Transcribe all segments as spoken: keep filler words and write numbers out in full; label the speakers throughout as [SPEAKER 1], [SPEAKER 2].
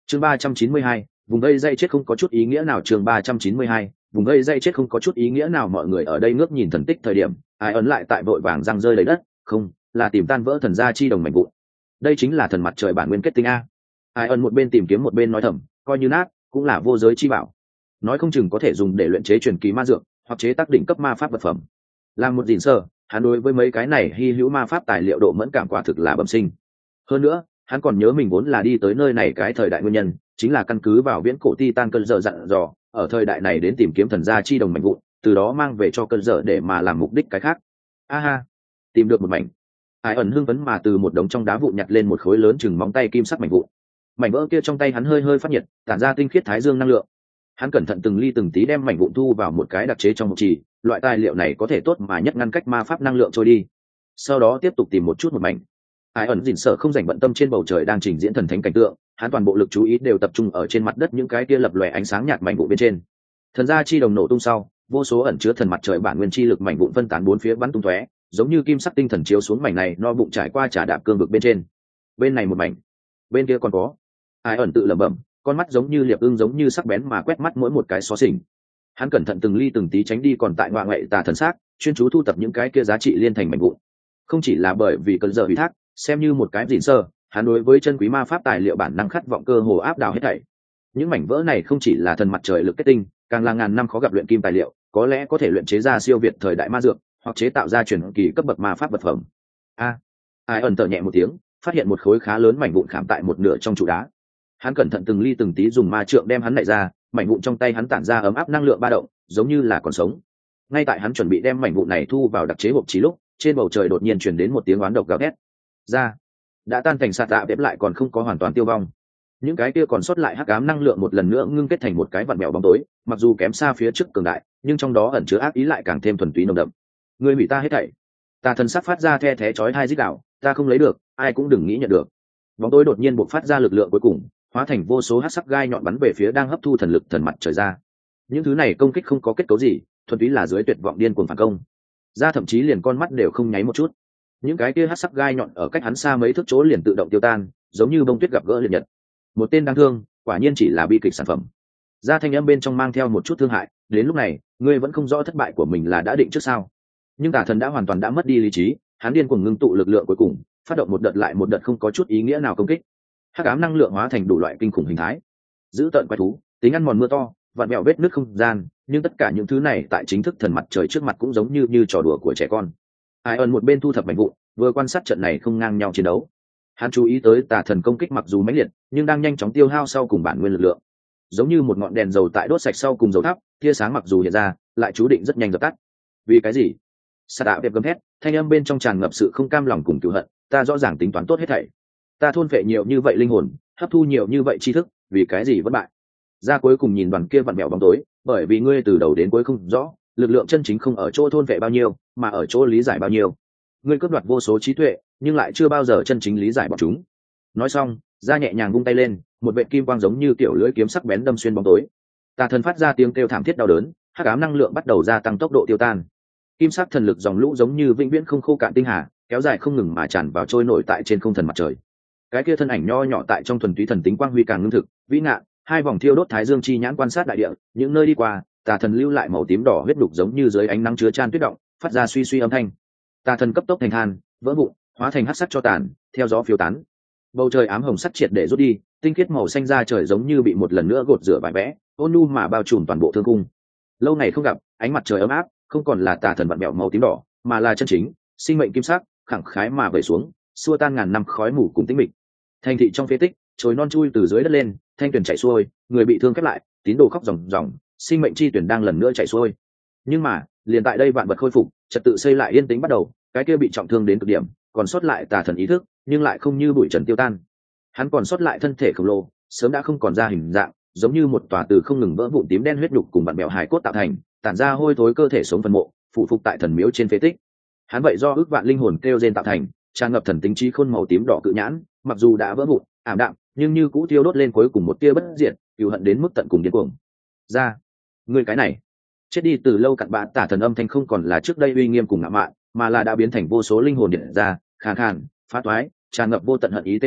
[SPEAKER 1] chương ba trăm chín mươi hai, vùng gây dây chết không có chút ý nghĩa nào. chương ba trăm chín mươi hai, vùng gây dây chết không có chút ý nghĩa nào. Mọi người ở đây ngước nhìn thần tích thời điểm, ai ấn lại tại vội vàng răng rơi lấy đất, không là tìm tan vỡ thần gia chi đồng mảnh vụn. Đây chính là thần mặt trời bản nguyên kết tinh a. Ai ấn một bên tìm kiếm một bên nói thầm, coi như nát cũng là vô giới chi bảo, nói không chừng có thể dùng để luyện chế truyền kỳ ma dược hoặc chế tác đỉnh cấp ma pháp vật phẩm. Làm một dìn sơ, hắn đối với mấy cái này hy hữu ma pháp tài liệu độ mẫn cảm quả thực là bẩm sinh. Hơn nữa, hắn còn nhớ mình vốn là đi tới nơi này cái thời đại nguyên nhân chính là căn cứ vào viễn cổ titan cơn dở dặn dò, ở thời đại này đến tìm kiếm thần gia chi đồng mảnh vụn, từ đó mang về cho cơn dở để mà làm mục đích cái khác. Aha, tìm được một mảnh. Ai ẩn hưng phấn mà từ một đống trong đá vụn nhặt lên một khối lớn chừng móng tay kim sắc mảnh vụn. Mảnh vỡ kia trong tay hắn hơi hơi phát nhiệt, tản ra tinh khiết thái dương năng lượng. Hắn cẩn thận từng ly từng tí đem mảnh vụn thu vào một cái đặc chế trong một trì, loại tài liệu này có thể tốt mà nhất ngăn cách ma pháp năng lượng trôi đi. Sau đó tiếp tục tìm một chút một mảnh. Ai ẩn dình sợ không dành bận tâm trên bầu trời đang trình diễn thần thánh cảnh tượng, hắn toàn bộ lực chú ý đều tập trung ở trên mặt đất những cái kia lập lòe ánh sáng nhạt mảnh vụn bên trên. Thần gia chi đồng nổ tung sau, vô số ẩn chứa thần mặt trời bản nguyên chi lực mảnh vụn phân tán bốn phía bắn tung tóe, giống như kim sắc tinh thần chiếu xuống mảnh này no bụng trải qua trả đạp cương vực bên trên. Bên này một mảnh, bên kia còn có. Ai ẩn tự lẩm bẩm, con mắt giống như liệp ưng giống như sắc bén mà quét mắt mỗi một cái xó xỉnh. Hắn cẩn thận từng ly từng tí tránh đi còn tại ngoại ngoại tà thần xác, chuyên chú thu tập những cái kia giá trị liên thành mảnh vụn. Không chỉ là bởi vì cơn giờ ủy thác, xem như một cái dịn sơ, hắn đối với chân quý ma pháp tài liệu bản năng khát vọng cơ hồ áp đảo hết thảy. Những mảnh vỡ này không chỉ là thần mặt trời lực kết tinh, càng là ngàn năm khó gặp luyện kim tài liệu, có lẽ có thể luyện chế ra siêu việt thời đại ma dược, hoặc chế tạo ra truyền kỳ cấp bậc ma pháp vật phẩm. A, Ai ẩn thở nhẹ một tiếng, phát hiện một khối khá lớn mảnh vụn khảm tại một nửa trong trụ đá. Hắn cẩn thận từng ly từng tí dùng ma trượng đem hắn đẩy ra, mảnh vụn trong tay hắn tản ra ấm áp năng lượng ba động, giống như là còn sống. Ngay tại hắn chuẩn bị đem mảnh vụn này thu vào đặc chế hộp trí lúc, trên bầu trời đột nhiên truyền đến một tiếng oán độc gào thét. Ra, đã tan thành sạt tạ đếp lại còn không có hoàn toàn tiêu vong. Những cái kia còn sót lại hắc ám năng lượng một lần nữa ngưng kết thành một cái vặn mèo bóng tối, mặc dù kém xa phía trước cường đại, nhưng trong đó ẩn chứa ác ý lại càng thêm thuần túy nồng đậm. Ngươi hủy ta hết thảy. Tà thần sắc phát ra the thé chói tai rít gào, ta không lấy được, ai cũng đừng nghĩ nhận được. Bóng tối đột nhiên bộc phát ra lực lượng cuối cùng, hóa thành vô số hắc sắc gai nhọn bắn về phía đang hấp thu thần lực thần mặt trời ra. Những thứ này công kích không có kết cấu gì, thuần túy là dưới tuyệt vọng điên cuồng phản công. Ra thậm chí liền con mắt đều không nháy một chút. Những cái kia hắc sắc gai nhọn ở cách hắn xa mấy thước chỗ liền tự động tiêu tan, giống như bông tuyết gặp gỡ liệt nhật. Một tên đáng thương, quả nhiên chỉ là bi kịch sản phẩm. Ra thanh âm bên trong mang theo một chút thương hại, đến lúc này, ngươi vẫn không rõ thất bại của mình là đã định trước sao? Nhưng tà thần đã hoàn toàn đã mất đi lý trí, hắn điên cuồng ngưng tụ lực lượng cuối cùng, phát động một đợt lại một đợt không có chút ý nghĩa nào công kích. Hắc ám năng lượng hóa thành đủ loại kinh khủng hình thái, giữ tợn quái thú, tính ăn mòn mưa to, vặn mèo vết nứt không gian, nhưng tất cả những thứ này tại chính thức thần mặt trời trước mặt cũng giống như như trò đùa của trẻ con. Ai ẩn một bên thu thập mảnh vụn, vừa quan sát trận này không ngang nhau chiến đấu. Hắn chú ý tới tà thần công kích mặc dù mãnh liệt, nhưng đang nhanh chóng tiêu hao sau cùng bản nguyên lực lượng, giống như một ngọn đèn dầu tại đốt sạch sau cùng dầu thắp, tia sáng mặc dù hiện ra, lại chú định rất nhanh dập tắt. Vì cái gì? Sa đạ đẹp gầm thét, thanh âm bên trong tràn ngập sự không cam lòng cùng cừu hận, ta rõ ràng tính toán tốt hết thảy. Ta thôn phệ nhiều như vậy linh hồn, hấp thu nhiều như vậy tri thức, vì cái gì vẫn bại? Ra cuối cùng nhìn đoàn kia vặn mèo bóng tối, bởi vì ngươi từ đầu đến cuối không rõ, lực lượng chân chính không ở chỗ thôn phệ bao nhiêu, mà ở chỗ lý giải bao nhiêu. Ngươi cướp đoạt vô số trí tuệ, nhưng lại chưa bao giờ chân chính lý giải bọn chúng. Nói xong, Ra nhẹ nhàng vung tay lên, một vệt kim quang giống như tiểu lưỡi kiếm sắc bén đâm xuyên bóng tối. Tà thần phát ra tiếng kêu thảm thiết đau đớn, hắc ám năng lượng bắt đầu gia tăng tốc độ tiêu tan. Kim sắc thần lực dòng lũ giống như vĩnh viễn không khô cạn tinh hà, kéo dài không ngừng mà tràn vào trôi nổi tại trên không thần mặt trời. Cái kia thân ảnh nho nhỏ tại trong thuần túy thần tính quang huy càng ngưng thực, vĩ ngạn, hai vòng thiêu đốt thái dương chi nhãn quan sát đại địa, những nơi đi qua, tà thần lưu lại màu tím đỏ huyết đục giống như dưới ánh nắng chứa chan tuyết động, phát ra suy suy âm thanh. Tà thần cấp tốc thành than, vỡ vụn, hóa thành hắc sắc cho tàn, theo gió phiêu tán. Bầu trời ám hồng sắc triệt để rút đi, tinh khiết màu xanh da trời giống như bị một lần nữa gột rửa vải vẽ, ôn nhu mà bao trùm toàn bộ thương cung. Lâu ngày không gặp, ánh mặt trời ấm áp, không còn là tà thần vặn bẹo màu tím đỏ, mà là chân chính sinh mệnh kim sắc, khẳng khái mà vẩy xuống, xua tan ngàn năm khói mù cùng tĩnh mịch. Thành thị trong phế tích, trồi non chui từ dưới đất lên, thanh tuyển chảy xuôi, người bị thương khép lại, tín đồ khóc ròng ròng, sinh mệnh chi tuyển đang lần nữa chảy xuôi. Nhưng mà, liền tại đây vạn vật khôi phục, trật tự xây lại yên tĩnh bắt đầu, cái kia bị trọng thương đến cực điểm, còn sót lại tà thần ý thức, nhưng lại không như bụi trần tiêu tan. Hắn còn sót lại thân thể khổng lồ, sớm đã không còn ra hình dạng, giống như một tòa từ không ngừng vỡ vụn tím đen huyết nhục cùng bạn bèo hài cốt tạo thành, tản ra hôi thối cơ thể sống phần mộ, phụ phục tại thần miếu trên phế tích. Hắn vậy do ước vạn linh hồn kêu rên tạo thành, tràn ngập thần tính trí khôn màu tím đỏ cự nhãn, mặc dù đã vỡ vụn, ảm đạm, nhưng như cũ tiêu đốt lên cuối cùng một tia bất diệt, cừu hận đến mức tận cùng điên cuồng. Ra, ngươi cái này, chết đi từ lâu cặn bã tả thần âm thanh không còn là trước đây uy nghiêm cùng ngạo mạn, mà là đã biến thành vô số linh hồn điện ra, khàn khàn, phá toái, tràn ngập vô tận hận ý tê minh,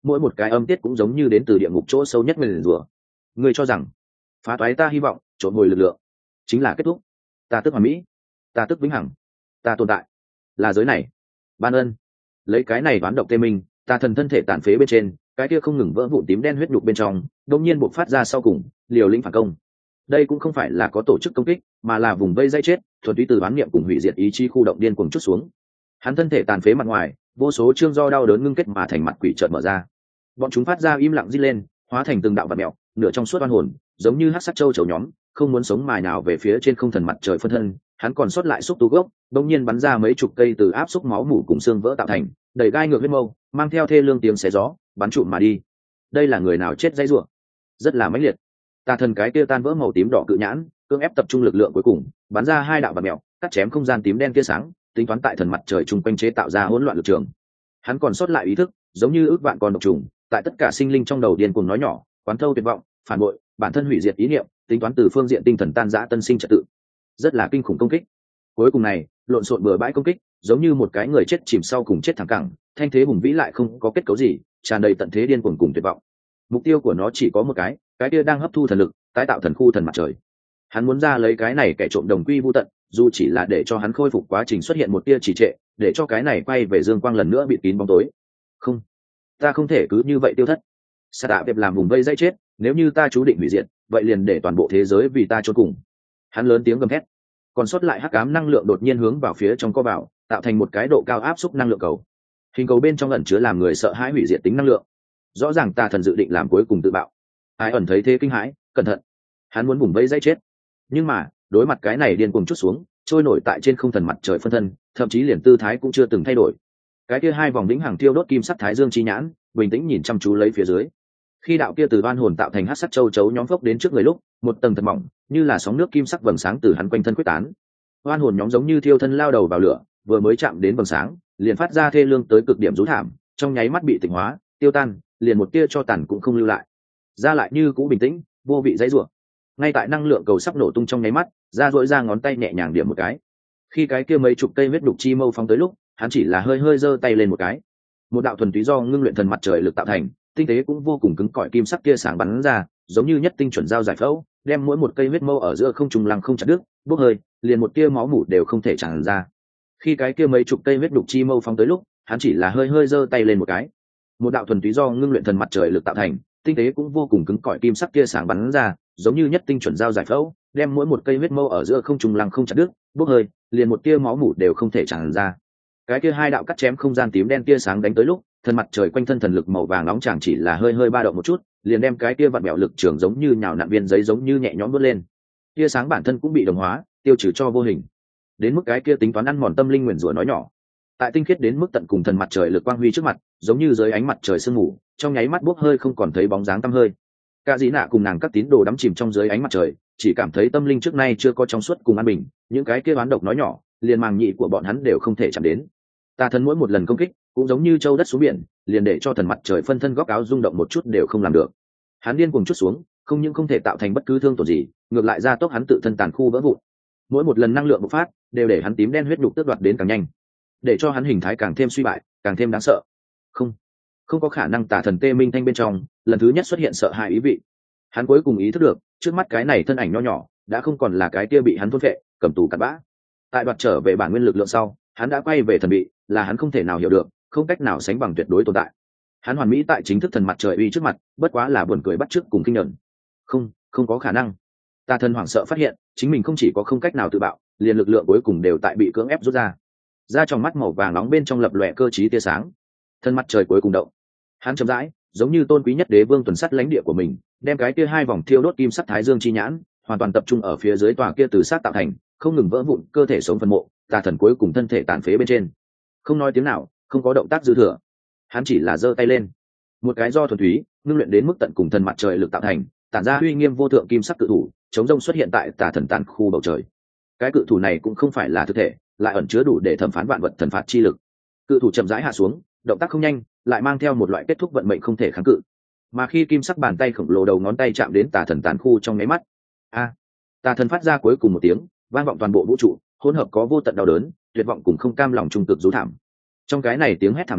[SPEAKER 1] mỗi một cái âm tiết cũng giống như đến từ địa ngục chỗ sâu nhất người rủa. Ngươi cho rằng phá toái ta hy vọng trộn hồi lực lượng chính là kết thúc? Ta tức hoàn mỹ, ta tức vĩnh hằng, ta tồn tại là giới này. Ban ân, lấy cái này đoán độc tê minh, ta thần thân thể tàn phế bên trên, cái kia không ngừng vỡ vụn tím đen huyết nhục bên trong đông nhiên buộc phát ra sau cùng, liều lĩnh phản công. Đây cũng không phải là có tổ chức công kích, mà là vùng vây dây chết, thuần túy từ bán niệm cùng hủy diệt ý chí khu động điên cuồng chút xuống. Hắn thân thể tàn phế mặt ngoài, vô số chương do đau đớn ngưng kết mà thành mặt quỷ chợt mở ra. Bọn chúng phát ra im lặng rít lên, hóa thành từng đạo vật mèo, nửa trong suốt oan hồn, giống như hắc sắc châu chấu nhóm, không muốn sống mài nào về phía trên không thần mặt trời phân thân. Hắn còn sót lại xúc tu gốc, đông nhiên bắn ra mấy chục cây từ áp xúc máu mủ cùng xương vỡ tạo thành, đầy gai ngược huyết mâu, mang theo thê lương tiếng xé gió, bắn trụm mà đi. Đây là người nào chết dãy rủa, rất là mãnh liệt. Tà thần cái kia tan vỡ màu tím đỏ cự nhãn, cưỡng ép tập trung lực lượng cuối cùng, bắn ra hai đạo vật mèo, cắt chém không gian tím đen kia sáng, tính toán tại thần mặt trời chung quanh chế tạo ra hỗn loạn lực trường. Hắn còn sót lại ý thức, giống như ước vạn con độc trùng, tại tất cả sinh linh trong đầu điên cuồng nói nhỏ, quán thâu tuyệt vọng, phản bội, bản thân hủy diệt ý niệm, tính toán từ phương diện tinh thần tan rã tân sinh trật tự. Rất là kinh khủng công kích. Cuối cùng này, lộn xộn bừa bãi công kích, giống như một cái người chết chìm sau cùng chết thẳng cẳng, thanh thế hùng vĩ lại không có kết cấu gì, tràn đầy tận thế điên cuồng cùng tuyệt vọng. Mục tiêu của nó chỉ có một cái, cái kia đang hấp thu thần lực, tái tạo thần khu thần mặt trời. Hắn muốn ra lấy cái này kẻ trộm đồng quy vu tận, dù chỉ là để cho hắn khôi phục quá trình xuất hiện một tia trì trệ, để cho cái này quay về dương quang lần nữa bị kín bóng tối. Không, ta không thể cứ như vậy tiêu thất. Sa Đạ Vẹp làm vùng vây dây chết, nếu như ta chú định hủy diệt, vậy liền để toàn bộ thế giới vì ta chôn cùng. Hắn lớn tiếng gầm thét, còn sót lại hắc ám năng lượng đột nhiên hướng vào phía trong co vào, tạo thành một cái độ cao áp xúc năng lượng cầu. Hình cầu bên trong ẩn chứa làm người sợ hãi hủy diệt tính năng lượng. Rõ ràng tà thần dự định làm cuối cùng tự bạo. Ai ẩn thấy thế kinh hãi, cẩn thận. Hắn muốn vùng vây dây chết, nhưng mà đối mặt cái này điên cuồng chút xuống, trôi nổi tại trên không thần mặt trời phân thân, thậm chí liền tư thái cũng chưa từng thay đổi. Cái kia hai vòng vĩnh hằng tiêu đốt kim sắc thái dương chi nhãn, bình tĩnh nhìn chăm chú lấy phía dưới. Khi đạo kia từ oan hồn tạo thành hắc sắc châu chấu nhóm phốc đến trước người lúc, một tầng thật mỏng, như là sóng nước kim sắc vầng sáng từ hắn quanh thân quyết tán. Oan hồn nhóm giống như thiêu thân lao đầu vào lửa, vừa mới chạm đến vầng sáng, liền phát ra thê lương tới cực điểm rú thảm, trong nháy mắt bị tịnh hóa, tiêu tan, liền một tia cho tàn cũng không lưu lại. Ra lại như cũ bình tĩnh, vô vị dãy rủa. Ngay tại năng lượng cầu sắp nổ tung trong nháy mắt, ra duỗi ra ngón tay nhẹ nhàng điểm một cái. Khi cái kia mấy chục cây huyết đục chi mâu phóng tới lúc, hắn chỉ là hơi hơi giơ tay lên một cái. Một đạo thuần túy do ngưng luyện thần mặt trời lực tạo thành, tinh tế cũng vô cùng cứng cỏi kim sắc kia sáng bắn ra, giống như nhất tinh chuẩn dao giải phẫu, đem mỗi một cây huyết mâu ở giữa không trùng lăng không chặt đứt, bốc hơi, liền một tia máu mủ đều không thể tràn ra. Khi cái kia mấy chục cây huyết đục chi mâu phóng tới lúc, hắn chỉ là hơi hơi giơ tay lên một cái. Một đạo thuần túy do ngưng luyện thần mặt trời lực tạo thành, tinh tế cũng vô cùng cứng cỏi kim sắc kia sáng bắn ra, giống như nhất tinh chuẩn dao giải phẫu, đem mỗi một cây huyết mâu ở giữa không trùng lăng không chặt đứt, bốc hơi, liền một tia máu mủ đều không thể tràn ra. Cái kia hai đạo cắt chém không gian tím đen tia sáng đánh tới lúc, thần mặt trời quanh thân thần lực màu vàng nóng chẳng chỉ là hơi hơi ba động một chút, liền đem cái kia vặn bẹo lực trường giống như nhào nặn viên giấy giống như nhẹ nhõm vớt lên. Tia sáng bản thân cũng bị đồng hóa, tiêu trừ cho vô hình. Đến mức cái kia tính toán ăn mòn tâm linh nguyền rủa nói nhỏ, tại tinh khiết đến mức tận cùng thần mặt trời lực quang huy trước mặt, giống như dưới ánh mặt trời sương mù, trong nháy mắt bốc hơi không còn thấy bóng dáng tăm hơi. Cả dĩ nạ cùng nàng các tín đồ đắm chìm trong dưới ánh mặt trời, chỉ cảm thấy tâm linh trước nay chưa có trong suốt cùng an bình, những cái kia oán độc nói nhỏ, liền màng nhị của bọn hắn đều không thể chạm đến. Tà thần mỗi một lần công kích, cũng giống như châu đất xuống biển, liền để cho thần mặt trời phân thân góc áo rung động một chút đều không làm được. Hắn điên cuồng chút xuống, không những không thể tạo thành bất cứ thương tổn gì, ngược lại gia tốc hắn tự thân tàn khu vỡ vụn. Mỗi một lần năng lượng bộc phát, đều để hắn tím đen huyết nhục tước đoạt đến càng nhanh, để cho hắn hình thái càng thêm suy bại, càng thêm đáng sợ. Không, không có khả năng. Tà thần tê minh thanh bên trong lần thứ nhất xuất hiện sợ hãi ý vị. Hắn cuối cùng ý thức được, trước mắt cái này thân ảnh nho nhỏ đã không còn là cái kia bị hắn thôn phệ, cầm tù cặn bã. Tại đoạt trở về bản nguyên lực lượng sau, hắn đã quay về thần bị, là hắn không thể nào hiểu được, không cách nào sánh bằng tuyệt đối tồn tại. Hắn hoàn mỹ tại chính thức thần mặt trời uy trước mặt, bất quá là buồn cười bắt chước cùng kinh nhẫn. Không, không có khả năng. Tà thần hoảng sợ phát hiện, chính mình không chỉ có không cách nào tự bạo, liền lực lượng cuối cùng đều tại bị cưỡng ép rút ra. Ra trong mắt màu vàng nóng bên trong lập lòe cơ trí tia sáng. Thần mặt trời cuối cùng động. Hắn chậm rãi, giống như tôn quý nhất đế vương tuần sắt lãnh địa của mình, đem cái kia hai vòng thiêu đốt kim sắc thái dương chi nhãn, hoàn toàn tập trung ở phía dưới tòa kia từ sát tạo thành, không ngừng vỡ vụn cơ thể sống phần mộ, tà thần cuối cùng thân thể tàn phế bên trên. Không nói tiếng nào, không có động tác dư thừa. Hắn chỉ là giơ tay lên. Một cái do thuần túy, ngưng luyện đến mức tận cùng thần mặt trời lực tạo thành, tản ra uy nghiêm vô thượng kim sắc cự thủ, chống rông xuất hiện tại tà thần tàn khu bầu trời. Cái cự thủ này cũng không phải là thực thể, lại ẩn chứa đủ để thẩm phán vạn vật thần phạt chi lực. Cự thủ chậm rãi hạ xuống, động tác không nhanh, lại mang theo một loại kết thúc vận mệnh không thể kháng cự. Mà khi kim sắc bàn tay khổng lồ đầu ngón tay chạm đến tà thần tàn khu trong nháy mắt, a, tà thần phát ra cuối cùng một tiếng, vang vọng toàn bộ vũ trụ, hỗn hợp có vô tận đau đớn, tuyệt vọng cùng không cam lòng trung cực rú thảm. Trong cái này tiếng hét thảm này,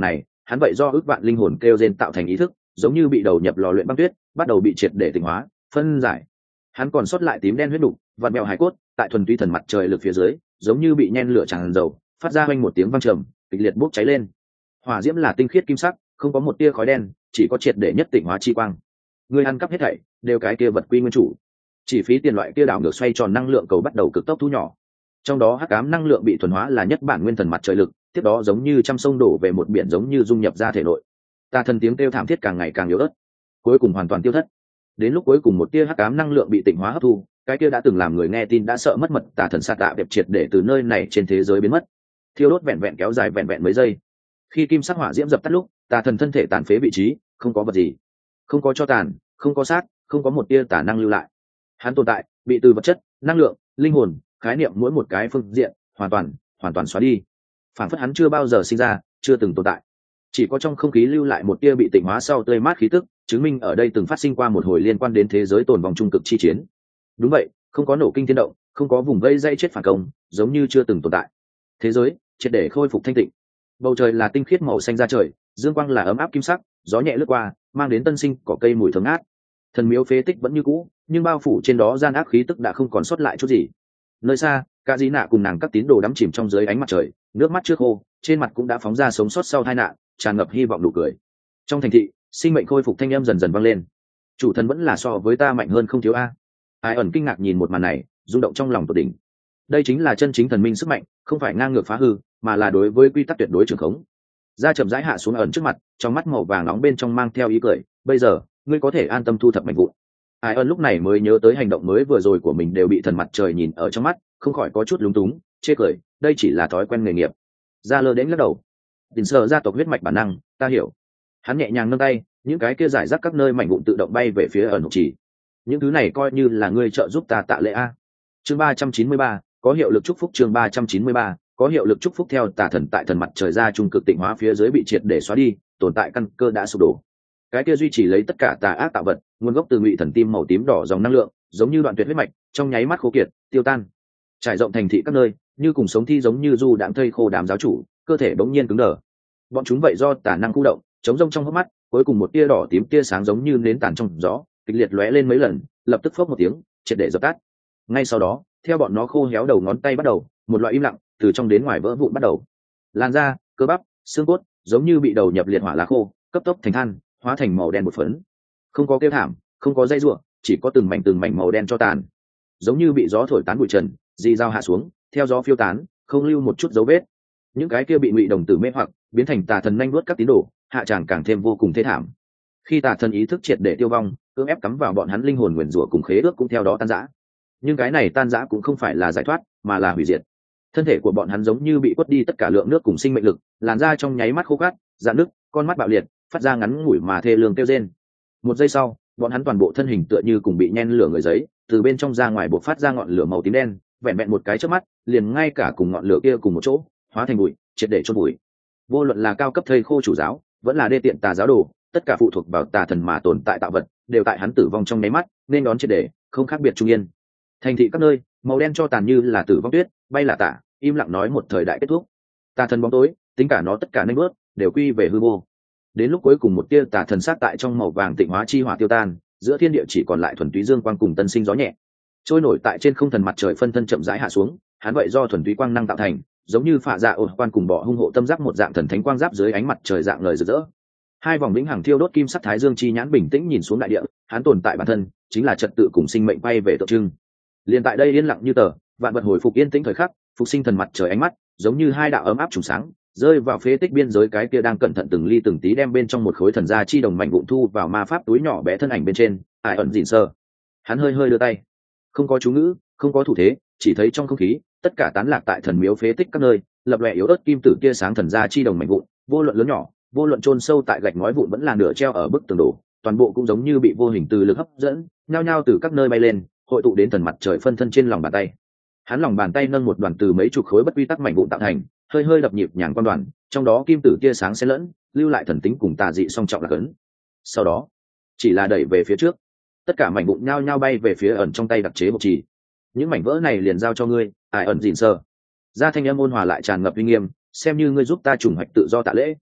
[SPEAKER 1] hắn vậy do ước vạn linh hồn kêu gen tạo thành ý thức, giống như bị đầu nhập lò luyện băng tuyết, bắt đầu bị triệt để tỉnh hóa phân giải. Hắn còn sót lại tím đen huyết đục, vặn mèo hải cốt tại thuần túy thần mặt trời lực phía dưới, giống như bị nhen lửa tràn dầu, phát ra quanh một tiếng vang trầm, kịch liệt bốc cháy lên. Hỏa diễm là tinh khiết kim sắc, không có một tia khói đen, chỉ có triệt để nhất tỉnh hóa chi quang. Người ăn cắp hết thảy đều cái kia vật quy nguyên chủ, chỉ phí tiền loại kia đảo ngược xoay tròn năng lượng cầu bắt đầu cực tốc thu nhỏ. Trong đó hắc ám năng lượng bị thuần hóa là nhất bản nguyên thần mặt trời lực, tiếp đó giống như trăm sông đổ về một biển, giống như dung nhập ra thể nội. Tà thần tiếng kêu thảm thiết càng ngày càng yếu ớt, cuối cùng hoàn toàn tiêu thất. Đến lúc cuối cùng một tia hắc ám năng lượng bị tịnh hóa hấp thu, cái kia đã từng làm người nghe tin đã sợ mất mật tà thần sa tạ đẹp triệt để từ nơi này trên thế giới biến mất. Thiêu đốt vẹn vẹn kéo dài vẹn vẹn mấy giây. Khi kim sắc hỏa diễm dập tắt lúc, tà thần thân thể tàn phế vị trí, không có vật gì, không có cho tàn, không có xác, không có một tia tà năng lưu lại. Hắn tồn tại bị từ vật chất, năng lượng, linh hồn, khái niệm mỗi một cái phương diện hoàn toàn hoàn toàn xóa đi, phản phất hắn chưa bao giờ sinh ra, chưa từng tồn tại. Chỉ có trong không khí lưu lại một tia bị tịnh hóa sau tươi mát khí tức, chứng minh ở đây từng phát sinh qua một hồi liên quan đến thế giới tồn vong trung cực chi chiến. Đúng vậy, không có nổ kinh thiên động, không có vùng vây dây chết phản công, giống như chưa từng tồn tại. Thế giới triệt để khôi phục thanh tịnh. Bầu trời là tinh khiết màu xanh da trời, dương quang là ấm áp kim sắc, gió nhẹ lướt qua, mang đến tân sinh cỏ cây mùi thơm ngát. Thần miếu phế tích vẫn như cũ, nhưng bao phủ trên đó gian ác khí tức đã không còn sót lại chút gì. Nơi xa, cả dĩ nạ cùng nàng các tín đồ đắm chìm trong dưới ánh mặt trời, nước mắt trước khô, trên mặt cũng đã phóng ra sống sót sau tai nạn, tràn ngập hy vọng nụ cười. Trong thành thị, sinh mệnh khôi phục thanh âm dần dần vang lên. Chủ thần vẫn là so với ta mạnh hơn không thiếu a. Ai ẩn kinh ngạc nhìn một màn này, rung động trong lòng tột đỉnh. Đây chính là chân chính thần minh sức mạnh, không phải ngang ngược phá hư, mà là đối với quy tắc tuyệt đối trường khống. Da chậm rãi hạ xuống ẩn trước mặt, trong mắt màu vàng nóng bên trong mang theo ý cười. Bây giờ, ngươi có thể an tâm thu thập mảnh vụn. Ai ẩn lúc này mới nhớ tới hành động mới vừa rồi của mình đều bị thần mặt trời nhìn ở trong mắt, không khỏi có chút lúng túng, chê cười. Đây chỉ là thói quen nghề nghiệp. Ra lơ đến lắc đầu. Tình sờ gia tộc huyết mạch bản năng, ta hiểu. Hắn nhẹ nhàng nâng tay, những cái kia giải rác các nơi mảnh vụn tự động bay về phía ẩn hộp chỉ. Những thứ này coi như là ngươi trợ giúp ta tạ lễ a. Chương ba trăm chín mươi ba, có hiệu lực chúc phúc. Chương ba trăm chín mươi ba, có hiệu lực chúc phúc. Theo tà thần tại thần mặt trời ra trung cực tịnh hóa phía dưới bị triệt để xóa đi, tồn tại căn cơ đã sụp đổ. Cái kia duy trì lấy tất cả tà ác tạo vật, nguồn gốc từ ngụy thần tim màu tím đỏ dòng năng lượng, giống như đoạn tuyệt huyết mạch, trong nháy mắt khô kiệt, tiêu tan. Trải rộng thành thị các nơi, như cùng sống thi giống như du đãng thây khô đám giáo chủ, cơ thể bỗng nhiên cứng đờ. Bọn chúng vậy do tà năng khu động, chống rông trong hốc mắt, cuối cùng một tia đỏ tím tia sáng giống như nến tàn trong gió, kịch liệt lóe lên mấy lần, lập tức phốc một tiếng, triệt để dập tắt. Ngay sau đó, theo bọn nó khô héo đầu ngón tay bắt đầu, một loại im lặng từ trong đến ngoài vỡ vụn bắt đầu. Làn da, cơ bắp, xương cốt, giống như bị đầu nhập liệt hỏa lá khô, cấp tốc thành than, hóa thành màu đen một phấn. Không có kêu thảm, không có dây rủa, chỉ có từng mảnh từng mảnh màu đen cho tàn, giống như bị gió thổi tán bụi trần, dì dao hạ xuống, theo gió phiêu tán, không lưu một chút dấu vết. Những cái kia bị ngụy đồng tử mê hoặc, biến thành tà thần nhanh đuốt các tín đồ, hạ tràng càng thêm vô cùng thê thảm. Khi tà thần ý thức triệt để tiêu vong, cưỡng ép cắm vào bọn hắn linh hồn nguyền rủa cùng khế ước cũng theo đó tan rã. Nhưng cái này tan rã cũng không phải là giải thoát, mà là hủy diệt. Thân thể của bọn hắn giống như bị quất đi tất cả lượng nước cùng sinh mệnh lực, làn da trong nháy mắt khô cát, rạn nứt, con mắt bạo liệt, phát ra ngắn ngủi mà thê lương kêu rên. Một giây sau, bọn hắn toàn bộ thân hình tựa như cùng bị nhen lửa người giấy, từ bên trong ra ngoài bộc phát ra ngọn lửa màu tím đen, vẹn vẹn một cái chớp mắt, liền ngay cả cùng ngọn lửa kia cùng một chỗ, hóa thành bụi, triệt để chôn bụi. Vô luận là cao cấp thầy khô chủ giáo, vẫn là đê tiện tà giáo đồ, tất cả phụ thuộc vào tà thần mà tồn tại tạo vật, đều tại hắn tử vong trong nháy mắt, nên đón triệt để, không khác biệt trung yên. Thành thị các nơi, màu đen cho tàn như là tử vong tuyết, bay là tả, im lặng nói một thời đại kết thúc. Tà thần bóng tối, tính cả nó tất cả nên bước, đều quy về hư vô. Đến lúc cuối cùng một tia tà thần sát tại trong màu vàng tịnh hóa chi hỏa tiêu tan, giữa thiên địa chỉ còn lại thuần túy dương quang cùng tân sinh gió nhẹ. Trôi nổi tại trên không thần mặt trời phân thân chậm rãi hạ xuống, hắn vậy do thuần túy quang năng tạo thành, giống như phạ dạ ổn quan cùng bọ hung hộ tâm giáp một dạng thần thánh quang giáp dưới ánh mặt trời dạng lời rực rỡ. Hai vòng vĩnh hằng thiêu đốt kim sắc thái dương chi nhãn bình tĩnh nhìn xuống đại địa, hắn tồn tại bản thân chính là trật tự cùng sinh mệnh bay về tượng trưng. Liên tại đây yên lặng như tờ, vạn vật hồi phục yên tĩnh thời khắc, phục sinh thần mặt trời ánh mắt, giống như hai đạo ấm áp trùng sáng, rơi vào phế tích biên giới cái kia đang cẩn thận từng ly từng tí đem bên trong một khối thần gia chi đồng mảnh vụn thu vào ma pháp túi nhỏ bé thân ảnh bên trên, ai ẩn dịn sơ. Hắn hơi hơi đưa tay, không có chú ngữ, không có thủ thế, chỉ thấy trong không khí, tất cả tán lạc tại thần miếu phế tích các nơi, lập lòe yếu ớt kim tử tia sáng thần gia chi đồng mảnh vụn, vô luận lớn nhỏ, vô luận chôn sâu tại gạch ngói vụn vẫn là nửa treo ở bức tường đổ, toàn bộ cũng giống như bị vô hình từ lực hấp dẫn, nhao nhao từ các nơi bay lên, hội tụ đến thần mặt trời phân thân trên lòng bàn tay. Hắn lòng bàn tay nâng một đoàn từ mấy chục khối bất quy tắc mảnh vụn tạo thành, hơi hơi đập nhịp nhàng quan đoàn, trong đó kim tử tia sáng xen lẫn, lưu lại thần tính cùng tà dị song trọng là cấn. Sau đó, chỉ là đẩy về phía trước, tất cả mảnh vụn nhao nhao bay về phía ẩn trong tay đặc chế một chỉ. Những mảnh vỡ này liền giao cho ngươi, ai ẩn dịn sơ. Ra thanh âm ôn hòa lại tràn ngập uy nghiêm, xem như ngươi giúp ta trùng hoạch tự do tạ lễ.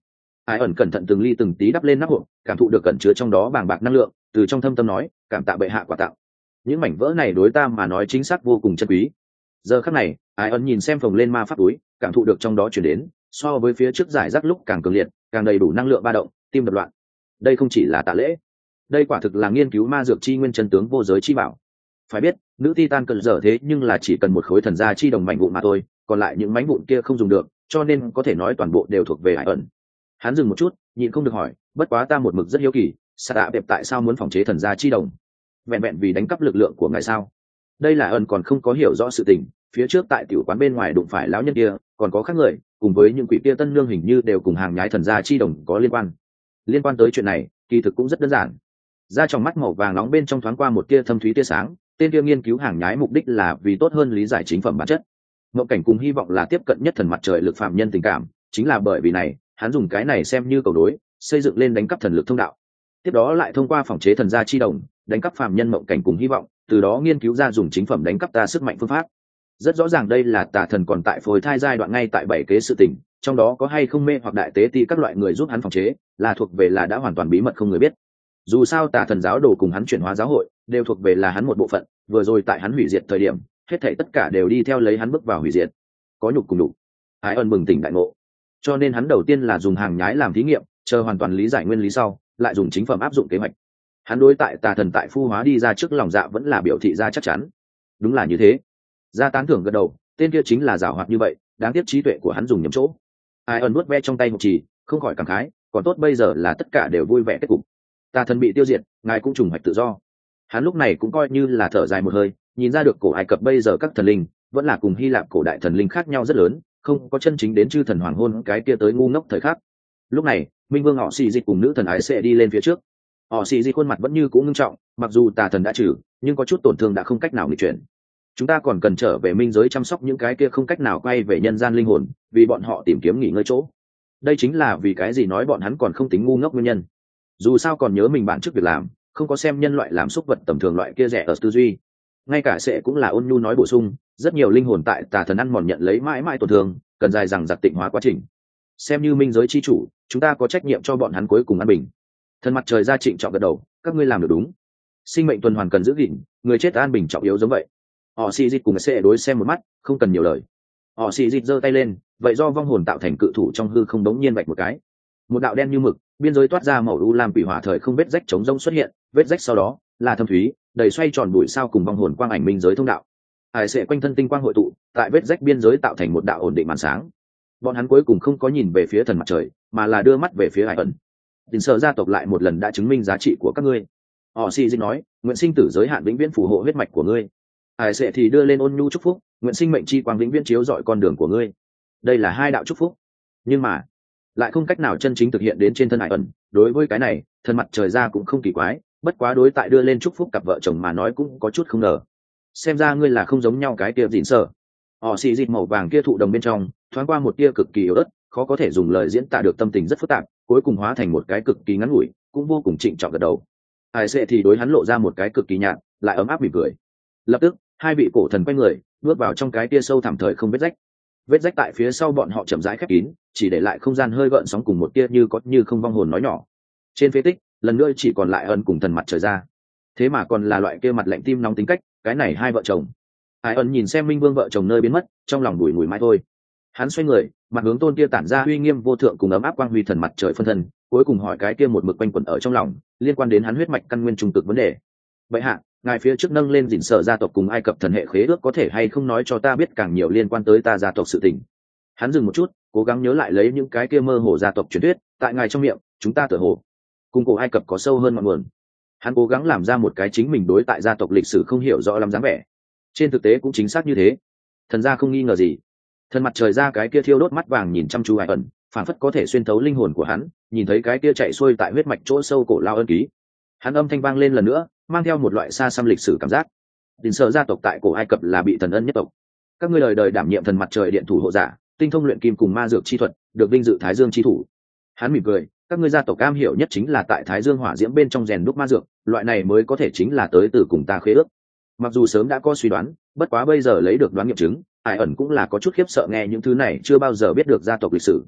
[SPEAKER 1] Ai ẩn cẩn thận từng ly từng tí đắp lên nắp hộp, cảm thụ được cẩn chứa trong đó bàng bạc năng lượng, từ trong thâm tâm nói, cảm tạ bệ hạ quà tặng. Những mảnh vỡ này đối ta mà nói chính xác vô cùng chân quý. Giờ khắc này, Ai ẩn nhìn xem phồng lên ma pháp túi, cảm thụ được trong đó chuyển đến, so với phía trước giải rác lúc càng cường liệt, càng đầy đủ năng lượng ba động, tim đập loạn. Đây không chỉ là tạ lễ, đây quả thực là nghiên cứu ma dược chi nguyên chân tướng vô giới chi bảo. Phải biết, nữ titan cần dở thế nhưng là chỉ cần một khối thần gia chi đồng mảnh vụn mà thôi, còn lại những mảnh vụn kia không dùng được, cho nên có thể nói toàn bộ đều thuộc về Ai ẩn. Hắn dừng một chút, nhịn không được hỏi, bất quá ta một mực rất hiếu kỳ, Sa Đạ Bẹp tại sao muốn phòng chế thần gia chi đồng? Vẹn vẹn vì đánh cắp lực lượng của ngài sao? Đây là ẩn còn không có hiểu rõ sự tình, phía trước tại tiểu quán bên ngoài đụng phải lão nhân kia, còn có khác người, cùng với những quỷ kia tân nương hình như đều cùng hàng nhái thần gia chi đồng có liên quan. Liên quan tới chuyện này, kỳ thực cũng rất đơn giản. Ra trong mắt màu vàng nóng bên trong thoáng qua một tia thâm thúy tia sáng, tên kia nghiên cứu hàng nhái mục đích là vì tốt hơn lý giải chính phẩm bản chất. Mộng cảnh cùng hy vọng là tiếp cận nhất thần mặt trời lực phạm nhân tình cảm, chính là bởi vì này, hắn dùng cái này xem như cầu đối, xây dựng lên đánh cắp thần lực thông đạo. Tiếp đó lại thông qua phòng chế thần gia chi đồng, đánh cắp phàm nhân mộng cảnh cùng hy vọng, từ đó nghiên cứu ra dùng chính phẩm đánh cắp ta sức mạnh phương pháp. Rất rõ ràng đây là tà thần còn tại phôi thai giai đoạn ngay tại bảy kế sự tình, trong đó có hay không mê hoặc đại tế ti các loại người giúp hắn phòng chế, là thuộc về là đã hoàn toàn bí mật không người biết. Dù sao tà thần giáo đồ cùng hắn chuyển hóa giáo hội, đều thuộc về là hắn một bộ phận, vừa rồi tại hắn hủy diệt thời điểm, hết thảy tất cả đều đi theo lấy hắn bước vào hủy diệt. Có nhục cùng đủ. Ái ân bừng tỉnh đại ngộ. Cho nên hắn đầu tiên là dùng hàng nhái làm thí nghiệm, chờ hoàn toàn lý giải nguyên lý sau, lại dùng chính phẩm áp dụng kế hoạch. Hắn đối tại tà thần tại phu hóa đi ra trước lòng dạ vẫn là biểu thị ra chắc chắn. Đúng là như thế. Gia tán thưởng gật đầu, tên kia chính là giảo hoạt như vậy, đáng tiếc trí tuệ của hắn dùng nhầm chỗ. Ai ẩn nuốt ve trong tay một trì, không khỏi cảm khái, còn tốt bây giờ là tất cả đều vui vẻ kết cục. Tà thần bị tiêu diệt, ngài cũng trùng hoạch tự do. Hắn lúc này cũng coi như là thở dài một hơi, nhìn ra được cổ Ai Cập bây giờ các thần linh vẫn là cùng Hy Lạp cổ đại thần linh khác nhau rất lớn, không có chân chính đến chư thần hoàng hôn cái kia tới ngu ngốc thời khắc. Lúc này, Minh Vương họ xì dịch cùng nữ thần ái sẽ đi lên phía trước. Họ xì dịch khuôn mặt vẫn như cũ ngưng trọng, mặc dù tà thần đã trừ, nhưng có chút tổn thương đã không cách nào nghịch chuyển. Chúng ta còn cần trở về minh giới chăm sóc những cái kia không cách nào quay về nhân gian linh hồn, vì bọn họ tìm kiếm nghỉ ngơi chỗ. Đây chính là vì cái gì nói bọn hắn còn không tính ngu ngốc nguyên nhân. Dù sao còn nhớ mình bản trước việc làm, không có xem nhân loại làm xúc vật tầm thường loại kia rẻ ở tư duy. Ngay cả sẽ cũng là ôn nhu nói bổ sung, rất nhiều linh hồn tại tà thần ăn mòn nhận lấy mãi mãi tổn thương, cần dài dằng dặc tịnh hóa quá trình. Xem như minh giới chi chủ, chúng ta có trách nhiệm cho bọn hắn cuối cùng an bình. Thần mặt trời ra trịnh trọng gật đầu, các ngươi làm được đúng. Sinh mệnh tuần hoàn cần giữ gìn, người chết an bình trọng yếu giống vậy. Họ xì dịch cùng sẽ đối xem một mắt, không cần nhiều lời. Họ xì dịch giơ tay lên, vậy do vong hồn tạo thành cự thủ trong hư không đống nhiên vạch một cái, một đạo đen như mực, biên giới toát ra màu u lam quỷ hỏa thời không vết rách chống rông xuất hiện, vết rách sau đó là thâm thúy, đầy xoay tròn bụi sao cùng vong hồn quang ảnh minh giới thông đạo. Hải sẽ quanh thân tinh quang hội tụ, tại vết rách biên giới tạo thành một đạo ổn định màn sáng. Bọn hắn cuối cùng không có nhìn về phía thần mặt trời, mà là đưa mắt về phía Hải ẩn. Tình sở gia tộc lại một lần đã chứng minh giá trị của các ngươi. Họ xì dịch nói, nguyện sinh tử giới hạn vĩnh viễn phù hộ huyết mạch của ngươi. Hải sẽ thì đưa lên ôn nhu chúc phúc, nguyện sinh mệnh chi quang vĩnh viễn chiếu rọi con đường của ngươi. Đây là hai đạo chúc phúc, nhưng mà lại không cách nào chân chính thực hiện đến trên thân Hải ẩn. Đối với cái này, thần mặt trời ra cũng không kỳ quái, bất quá đối tại đưa lên chúc phúc cặp vợ chồng mà nói cũng có chút không ngờ. Xem ra ngươi là không giống nhau cái kia dịn sợ. Họ xì dịch màu vàng kia thụ đồng bên trong thoáng qua một tia cực kỳ yếu ớt, khó có thể dùng lời diễn tả được tâm tình rất phức tạp, cuối cùng hóa thành một cái cực kỳ ngắn ngủi, cũng vô cùng trịnh trọng gật đầu. Hải sẽ thì đối hắn lộ ra một cái cực kỳ nhạt, lại ấm áp mỉm cười. Lập tức, hai vị cổ thần quay người, bước vào trong cái tia sâu thẳm thời không vết rách. Vết rách tại phía sau bọn họ chậm rãi khép kín, chỉ để lại không gian hơi gợn sóng cùng một tia như có như không vong hồn nói nhỏ. Trên phế tích, lần nữa chỉ còn lại ân cùng thần mặt trời ra. Thế mà còn là loại kia mặt lạnh tim nóng tính cách, cái này hai vợ chồng. Hải ẩn nhìn xem Minh Vương vợ chồng nơi biến mất, trong lòng đùi ngùi mãi thôi. Hắn xoay người, mặt hướng tôn kia tản ra uy nghiêm vô thượng cùng ấm áp quang huy thần mặt trời phân thân, cuối cùng hỏi cái kia một mực quanh quẩn ở trong lòng, liên quan đến hắn huyết mạch căn nguyên trung cực vấn đề. Vậy hạ, ngài phía trước nâng lên dịn sở gia tộc cùng Ai Cập thần hệ khế ước có thể hay không nói cho ta biết càng nhiều liên quan tới ta gia tộc sự tình. Hắn dừng một chút, cố gắng nhớ lại lấy những cái kia mơ hồ gia tộc truyền thuyết, tại ngài trong miệng, chúng ta tựa hồ cùng cổ Ai Cập có sâu hơn ngọn nguồn. Hắn cố gắng làm ra một cái chính mình đối tại gia tộc lịch sử không hiểu rõ lắm dáng vẻ. Trên thực tế cũng chính xác như thế. Thần gia không nghi ngờ gì. Thần mặt trời ra cái kia thiêu đốt mắt vàng nhìn chăm chú Hải ẩn, phản phất có thể xuyên thấu linh hồn của hắn, nhìn thấy cái kia chạy xuôi tại huyết mạch chỗ sâu cổ lao ân ký. Hắn âm thanh vang lên lần nữa, mang theo một loại xa xăm lịch sử cảm giác. Đình sở gia tộc tại cổ Ai Cập là bị thần ân nhất tộc. Các ngươi đời đời đảm nhiệm thần mặt trời điện thủ hộ giả, tinh thông luyện kim cùng ma dược chi thuật, được vinh dự Thái Dương chi thủ. Hắn mỉm cười, các ngươi gia tộc cam hiểu nhất chính là tại Thái Dương hỏa diễm bên trong rèn đúc ma dược, loại này mới có thể chính là tới từ cùng ta khế ước. Mặc dù sớm đã có suy đoán, bất quá bây giờ lấy được đoán nghiệm chứng, Hải ẩn cũng là có chút khiếp sợ nghe những thứ này chưa bao giờ biết được gia tộc lịch sử.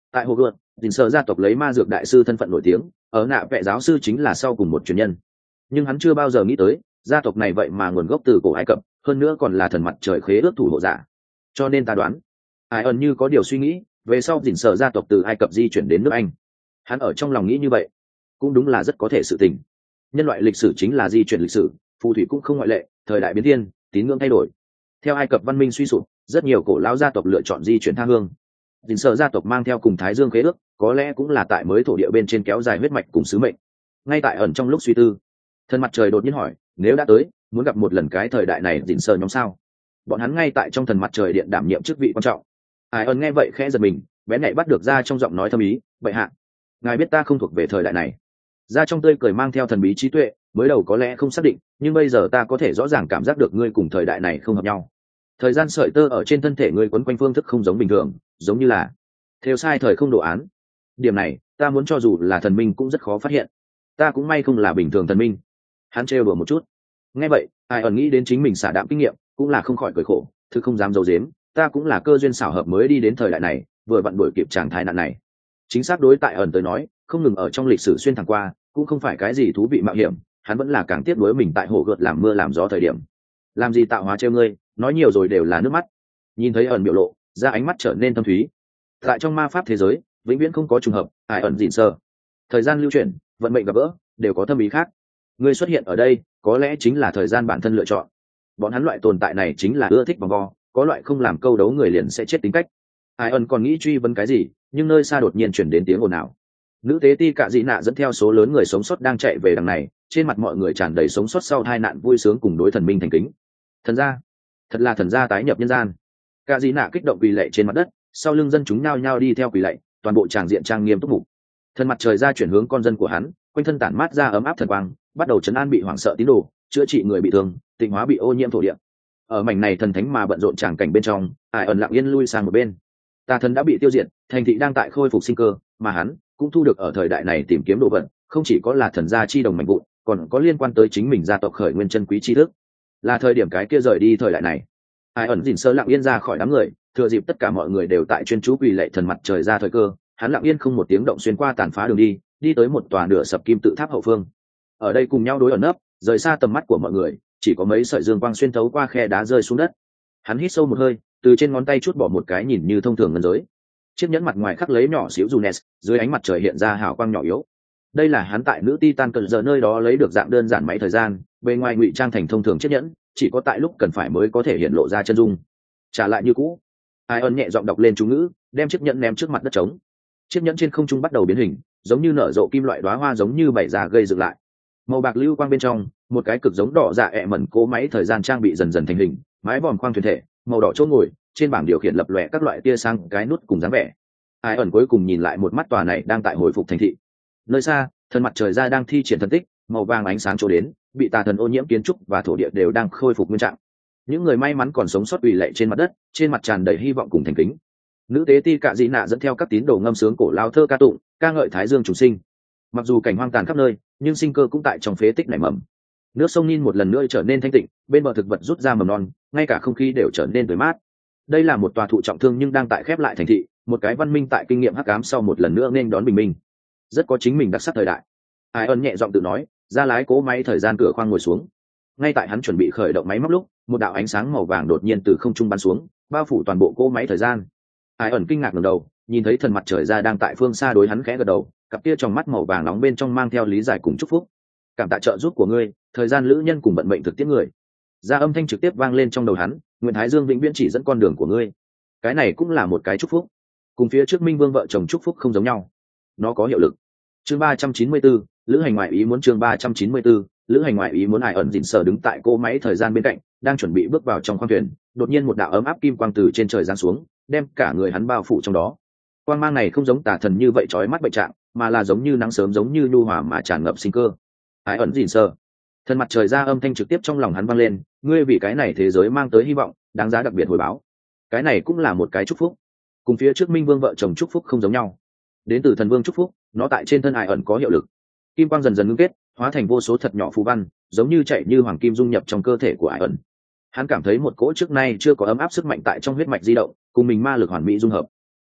[SPEAKER 1] Tại hồ gợt, dình sở gia tộc lấy ma dược đại sư thân phận nổi tiếng, ở nạ vệ giáo sư chính là sau cùng một truyền nhân. Nhưng hắn chưa bao giờ nghĩ tới gia tộc này vậy mà nguồn gốc từ cổ Ai Cập, hơn nữa còn là thần mặt trời khế ước thủ hộ giả. Cho nên ta đoán ai ẩn như có điều suy nghĩ, về sau dình sở gia tộc từ Ai Cập di chuyển đến nước Anh. Hắn ở trong lòng nghĩ như vậy, cũng đúng là rất có thể sự tình. Nhân loại lịch sử chính là di chuyển lịch sử, phù thủy cũng không ngoại lệ. Thời đại biến thiên, tín ngưỡng thay đổi. Theo Ai Cập văn minh suy sụp, rất nhiều cổ lão gia tộc lựa chọn di chuyển tha hương. Dình sở gia tộc mang theo cùng Thái Dương khế ước, có lẽ cũng là tại mới thổ địa bên trên kéo dài huyết mạch cùng sứ mệnh. Ngay tại ẩn trong lúc suy tư, thần mặt trời đột nhiên hỏi, nếu đã tới, muốn gặp một lần cái thời đại này dình sở nhóm sao? Bọn hắn ngay tại trong thần mặt trời điện đảm nhiệm chức vị quan trọng. Ai ẩn nghe vậy khẽ giật mình, bén nhạy bắt được ra trong giọng nói thâm ý, vậy hạ, ngài biết ta không thuộc về thời đại này. Ra trong tươi cười mang theo thần bí trí tuệ, mới đầu có lẽ không xác định, nhưng bây giờ ta có thể rõ ràng cảm giác được ngươi cùng thời đại này không hợp nhau. Thời gian sợi tơ ở trên thân thể ngươi quấn quanh phương thức không giống bình thường, giống như là theo sai thời không đồ án. Điểm này ta muốn cho dù là thần minh cũng rất khó phát hiện. Ta cũng may không là bình thường thần minh. Hắn trêu đùa một chút. Nghe vậy ai ẩn nghĩ đến chính mình xả đạm kinh nghiệm, cũng là không khỏi cười khổ, thứ không dám giấu giếm, ta cũng là cơ duyên xảo hợp mới đi đến thời đại này, vừa vặn đuổi kịp chàng thái nạn này. Chính xác đối tại ẩn tới nói, không ngừng ở trong lịch sử xuyên thẳng qua, cũng không phải cái gì thú vị mạo hiểm, hắn vẫn là càng tiếc nuối mình tại hồ gợt làm mưa làm gió thời điểm. Làm gì tạo hóa trêu ngươi, nói nhiều rồi đều là nước mắt. Nhìn thấy ẩn biểu lộ, ra ánh mắt trở nên thâm thúy. Tại trong ma pháp thế giới, vĩnh viễn không có trùng hợp, ai ẩn dịn sơ. Thời gian lưu chuyển, vận mệnh gặp gỡ, đều có thâm ý khác. Ngươi xuất hiện ở đây, có lẽ chính là thời gian bản thân lựa chọn. Bọn hắn loại tồn tại này chính là ưa thích vòng vo, có loại không làm câu đấu người liền sẽ chết tính cách. Ai ẩn còn nghĩ truy vấn cái gì, nhưng nơi xa đột nhiên chuyển đến tiếng ồn ào. Nữ tế ti cạ dị nạ dẫn theo số lớn người sống sót đang chạy về đằng này, trên mặt mọi người tràn đầy sống sót sau tai nạn vui sướng cùng đối thần minh thành kính. Thần gia, thật là thần gia tái nhập nhân gian. Cạ dị nạ kích động quỳ lạy trên mặt đất, sau lưng dân chúng nhao nhao đi theo quỳ lạy, toàn bộ tràng diện trang nghiêm túc mục. Thần mặt trời ra chuyển hướng con dân của hắn, quanh thân tản mát ra ấm áp thần quang, bắt đầu trấn an bị hoảng sợ tín đồ, chữa trị người bị thương, tịnh hóa bị ô nhiễm thổ địa. Ở mảnh này thần thánh mà bận rộn tràng cảnh bên trong, ai ẩn lặng yên lui sang một bên. Tà thần đã bị tiêu diệt, thành thị đang tại khôi phục sinh cơ, mà hắn cũng thu được ở thời đại này tìm kiếm đồ vật, không chỉ có là thần gia chi đồng mạnh vụn, còn có liên quan tới chính mình gia tộc khởi nguyên chân quý tri thức. Là thời điểm cái kia rời đi thời đại này. Ai ẩn dỉn sơ lặng yên ra khỏi đám người, thừa dịp tất cả mọi người đều tại chuyên chú quỳ lạy thần mặt trời ra thời cơ, hắn lặng yên không một tiếng động xuyên qua tàn phá đường đi, đi tới một tòa nửa sập kim tự tháp hậu phương. Ở đây cùng nhau đối ẩn nấp, rời xa tầm mắt của mọi người, chỉ có mấy sợi dương quang xuyên thấu qua khe đá rơi xuống đất. Hắn hít sâu một hơi, từ trên ngón tay chút bỏ một cái nhìn như thông thường ngân giới. Chiếc nhẫn mặt ngoài khắc lấy nhỏ xíu Junes, dưới ánh mặt trời hiện ra hào quang nhỏ yếu. Đây là hắn tại nữ Titan cần giờ nơi đó lấy được dạng đơn giản máy thời gian, bề ngoài ngụy trang thành thông thường chiếc nhẫn, chỉ có tại lúc cần phải mới có thể hiện lộ ra chân dung. Trả lại như cũ. Ai ân nhẹ giọng đọc lên chú ngữ, đem chiếc nhẫn ném trước mặt đất trống. Chiếc nhẫn trên không trung bắt đầu biến hình, giống như nở rộ kim loại đóa hoa giống như bảy già gây dựng lại. Màu bạc lưu quang bên trong, một cái cực giống đỏ dạ ẹ mẩn cố máy thời gian trang bị dần dần thành hình, mái vòm khoang thuyền thể, màu đỏ chỗ ngồi, trên bảng điều khiển lập lòe các loại tia sáng cái nút cùng dáng vẻ. Ai ẩn cuối cùng nhìn lại một mắt tòa này đang tại hồi phục thành thị. Nơi xa, thần mặt trời ra đang thi triển thần tích, màu vàng ánh sáng chỗ đến, bị tà thần ô nhiễm kiến trúc và thổ địa đều đang khôi phục nguyên trạng. Những người may mắn còn sống sót ủy lệ trên mặt đất, trên mặt tràn đầy hy vọng cùng thành kính. Nữ tế ti cạ dị nạ dẫn theo các tín đồ ngâm sướng cổ lao thơ ca tụng, ca ngợi thái dương trùng sinh. Mặc dù cảnh hoang tàn khắp nơi, nhưng sinh cơ cũng tại trong phế tích nảy mầm. Nước sông Nin một lần nữa trở nên thanh tịnh, bên bờ thực vật rút ra mầm non, ngay cả không khí đều trở nên tươi mát. Đây là một tòa thụ trọng thương nhưng đang tại khép lại thành thị, một cái văn minh tại kinh nghiệm hắc ám sau một lần nữa nên đón bình minh. Rất có chính mình đặc sắc thời đại. Ai ân nhẹ giọng tự nói, ra lái cố máy thời gian cửa khoang ngồi xuống. Ngay tại hắn chuẩn bị khởi động máy móc lúc, một đạo ánh sáng màu vàng đột nhiên từ không trung bắn xuống, bao phủ toàn bộ cỗ máy thời gian. Ai ẩn kinh ngạc ngẩng đầu, nhìn thấy thần mặt trời ra đang tại phương xa đối hắn khẽ gật đầu, cặp kia trong mắt màu vàng nóng bên trong mang theo lý giải cùng chúc phúc. Cảm tạ trợ giúp của ngươi, thời gian lữ nhân cùng vận mệnh thực tiễn người. Ra âm thanh trực tiếp vang lên trong đầu hắn, nguyện thái dương vĩnh viễn chỉ dẫn con đường của ngươi. Cái này cũng là một cái chúc phúc, cùng phía trước Minh Vương vợ chồng chúc phúc không giống nhau, nó có hiệu lực. Chương ba trăm chín mươi bốn, lữ hành ngoại ý muốn. Chương ba trăm chín mươi bốn, lữ hành ngoại ý muốn. Ai ẩn dịn sờ đứng tại cỗ máy thời gian bên cạnh, đang chuẩn bị bước vào trong khoang thuyền, đột nhiên một đạo ấm áp kim quang từ trên trời giáng xuống, đem cả người hắn bao phủ trong đó. Quang mang này không giống tà thần như vậy chói mắt bệnh trạng, mà là giống như nắng sớm, giống như nhu hòa mà tràn ngập sinh cơ. Ai ẩn dịn sờ, thần mặt trời ra âm thanh trực tiếp trong lòng hắn vang lên, ngươi vì cái này thế giới mang tới hy vọng, đáng giá đặc biệt hồi báo. Cái này cũng là một cái chúc phúc, cùng phía trước Minh Vương vợ chồng chúc phúc không giống nhau. Đến từ thần vương chúc phúc, nó tại trên thân Ai ẩn có hiệu lực. Kim quang dần dần ngưng kết, hóa thành vô số thật nhỏ phù văn, giống như chạy như hoàng kim dung nhập trong cơ thể của Ai ẩn. Hắn cảm thấy một cỗ trước nay chưa có ấm áp sức mạnh tại trong huyết mạch di động, cùng mình ma lực hoàn mỹ dung hợp.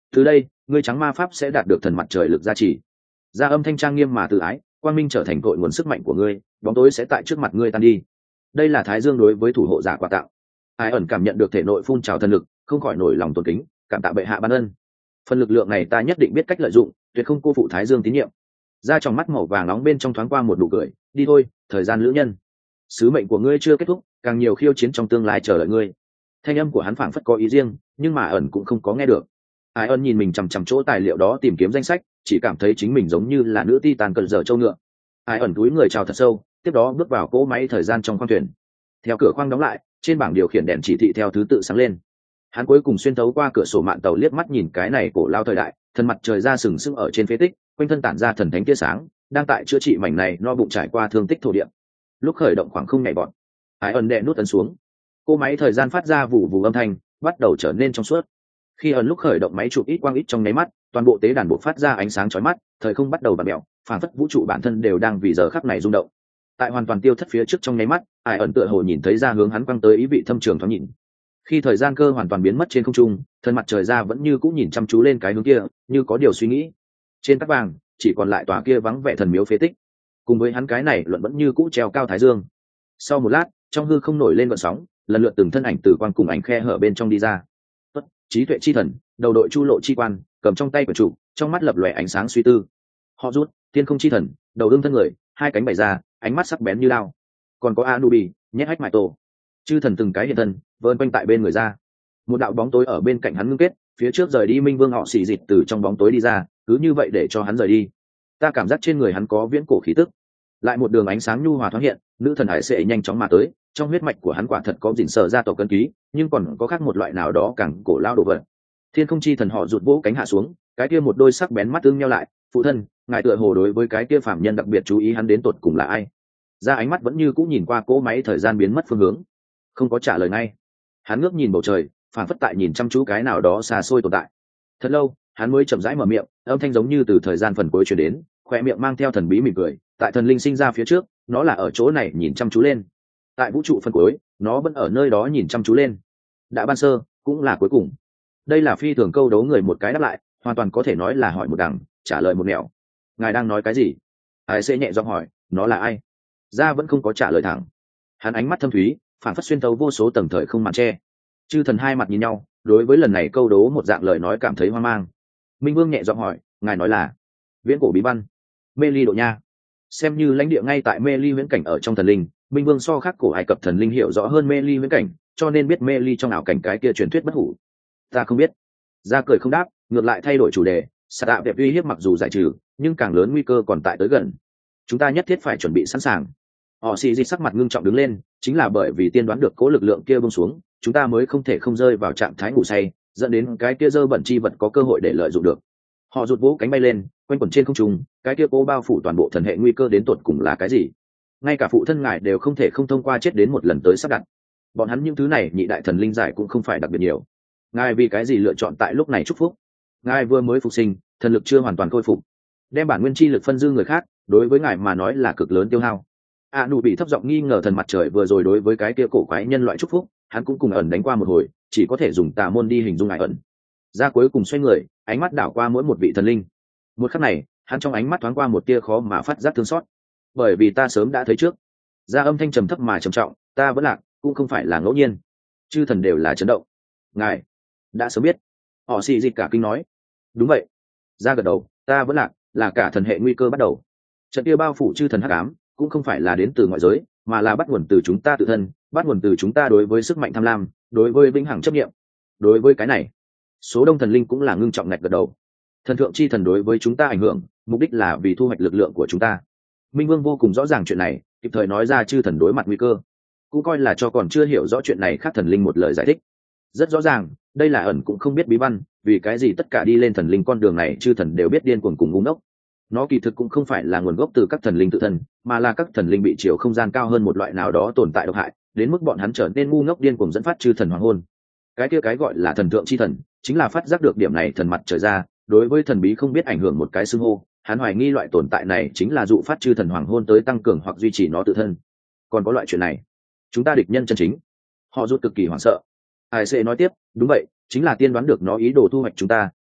[SPEAKER 1] từ đây ngươi trắng ma pháp sẽ đạt được thần mặt trời lực gia trì. Ra âm thanh trang nghiêm mà tự ái, quang minh trở thành cội nguồn sức mạnh của ngươi, bóng tối sẽ tại trước mặt ngươi tan đi. Đây là Thái Dương đối với thủ hộ giả quà tặng. Ai ẩn cảm nhận được thể nội phun trào thần lực, không khỏi nổi lòng tôn kính, cảm tạ bệ hạ ban ân. Phần lực lượng này ta nhất định biết cách lợi dụng, tuyệt không cô phụ Thái Dương tín nhiệm. Ra trong mắt màu vàng nóng bên trong thoáng qua một nụ cười, đi thôi, thời gian lữ nhân. Sứ mệnh của ngươi chưa kết thúc, càng nhiều khiêu chiến trong tương lai chờ đợi ngươi. Thanh âm của hắn phảng phất có ý riêng, nhưng mà ẩn cũng không có nghe được. Ai ẩn nhìn mình chằm chằm chỗ tài liệu đó tìm kiếm danh sách, chỉ cảm thấy chính mình giống như là nữ ti tàn cận dở châu ngựa. Ai ẩn túi người chào thật sâu, tiếp đó bước vào cỗ máy thời gian trong khoang thuyền. Theo cửa khoang đóng lại, trên bảng điều khiển đèn chỉ thị theo thứ tự sáng lên. Hắn cuối cùng xuyên thấu qua cửa sổ mạn tàu liếc mắt nhìn cái này cổ lao thời đại, thần mặt trời ra sừng sững ở trên phế tích, quanh thân tản ra thần thánh tia sáng, đang tại chữa trị mảnh này no bụng trải qua thương tích thổ địa. Lúc khởi động khoảng không nhảy bọn, Ai ẩn đè nút ấn xuống, cỗ máy thời gian phát ra vụ vụ âm thanh, bắt đầu trở nên trong suốt. Khi ẩn lúc khởi động máy chụp ít quang ít trong nháy mắt, toàn bộ tế đàn bộ phát ra ánh sáng chói mắt, thời không bắt đầu bật mèo, phản phất vũ trụ bản thân đều đang vì giờ khắc này rung động. Tại hoàn toàn tiêu thất phía trước trong nháy mắt, Ai ẩn tựa hồ nhìn thấy ra hướng hắn quăng tới ý vị thâm trường thoáng nhìn. Khi thời gian cơ hoàn toàn biến mất trên không trung, thân mặt trời ra vẫn như cũ nhìn chăm chú lên cái hướng kia, như có điều suy nghĩ. Trên tắc vàng chỉ còn lại tòa kia vắng vẻ thần miếu phế tích, cùng với hắn cái này luận vẫn như cũ treo cao thái dương. Sau một lát, trong hư không nổi lên gợn sóng, lần lượt từng thân ảnh từ quang cùng ảnh khe hở bên trong đi ra. Tuất, trí tuệ chi thần, đầu đội chu lộ chi quan, cầm trong tay quyển trụ, trong mắt lập lòe ánh sáng suy tư. Họ rút, thiên không chi thần, đầu đương thân người, hai cánh bày ra, ánh mắt sắc bén như lao. Còn có Anubi, nhét hách mại tổ. Chư thần từng cái hiện thân, vơn quanh tại bên người ra. Một đạo bóng tối ở bên cạnh hắn ngưng kết, phía trước rời đi Minh Vương họ xì dịt từ trong bóng tối đi ra, cứ như vậy để cho hắn rời đi. Ta cảm giác trên người hắn có viễn cổ khí tức. Lại một đường ánh sáng nhu hòa thoáng hiện, nữ thần hải sẽ nhanh chóng mà tới, trong huyết mạch của hắn quả thật có gìn sở gia tộc cân ký, nhưng còn có khác một loại nào đó càng cổ lao đồ vật. Thiên không chi thần họ rụt vỗ cánh hạ xuống, cái kia một đôi sắc bén mắt tương nhau lại, phụ thân, ngài tựa hồ đối với cái kia phạm nhân đặc biệt chú ý hắn đến tột cùng là ai? Ra ánh mắt vẫn như cũ nhìn qua cỗ máy thời gian biến mất phương hướng, không có trả lời ngay. Hắn ngước nhìn bầu trời, phản phất tại nhìn chăm chú cái nào đó xa xôi tồn tại. Thật lâu, hắn mới chậm rãi mở miệng, âm thanh giống như từ thời gian phần cuối truyền đến, khoe miệng mang theo thần bí mỉm cười. Tại thần linh sinh ra phía trước, nó là ở chỗ này nhìn chăm chú lên. Tại vũ trụ phần cuối, nó vẫn ở nơi đó nhìn chăm chú lên. Đã ban sơ, cũng là cuối cùng. Đây là phi thường câu đấu người một cái đáp lại, hoàn toàn có thể nói là hỏi một đằng, trả lời một nẻo. Ngài đang nói cái gì? Ai sẽ nhẹ giọng hỏi, nó là ai? Ra vẫn không có trả lời thẳng. Hắn ánh mắt thâm thúy, phản phất xuyên thấu vô số tầng thời không màn che. Chư thần hai mặt nhìn nhau, đối với lần này câu đố một dạng lời nói cảm thấy hoang mang. Minh Vương nhẹ giọng hỏi, ngài nói là viễn cổ bí văn, mê ly độ nha. Xem như lãnh địa ngay tại mê ly viễn cảnh ở trong thần linh, Minh Vương so khác cổ Ai Cập thần linh hiểu rõ hơn mê ly viễn cảnh, cho nên biết mê ly trong ảo cảnh cái kia truyền thuyết bất hủ. Ta không biết. Ra cười không đáp, ngược lại thay đổi chủ đề. Sạt đạo đẹp uy hiếp mặc dù giải trừ, nhưng càng lớn nguy cơ còn tại tới gần. Chúng ta nhất thiết phải chuẩn bị sẵn sàng. Họ xì dịch sắc mặt ngưng trọng đứng lên, chính là bởi vì tiên đoán được cố lực lượng kia buông xuống, chúng ta mới không thể không rơi vào trạng thái ngủ say, dẫn đến cái kia dơ bẩn chi vật có cơ hội để lợi dụng được. Họ rụt vỗ cánh bay lên, quanh quẩn trên không trung, cái kia cố bao phủ toàn bộ thần hệ nguy cơ đến tột cùng là cái gì? Ngay cả phụ thân ngài đều không thể không thông qua chết đến một lần tới sắp đặt. Bọn hắn những thứ này nhị đại thần linh giải cũng không phải đặc biệt nhiều. Ngài vì cái gì lựa chọn tại lúc này chúc phúc? Ngài vừa mới phục sinh, thần lực chưa hoàn toàn khôi phục, đem bản nguyên chi lực phân dư người khác, đối với ngài mà nói là cực lớn tiêu hao. A nụ bị thấp giọng nghi ngờ thần mặt trời vừa rồi đối với cái kia cổ quái nhân loại chúc phúc, hắn cũng cùng ẩn đánh qua một hồi, chỉ có thể dùng tà môn đi hình dung ngài ẩn. Ra cuối cùng xoay người, ánh mắt đảo qua mỗi một vị thần linh. Một khắc này, hắn trong ánh mắt thoáng qua một tia khó mà phát giác thương xót, bởi vì ta sớm đã thấy trước. Ra âm thanh trầm thấp mà trầm trọng, ta vẫn lạc, cũng không phải là ngẫu nhiên. Chư thần đều là chấn động. Ngài đã sớm biết. Họ xì dịch cả kinh nói. Đúng vậy. Ra gật đầu, ta vẫn lạc, là cả thần hệ nguy cơ bắt đầu. Trận kia bao phủ chư thần hắc ám, cũng không phải là đến từ ngoại giới, mà là bắt nguồn từ chúng ta tự thân, bắt nguồn từ chúng ta đối với sức mạnh tham lam, đối với vĩnh hằng chấp niệm. Đối với cái này, số đông thần linh cũng là ngưng trọng ngạch gật đầu. Thần thượng chi thần đối với chúng ta ảnh hưởng, mục đích là vì thu hoạch lực lượng của chúng ta. Minh Vương vô cùng rõ ràng chuyện này, kịp thời nói ra chư thần đối mặt nguy cơ, cũng coi là cho còn chưa hiểu rõ chuyện này khác thần linh một lời giải thích. Rất rõ ràng, đây là ẩn cũng không biết bí văn, vì cái gì tất cả đi lên thần linh con đường này chư thần đều biết điên cuồng cùng ngu ngốc. Nó kỳ thực cũng không phải là nguồn gốc từ các thần linh tự thân, mà là các thần linh bị chiều không gian cao hơn một loại nào đó tồn tại độc hại, đến mức bọn hắn trở nên ngu ngốc điên cuồng dẫn phát chư thần hoàng hôn. Cái kia cái gọi là thần thượng chi thần, chính là phát giác được điểm này thần mặt trời ra, đối với thần bí không biết ảnh hưởng một cái xưng hô, hắn hoài nghi loại tồn tại này chính là dụ phát chư thần hoàng hôn tới tăng cường hoặc duy trì nó tự thân. Còn có loại chuyện này, chúng ta địch nhân chân chính. Họ rút cực kỳ hoảng sợ. Ai sẽ nói tiếp, đúng vậy, chính là tiên đoán được nó ý đồ thu hoạch chúng ta,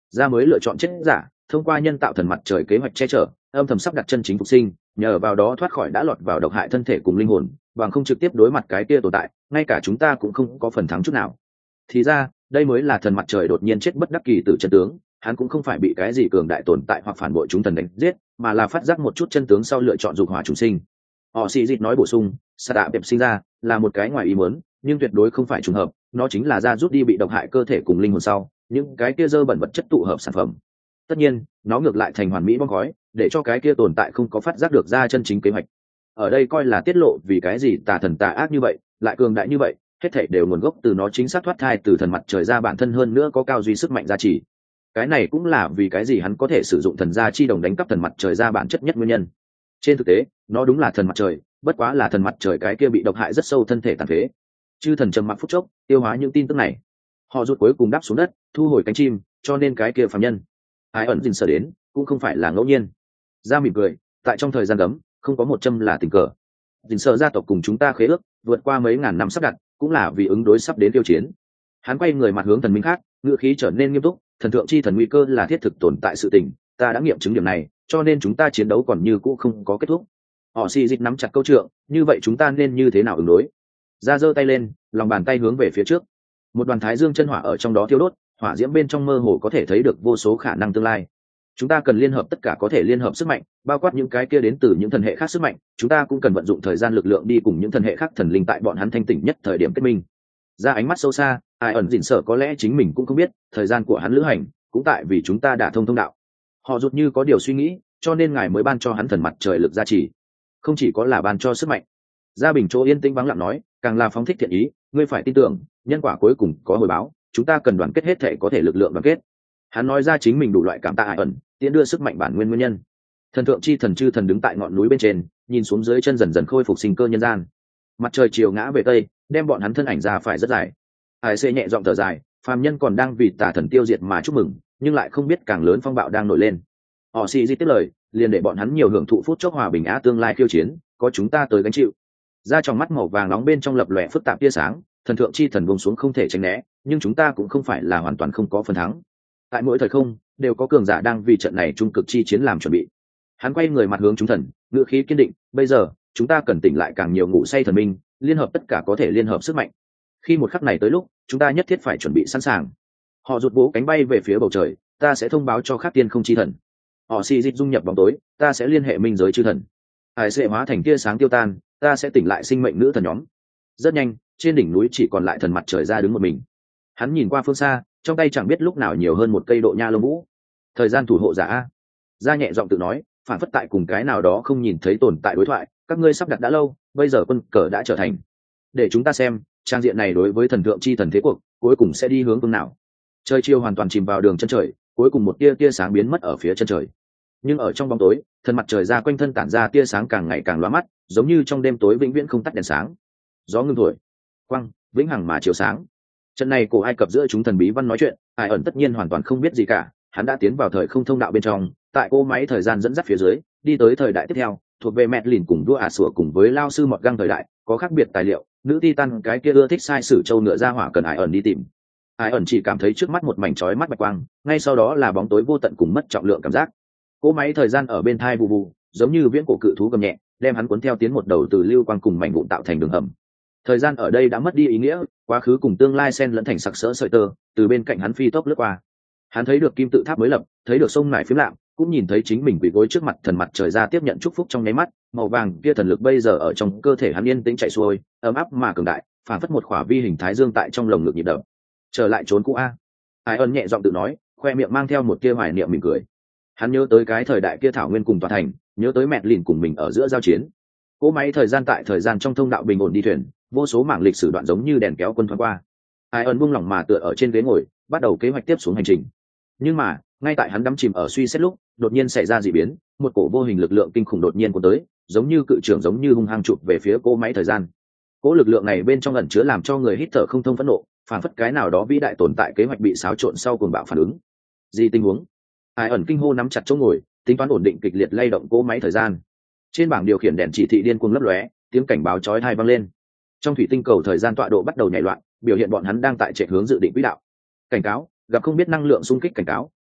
[SPEAKER 1] Ra mới lựa chọn chết giả, thông qua nhân tạo thần mặt trời kế hoạch che chở, âm thầm sắp đặt chân chính phục sinh, nhờ vào đó thoát khỏi đã lọt vào độc hại thân thể cùng linh hồn, bằng không trực tiếp đối mặt cái kia tồn tại, ngay cả chúng ta cũng không có phần thắng chút nào. Thì ra, đây mới là thần mặt trời đột nhiên chết bất đắc kỳ tử chân tướng, hắn cũng không phải bị cái gì cường đại tồn tại hoặc phản bội chúng thần đánh giết, mà là phát giác một chút chân tướng sau lựa chọn dục hỏa chủ sinh. Họ xì dịch nói bổ sung, sa đạ bẹp sinh ra là một cái ngoài ý muốn, nhưng tuyệt đối không phải trùng hợp, nó chính là ra rút đi bị độc hại cơ thể cùng linh hồn sau những cái kia dơ bẩn vật chất tụ hợp sản phẩm. Tất nhiên nó ngược lại thành hoàn mỹ bong gói, để cho cái kia tồn tại không có phát giác được ra chân chính kế hoạch. Ở đây coi là tiết lộ vì cái gì tà thần tà ác như vậy, lại cường đại như vậy, hết thảy đều nguồn gốc từ nó chính xác thoát thai từ thần mặt trời ra bản thân, hơn nữa có cao duy sức mạnh gia trì. Cái này cũng là vì cái gì hắn có thể sử dụng thần gia chi đồng đánh cắp thần mặt trời ra bản chất nhất nguyên nhân. Trên thực tế nó đúng là thần mặt trời, bất quá là thần mặt trời cái kia bị độc hại rất sâu thân thể tàn phế. Chư thần trầm mặc phút chốc, tiêu hóa những tin tức này. Họ rút cuối cùng đáp xuống đất, thu hồi cánh chim, cho nên cái kia phàm nhân ai ẩn dình sở đến cũng không phải là ngẫu nhiên. Ra mỉm cười, tại trong thời gian gấm không có một châm là tình cờ. Dình sở gia tộc cùng chúng ta khế ước vượt qua mấy ngàn năm sắp đặt, cũng là vì ứng đối sắp đến tiêu chiến. Hắn quay người mặt hướng thần minh khác, ngữ khí trở nên nghiêm túc, thần thượng chi thần nguy cơ là thiết thực tồn tại sự tình, ta đã nghiệm chứng điểm này, cho nên chúng ta chiến đấu còn như cũ không có kết thúc. Họ xì dịch nắm chặt câu trượng, như vậy chúng ta nên như thế nào ứng đối? Ra giơ tay lên, lòng bàn tay hướng về phía trước, một đoàn thái dương chân hỏa ở trong đó thiêu đốt, hỏa diễm bên trong mơ hồ có thể thấy được vô số khả năng tương lai. Chúng ta cần liên hợp tất cả có thể liên hợp sức mạnh, bao quát những cái kia đến từ những thần hệ khác sức mạnh, chúng ta cũng cần vận dụng thời gian lực lượng đi cùng những thần hệ khác thần linh tại bọn hắn thanh tỉnh nhất thời điểm kết minh. Ra ánh mắt sâu xa, ai ẩn dịn sợ có lẽ chính mình cũng không biết, thời gian của hắn lữ hành cũng tại vì chúng ta đã thông thông đạo. Họ rụt như có điều suy nghĩ, cho nên ngài mới ban cho hắn thần mặt trời lực gia trì, không chỉ có là ban cho sức mạnh. Gia bình chỗ yên tĩnh vắng lặng nói, càng là phóng thích thiện ý, ngươi phải tin tưởng, nhân quả cuối cùng có hồi báo, chúng ta cần đoàn kết hết thể có thể lực lượng đoàn kết. Hắn nói ra chính mình đủ loại cảm tạ ai ẩn, tiến đưa sức mạnh bản nguyên nguyên nhân. Thần thượng chi thần chư thần đứng tại ngọn núi bên trên, nhìn xuống dưới chân dần dần khôi phục sinh cơ nhân gian. Mặt trời chiều ngã về tây, đem bọn hắn thân ảnh ra phải rất dài. Ai xê nhẹ giọng thở dài, phàm nhân còn đang vì tà thần tiêu diệt mà chúc mừng, nhưng lại không biết càng lớn phong bạo đang nổi lên. Họ xì di tiếp lời, liền để bọn hắn nhiều hưởng thụ phút chốc hòa bình á tương lai khiêu chiến, có chúng ta tới gánh chịu. Ra trong mắt màu vàng nóng bên trong lập lòe phức tạp tia sáng, thần thượng chi thần buông xuống không thể tránh né, nhưng chúng ta cũng không phải là hoàn toàn không có phần thắng. Tại mỗi thời không đều có cường giả đang vì trận này trung cực chi chiến làm chuẩn bị. Hắn quay người mặt hướng chúng thần, ngữ khí kiên định, bây giờ chúng ta cần tỉnh lại càng nhiều ngủ say thần minh, liên hợp tất cả có thể liên hợp sức mạnh. Khi một khắc này tới lúc, chúng ta nhất thiết phải chuẩn bị sẵn sàng. Họ rụt bố cánh bay về phía bầu trời, ta sẽ thông báo cho khác tiên không chi thần. Họ xì dịch dung nhập bóng tối, ta sẽ liên hệ minh giới chư thần. Hải sẽ hóa thành tia sáng tiêu tan, ta sẽ tỉnh lại sinh mệnh nữ thần nhóm. Rất nhanh, trên đỉnh núi chỉ còn lại thần mặt trời ra đứng một mình. Hắn nhìn qua phương xa, trong tay chẳng biết lúc nào nhiều hơn một cây độ nha lông vũ. Thời gian thủ hộ giả a. Ra nhẹ giọng tự nói, phản phất tại cùng cái nào đó không nhìn thấy tồn tại đối thoại, các ngươi sắp đặt đã lâu, bây giờ quân cờ đã trở thành. Để chúng ta xem, trang diện này đối với thần thượng chi thần thế cuộc, cuối cùng sẽ đi hướng phương nào. Trời chiều hoàn toàn chìm vào đường chân trời, cuối cùng một tia tia sáng biến mất ở phía chân trời. Nhưng ở trong bóng tối, thần mặt trời ra quanh thân tản ra tia sáng càng ngày càng lóa mắt, giống như trong đêm tối vĩnh viễn không tắt đèn sáng. Gió ngưng thổi, quang vĩnh hằng mà chiếu sáng. Trận này cổ Ai Cập giữa chúng thần bí văn nói chuyện, Ai ẩn tất nhiên hoàn toàn không biết gì cả, hắn đã tiến vào thời không thông đạo bên trong, tại cô máy thời gian dẫn dắt phía dưới, đi tới thời đại tiếp theo, thuộc về mẹ lìn cùng đua ả sủa cùng với lao sư mọt găng thời đại, có khác biệt tài liệu, nữ titan cái kia ưa thích sai sử châu ngựa ra hỏa cần Ai ẩn đi tìm. Ai ẩn chỉ cảm thấy trước mắt một mảnh chói mắt bạch quang, ngay sau đó là bóng tối vô tận cùng mất trọng lượng cảm giác. Cỗ máy thời gian ở bên thai vù vù, giống như viễn cổ cự thú gầm nhẹ, đem hắn cuốn theo tiến một đầu từ lưu quang cùng mảnh vụn tạo thành đường hầm. Thời gian ở đây đã mất đi ý nghĩa, quá khứ cùng tương lai xen lẫn thành sặc sỡ sợi tơ, từ bên cạnh hắn phi tốc lướt qua. Hắn thấy được kim tự tháp mới lập, thấy được sông nải phím lạm, cũng nhìn thấy chính mình quỳ gối trước mặt thần mặt trời ra tiếp nhận chúc phúc trong nháy mắt, màu vàng kia thần lực bây giờ ở trong cơ thể hắn yên tĩnh chạy xuôi, ấm áp mà cường đại, phản phất một khỏa vi hình thái dương tại trong lồng ngực nhịp đập. Trở lại trốn cũ a. Ai ân nhẹ giọng tự nói, khoe miệng mang theo một tia hoài niệm mỉm cười. Hắn nhớ tới cái thời đại kia thảo nguyên cùng tòa thành, nhớ tới mẹ lìn cùng mình ở giữa giao chiến. Cỗ máy thời gian tại thời gian trong thông đạo bình ổn đi thuyền, vô số mảng lịch sử đoạn giống như đèn kéo quân thoáng qua. Ai ân buông lỏng mà tựa ở trên ghế ngồi, bắt đầu kế hoạch tiếp xuống hành trình. Nhưng mà, ngay tại hắn đắm chìm ở suy xét lúc, đột nhiên xảy ra dị biến, một cổ vô hình lực lượng kinh khủng đột nhiên cuốn tới, giống như cự trưởng giống như hung hăng chụp về phía cỗ máy thời gian. Cỗ lực lượng này bên trong ẩn chứa làm cho người hít thở không thông phẫn nộ, phản phất cái nào đó vĩ đại tồn tại kế hoạch bị xáo trộn sau cuồng bạo phản ứng. Gì tình huống? Ai ẩn kinh hô nắm chặt chỗ ngồi, tính toán ổn định kịch liệt lay động cỗ máy thời gian. Trên bảng điều khiển đèn chỉ thị điên cuồng lấp lóe, tiếng cảnh báo chói tai vang lên. Trong thủy tinh cầu thời gian tọa độ bắt đầu nhảy loạn, biểu hiện bọn hắn đang tại chạy hướng dự định quỹ đạo. Cảnh cáo, gặp không biết năng lượng xung kích cảnh cáo,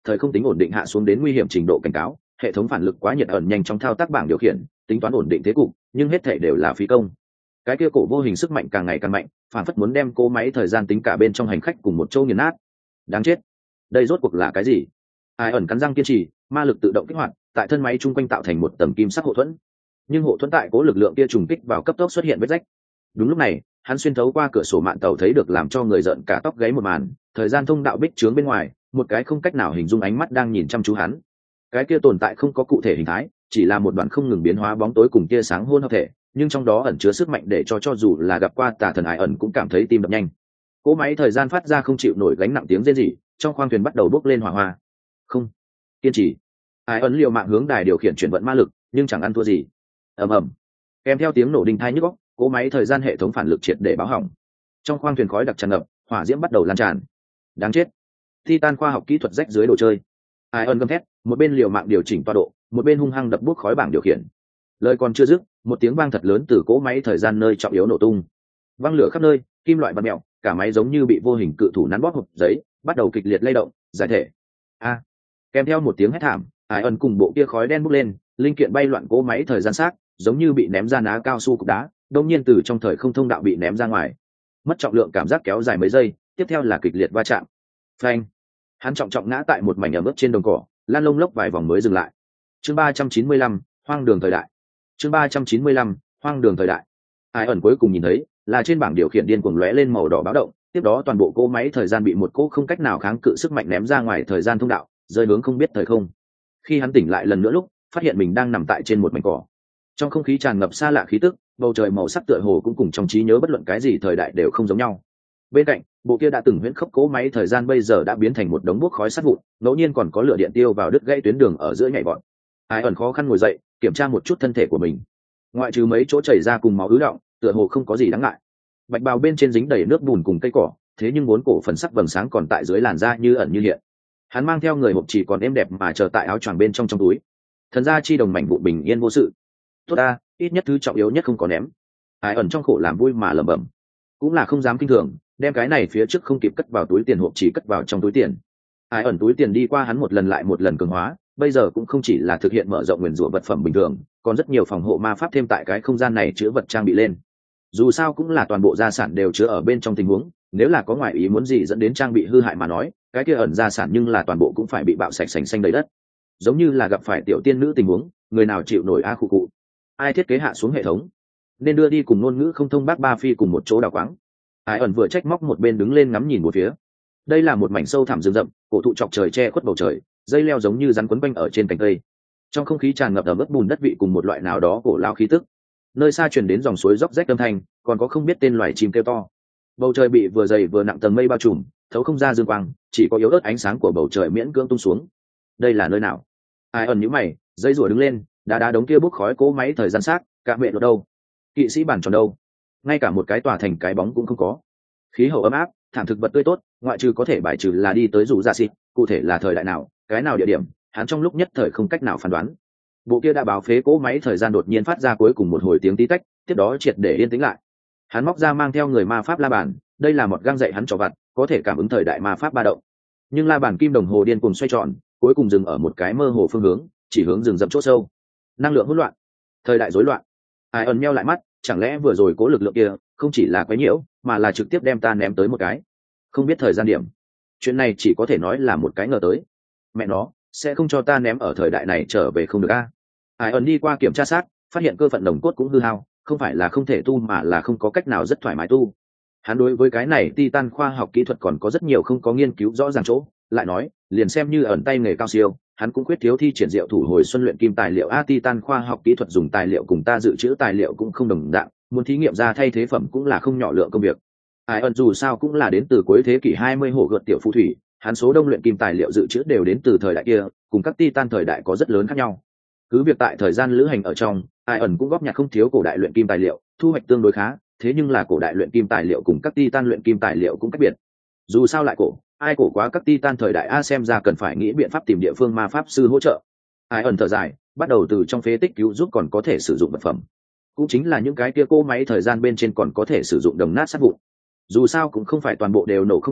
[SPEAKER 1] thời không tính ổn định hạ xuống đến nguy hiểm trình độ cảnh cáo, hệ thống phản lực quá nhiệt ẩn nhanh trong thao tác bảng điều khiển tính toán ổn định thế cục, nhưng hết thể đều là phí công. Cái kia cổ vô hình sức mạnh càng ngày càng mạnh, phản phất muốn đem cỗ máy thời gian tính cả bên trong hành khách cùng một chỗ nghiền nát. Đáng chết, đây rốt cuộc là cái gì? Ai ẩn cắn răng kiên trì, ma lực tự động kích hoạt, tại thân máy chung quanh tạo thành một tầng kim sắc hộ thuẫn. Nhưng hộ thuẫn tại cố lực lượng kia trùng kích vào cấp tốc xuất hiện vết rách. Đúng lúc này, hắn xuyên thấu qua cửa sổ mạn tàu thấy được làm cho người giận cả tóc gáy một màn, thời gian thông đạo bích trướng bên ngoài, một cái không cách nào hình dung ánh mắt đang nhìn chăm chú hắn. Cái kia tồn tại không có cụ thể hình thái, chỉ là một đoạn không ngừng biến hóa bóng tối cùng tia sáng hôn hợp thể, nhưng trong đó ẩn chứa sức mạnh để cho cho dù là gặp qua tà thần Ai ẩn cũng cảm thấy tim đập nhanh. Cỗ máy thời gian phát ra không chịu nổi gánh nặng tiếng rên rỉ, trong khoang thuyền bắt đầu bốc lên hỏa hoa. Không, kiên trì. Ai ẩn liều mạng hướng đài điều khiển chuyển vận ma lực, nhưng chẳng ăn thua gì. Ầm ầm. Kèm theo tiếng nổ đinh tai nhức óc, cỗ máy thời gian hệ thống phản lực triệt để báo hỏng. Trong khoang thuyền khói đặc tràn ngập, hỏa diễm bắt đầu lan tràn. Đáng chết. Titan khoa học kỹ thuật rách dưới đồ chơi. Ai ẩn gầm thét, một bên liều mạng điều chỉnh tọa độ, một bên hung hăng đập buốt khói bảng điều khiển. Lời còn chưa dứt, một tiếng vang thật lớn từ cỗ máy thời gian nơi trọng yếu nổ tung. Vang lửa khắp nơi, kim loại bật mèo, cả máy giống như bị vô hình cự thủ nắn bóp hộp giấy, bắt đầu kịch liệt lay động, giải thể. A. Kèm theo một tiếng hét thảm, Ai ẩn cùng bộ kia khói đen bốc lên, linh kiện bay loạn cỗ máy thời gian xác, giống như bị ném ra ná cao su cục đá, đột nhiên từ trong thời không thông đạo bị ném ra ngoài. Mất trọng lượng cảm giác kéo dài mấy giây, tiếp theo là kịch liệt va chạm. Phanh. Hắn trọng trọng ngã tại một mảnh ẩm ướt trên đồng cỏ, lan lông lốc vài vòng mới dừng lại. Chương ba trăm chín mươi lăm, hoang đường thời đại. Chương ba trăm chín mươi lăm, hoang đường thời đại. Ai ẩn cuối cùng nhìn thấy là trên bảng điều khiển điên cuồng lóe lên màu đỏ báo động, tiếp đó toàn bộ cỗ máy thời gian bị một cỗ không cách nào kháng cự sức mạnh ném ra ngoài thời gian thông đạo, rơi hướng không biết thời không. Khi hắn tỉnh lại lần nữa lúc, phát hiện mình đang nằm tại trên một mảnh cỏ. Trong không khí tràn ngập xa lạ khí tức, bầu trời màu sắc tựa hồ cũng cùng trong trí nhớ bất luận cái gì thời đại đều không giống nhau. Bên cạnh, bộ kia đã từng huyễn khốc cỗ máy thời gian bây giờ đã biến thành một đống bốc khói sắt vụn, ngẫu nhiên còn có lửa điện tiêu vào đứt gãy tuyến đường ở giữa nhảy vọt. Ai ẩn khó khăn ngồi dậy, kiểm tra một chút thân thể của mình. Ngoại trừ mấy chỗ chảy ra cùng máu ứ động, tựa hồ không có gì đáng ngại. Bạch bào bên trên dính đầy nước bùn cùng cây cỏ, thế nhưng bốn cổ phần sắc vầng sáng còn tại dưới làn da như ẩn như hiện. Hắn mang theo người hộp chỉ còn êm đẹp mà chờ tại áo choàng bên trong trong túi. Thần gia chi đồng mảnh vụn bình yên vô sự. Tốt ta, ít nhất thứ trọng yếu nhất không có ném. Ai ẩn trong khổ làm vui mà lẩm bẩm, cũng là không dám kinh thường, đem cái này phía trước không kịp cất vào túi tiền hộp chỉ cất vào trong túi tiền. Ai ẩn túi tiền đi qua hắn một lần lại một lần cường hóa, bây giờ cũng không chỉ là thực hiện mở rộng nguyền rủa vật phẩm bình thường, còn rất nhiều phòng hộ ma pháp thêm tại cái không gian này chứa vật trang bị lên. Dù sao cũng là toàn bộ gia sản đều chứa ở bên trong tình huống, nếu là có ngoại ý muốn gì dẫn đến trang bị hư hại mà nói, cái kia ẩn gia sản nhưng là toàn bộ cũng phải bị bạo sạch sành xanh đầy đất. Giống như là gặp phải tiểu tiên nữ tình huống, người nào chịu nổi a khu cụ. Ai thiết kế hạ xuống hệ thống, nên đưa đi cùng ngôn ngữ không thông bác ba phi cùng một chỗ đào quáng. Ai ẩn vừa trách móc một bên đứng lên ngắm nhìn một phía. Đây là một mảnh sâu thẳm rừng rậm, cổ thụ chọc trời che khuất bầu trời, dây leo giống như rắn quấn quanh ở trên cành cây. Trong không khí tràn ngập ẩm ướt bùn đất vị cùng một loại nào đó cổ lao khí tức. Nơi xa truyền đến dòng suối róc rách âm thanh, còn có không biết tên loài chim kêu to. Bầu trời bị vừa dày vừa nặng tầng mây bao trùm, thấu không ra dương quang, chỉ có yếu ớt ánh sáng của bầu trời miễn cưỡng tung xuống. Đây là nơi nào? Ai ẩn nhíu mày, dây rủa đứng lên, đá đá đống kia bốc khói cỗ máy thời gian xác, cả mẹ lột đâu? Kỵ sĩ bản tròn đâu? Ngay cả một cái tòa thành cái bóng cũng không có. Khí hậu ấm áp, thảm thực vật tươi tốt, ngoại trừ có thể bài trừ là đi tới rủ ra xịt, cụ thể là thời đại nào, cái nào địa điểm, hắn trong lúc nhất thời không cách nào phán đoán. Bộ kia đã báo phế cỗ máy thời gian đột nhiên phát ra cuối cùng một hồi tiếng tí tách, tiếp đó triệt để yên tĩnh lại. Hắn móc ra mang theo người ma pháp la bàn, đây là một găng dạy hắn trò vặt, có thể cảm ứng thời đại ma pháp ba động. Nhưng la bàn kim đồng hồ điên cuồng xoay tròn, cuối cùng dừng ở một cái mơ hồ phương hướng, chỉ hướng rừng rậm chỗ sâu. Năng lượng hỗn loạn, thời đại rối loạn. Ai ẩn meo lại mắt, chẳng lẽ vừa rồi cố lực lượng kia không chỉ là quấy nhiễu, mà là trực tiếp đem ta ném tới một cái. Không biết thời gian điểm. Chuyện này chỉ có thể nói là một cái ngờ tới. Mẹ nó, sẽ không cho ta ném ở thời đại này trở về không được a. Ai ẩn đi qua kiểm tra sát, phát hiện cơ phận đồng cốt cũng hư hao, không phải là không thể tu mà là không có cách nào rất thoải mái tu. Hắn đối với cái này Titan khoa học kỹ thuật còn có rất nhiều không có nghiên cứu rõ ràng chỗ, lại nói, liền xem như ẩn tay nghề cao siêu, hắn cũng quyết thiếu thi triển diệu thủ hồi xuân luyện kim tài liệu a. Titan khoa học kỹ thuật dùng tài liệu cùng ta dự trữ tài liệu cũng không đồng dạng, muốn thí nghiệm ra thay thế phẩm cũng là không nhỏ lượng công việc. Ai ẩn dù sao cũng là đến từ cuối thế kỷ hai mươi hổ gợt tiểu phù thủy, hắn số đông luyện kim tài liệu dự trữ đều đến từ thời đại kia, cùng các Titan thời đại có rất lớn khác nhau. Cứ việc tại thời gian lữ hành ở trong, Ai ẩn cũng góp nhặt không thiếu cổ đại luyện kim tài liệu, thu hoạch tương đối khá, thế nhưng là cổ đại luyện kim tài liệu cùng các Titan luyện kim tài liệu cũng cách biệt. Dù sao lại cổ, ai cổ quá các Titan thời đại a, xem ra cần phải nghĩ biện pháp tìm địa phương ma pháp sư hỗ trợ. Ai ẩn thở dài, bắt đầu từ trong phế tích cứu giúp còn có thể sử dụng vật phẩm, cũng chính là những cái kia cỗ máy thời gian bên trên còn có thể sử dụng đồng nát sát vụn. Dù sao cũng không phải toàn bộ đều nổ không còn,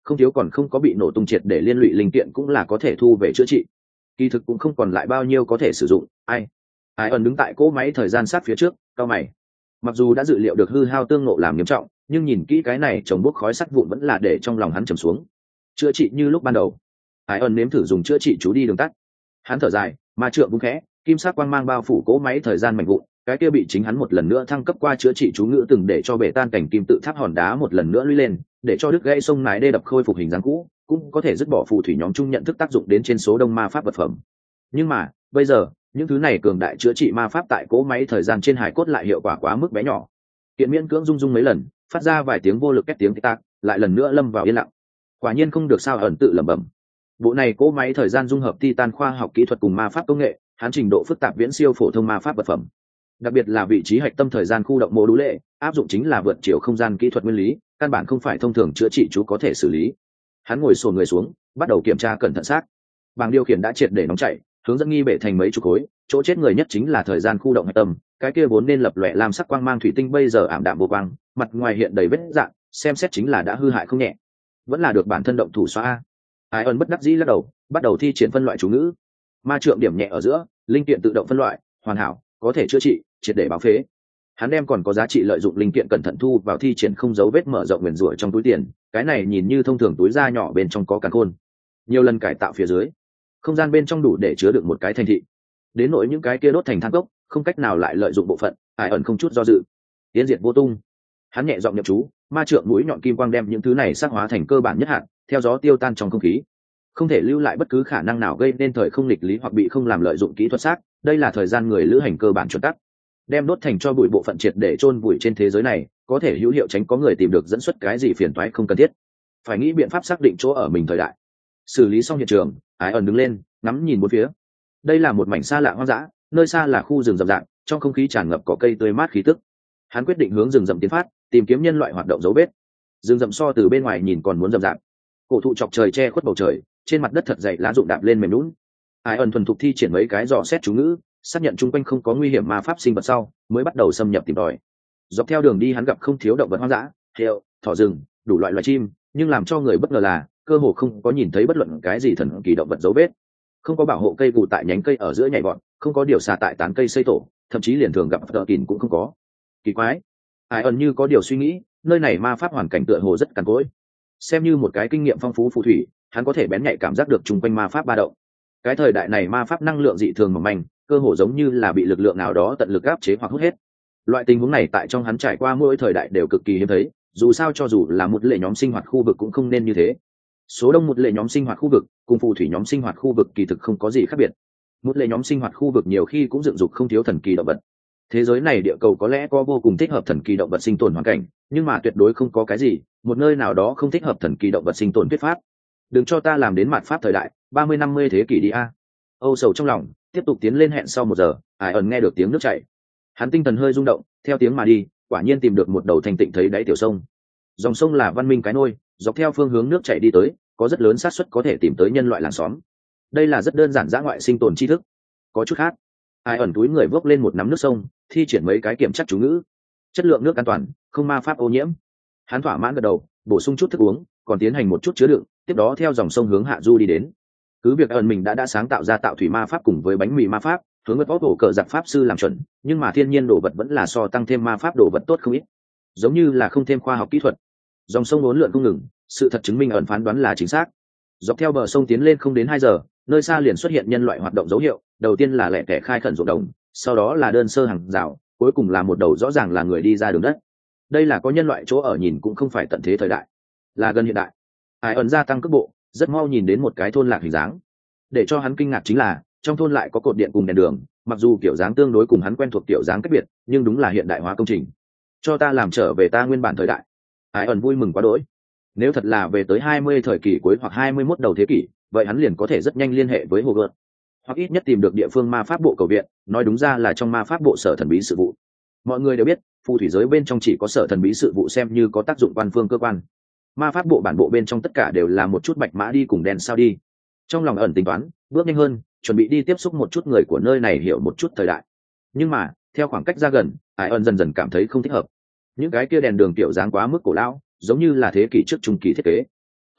[SPEAKER 1] không thiếu còn không có bị nổ tung triệt để liên lụy linh kiện cũng là có thể thu về chữa trị. Kỳ thực cũng không còn lại bao nhiêu có thể sử dụng. Ai ai ẩn đứng tại cỗ máy thời gian sát phía trước, cao mày. Mặc dù đã dự liệu được hư hao tương nộ làm nghiêm trọng, nhưng nhìn kỹ cái này chồng bốc khói sắt vụn vẫn là để trong lòng hắn trầm xuống. Chữa trị như lúc ban đầu. Ai ẩn nếm thử dùng chữa trị chú đi đường tắt. Hắn thở dài, ma trượng búng khẽ, kim sắc quang mang bao phủ cỗ máy thời gian mảnh vụn, cái kia bị chính hắn một lần nữa thăng cấp qua chữa trị chú ngữ từng để cho bể tan cảnh kim tự tháp hòn đá một lần nữa lũy lên, để cho đứt gãy sông mái đê đập khôi phục hình dáng cũ, cũng có thể dứt bỏ phù thủy nhóm chung nhận thức tác dụng đến trên số đông ma pháp vật phẩm. Nhưng mà bây giờ những thứ này cường đại chữa trị ma pháp tại cỗ máy thời gian trên hải cốt lại hiệu quả quá mức bé nhỏ. Kiện miễn cưỡng rung rung mấy lần, phát ra vài tiếng vô lực két tiếng tạc, lại lần nữa lâm vào yên lặng. Quả nhiên không được sao, ẩn tự lẩm bẩm. Bộ này cỗ máy thời gian dung hợp titan khoa học kỹ thuật cùng ma pháp công nghệ, hắn trình độ phức tạp viễn siêu phổ thông ma pháp vật phẩm. Đặc biệt là vị trí hạch tâm thời gian khu động mô đũ lệ, áp dụng chính là vượt chiều không gian kỹ thuật nguyên lý, căn bản không phải thông thường chữa trị chú có thể xử lý. Hắn ngồi xổm người xuống, bắt đầu kiểm tra cẩn thận xác. Bảng điều khiển đã triệt để nóng chảy, hướng dẫn nghi bể thành mấy chục khối, chỗ chết người nhất chính là thời gian khu động hạch tâm, cái kia vốn nên lập lòe làm sắc quang mang thủy tinh bây giờ ảm đạm vô quang, mặt ngoài hiện đầy vết rạn, xem xét chính là đã hư hại không nhẹ. Vẫn là được bản thân động thủ xóa. Ai ẩn bất đắc dĩ lắc đầu, bắt đầu thi triển phân loại chú ngữ. Ma trượng điểm nhẹ ở giữa, linh kiện tự động phân loại, hoàn hảo, có thể chữa trị, triệt để báo phế. Hắn đem còn có giá trị lợi dụng linh kiện cẩn thận thu vào thi triển không dấu vết mở rộng nguyền rủa trong túi tiền, cái này nhìn như thông thường túi da nhỏ bên trong có càn khôn. Nhiều lần cải tạo phía dưới, không gian bên trong đủ để chứa được một cái thành thị. Đến nỗi những cái kia đốt thành than gốc, không cách nào lại lợi dụng bộ phận, Ai ẩn không chút do dự, tiến diệt vô tung. Hắn nhẹ giọng nhập chú, ma trượng mũi nhọn kim quang đem những thứ này xác hóa thành cơ bản nhất hạn, theo gió tiêu tan trong không khí. Không thể lưu lại bất cứ khả năng nào gây nên thời không nghịch lý hoặc bị không làm lợi dụng kỹ thuật xác, đây là thời gian người lữ hành cơ bản chuẩn tắc. Đem đốt thành cho bụi bộ phận triệt để chôn bụi trên thế giới này, có thể hữu hiệu tránh có người tìm được dẫn xuất cái gì phiền toái không cần thiết. Phải nghĩ biện pháp xác định chỗ ở mình thời đại. Xử lý xong hiện trường, Ái ẩn đứng lên, ngắm nhìn bốn phía. Đây là một mảnh xa lạ hoang dã, nơi xa là khu rừng rậm rạp, trong không khí tràn ngập cỏ cây tươi mát khí tức. Hắn quyết định hướng rừng rậm tiến phát, tìm kiếm nhân loại hoạt động dấu vết. Rừng rậm so từ bên ngoài nhìn còn muốn rậm rạp. Cổ thụ chọc trời che khuất bầu trời, trên mặt đất thật dày lá rụng đạp lên mềm nhũn. Ai ẩn thuần thục thi triển mấy cái dò xét chú ngữ, xác nhận chung quanh không có nguy hiểm ma pháp sinh vật sau, mới bắt đầu xâm nhập tìm tòi. Dọc theo đường đi hắn gặp không thiếu động vật hoang dã, heo, thỏ rừng, đủ loại loài chim, nhưng làm cho người bất ngờ là cơ hồ không có nhìn thấy bất luận cái gì thần kỳ động vật dấu vết. Không có bảo hộ cây gù tại nhánh cây ở giữa nhảy vọt, không có điều xà tại tán cây xây tổ, thậm chí liền thường gặp tợ kìn cũng không có. Kỳ quái. Ai ẩn như có điều suy nghĩ, nơi này ma pháp hoàn cảnh tựa hồ rất cằn cỗi. Xem như một cái kinh nghiệm phong phú phù thủy, hắn có thể bén nhạy cảm giác được chung quanh ma pháp ba động. Cái thời đại này ma pháp năng lượng dị thường mỏng manh, cơ hồ giống như là bị lực lượng nào đó tận lực áp chế hoặc hút hết. Loại tình huống này tại trong hắn trải qua mỗi thời đại đều cực kỳ hiếm thấy, dù sao cho dù là một lệ nhóm sinh hoạt khu vực cũng không nên như thế. Số đông một lệ nhóm sinh hoạt khu vực cùng phù thủy nhóm sinh hoạt khu vực kỳ thực không có gì khác biệt. Một lệ nhóm sinh hoạt khu vực nhiều khi cũng dựng dục không thiếu thần kỳ động vật. Thế giới này địa cầu có lẽ có vô cùng thích hợp thần kỳ động vật sinh tồn hoàn cảnh, nhưng mà tuyệt đối không có cái gì một nơi nào đó không thích hợp thần kỳ động vật sinh tồn thuyết pháp. Đừng cho ta làm đến mạt pháp thời đại ba mươi năm mươi thế kỷ đi a. Âu sầu trong lòng, tiếp tục tiến lên. Hẹn sau một giờ, Ai ẩn nghe được tiếng nước chảy. Hắn tinh thần hơi rung động, theo tiếng mà đi, quả nhiên tìm được một đầu thành tịnh thấy đáy tiểu sông. Dòng sông là văn minh cái nôi, dọc theo phương hướng nước chảy đi tới, có rất lớn xác suất có thể tìm tới nhân loại làng xóm. Đây là rất đơn giản dã ngoại sinh tồn tri thức. Có chút khác. Ai ẩn túi người vốc lên một nắm nước sông, thi triển mấy cái kiểm chắc chú ngữ. Chất lượng nước an toàn, không ma pháp ô nhiễm. Hắn thỏa mãn gật đầu, bổ sung chút thức uống, còn tiến hành một chút chứa đựng, tiếp đó theo dòng sông hướng hạ du đi đến. Cứ việc ẩn mình đã đã sáng tạo ra tạo thủy ma pháp cùng với bánh mì ma pháp, hướng mất bóp hổ cờ giặc pháp sư làm chuẩn, nhưng mà thiên nhiên đồ vật vẫn là so tăng thêm ma pháp đồ vật tốt không ít, giống như là không thêm khoa học kỹ thuật. Dòng sông uốn lượn không ngừng, sự thật chứng minh ẩn phán đoán là chính xác. Dọc theo bờ sông tiến lên không đến hai giờ, nơi xa liền xuất hiện nhân loại hoạt động dấu hiệu. Đầu tiên là lẻ tẻ khai khẩn ruộng đồng, sau đó là đơn sơ hàng rào, cuối cùng là một đầu rõ ràng là người đi ra đường đất. Đây là có nhân loại chỗ ở, nhìn cũng không phải tận thế thời đại, là gần hiện đại. Ai ẩn gia tăng cước bộ, rất mau nhìn đến một cái thôn lạc hình dáng. Để cho hắn kinh ngạc chính là trong thôn lại có cột điện cùng đèn đường, mặc dù kiểu dáng tương đối cùng hắn quen thuộc kiểu dáng cách biệt, nhưng đúng là hiện đại hóa công trình. Cho ta làm trở về ta nguyên bản thời đại. Ai ẩn vui mừng quá đỗi. Nếu thật là về tới hai mươi thời kỳ cuối hoặc hai mươi mốt đầu thế kỷ, vậy hắn liền có thể rất nhanh liên hệ với Hogwarts, hoặc ít nhất tìm được địa phương ma pháp bộ cầu viện, nói đúng ra là trong ma pháp bộ sở thần bí sự vụ. Mọi người đều biết, phù thủy giới bên trong chỉ có sở thần bí sự vụ xem như có tác dụng quan phương cơ quan. Ma pháp bộ bản bộ bên trong tất cả đều là một chút bạch mã đi cùng đèn sao đi. Trong lòng ẩn tính toán, bước nhanh hơn, chuẩn bị đi tiếp xúc một chút người của nơi này, hiểu một chút thời đại. Nhưng mà theo khoảng cách ra gần, Ai ẩn dần dần cảm thấy không thích hợp. Những cái kia đèn đường tiểu dáng quá mức cổ lão, giống như là thế kỷ trước trung kỳ thiết kế.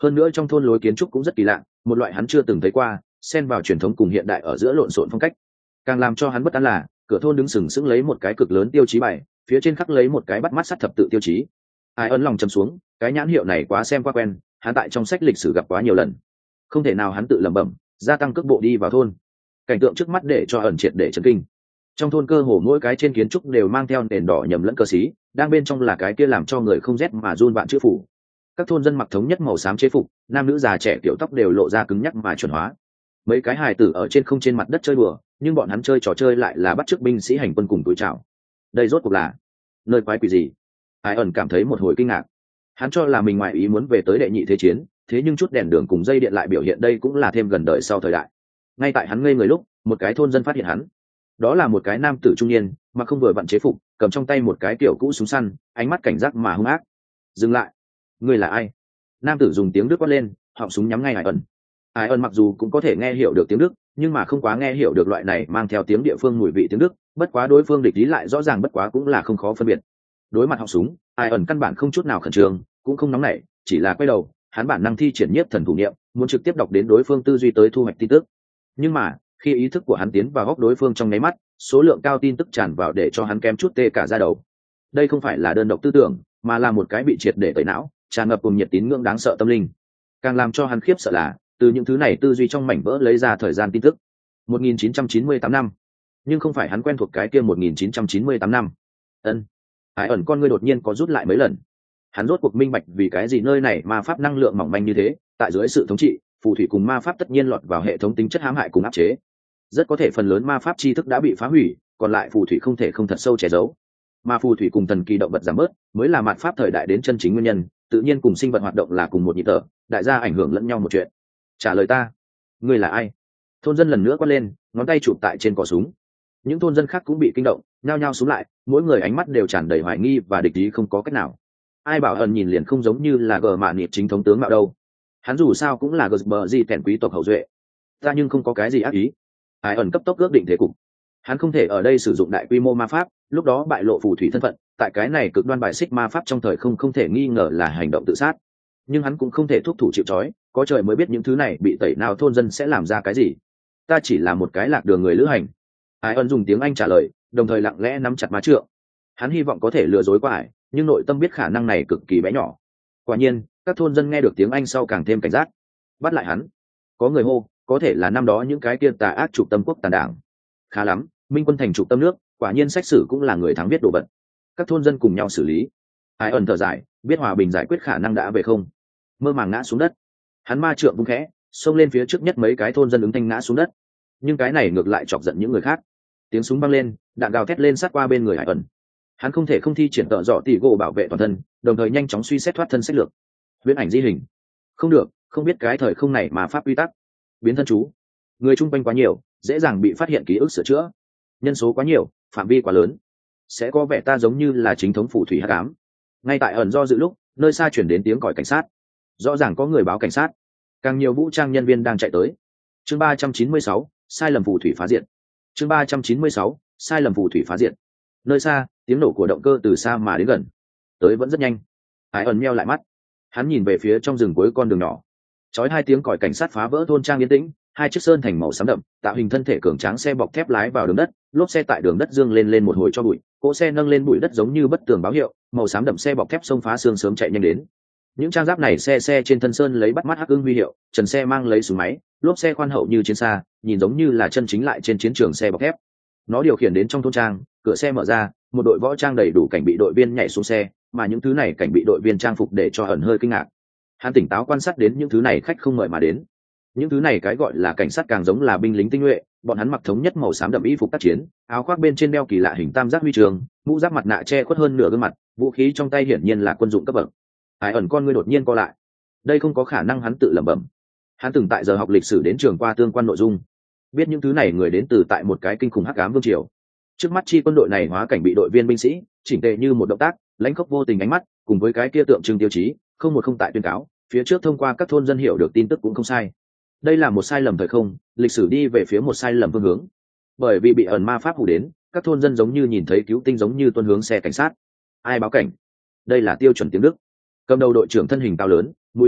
[SPEAKER 1] hơn nữa trong thôn lối kiến trúc cũng rất kỳ lạ, một loại hắn chưa từng thấy qua, xen vào truyền thống cùng hiện đại ở giữa lộn xộn phong cách. Càng làm cho hắn bất an là cửa thôn đứng sừng sững lấy một cái cực lớn tiêu chí bài, phía trên khắc lấy một cái bắt mắt sắt thập tự tiêu chí. Ai ấn lòng chầm xuống, cái nhãn hiệu này quá xem qua quen, hắn tại trong sách lịch sử gặp quá nhiều lần. Không thể nào, hắn tự lẩm bẩm, gia tăng cước bộ đi vào thôn. Cảnh tượng trước mắt để cho ẩn triệt để chấn kinh. Trong thôn cơ hồ mỗi cái trên kiến trúc đều mang theo nền đỏ nhầm lẫn cờ xí, đang bên trong là cái kia làm cho người không rét mà run vạn chữ phủ. Các thôn dân mặc thống nhất màu xám chế phục, nam nữ già trẻ kiểu tóc đều lộ ra cứng nhắc mà chuẩn hóa. Mấy cái hài tử ở trên không trên mặt đất chơi đùa, nhưng bọn hắn chơi trò chơi lại là bắt chước binh sĩ hành quân cùng túi trào. Đây rốt cuộc là nơi quái quỷ gì? Ai ẩn cảm thấy một hồi kinh ngạc. Hắn cho là mình ngoại ý muốn về tới đệ nhị thế chiến, thế nhưng chút đèn đường cùng dây điện lại biểu hiện đây cũng là thêm gần đời sau thời đại. Ngay tại hắn ngây người lúc, một cái thôn dân phát hiện hắn. Đó là một cái nam tử trung niên, mà không vừa vặn chế phục, cầm trong tay một cái kiểu cũ súng săn, ánh mắt cảnh giác mà hung ác. Dừng lại, ngươi là ai? Nam tử dùng tiếng Đức quát lên, họng súng nhắm ngay Ai ẩn. Ai ẩn mặc dù cũng có thể nghe hiểu được tiếng Đức, nhưng mà không quá nghe hiểu được loại này mang theo tiếng địa phương mùi vị tiếng Đức, bất quá đối phương địch ý lại rõ ràng bất quá cũng là không khó phân biệt. Đối mặt họng súng, Ai ẩn căn bản không chút nào khẩn trương, cũng không nóng nảy, chỉ là quay đầu, hắn bản năng thi triển nhiếp thần thủ niệm, muốn trực tiếp đọc đến đối phương tư duy tới thu hoạch tin tức. Nhưng mà, khi ý thức của hắn tiến vào góc đối phương trong nháy mắt, số lượng cao tin tức tràn vào để cho hắn kém chút tê cả da đầu. Đây không phải là đơn độc tư tưởng, mà là một cái bị triệt để tẩy não, tràn ngập cùng nhiệt tín ngưỡng đáng sợ tâm linh. Càng làm cho hắn khiếp sợ là, từ những thứ này tư duy trong mảnh vỡ lấy ra thời gian tin tức. một nghìn chín trăm chín mươi tám năm, nhưng không phải hắn quen thuộc cái kia một nghìn chín trăm chín mươi tám năm. Ân. Ai ẩn con ngươi đột nhiên có rút lại mấy lần. Hắn rốt cuộc minh bạch vì cái gì nơi này ma pháp năng lượng mỏng manh như thế, tại dưới sự thống trị, phù thủy cùng ma pháp tất nhiên lọt vào hệ thống tính chất hãm hại cùng áp chế. Rất có thể phần lớn ma pháp tri thức đã bị phá hủy, còn lại phù thủy không thể không thật sâu che giấu. Mà phù thủy cùng thần kỳ động vật giảm bớt, mới là mạt pháp thời đại đến chân chính nguyên nhân, tự nhiên cùng sinh vật hoạt động là cùng một nhịp thở, đại gia ảnh hưởng lẫn nhau một chuyện. Trả lời ta, ngươi là ai? Thôn dân lần nữa quát lên, ngón tay chụp tại trên cò súng. Những thôn dân khác cũng bị kinh động, nhao nhao xuống lại, mỗi người ánh mắt đều tràn đầy hoài nghi và địch ý không có cách nào. Ai bảo ẩn nhìn liền không giống như là gờ mạ nịt chính thống tướng mạo đâu. Hắn dù sao cũng là gờ bờ gì kèn quý tộc hậu duệ. Ta nhưng không có cái gì ác ý. Ai ẩn cấp tốc ước định thế cục. Hắn không thể ở đây sử dụng đại quy mô ma pháp, lúc đó bại lộ phù thủy thân phận, tại cái này cực đoan bài xích ma pháp trong thời không không thể nghi ngờ là hành động tự sát. Nhưng hắn cũng không thể thúc thủ chịu trói, có trời mới biết những thứ này bị tẩy nào thôn dân sẽ làm ra cái gì. Ta chỉ là một cái lạc đường người lữ hành. Ai ẩn dùng tiếng Anh trả lời, đồng thời lặng lẽ nắm chặt má trượng. Hắn hy vọng có thể lừa dối qua ải, nhưng nội tâm biết khả năng này cực kỳ bé nhỏ. Quả nhiên, các thôn dân nghe được tiếng Anh sau càng thêm cảnh giác. Bắt lại hắn. Có người hô, có thể là năm đó những cái kia tà ác trục tâm quốc tàn đảng. Khá lắm, minh quân thành trục tâm nước, quả nhiên sách sử cũng là người thắng biết đồ vật. Các thôn dân cùng nhau xử lý. Ai ẩn thở dài, biết hòa bình giải quyết khả năng đã về không. Mơ màng ngã xuống đất. Hắn ma trượng vung khẽ, xông lên phía trước nhất mấy cái thôn dân ứng thanh ngã xuống đất. Nhưng cái này ngược lại chọc giận những người khác. Tiếng súng vang lên, đạn gào thét lên sát qua bên người Ai ẩn. Hắn không thể không thi triển tợ dọ tỉ gỗ bảo vệ toàn thân, đồng thời nhanh chóng suy xét thoát thân sách lược. Viễn ảnh di hình. Không được, không biết cái thời không này mà pháp quy tắc. Biến thân chú. Người chung quanh quá nhiều, dễ dàng bị phát hiện ký ức sửa chữa. Nhân số quá nhiều, phạm vi quá lớn, sẽ có vẻ ta giống như là chính thống phù thủy hắc ám. Ngay tại ẩn do dự lúc, nơi xa chuyển đến tiếng còi cảnh sát. Rõ ràng có người báo cảnh sát, càng nhiều vũ trang nhân viên đang chạy tới. Chương ba trăm chín mươi sáu, sai lầm phù thủy phá diện. Chương ba trăm chín mươi sáu, sai lầm phù thủy phá diện. Nơi xa, tiếng nổ của động cơ từ xa mà đến gần, tới vẫn rất nhanh. Ai ẩn meo lại mắt, hắn nhìn về phía trong rừng cuối con đường nhỏ. Chói hai tiếng còi cảnh sát phá vỡ thôn trang yên tĩnh. Hai chiếc sơn thành màu xám đậm, tạo hình thân thể cường tráng xe bọc thép lái vào đường đất, lốp xe tại đường đất dương lên lên một hồi cho bụi, cỗ xe nâng lên bụi đất giống như bất tường báo hiệu, màu xám đậm xe bọc thép xông phá xương sớm chạy nhanh đến. Những trang giáp này xe xe trên thân sơn lấy bắt mắt hắc ưng huy hiệu, trần xe mang lấy súng máy, lốp xe khoan hậu như chiến xa, nhìn giống như là chân chính lại trên chiến trường xe bọc thép. Nó điều khiển đến trong thôn trang, cửa xe mở ra, một đội võ trang đầy đủ cảnh bị đội viên nhảy xuống xe, mà những thứ này cảnh bị đội viên trang phục để cho ẩn hơi kinh ngạc. Hắn tỉnh táo quan sát đến những thứ này khách không mời mà đến. Những thứ này cái gọi là cảnh sát càng giống là binh lính tinh nhuệ, bọn hắn mặc thống nhất màu xám đậm y phục tác chiến, áo khoác bên trên đeo kỳ lạ hình tam giác huy trường, mũ giáp mặt nạ che khuất hơn nửa gương mặt, vũ khí trong tay hiển nhiên là quân dụng cấp bậc. Ai ẩn con ngươi đột nhiên co lại. Đây không có khả năng, hắn tự lẩm bẩm. Hắn từng tại giờ học lịch sử đến trường qua tương quan nội dung, biết những thứ này người đến từ tại một cái kinh khủng hắc ám vương triều. Trước mắt chi quân đội này hóa cảnh bị đội viên binh sĩ, chỉnh tề như một động tác, lãnh khốc vô tình ánh mắt, cùng với cái kia tượng trưng tiêu chí, không một không tại tuyên cáo, phía trước thông qua các thôn dân hiểu được tin tức cũng không sai. Đây là một sai lầm thời không, lịch sử đi về phía một sai lầm phương hướng. Bởi vì bị ẩn ma pháp hù đến, các thôn dân giống như nhìn thấy cứu tinh giống như tuân hướng xe cảnh sát. Ai báo cảnh? Đây là tiêu chuẩn tiếng Đức. Cầm đầu đội trưởng thân hình cao lớn, mũi ưng,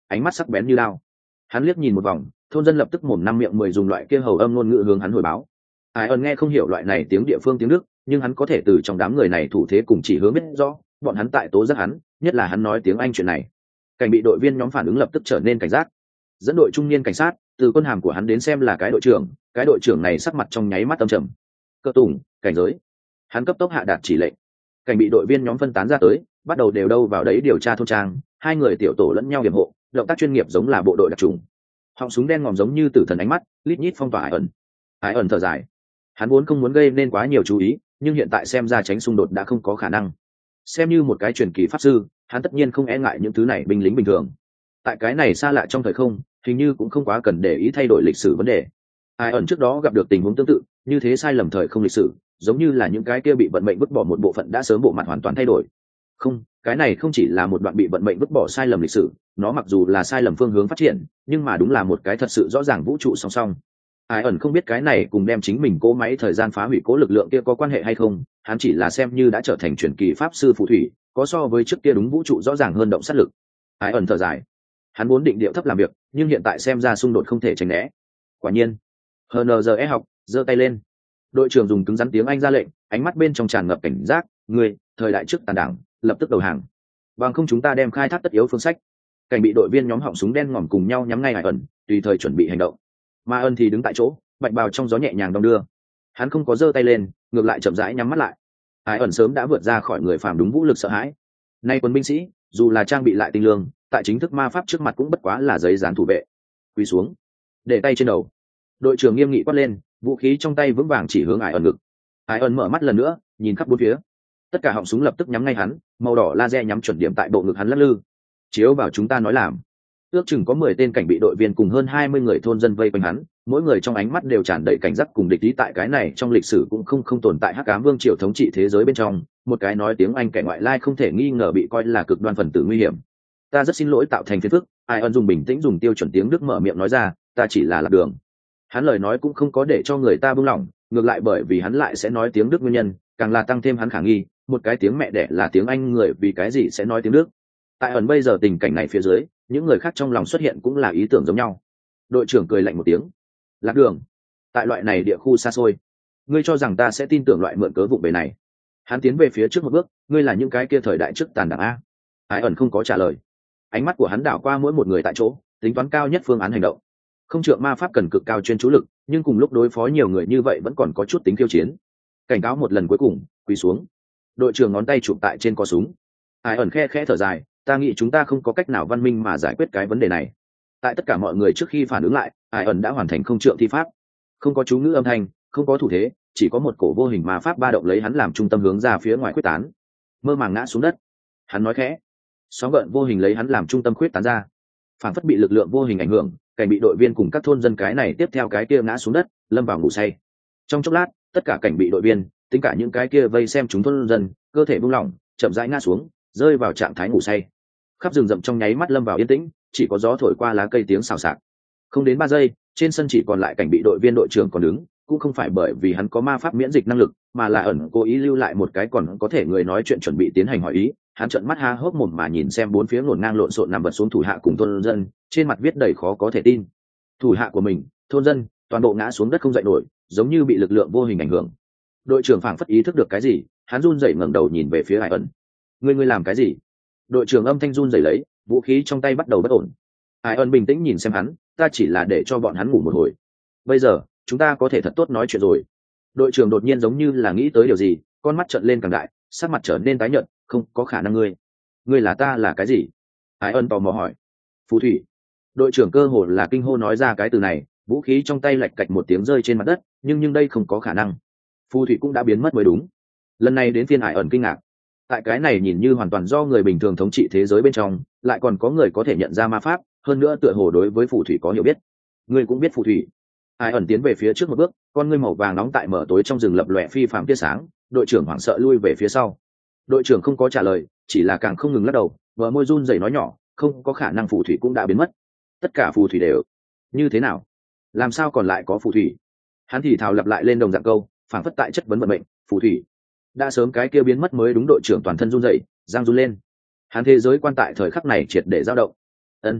[SPEAKER 1] ánh mắt sắc bén như lao. Hắn liếc nhìn một vòng, thôn dân lập tức mồm năm miệng mười dùng loại kia hầu âm ngôn ngữ hướng hắn hồi báo. Ai ẩn nghe không hiểu loại này tiếng địa phương tiếng Đức, nhưng hắn có thể từ trong đám người này thủ thế cùng chỉ hướng biết rõ, bọn hắn tại tố giác hắn, nhất là hắn nói tiếng Anh chuyện này. Cảnh bị đội viên nhóm phản ứng lập tức trở nên cảnh giác. Dẫn đội trung niên cảnh sát, từ quân hàm của hắn đến xem là cái đội trưởng, cái đội trưởng này sắc mặt trong nháy mắt âm trầm. Cơ tùng, cảnh giới. Hắn cấp tốc hạ đạt chỉ lệnh. Cảnh bị đội viên nhóm phân tán ra tới, bắt đầu đều đâu vào đấy điều tra thôn trang, hai người tiểu tổ lẫn nhau hiểm hộ, động tác chuyên nghiệp giống là bộ đội đặc trùng. Họng súng đen ngòm giống như tử thần ánh mắt, lít nhít phong tỏa Ai ẩn. Ai ẩn thở dài. Hắn vốn không muốn gây nên quá nhiều chú ý, nhưng hiện tại xem ra tránh xung đột đã không có khả năng. Xem như một cái truyền kỳ pháp sư, hắn tất nhiên không e ngại những thứ này binh lính bình thường. Tại cái này xa lạ trong thời không, hình như cũng không quá cần để ý thay đổi lịch sử vấn đề. Ai ẩn trước đó gặp được tình huống tương tự, như thế sai lầm thời không lịch sử, giống như là những cái kia bị vận mệnh vứt bỏ một bộ phận đã sớm bộ mặt hoàn toàn thay đổi. Không, cái này không chỉ là một đoạn bị vận mệnh vứt bỏ sai lầm lịch sử, nó mặc dù là sai lầm phương hướng phát triển, nhưng mà đúng là một cái thật sự rõ ràng vũ trụ song song. Ai ẩn không biết cái này cùng đem chính mình cố máy thời gian phá hủy cố lực lượng kia có quan hệ hay không, hắn chỉ là xem như đã trở thành truyền kỳ pháp sư phù thủy, có so với trước kia đúng vũ trụ rõ ràng hơn động sát lực. Ai ẩn thở dài. Hắn muốn định điệu thấp làm việc, nhưng hiện tại xem ra xung đột không thể tránh né. Quả nhiên, hờ en giê ét học giơ tay lên. Đội trưởng dùng cứng rắn tiếng Anh ra lệnh, ánh mắt bên trong tràn ngập cảnh giác, người, thời đại trước tàn đảng, lập tức đầu hàng. Bằng không chúng ta đem khai thác tất yếu phương sách. Cảnh bị đội viên nhóm họng súng đen ngòm cùng nhau nhắm ngay Ai ẩn, tùy thời chuẩn bị hành động. Mà ân thì đứng tại chỗ, bạch bào trong gió nhẹ nhàng đong đưa. Hắn không có giơ tay lên, ngược lại chậm rãi nhắm mắt lại. Ai ẩn sớm đã vượt ra khỏi người phàm đúng vũ lực sợ hãi. Nay quân binh sĩ, dù là trang bị lại tinh lương, tại chính thức ma pháp trước mặt cũng bất quá là giấy dán thủ vệ. Quỳ xuống, để tay trên đầu. Đội trưởng nghiêm nghị quát lên, vũ khí trong tay vững vàng chỉ hướng Ai ẩn ngực. Ai ẩn mở mắt lần nữa, nhìn khắp bốn phía. Tất cả họng súng lập tức nhắm ngay hắn, màu đỏ laser nhắm chuẩn điểm tại bộ ngực hắn lắc lư. Chiếu vào chúng ta nói làm. Ước chừng có mười tên cảnh bị đội viên cùng hơn hai mươi người thôn dân vây quanh hắn, mỗi người trong ánh mắt đều tràn đầy cảnh giác cùng địch ý. Tại cái này trong lịch sử cũng không không tồn tại hắc ám vương triều thống trị thế giới bên trong, một cái nói tiếng Anh kẻ ngoại lai không thể nghi ngờ bị coi là cực đoan phần tử nguy hiểm. Ta rất xin lỗi tạo thành phiền phức. Ai ân dùng bình tĩnh dùng tiêu chuẩn tiếng Đức mở miệng nói ra, ta chỉ là lạc đường. Hắn lời nói cũng không có để cho người ta buông lỏng, ngược lại bởi vì hắn lại sẽ nói tiếng Đức nguyên nhân, càng là tăng thêm hắn khả nghi, một cái tiếng mẹ đẻ là tiếng Anh người vì cái gì sẽ nói tiếng Đức. Tại ẩn bây giờ tình cảnh này phía dưới, những người khác trong lòng xuất hiện cũng là ý tưởng giống nhau. Đội trưởng cười lạnh một tiếng. Lạc đường? Tại loại này địa khu xa xôi, ngươi cho rằng ta sẽ tin tưởng loại mượn cớ vụ bề này? Hắn tiến về phía trước một bước, ngươi là những cái kia thời đại trước tàn đảng a? Ai ẩn không có trả lời. Ánh mắt của hắn đảo qua mỗi một người tại chỗ, tính toán cao nhất phương án hành động. Không trượng ma pháp cần cực cao chuyên chú lực, nhưng cùng lúc đối phó nhiều người như vậy vẫn còn có chút tính khiêu chiến. Cảnh cáo một lần cuối cùng, quỳ xuống. Đội trưởng ngón tay chụp tại trên cò súng. Ai ẩn khe khẽ thở dài, ta nghĩ chúng ta không có cách nào văn minh mà giải quyết cái vấn đề này. Tại tất cả mọi người trước khi phản ứng lại, Ai ẩn đã hoàn thành không trượng thi pháp. Không có chú ngữ âm thanh, không có thủ thế, chỉ có một cổ vô hình ma pháp ba động lấy hắn làm trung tâm hướng ra phía ngoài quyết tán. Mơ màng ngã xuống đất. Hắn nói khẽ. Sóng gợn vô hình lấy hắn làm trung tâm quyết tán ra. Phản phất bị lực lượng vô hình ảnh hưởng, cảnh bị đội viên cùng các thôn dân cái này tiếp theo cái kia ngã xuống đất, lâm vào ngủ say. Trong chốc lát, tất cả cảnh bị đội viên, tính cả những cái kia vây xem chúng thôn dân, cơ thể buông lỏng, chậm rãi ngã xuống, rơi vào trạng thái ngủ say. Khắp rừng rậm trong nháy mắt lâm vào yên tĩnh, chỉ có gió thổi qua lá cây tiếng xào xạc. Không đến ba giây, trên sân chỉ còn lại cảnh bị đội viên đội trưởng còn đứng, cũng không phải bởi vì hắn có ma pháp miễn dịch năng lực, mà là ẩn cố ý lưu lại một cái còn có thể người nói chuyện chuẩn bị tiến hành hỏi ý. Hắn trợn mắt há hốc mồm mà nhìn xem bốn phía ngổn ngang lộn xộn nằm vật xuống thủ hạ cùng thôn dân, trên mặt viết đầy khó có thể tin. Thủ hạ của mình, thôn dân, toàn bộ ngã xuống đất không dậy nổi, giống như bị lực lượng vô hình ảnh hưởng. Đội trưởng phảng phất ý thức được cái gì, hắn run rẩy ngẩng đầu nhìn về phía Ai ẩn. Ngươi ngươi làm cái gì? Đội trưởng âm thanh run rẩy lấy, vũ khí trong tay bắt đầu bất ổn. Ai ẩn bình tĩnh nhìn xem hắn, ta chỉ là để cho bọn hắn ngủ một hồi. Bây giờ, chúng ta có thể thật tốt nói chuyện rồi. Đội trưởng đột nhiên giống như là nghĩ tới điều gì, con mắt trợn lên càng đại, sắc mặt trở nên tái nhợt, không có khả năng ngươi. Ngươi là ta là cái gì? Ai ẩn tò mò hỏi. Phù thủy. Đội trưởng cơ hồ là kinh hô nói ra cái từ này, vũ khí trong tay lạch cạch một tiếng rơi trên mặt đất, nhưng nhưng đây không có khả năng. Phù thủy cũng đã biến mất mới đúng. Lần này đến phiên Ai ẩn kinh ngạc. Tại cái này nhìn như hoàn toàn do người bình thường thống trị thế giới bên trong, lại còn có người có thể nhận ra ma pháp, hơn nữa tựa hồ đối với phù thủy có hiểu biết. Ngươi cũng biết phù thủy? Ai ẩn tiến về phía trước một bước, con ngươi màu vàng nóng tại mở tối trong rừng lập lòe phi phàm tia sáng. Đội trưởng hoảng sợ lui về phía sau. Đội trưởng không có trả lời, chỉ là càng không ngừng lắc đầu, bờ môi run rẩy nói nhỏ, không có khả năng phù thủy cũng đã biến mất. Tất cả phù thủy đều như thế nào? Làm sao còn lại có phù thủy? Hắn thì thào lặp lại lên đồng dạng câu, phảng phất tại chất vấn vận mệnh. Phù thủy đã sớm cái kia biến mất mới đúng. Đội trưởng toàn thân run rẩy, răng run lên. Hắn thế giới quan tại thời khắc này triệt để dao động. Ân,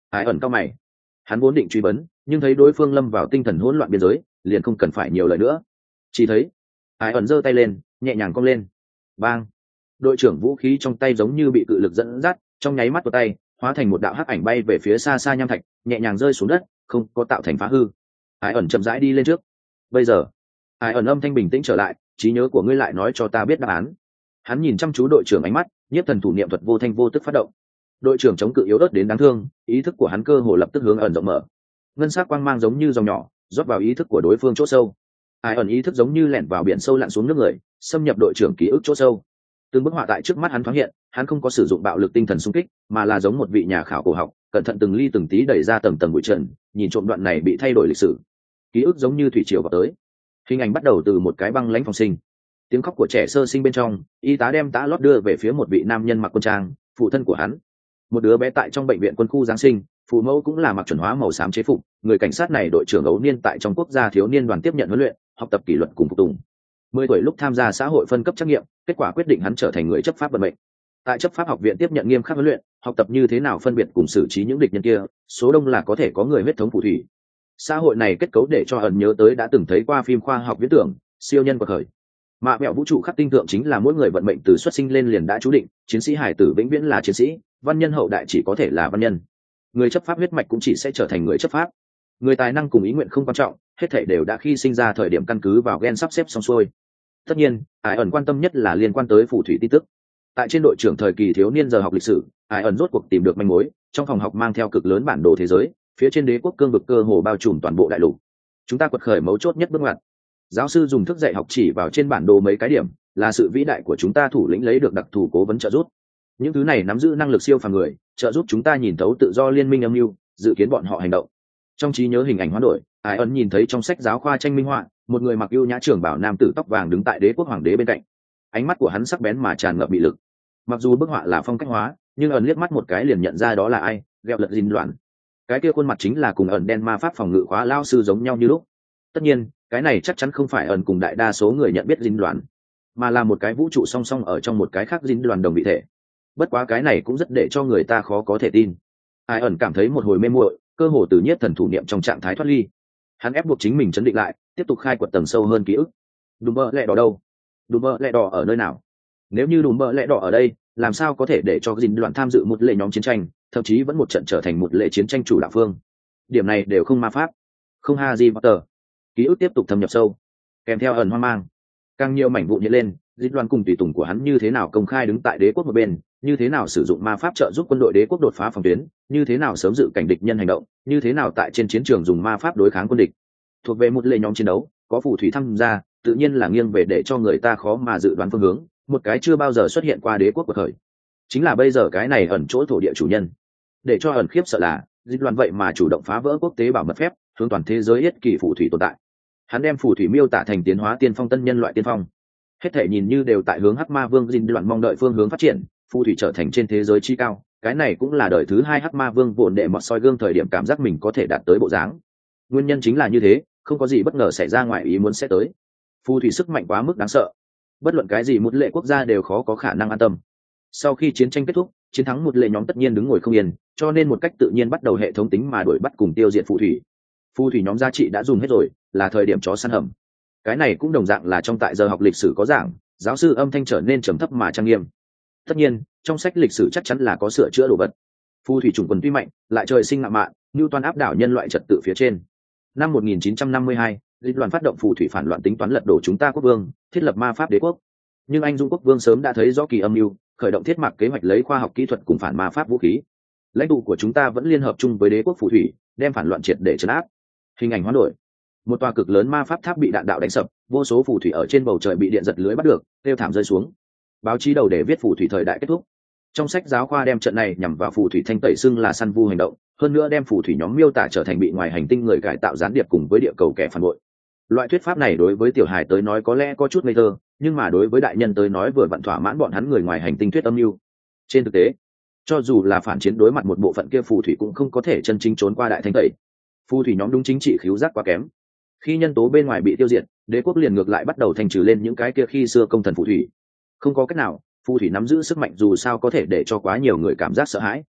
[SPEAKER 1] Ai ẩn cao mày, hắn vốn định truy vấn, nhưng thấy đối phương lâm vào tinh thần hỗn loạn biên giới, liền không cần phải nhiều lời nữa. Chỉ thấy Ai ẩn giơ tay lên, nhẹ nhàng cong lên. Bang! Đội trưởng vũ khí trong tay giống như bị cự lực dẫn dắt, trong nháy mắt của tay hóa thành một đạo hắc ảnh bay về phía xa xa nham thạch, nhẹ nhàng rơi xuống đất, không có tạo thành phá hư. Ai ẩn chậm rãi đi lên trước. Bây giờ Ai ẩn âm thanh bình tĩnh trở lại, trí nhớ của ngươi lại nói cho ta biết đáp án. Hắn nhìn chăm chú đội trưởng ánh mắt, nhiếp thần thủ niệm thuật vô thanh vô tức phát động. Đội trưởng chống cự yếu ớt đến đáng thương, ý thức của hắn cơ hồ lập tức hướng ẩn rộng mở. Ngân sắc quang mang giống như dòng nhỏ rót vào ý thức của đối phương chỗ sâu. Ai ẩn ý thức giống như lẻn vào biển sâu lặn xuống nước người, xâm nhập đội trưởng ký ức chỗ sâu. Từng bức họa tại trước mắt hắn thoáng hiện, hắn không có sử dụng bạo lực tinh thần xung kích, mà là giống một vị nhà khảo cổ học, cẩn thận từng ly từng tí đẩy ra tầng tầng bụi trần, nhìn trộm đoạn này bị thay đổi lịch sử. Ký ức giống như thủy triều vào tới. Hình ảnh bắt đầu từ một cái băng lãnh phòng sinh. Tiếng khóc của trẻ sơ sinh bên trong, y tá đem tã lót đưa về phía một vị nam nhân mặc quân trang, phụ thân của hắn. Một đứa bé tại trong bệnh viện quân khu giáng sinh, phụ mẫu cũng là mặc chuẩn hóa màu xám chế phục. Người cảnh sát này đội trưởng ấu niên tại trong quốc gia thiếu niên đoàn tiếp nhận huấn luyện, học tập kỷ luật cùng phục tùng. Mười tuổi lúc tham gia xã hội phân cấp trắc nghiệm, kết quả quyết định hắn trở thành người chấp pháp vận mệnh. Tại chấp pháp học viện tiếp nhận nghiêm khắc huấn luyện, học tập như thế nào phân biệt cùng xử trí những địch nhân kia, số đông là có thể có người huyết thống phù thủy. Xã hội này kết cấu để cho ẩn nhớ tới đã từng thấy qua phim khoa học viễn tưởng, siêu nhân quật khởi. Mạ mẹo vũ trụ khắc tinh tượng chính là mỗi người vận mệnh từ xuất sinh lên liền đã chú định, chiến sĩ hải tử vĩnh viễn là chiến sĩ, văn nhân hậu đại chỉ có thể là văn nhân. Người chấp pháp huyết mạch cũng chỉ sẽ trở thành người chấp pháp. Người tài năng cùng ý nguyện không quan trọng, hết thảy đều đã khi sinh ra thời điểm căn cứ vào gen sắp xếp xong xuôi. Tất nhiên, Ai ẩn quan tâm nhất là liên quan tới phù thủy tin tức. Tại trên đội trưởng thời kỳ thiếu niên giờ học lịch sử, Ai ẩn rốt cuộc tìm được manh mối, trong phòng học mang theo cực lớn bản đồ thế giới, phía trên đế quốc cương vực cơ hồ bao trùm toàn bộ đại lục. Chúng ta quật khởi mấu chốt nhất bước ngoặt. Giáo sư dùng thức dạy học chỉ vào trên bản đồ mấy cái điểm, là sự vĩ đại của chúng ta thủ lĩnh lấy được đặc thù cố vấn trợ giúp. Những thứ này nắm giữ năng lực siêu phàm người, trợ giúp chúng ta nhìn thấu tự do liên minh âm mưu, dự kiến bọn họ hành động. Trong trí nhớ hình ảnh hoán đổi, Ai ẩn nhìn thấy trong sách giáo khoa tranh minh họa, một người mặc ưu nhã trưởng bảo nam tử tóc vàng đứng tại đế quốc hoàng đế bên cạnh. Ánh mắt của hắn sắc bén mà tràn ngập bị lực. Mặc dù bức họa là phong cách hóa, nhưng ẩn liếc mắt một cái liền nhận ra đó là ai, Gẹo Lật Dinh Loạn. Cái kia khuôn mặt chính là cùng ẩn đen ma pháp phòng ngự khóa lao sư giống nhau như lúc. Tất nhiên, cái này chắc chắn không phải ẩn cùng đại đa số người nhận biết Dinh Loạn, mà là một cái vũ trụ song song ở trong một cái khác Dinh Loạn đồng vị thể. Bất quá cái này cũng rất để cho người ta khó có thể tin. Ai ẩn cảm thấy một hồi mê muội, cơ hồ từ nhiếp thần thủ niệm trong trạng thái thoát ly. Hắn ép buộc chính mình chấn định lại, tiếp tục khai quật tầng sâu hơn ký ức. Đùm bơ lẹ đỏ đâu? Đùm bơ lẹ đỏ ở nơi nào? Nếu như đùm bơ lẹ đỏ ở đây, làm sao có thể để cho Dinh Loạn tham dự một lệ nhóm chiến tranh, thậm chí vẫn một trận trở thành một lệ chiến tranh chủ đạo phương? Điểm này đều không ma pháp, không Harry Potter. Ký ức tiếp tục thâm nhập sâu, kèm theo ẩn hoang mang, càng nhiều mảnh vụn hiện lên. Dinh Loạn cùng tùy tùng của hắn như thế nào công khai đứng tại đế quốc một bên, như thế nào sử dụng ma pháp trợ giúp quân đội đế quốc đột phá phòng tuyến, như thế nào sớm dự cảnh địch nhân hành động, như thế nào tại trên chiến trường dùng ma pháp đối kháng quân địch. Thuộc về một lệ nhóm chiến đấu, có phù thủy tham gia, tự nhiên là nghiêng về để cho người ta khó mà dự đoán phương hướng. Một cái chưa bao giờ xuất hiện qua đế quốc của khởi, chính là bây giờ cái này ẩn chỗ thổ địa chủ nhân. Để cho ẩn khiếp sợ là Dinh Loạn vậy mà chủ động phá vỡ quốc tế bảo mật phép, hướng toàn thế giới yết kỳ phù thủy tồn tại. Hắn đem phù thủy miêu tả thành tiến hóa tiên phong tân nhân loại tiên phong, hết thể nhìn như đều tại hướng hắc ma vương Dinh Loạn mong đợi phương hướng phát triển, phù thủy trở thành trên thế giới chi cao. Cái này cũng là đời thứ hai hắc ma vương vồn đệ mọt soi gương thời điểm cảm giác mình có thể đạt tới bộ dáng. Nguyên nhân chính là như thế, không có gì bất ngờ xảy ra ngoài ý muốn sẽ tới. Phù thủy sức mạnh quá mức đáng sợ, bất luận cái gì một lệ quốc gia đều khó có khả năng an tâm. Sau khi chiến tranh kết thúc, chiến thắng một lệ nhóm tất nhiên đứng ngồi không yên, cho nên một cách tự nhiên bắt đầu hệ thống tính mà đuổi bắt cùng tiêu diệt phù thủy. Phù thủy nhóm giá trị đã dùng hết rồi, là thời điểm chó săn hầm. Cái này cũng đồng dạng là trong tại giờ học lịch sử có giảng, giáo sư âm thanh trở nên trầm thấp mà trang nghiêm. Tất nhiên, trong sách lịch sử chắc chắn là có sửa chữa đồ vật. Phù thủy chủng quần tuy mạnh, lại trời sinh ngạo mạn, Newton áp đảo nhân loại trật tự phía trên. Năm một nghìn chín trăm năm mươi hai, Dinh Loạn phát động phù thủy phản loạn tính toán lật đổ chúng ta quốc vương, thiết lập ma pháp đế quốc. Nhưng anh Dung quốc vương sớm đã thấy rõ kỳ âm mưu, khởi động thiết mạc kế hoạch lấy khoa học kỹ thuật cùng phản ma pháp vũ khí. Lãnh tụ của chúng ta vẫn liên hợp chung với đế quốc phù thủy, đem phản loạn triệt để trấn áp. Hình ảnh hoán đổi, một tòa cực lớn ma pháp tháp bị đạn đạo đánh sập, vô số phù thủy ở trên bầu trời bị điện giật lưới bắt được, kêu thảm rơi xuống. Báo chí đầu để viết phù thủy thời đại kết thúc. Trong sách giáo khoa đem trận này nhằm vào phù thủy thanh tẩy xưng là săn vu hành động, hơn nữa đem phù thủy nhóm miêu tả trở thành bị ngoài hành tinh người cải tạo gián điệp cùng với địa cầu kẻ phản bội. Loại thuyết pháp này đối với tiểu hài tới nói có lẽ có chút ngây thơ, nhưng mà đối với đại nhân tới nói vừa vặn thỏa mãn bọn hắn người ngoài hành tinh thuyết âm mưu. Trên thực tế, cho dù là phản chiến đối mặt một bộ phận kia phù thủy cũng không có thể chân chính trốn qua đại thanh tẩy. Phù thủy nhóm đúng chính trị khíu giác quá kém. Khi nhân tố bên ngoài bị tiêu diệt, đế quốc liền ngược lại bắt đầu thành trừ lên những cái kia khi xưa công thần phù thủy. Không có cách nào, phù thủy nắm giữ sức mạnh dù sao có thể để cho quá nhiều người cảm giác sợ hãi.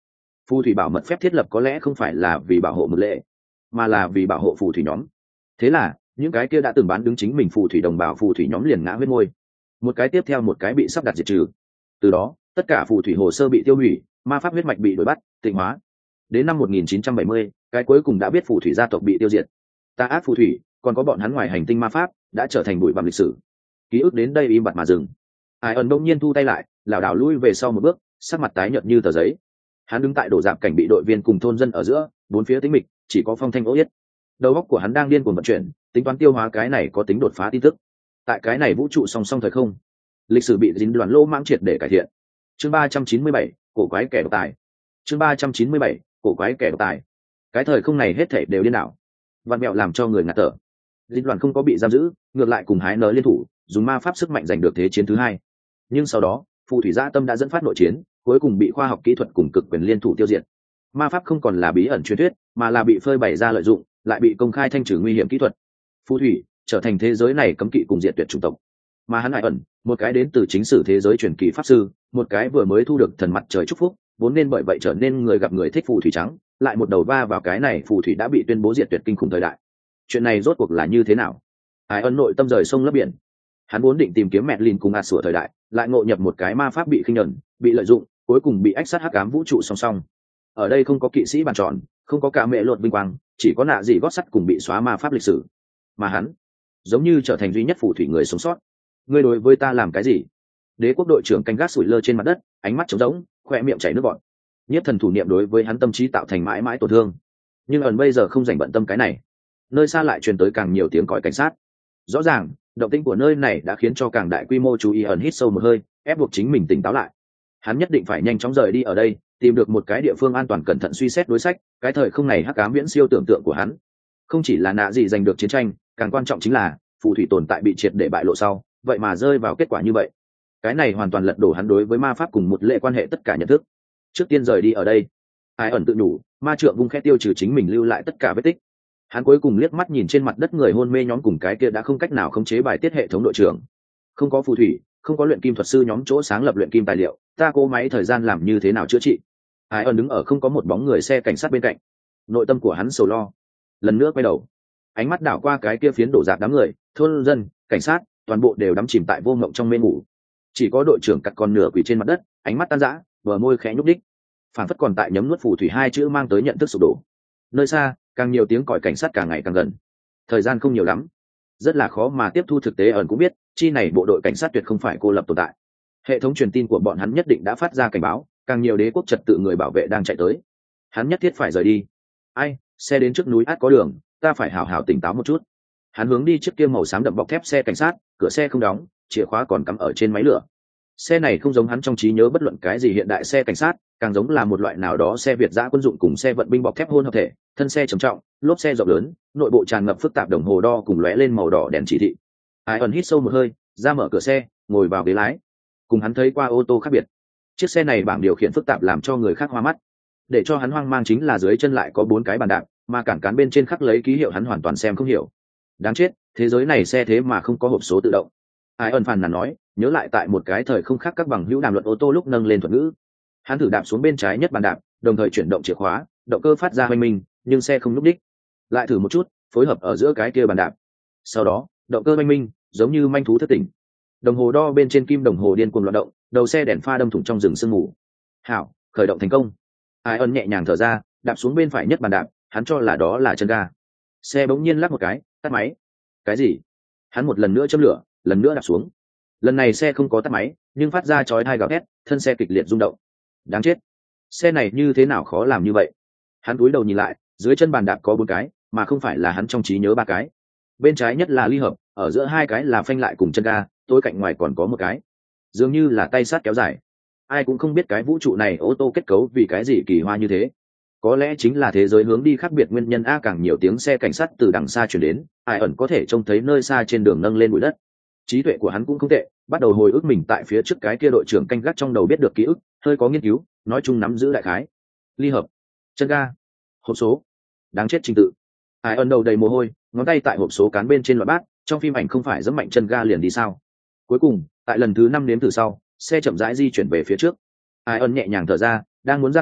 [SPEAKER 1] phù thủy bảo mật phép thiết lập có lẽ không phải là vì bảo hộ mật lệ, mà là vì bảo hộ phù thủy nhóm. Thế là những cái kia đã từng bán đứng chính mình phù thủy đồng bào phù thủy nhóm liền ngã huyết môi, một cái tiếp theo một cái bị sắp đặt diệt trừ. Từ đó tất cả phù thủy hồ sơ bị tiêu hủy, ma pháp huyết mạch bị đuổi bắt tịnh hóa. Đến năm một nghìn chín trăm bảy mươi, cái cuối cùng đã biết phù thủy gia tộc bị tiêu diệt. Tà ác phù thủy còn có bọn hắn ngoài hành tinh ma pháp đã trở thành bụi bặm lịch sử. Ký ức đến đây im bặt mà dừng. Ai ẩn đông nhiên thu tay lại, lảo đảo lui về sau một bước, sắc mặt tái nhợt như tờ giấy. Hắn đứng tại đổ dạp cảnh bị đội viên cùng thôn dân ở giữa, bốn phía tĩnh mịch, chỉ có phong thanh ố yết. Đầu óc của hắn đang điên cuồng vận chuyển, tính toán tiêu hóa cái này có tính đột phá tin tức. Tại cái này vũ trụ song song thời không, lịch sử bị dính đoàn lô mãng triệt để cải thiện. Chương ba trăm chín mươi bảy, cổ quái kẻ độc tài. Chương ba trăm chín mươi bảy, cổ quái kẻ độc tài. Cái thời không này hết thảy đều điên đảo, vạn mẹo làm cho người ngạt thở. Dính đoàn không có bị giam giữ, ngược lại cùng hái nở liên thủ, dùng ma pháp sức mạnh giành được thế chiến thứ hai. Nhưng sau đó, phù thủy gia tâm đã dẫn phát nội chiến, cuối cùng bị khoa học kỹ thuật cùng cực quyền liên thủ tiêu diệt. Ma pháp không còn là bí ẩn truyền thuyết, mà là bị phơi bày ra lợi dụng, lại bị công khai thanh trừ nguy hiểm kỹ thuật. Phù thủy trở thành thế giới này cấm kỵ cùng diệt tuyệt chủng tộc. Mà hắn lại ẩn, một cái đến từ chính sử thế giới truyền kỳ pháp sư, một cái vừa mới thu được thần mặt trời chúc phúc, vốn nên bởi vậy trở nên người gặp người thích phù thủy trắng, lại một đầu va vào cái này phù thủy đã bị tuyên bố diệt tuyệt kinh khủng thời đại. Chuyện này rốt cuộc là như thế nào? Ai ẩn nội tâm rời sông lấp biển. Hắn vốn định tìm kiếm mẹ lìn cùng ạt sủa thời đại, lại ngộ nhập một cái ma pháp bị khinh nhẫn, bị lợi dụng, cuối cùng bị ách sát hắc ám vũ trụ song song. Ở đây không có kỵ sĩ bàn tròn, không có cả mẹ lột vinh quang, chỉ có nạ gì gót sắt cùng bị xóa ma pháp lịch sử. Mà hắn, giống như trở thành duy nhất phù thủy người sống sót. Ngươi đối với ta làm cái gì? Đế quốc đội trưởng canh gác sủi lơ trên mặt đất, ánh mắt trống rỗng, khoe miệng chảy nước bọt. Nhất thần thủ niệm đối với hắn tâm trí tạo thành mãi mãi tổn thương. Nhưng ẩn bây giờ không dành bận tâm cái này. Nơi xa lại truyền tới càng nhiều tiếng còi cảnh sát. Rõ ràng, động tĩnh của nơi này đã khiến cho càng đại quy mô chú ý. Ẩn hít sâu một hơi, ép buộc chính mình tỉnh táo lại. Hắn nhất định phải nhanh chóng rời đi ở đây, tìm được một cái địa phương an toàn, cẩn thận suy xét đối sách. Cái thời không này hắc ám viễn siêu tưởng tượng của hắn. Không chỉ là nạ gì giành được chiến tranh, càng quan trọng chính là phù thủy tồn tại bị triệt để bại lộ sau, vậy mà rơi vào kết quả như vậy. Cái này hoàn toàn lật đổ hắn đối với ma pháp cùng một lệ quan hệ tất cả nhận thức. Trước tiên rời đi ở đây. Ai ẩn tự nhủ, ma trượng vung khẽ tiêu trừ chính mình lưu lại tất cả vết tích. Hắn cuối cùng liếc mắt nhìn trên mặt đất người hôn mê nhóm cùng cái kia đã không cách nào khống chế bài tiết hệ thống đội trưởng. Không có phù thủy, không có luyện kim thuật sư nhóm chỗ sáng lập luyện kim tài liệu, ta cố máy thời gian làm như thế nào chữa trị? Ai ẩn đứng ở không có một bóng người xe cảnh sát bên cạnh, nội tâm của hắn sầu lo. Lần nữa quay đầu, ánh mắt đảo qua cái kia phiến đổ rạp đám người, thôn dân, cảnh sát, toàn bộ đều đắm chìm tại vô mộng trong mê ngủ. Chỉ có đội trưởng cặt con nửa quỳ trên mặt đất, ánh mắt tan rã, bờ môi khẽ nhúc đích, phản phất còn tại nhấm nuốt phù thủy hai chữ mang tới nhận thức sụp đổ. Nơi xa, càng nhiều tiếng còi cảnh sát càng ngày càng gần. Thời gian không nhiều lắm, rất là khó mà tiếp thu. Thực tế ẩn cũng biết, chi này bộ đội cảnh sát tuyệt không phải cô lập tồn tại. Hệ thống truyền tin của bọn hắn nhất định đã phát ra cảnh báo, càng nhiều đế quốc trật tự người bảo vệ đang chạy tới. Hắn nhất thiết phải rời đi. Ai, xe đến trước núi át có đường, ta phải hào hào tỉnh táo một chút. Hắn hướng đi chiếc kia màu xám đậm bọc thép xe cảnh sát, cửa xe không đóng, chìa khóa còn cắm ở trên máy lửa. Xe này không giống hắn trong trí nhớ bất luận cái gì hiện đại xe cảnh sát, càng giống là một loại nào đó xe Việt giã quân dụng cùng xe vận binh bọc thép hôn hợp thể. Thân xe trầm trọng, lốp xe rộng lớn, nội bộ tràn ngập phức tạp đồng hồ đo cùng lóe lên màu đỏ đèn chỉ thị. Ai ẩn hít sâu một hơi, ra mở cửa xe, ngồi vào ghế lái. Cùng hắn thấy qua ô tô khác biệt, chiếc xe này bảng điều khiển phức tạp làm cho người khác hoa mắt. Để cho hắn hoang mang chính là dưới chân lại có bốn cái bàn đạp, mà cản cán bên trên khắc lấy ký hiệu hắn hoàn toàn xem không hiểu. Đáng chết, thế giới này xe thế mà không có hộp số tự động. Ai ẩn phàn nàn nói, nhớ lại tại một cái thời không khác các bằng hữu đàm luận ô tô lúc nâng lên thuật ngữ. Hắn thử đạp xuống bên trái nhất bàn đạp, đồng thời chuyển động chìa khóa, động cơ phát ra hoành minh, nhưng xe không lúc đích. Lại thử một chút, phối hợp ở giữa cái kia bàn đạp. Sau đó, động cơ hoành minh, giống như manh thú thất tỉnh. Đồng hồ đo bên trên kim đồng hồ điên cuồng loạn động, đầu xe đèn pha đâm thủng trong rừng sương mù. Hảo, khởi động thành công. Ai ẩn nhẹ nhàng thở ra, đạp xuống bên phải nhất bàn đạp, hắn cho là đó là chân ga. Xe bỗng nhiên lắc một cái, tắt máy. Cái gì? Hắn một lần nữa châm lửa, lần nữa đạp xuống. Lần này xe không có tắt máy, nhưng phát ra chói tai gào thét, thân xe kịch liệt rung động. Đáng chết, xe này như thế nào khó làm như vậy? Hắn cúi đầu nhìn lại, dưới chân bàn đạp có bốn cái, mà không phải là hắn trong trí nhớ ba cái. Bên trái nhất là ly hợp, ở giữa hai cái là phanh lại cùng chân ga, tối cạnh ngoài còn có một cái, dường như là tay sắt kéo dài. Ai cũng không biết cái vũ trụ này ô tô kết cấu vì cái gì kỳ hoa như thế. Có lẽ chính là thế giới hướng đi khác biệt nguyên nhân a. Càng nhiều tiếng xe cảnh sát từ đằng xa chuyển đến, Ai ẩn có thể trông thấy nơi xa trên đường nâng lên bụi đất. Trí tuệ của hắn cũng không tệ, bắt đầu hồi ức mình tại phía trước cái kia đội trưởng canh gác trong đầu biết được ký ức, hơi có nghiên cứu, nói chung nắm giữ đại khái. Ly hợp, chân ga, hộp số. Đáng chết trình tự. Ai ẩn đầu đầy mồ hôi, ngón tay tại hộp số cán bên trên loại bát, trong phim ảnh không phải giẫm mạnh chân ga liền đi sao? Cuối cùng, tại lần thứ năm nếm thử sau, xe chậm rãi di chuyển về phía trước. Ai ẩn nhẹ nhàng thở ra, đang muốn gia tốc,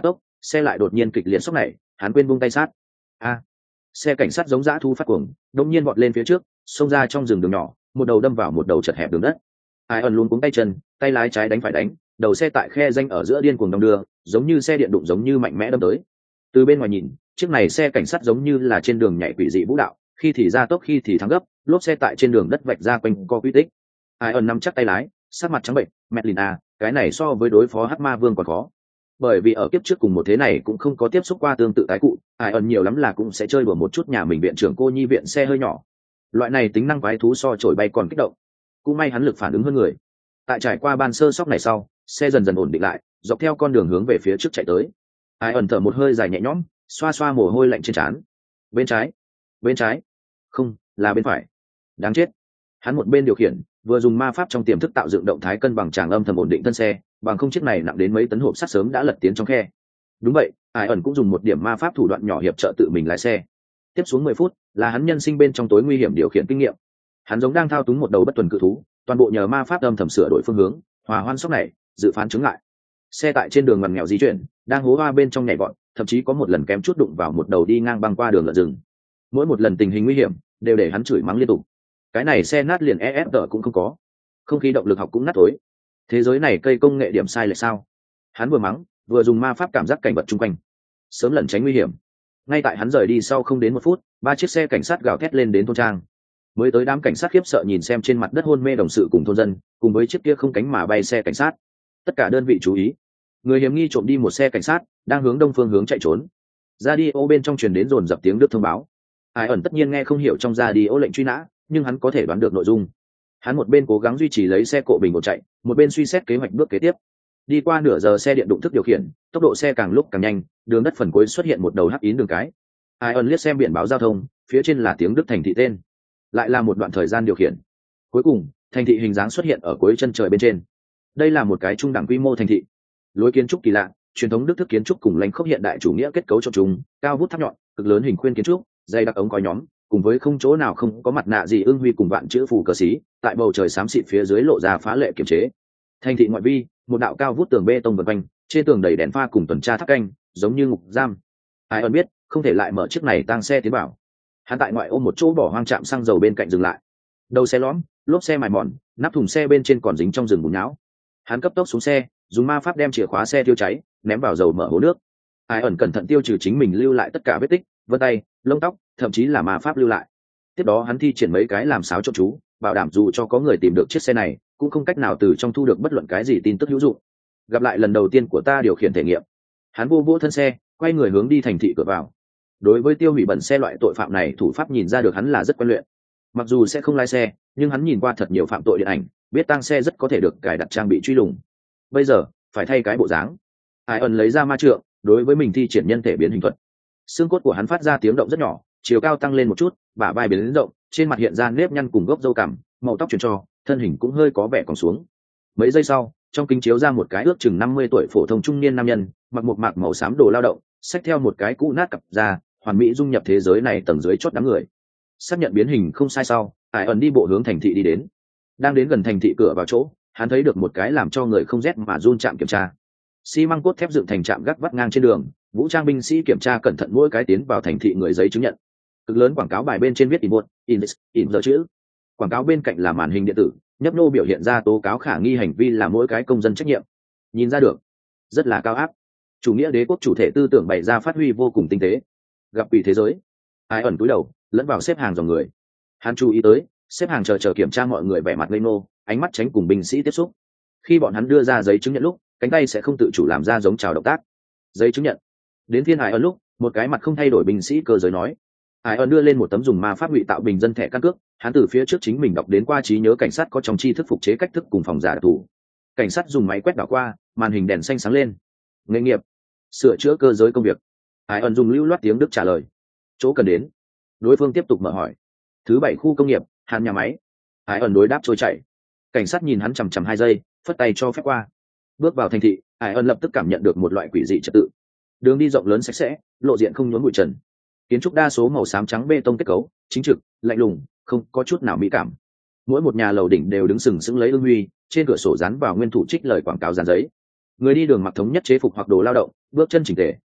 [SPEAKER 1] xe lại đột nhiên kịch liệt sốc này, hắn quên buông tay sát. A, xe cảnh sát giống dã thu phát cuồng, đột nhiên vọt lên phía trước, xông ra trong rừng đường nhỏ, một đầu đâm vào một đầu chật hẹp đường đất. Ai ẩn luôn cuống tay chân, tay lái trái đánh phải đánh, đầu xe tại khe rãnh ở giữa điên cuồng đong đưa, giống như xe điện đụng giống như mạnh mẽ đâm tới. Từ bên ngoài nhìn, chiếc này xe cảnh sát giống như là trên đường nhảy quỷ dị vũ đạo, khi thì ra tốc khi thì thắng gấp, lốp xe tại trên đường đất vạch ra quanh co quy tích. Ai ẩn nắm chắc tay lái, sắc mặt trắng bệnh, Medlin à, cái này so với đối phó Hắc Ma Vương còn khó. Bởi vì ở kiếp trước cùng một thế này cũng không có tiếp xúc qua tương tự tái cụ, Ai ẩn nhiều lắm là cũng sẽ chơi đùa một chút nhà mình viện trưởng cô nhi viện xe hơi nhỏ. Loại này tính năng quái thú so trổi bay còn kích động. Cũng may hắn lực phản ứng hơn người. Tại trải qua ban sơ sóc này sau, xe dần dần ổn định lại, dọc theo con đường hướng về phía trước chạy tới. Ai ẩn thở một hơi dài nhẹ nhõm, xoa xoa mồ hôi lạnh trên trán. Bên trái, bên trái, không, là bên phải. Đáng chết. Hắn một bên điều khiển, vừa dùng ma pháp trong tiềm thức tạo dựng động thái cân bằng tràng âm thầm ổn định thân xe, bằng không chiếc này nặng đến mấy tấn hộp sắt sớm đã lật tiến trong khe. Đúng vậy, Ai ẩn cũng dùng một điểm ma pháp thủ đoạn nhỏ hiệp trợ tự mình lái xe. Tiếp xuống mười phút, là hắn nhân sinh bên trong tối nguy hiểm điều khiển kinh nghiệm. Hắn giống đang thao túng một đầu bất tuần cự thú, toàn bộ nhờ ma pháp âm thầm sửa đổi phương hướng, hòa hoan sóc này, dự phán chứng lại. Xe tại trên đường ngoằn nghèo di chuyển, đang hố hoa bên trong nhảy vọt, thậm chí có một lần kém chút đụng vào một đầu đi ngang băng qua đường lợn rừng. Mỗi một lần tình hình nguy hiểm, đều để hắn chửi mắng liên tục. Cái này xe nát liền e ép đỡ cũng không có, không khí động lực học cũng nát tối. Thế giới này cây công nghệ điểm sai lệch sao? Hắn vừa mắng, vừa dùng ma pháp cảm giác cảnh vật chung quanh, sớm lẩn tránh nguy hiểm. Ngay tại hắn rời đi sau không đến một phút, ba chiếc xe cảnh sát gào thét lên đến thôn trang. Mới tới đám cảnh sát khiếp sợ nhìn xem trên mặt đất hôn mê đồng sự cùng thôn dân, cùng với chiếc kia không cánh mà bay xe cảnh sát. Tất cả đơn vị chú ý, người hiểm nghi trộm đi một xe cảnh sát, đang hướng đông phương hướng chạy trốn. Radio bên trong truyền đến dồn dập tiếng Đức thông báo. Ai ẩn tất nhiên nghe không hiểu trong radio lệnh truy nã, nhưng hắn có thể đoán được nội dung. Hắn một bên cố gắng duy trì lấy xe cộ bình ổn chạy, một bên suy xét kế hoạch bước kế tiếp. Đi qua nửa giờ xe điện đụng thức điều khiển, tốc độ xe càng lúc càng nhanh, đường đất phần cuối xuất hiện một đầu hắc ín đường cái. Ai ẩn liếc xem biển báo giao thông, phía trên là tiếng Đức thành thị tên. Lại là một đoạn thời gian điều khiển. Cuối cùng, thành thị hình dáng xuất hiện ở cuối chân trời bên trên. Đây là một cái trung đẳng quy mô thành thị. Lối kiến trúc kỳ lạ, truyền thống Đức thức kiến trúc cùng lãnh khốc hiện đại chủ nghĩa kết cấu trộn chúng, cao vút tháp nhọn, cực lớn hình khuyên kiến trúc, dày đặc ống còi nhóm, cùng với không chỗ nào không có mặt nạ gì ưng huy cùng vạn chữ phù cờ xí, tại bầu trời xám xịt phía dưới lộ ra phá lệ kiềm chế. Thành thị ngoại vi, một đạo cao vút tường bê tông vần quanh, trên tường đầy đèn pha cùng tuần tra tháp canh, giống như ngục giam. Ai ẩn biết, không thể lại mở chiếc này tăng xe tiến vào. Hắn tại ngoại ôm một chỗ bỏ hoang trạm xăng dầu bên cạnh dừng lại. Đầu xe lõm, lốp xe mài mòn, nắp thùng xe bên trên còn dính trong rừng bùn nhão. Hắn cấp tốc xuống xe, dùng ma pháp đem chìa khóa xe tiêu cháy, ném vào dầu mở hố nước. Ai ẩn cẩn thận tiêu trừ chính mình lưu lại tất cả vết tích, vân tay, lông tóc, thậm chí là ma pháp lưu lại. Tiếp đó hắn thi triển mấy cái làm sáo trộn chú, bảo đảm dù cho có người tìm được chiếc xe này, cũng không cách nào từ trong thu được bất luận cái gì tin tức hữu dụng. Gặp lại lần đầu tiên của ta điều khiển thể nghiệm. Hắn vô vô thân xe, quay người hướng đi thành thị cửa vào. Đối với tiêu hủy bẩn xe loại tội phạm này, thủ pháp nhìn ra được hắn là rất quen luyện. Mặc dù sẽ không lái xe, nhưng hắn nhìn qua thật nhiều phạm tội điện ảnh, biết tăng xe rất có thể được cài đặt trang bị truy lùng. Bây giờ phải thay cái bộ dáng. Ai ẩn lấy ra ma trượng, đối với mình thi triển nhân thể biến hình thuật. Xương cốt của hắn phát ra tiếng động rất nhỏ, chiều cao tăng lên một chút, bả vai biến rộng, trên mặt hiện ra nếp nhăn cùng gốc râu cằm, màu tóc chuyển cho, thân hình cũng hơi có vẻ còn xuống. Mấy giây sau, trong kính chiếu ra một cái ước chừng năm mươi tuổi phổ thông trung niên nam nhân, mặc một mạc màu xám đồ lao động, xách theo một cái cũ nát cặp da, hoàn mỹ dung nhập thế giới này tầng dưới chót đám người. Xác nhận biến hình không sai sau, Ai ẩn đi bộ hướng thành thị đi đến. Đang đến gần thành thị cửa vào chỗ, hắn thấy được một cái làm cho người không rét mà run trạm kiểm tra. Xi măng cốt thép dựng thành trạm gác vắt ngang trên đường, vũ trang binh sĩ kiểm tra cẩn thận mỗi cái tiến vào thành thị người giấy chứng nhận. Cực lớn quảng cáo bài bên trên viết in buốt, in in giờ chữ. Quảng cáo bên cạnh là màn hình điện tử, nhấp nô biểu hiện ra tố cáo khả nghi hành vi là mỗi cái công dân trách nhiệm. Nhìn ra được, rất là cao áp. Chủ nghĩa đế quốc chủ thể tư tưởng bày ra phát huy vô cùng tinh tế. Gặp quỷ thế giới. Ai ẩn cúi đầu, lẫn vào xếp hàng dòng người. Hắn chú ý tới, xếp hàng chờ chờ kiểm tra mọi người vẻ mặt ngây ngô, ánh mắt tránh cùng binh sĩ tiếp xúc. Khi bọn hắn đưa ra giấy chứng nhận lúc, cánh tay sẽ không tự chủ làm ra giống chào động tác. Giấy chứng nhận. Đến phiên Ai ẩn lúc, một cái mặt không thay đổi binh sĩ cơ giới nói. Ai ẩn đưa lên một tấm dùng ma pháp ngụy tạo bình dân thẻ căn cước, hắn từ phía trước chính mình đọc đến qua trí nhớ cảnh sát có trong tri thức phục chế cách thức cùng phòng giả đặc thù. Cảnh sát dùng máy quét đảo qua, màn hình đèn xanh sáng lên. Nghề nghiệp: sửa chữa cơ giới công việc. Ai ẩn dùng lưu loát tiếng Đức trả lời. Chỗ cần đến. Đối phương tiếp tục mở hỏi. Thứ bảy khu công nghiệp, Hàn nhà máy. Ai ẩn đối đáp trôi chảy. Cảnh sát nhìn hắn chằm chằm hai giây, phất tay cho phép qua. Bước vào thành thị, Ai ẩn lập tức cảm nhận được một loại quỷ dị trật tự. Đường đi rộng lớn sạch sẽ, lộ diện không nhốn bụi trần. Kiến trúc đa số màu xám trắng bê tông kết cấu, chính trực, lạnh lùng, không có chút nào mỹ cảm. Mỗi một nhà lầu đỉnh đều đứng sừng sững lấy ưng huy, trên cửa sổ dán vào nguyên thủ trích lời quảng cáo dán giấy. Người đi đường mặc thống nhất chế phục hoặc đồ lao động, bước chân chỉnh tề,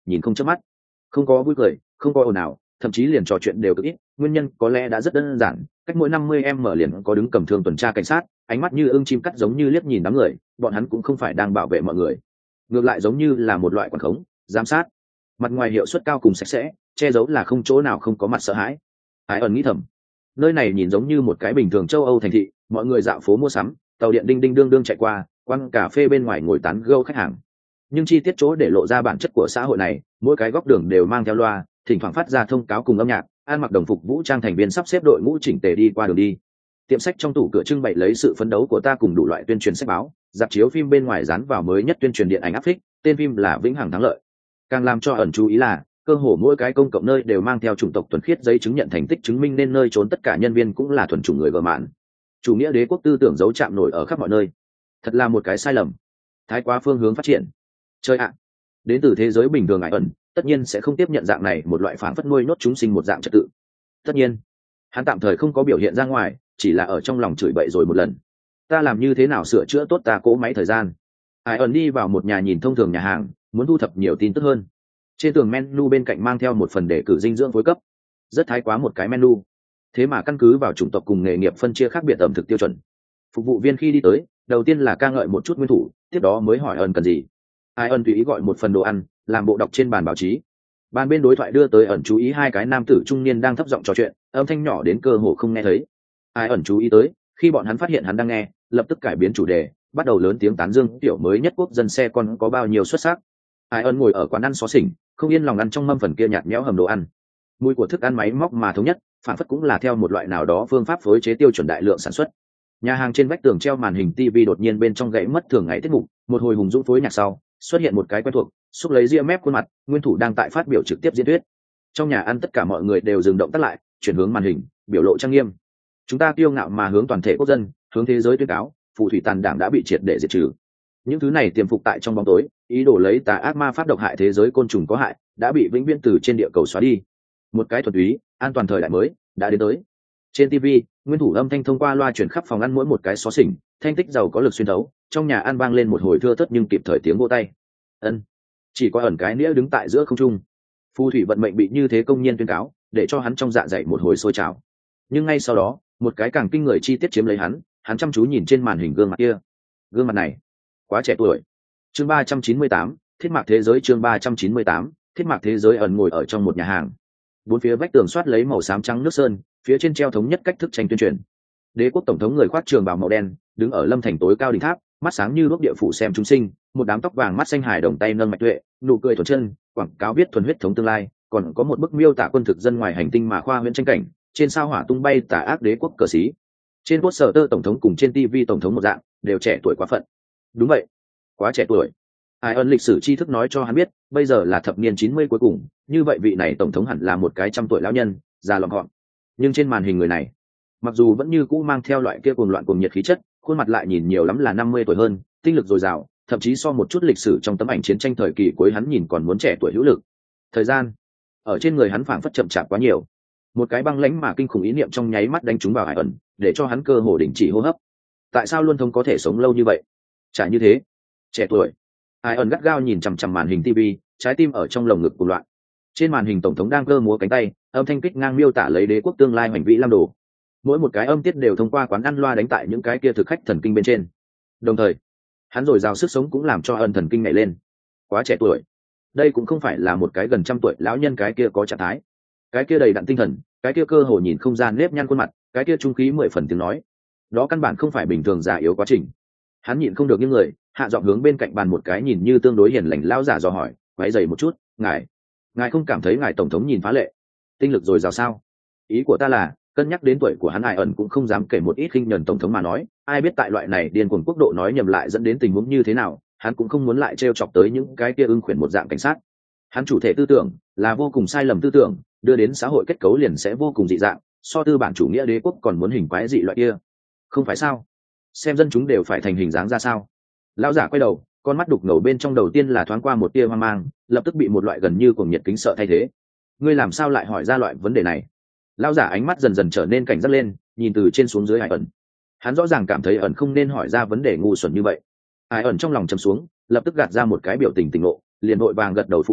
[SPEAKER 1] nhìn không chớp mắt, không có vui cười, không có ồn ào, thậm chí liền trò chuyện đều cực ít. Nguyên nhân có lẽ đã rất đơn giản, cách mỗi năm mươi em mở liền có đứng cầm thương tuần tra cảnh sát, ánh mắt như ưng chim cắt giống như liếc nhìn đám người, bọn hắn cũng không phải đang bảo vệ mọi người, ngược lại giống như là một loại quản khống, giám sát. Mặt ngoài hiệu suất cao cùng sạch sẽ, che giấu là không chỗ nào không có mặt sợ hãi. Ai ẩn nghĩ thầm, nơi này nhìn giống như một cái bình thường châu Âu thành thị, mọi người dạo phố mua sắm, tàu điện đinh đinh đương đương chạy qua, quán cà phê bên ngoài ngồi tán gẫu khách hàng. Nhưng chi tiết chỗ để lộ ra bản chất của xã hội này, mỗi cái góc đường đều mang theo loa, thỉnh thoảng phát ra thông cáo cùng âm nhạc, ăn mặc đồng phục vũ trang thành viên sắp xếp đội ngũ chỉnh tề đi qua đường đi. Tiệm sách trong tủ cửa trưng bày lấy sự phấn đấu của ta cùng đủ loại tuyên truyền sách báo, rạp chiếu phim bên ngoài dán vào mới nhất tuyên truyền điện ảnh áp phích, tên phim là Vĩnh Hằng Thắng Lợi. Càng làm cho ẩn chú ý là, cơ hồ mỗi cái công cộng nơi đều mang theo chủng tộc thuần khiết giấy chứng nhận thành tích chứng minh nên nơi trốn tất cả nhân viên cũng là thuần chủng người vợ mạn. Chủ nghĩa đế quốc tư tưởng giấu chạm nổi ở khắp mọi nơi. Thật là một cái sai lầm. Thái quá phương hướng phát triển. Chơi ạ. Đến từ thế giới bình thường ải ẩn, tất nhiên sẽ không tiếp nhận dạng này một loại phản phất nuôi nhốt chúng sinh một dạng trật tự. Tất nhiên, hắn tạm thời không có biểu hiện ra ngoài, chỉ là ở trong lòng chửi bậy rồi một lần. Ta làm như thế nào sửa chữa tốt ta cỗ máy thời gian? Ải ẩn đi vào một nhà nhìn thông thường nhà hàng, muốn thu thập nhiều tin tức hơn. Trên tường menu bên cạnh mang theo một phần đề cử dinh dưỡng phối cấp, rất thái quá một cái menu. Thế mà căn cứ vào chủng tộc cùng nghề nghiệp phân chia khác biệt ẩm thực tiêu chuẩn. Phục vụ viên khi đi tới, đầu tiên là ca ngợi một chút nguyên thủ, tiếp đó mới hỏi ẩn cần gì. Ai ẩn tùy ý gọi một phần đồ ăn, làm bộ đọc trên bàn báo chí. Bàn bên đối thoại đưa tới ẩn chú ý hai cái nam tử trung niên đang thấp giọng trò chuyện, âm thanh nhỏ đến cơ hồ không nghe thấy. Ai ẩn chú ý tới, khi bọn hắn phát hiện hắn đang nghe, lập tức cải biến chủ đề, bắt đầu lớn tiếng tán dương tiểu mới nhất quốc dân xe con có bao nhiêu xuất sắc. Ai ẩn ngồi ở quán ăn xó xỉnh, không yên lòng ăn trong mâm phần kia nhạt nhẽo hầm đồ ăn. Mùi của thức ăn máy móc mà thống nhất, phản phất cũng là theo một loại nào đó phương pháp phối chế tiêu chuẩn đại lượng sản xuất. Nhà hàng trên vách tường treo màn hình ti vi đột nhiên bên trong gãy mất thường ngày tiết mục, một hồi hùng dũng phối nhạc sau, xuất hiện một cái quen thuộc, xúc lấy ria mép khuôn mặt, nguyên thủ đang tại phát biểu trực tiếp diễn thuyết. Trong nhà ăn tất cả mọi người đều dừng động tác lại, chuyển hướng màn hình, biểu lộ trang nghiêm. Chúng ta kiêu ngạo mà hướng toàn thể quốc dân, hướng thế giới tuyên cáo, phù thủy tàn đảng đã bị triệt để diệt trừ. Những thứ này tiềm phục tại trong bóng tối, ý đồ lấy tà ác ma pháp độc hại thế giới côn trùng có hại, đã bị vĩnh viễn từ trên địa cầu xóa đi. Một cái thuần túy, an toàn thời đại mới đã đến tới. Trên ti vi, nguyên thủ âm thanh thông qua loa truyền khắp phòng ăn mỗi một cái xó xỉnh, thanh tích giàu có lực xuyên thấu, trong nhà ăn vang lên một hồi thưa thớt nhưng kịp thời tiếng vỗ tay. Ân, chỉ có ẩn cái nĩa đứng tại giữa không trung. Phù thủy vận mệnh bị như thế công nhiên tuyên cáo, để cho hắn trong dạ dày một hồi sôi trào. Nhưng ngay sau đó, một cái càng kinh người chi tiết chiếm lấy hắn, hắn chăm chú nhìn trên màn hình gương mặt kia. Gương mặt này, quá trẻ tuổi. Chương ba trăm chín mươi tám, thiết mạc thế giới. Chương ba trăm chín mươi tám, thiết mạc thế giới. Ẩn ngồi ở trong một nhà hàng. Bốn phía vách tường soát lấy màu xám trắng nước sơn, phía trên treo thống nhất cách thức tranh tuyên truyền. Đế quốc tổng thống người khoác trường bào màu đen, đứng ở lâm thành tối cao đỉnh tháp, mắt sáng như đuốc địa phủ xem chúng sinh, một đám tóc vàng mắt xanh hài đồng tay nâng mạch tuệ, nụ cười thuần chân, quảng cáo viết thuần huyết thống tương lai, còn có một bức miêu tả quân thực dân ngoài hành tinh mà khoa huyễn tranh cảnh, trên sao hỏa tung bay tà ác đế quốc cờ xí. Trên poster tổng thống cùng trên ti vi tổng thống một dạng, đều trẻ tuổi quá phận. Đúng vậy, quá trẻ tuổi. Ai ẩn lịch sử tri thức nói cho hắn biết, bây giờ là thập niên chín mươi cuối cùng, như vậy vị này tổng thống hẳn là một cái trăm tuổi lão nhân, già lọn gọn. Nhưng trên màn hình người này, mặc dù vẫn như cũ mang theo loại kia cuồng loạn cuồng nhiệt khí chất, khuôn mặt lại nhìn nhiều lắm là năm mươi tuổi hơn, tinh lực dồi dào, thậm chí so một chút lịch sử trong tấm ảnh chiến tranh thời kỳ cuối hắn nhìn còn muốn trẻ tuổi hữu lực. Thời gian ở trên người hắn phảng phất chậm chạp quá nhiều. Một cái băng lãnh mà kinh khủng ý niệm trong nháy mắt đánh trúng vào Ai ẩn, để cho hắn cơ hồ đình chỉ hô hấp. Tại sao luôn thông có thể sống lâu như vậy? Chả như thế, trẻ tuổi. Ai ẩn gắt gao nhìn chằm chằm màn hình ti vi, trái tim ở trong lồng ngực cuồng loạn. Trên màn hình tổng thống đang cơ múa cánh tay, âm thanh kích ngang miêu tả lấy đế quốc tương lai hoành vĩ lam đồ. Mỗi một cái âm tiết đều thông qua quán ăn loa đánh tại những cái kia thực khách thần kinh bên trên. Đồng thời, hắn dồi dào sức sống cũng làm cho ân thần kinh nhảy lên. Quá trẻ tuổi. Đây cũng không phải là một cái gần trăm tuổi lão nhân cái kia có trạng thái. Cái kia đầy đặn tinh thần, cái kia cơ hồ nhìn không gian nếp nhăn khuôn mặt, cái kia trung khí mười phần tiếng nói. Đó căn bản không phải bình thường già yếu quá trình. Hắn nhịn không được những người, hạ giọng hướng bên cạnh bàn một cái nhìn như tương đối hiền lành lão giả dò hỏi, quấy rầy một chút, ngài, ngài không cảm thấy ngài tổng thống nhìn phá lệ, tinh lực dồi dào sao? Ý của ta là, cân nhắc đến tuổi của hắn Ai ẩn cũng không dám kể một ít khinh nhẫn tổng thống mà nói, ai biết tại loại này điên cuồng quốc độ nói nhầm lại dẫn đến tình huống như thế nào, hắn cũng không muốn lại trêu chọc tới những cái kia ưng khuyển một dạng cảnh sát. Hắn chủ thể tư tưởng là vô cùng sai lầm tư tưởng, đưa đến xã hội kết cấu liền sẽ vô cùng dị dạng, so tư bản chủ nghĩa đế quốc còn muốn hình quái dị loại kia. Không phải sao? Xem dân chúng đều phải thành hình dáng ra sao? Lão giả quay đầu, con mắt đục ngầu bên trong đầu tiên là thoáng qua một tia hoang mang, lập tức bị một loại gần như cuồng nhiệt kính sợ thay thế. Ngươi làm sao lại hỏi ra loại vấn đề này? Lão giả ánh mắt dần dần trở nên cảnh giác lên, nhìn từ trên xuống dưới Ai ẩn. Hắn rõ ràng cảm thấy ẩn không nên hỏi ra vấn đề ngu xuẩn như vậy. Ai ẩn trong lòng trầm xuống, lập tức gạt ra một cái biểu tình tỉnh ngộ, liền vội vàng gật đầu phụ họa,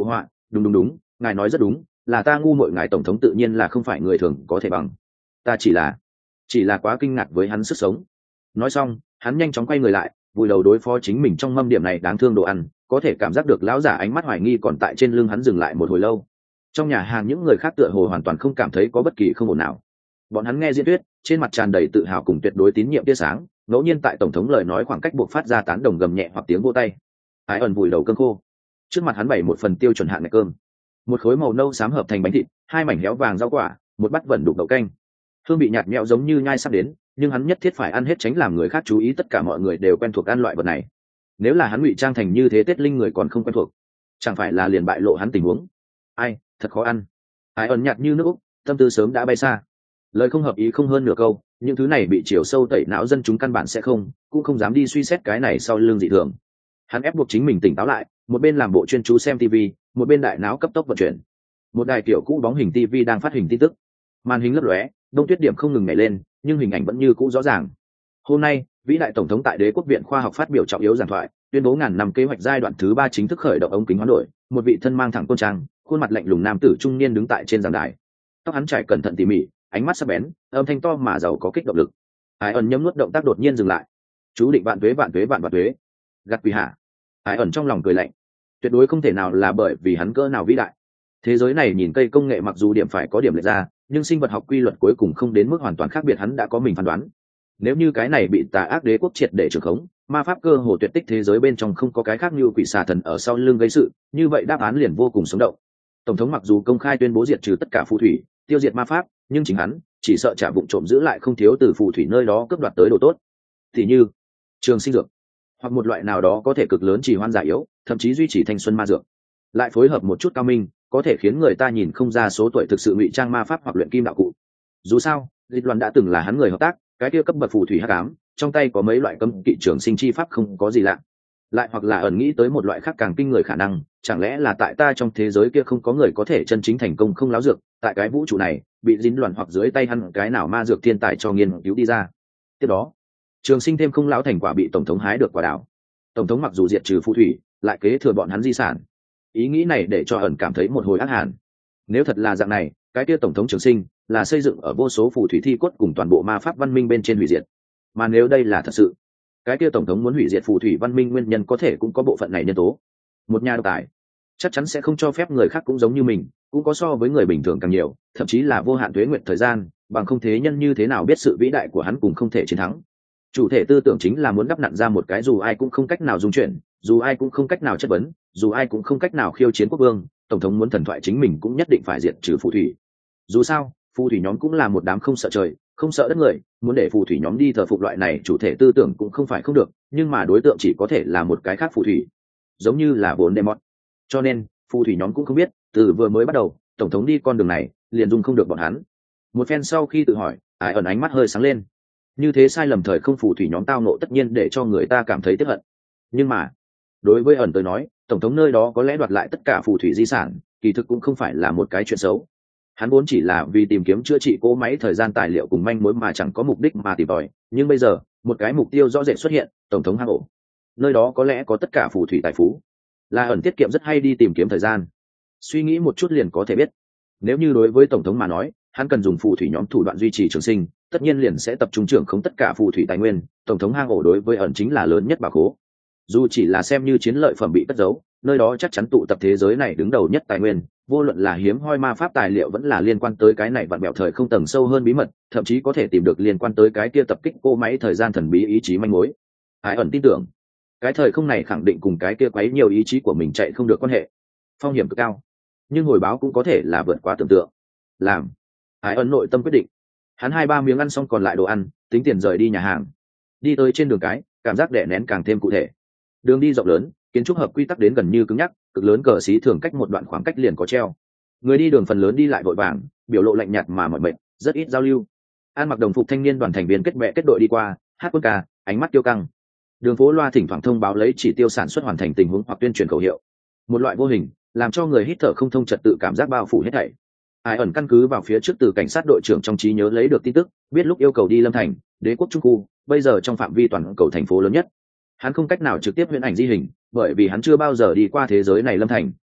[SPEAKER 1] đúng đúng đúng, ngài nói rất đúng, là ta ngu muội, ngài tổng thống tự nhiên là không phải người thường có thể bằng. Ta chỉ là chỉ là quá kinh ngạc với hắn sức sống. Nói xong hắn nhanh chóng quay người lại, vùi đầu đối phó chính mình trong mâm điểm này đáng thương đồ ăn, có thể cảm giác được lão giả ánh mắt hoài nghi còn tại trên lưng hắn dừng lại một hồi lâu. Trong nhà hàng những người khác tựa hồ hoàn toàn không cảm thấy có bất kỳ không ổn nào. Bọn hắn nghe diễn thuyết, trên mặt tràn đầy tự hào cùng tuyệt đối tín nhiệm tia sáng, ngẫu nhiên tại tổng thống lời nói khoảng cách buộc phát ra tán đồng gầm nhẹ hoặc tiếng vỗ tay. Ái ẩn vùi đầu cơm khô, trước mặt hắn bày một phần tiêu chuẩn hạn ngạch cơm, một khối màu nâu xám hợp thành bánh thịt, hai mảnh héo vàng rau quả, một bát vẩn đục đậu canh. Hương vị nhạt nhẽo giống như nhai sắp đến, nhưng hắn nhất thiết phải ăn hết tránh làm người khác chú ý, tất cả mọi người đều quen thuộc ăn loại vật này. Nếu là hắn ngụy trang thành như thế, Tết Linh người còn không quen thuộc, chẳng phải là liền bại lộ hắn tình huống. Ai, thật khó ăn. Ái ẩn nhạt như nước Úc, tâm tư sớm đã bay xa. Lời không hợp ý không hơn nửa câu, những thứ này bị chiều sâu tẩy não dân chúng căn bản sẽ không, cũng không dám đi suy xét cái này sau lưng dị thường. Hắn ép buộc chính mình tỉnh táo lại, một bên làm bộ chuyên chú xem tivi, một bên đại não cấp tốc vận chuyển. Một đài kiểu cũ bóng hình tivi đang phát hình tin tức, màn hình lấp lóe, đông tuyết điểm không ngừng nhảy lên, nhưng hình ảnh vẫn như cũ rõ ràng. Hôm nay vĩ đại tổng thống tại Đế quốc viện khoa học phát biểu trọng yếu giảng thoại, tuyên bố ngàn năm kế hoạch giai đoạn thứ ba chính thức khởi động ống kính hoán đổi. Một vị thân mang thẳng tôn trang, khuôn mặt lạnh lùng nam tử trung niên đứng tại trên giảng đài, tóc hắn trải cẩn thận tỉ mỉ, ánh mắt sắc bén, âm thanh to mà giàu có kích động lực. Ái ẩn nhấm nuốt động tác đột nhiên dừng lại. Chú định vạn tuế vạn tuế vạn vạn tuế. Gạt quỷ hạ. Ái ẩn trong lòng cười lạnh. Tuyệt đối không thể nào là bởi vì hắn cỡ nào vĩ đại. Thế giới này nhìn cây công nghệ mặc dù điểm phải có điểm lệch ra, nhưng sinh vật học quy luật cuối cùng không đến mức hoàn toàn khác biệt, hắn đã có mình phán đoán. Nếu như cái này bị tà ác đế quốc triệt để trưởng khống, ma pháp cơ hồ tuyệt tích, thế giới bên trong không có cái khác như quỷ xà thần ở sau lưng gây sự, như vậy đáp án liền vô cùng sống động. Tổng thống mặc dù công khai tuyên bố diệt trừ tất cả phù thủy, tiêu diệt ma pháp, nhưng chính hắn chỉ sợ trả vụng trộm giữ lại không thiếu từ phù thủy nơi đó cướp đoạt tới đồ tốt, thì như trường sinh dược, hoặc một loại nào đó có thể cực lớn trì hoãn già yếu, thậm chí duy trì thanh xuân ma dược, lại phối hợp một chút cao minh, có thể khiến người ta nhìn không ra số tuổi thực sự ngụy trang ma pháp hoặc luyện kim đạo cụ. Dù sao dịch loan đã từng là hắn người hợp tác, cái kia cấp bậc phù thủy hắc ám, trong tay có mấy loại cấm kỵ trường sinh chi pháp không có gì lạ. Lại hoặc là ẩn nghĩ tới một loại khác càng kinh người khả năng, chẳng lẽ là tại ta trong thế giới kia không có người có thể chân chính thành công không láo dược, tại cái vũ trụ này bị dính loạn hoặc dưới tay hắn cái nào ma dược thiên tài cho nghiên cứu đi ra. Tiếp đó trường sinh thêm không lão thành quả bị tổng thống hái được quả đảo. Tổng thống mặc dù diệt trừ phù thủy, lại kế thừa bọn hắn di sản. Ý nghĩ này để cho ẩn cảm thấy một hồi ác hàn. Nếu thật là dạng này, cái kia tổng thống trường sinh là xây dựng ở vô số phù thủy thi cốt cùng toàn bộ ma pháp văn minh bên trên hủy diệt. Mà nếu đây là thật sự, cái kia tổng thống muốn hủy diệt phù thủy văn minh nguyên nhân có thể cũng có bộ phận này nhân tố. Một nhà độc tài chắc chắn sẽ không cho phép người khác cũng giống như mình, cũng có so với người bình thường càng nhiều, thậm chí là vô hạn tuế nguyện thời gian, bằng không thế nhân như thế nào biết sự vĩ đại của hắn cùng không thể chiến thắng. Chủ thể tư tưởng chính là muốn đắp nặn ra một cái dù ai cũng không cách nào dung chuyển, dù ai cũng không cách nào chất vấn, dù ai cũng không cách nào khiêu chiến quốc vương, tổng thống muốn thần thoại chính mình cũng nhất định phải diệt trừ phù thủy. Dù sao phù thủy nhóm cũng là một đám không sợ trời không sợ đất người, muốn để phù thủy nhóm đi thờ phục loại này chủ thể tư tưởng cũng không phải không được, nhưng mà đối tượng chỉ có thể là một cái khác phù thủy, giống như là vốn Demot. Cho nên phù thủy nhóm cũng không biết, từ vừa mới bắt đầu tổng thống đi con đường này liền dung không được bọn hắn. Một phen sau khi tự hỏi, Ái ẩn ánh mắt hơi sáng lên. Như thế sai lầm thời không phù thủy nhóm tao nộ tất nhiên để cho người ta cảm thấy tiếc hận, nhưng mà đối với ẩn tới nói, tổng thống nơi đó có lẽ đoạt lại tất cả phù thủy di sản kỳ thực cũng không phải là một cái chuyện xấu. Hắn vốn chỉ là vì tìm kiếm chữa trị cỗ máy thời gian tài liệu cùng manh mối mà chẳng có mục đích mà tìm tòi, nhưng bây giờ một cái mục tiêu rõ rệt xuất hiện, tổng thống hang ổ, nơi đó có lẽ có tất cả phù thủy tài phú. Là ẩn tiết kiệm rất hay đi tìm kiếm thời gian, suy nghĩ một chút liền có thể biết, nếu như đối với tổng thống mà nói hắn cần dùng phù thủy nhóm thủ đoạn duy trì trường sinh, tất nhiên liền sẽ tập trung trưởng không tất cả phù thủy tài nguyên. Tổng thống hang ổ đối với ẩn chính là lớn nhất bà khố, dù chỉ là xem như chiến lợi phẩm bị cất giấu, nơi đó chắc chắn tụ tập thế giới này đứng đầu nhất tài nguyên, vô luận là hiếm hoi ma pháp tài liệu vẫn là liên quan tới cái này vặn bẹo thời không tầng sâu hơn bí mật, thậm chí có thể tìm được liên quan tới cái kia tập kích cô máy thời gian thần bí ý chí manh mối. Ái ẩn tin tưởng cái thời không này khẳng định cùng cái kia quấy nhiều ý chí của mình chạy không được quan hệ, phong hiểm cực cao, nhưng hồi báo cũng có thể là vượt quá tưởng tượng. Làm Ái ẩn nội tâm quyết định, hắn hai ba miếng ăn xong còn lại đồ ăn, tính tiền rời đi nhà hàng. Đi tới trên đường cái, cảm giác đè nén càng thêm cụ thể. Đường đi rộng lớn, kiến trúc hợp quy tắc đến gần như cứng nhắc, cực lớn cờ xí thường cách một đoạn khoảng cách liền có treo. Người đi đường phần lớn đi lại vội vàng, biểu lộ lạnh nhạt mà mỏi mệt, rất ít giao lưu. An mặc đồng phục thanh niên đoàn thành viên kết bè kết đội đi qua, hát quân ca, ánh mắt tiêu căng. Đường phố loa thỉnh thoảng thông báo lấy chỉ tiêu sản xuất hoàn thành tình huống hoặc tuyên truyền khẩu hiệu. Một loại vô hình, làm cho người hít thở không thông trật tự cảm giác bao phủ hết thảy. Ai ẩn căn cứ vào phía trước từ cảnh sát đội trưởng trong trí nhớ lấy được tin tức, biết lúc yêu cầu đi Lâm Thành, Đế quốc Trung khu, bây giờ trong phạm vi toàn cầu thành phố lớn nhất. Hắn không cách nào trực tiếp huyễn ảnh di hình, bởi vì hắn chưa bao giờ đi qua thế giới này Lâm Thành,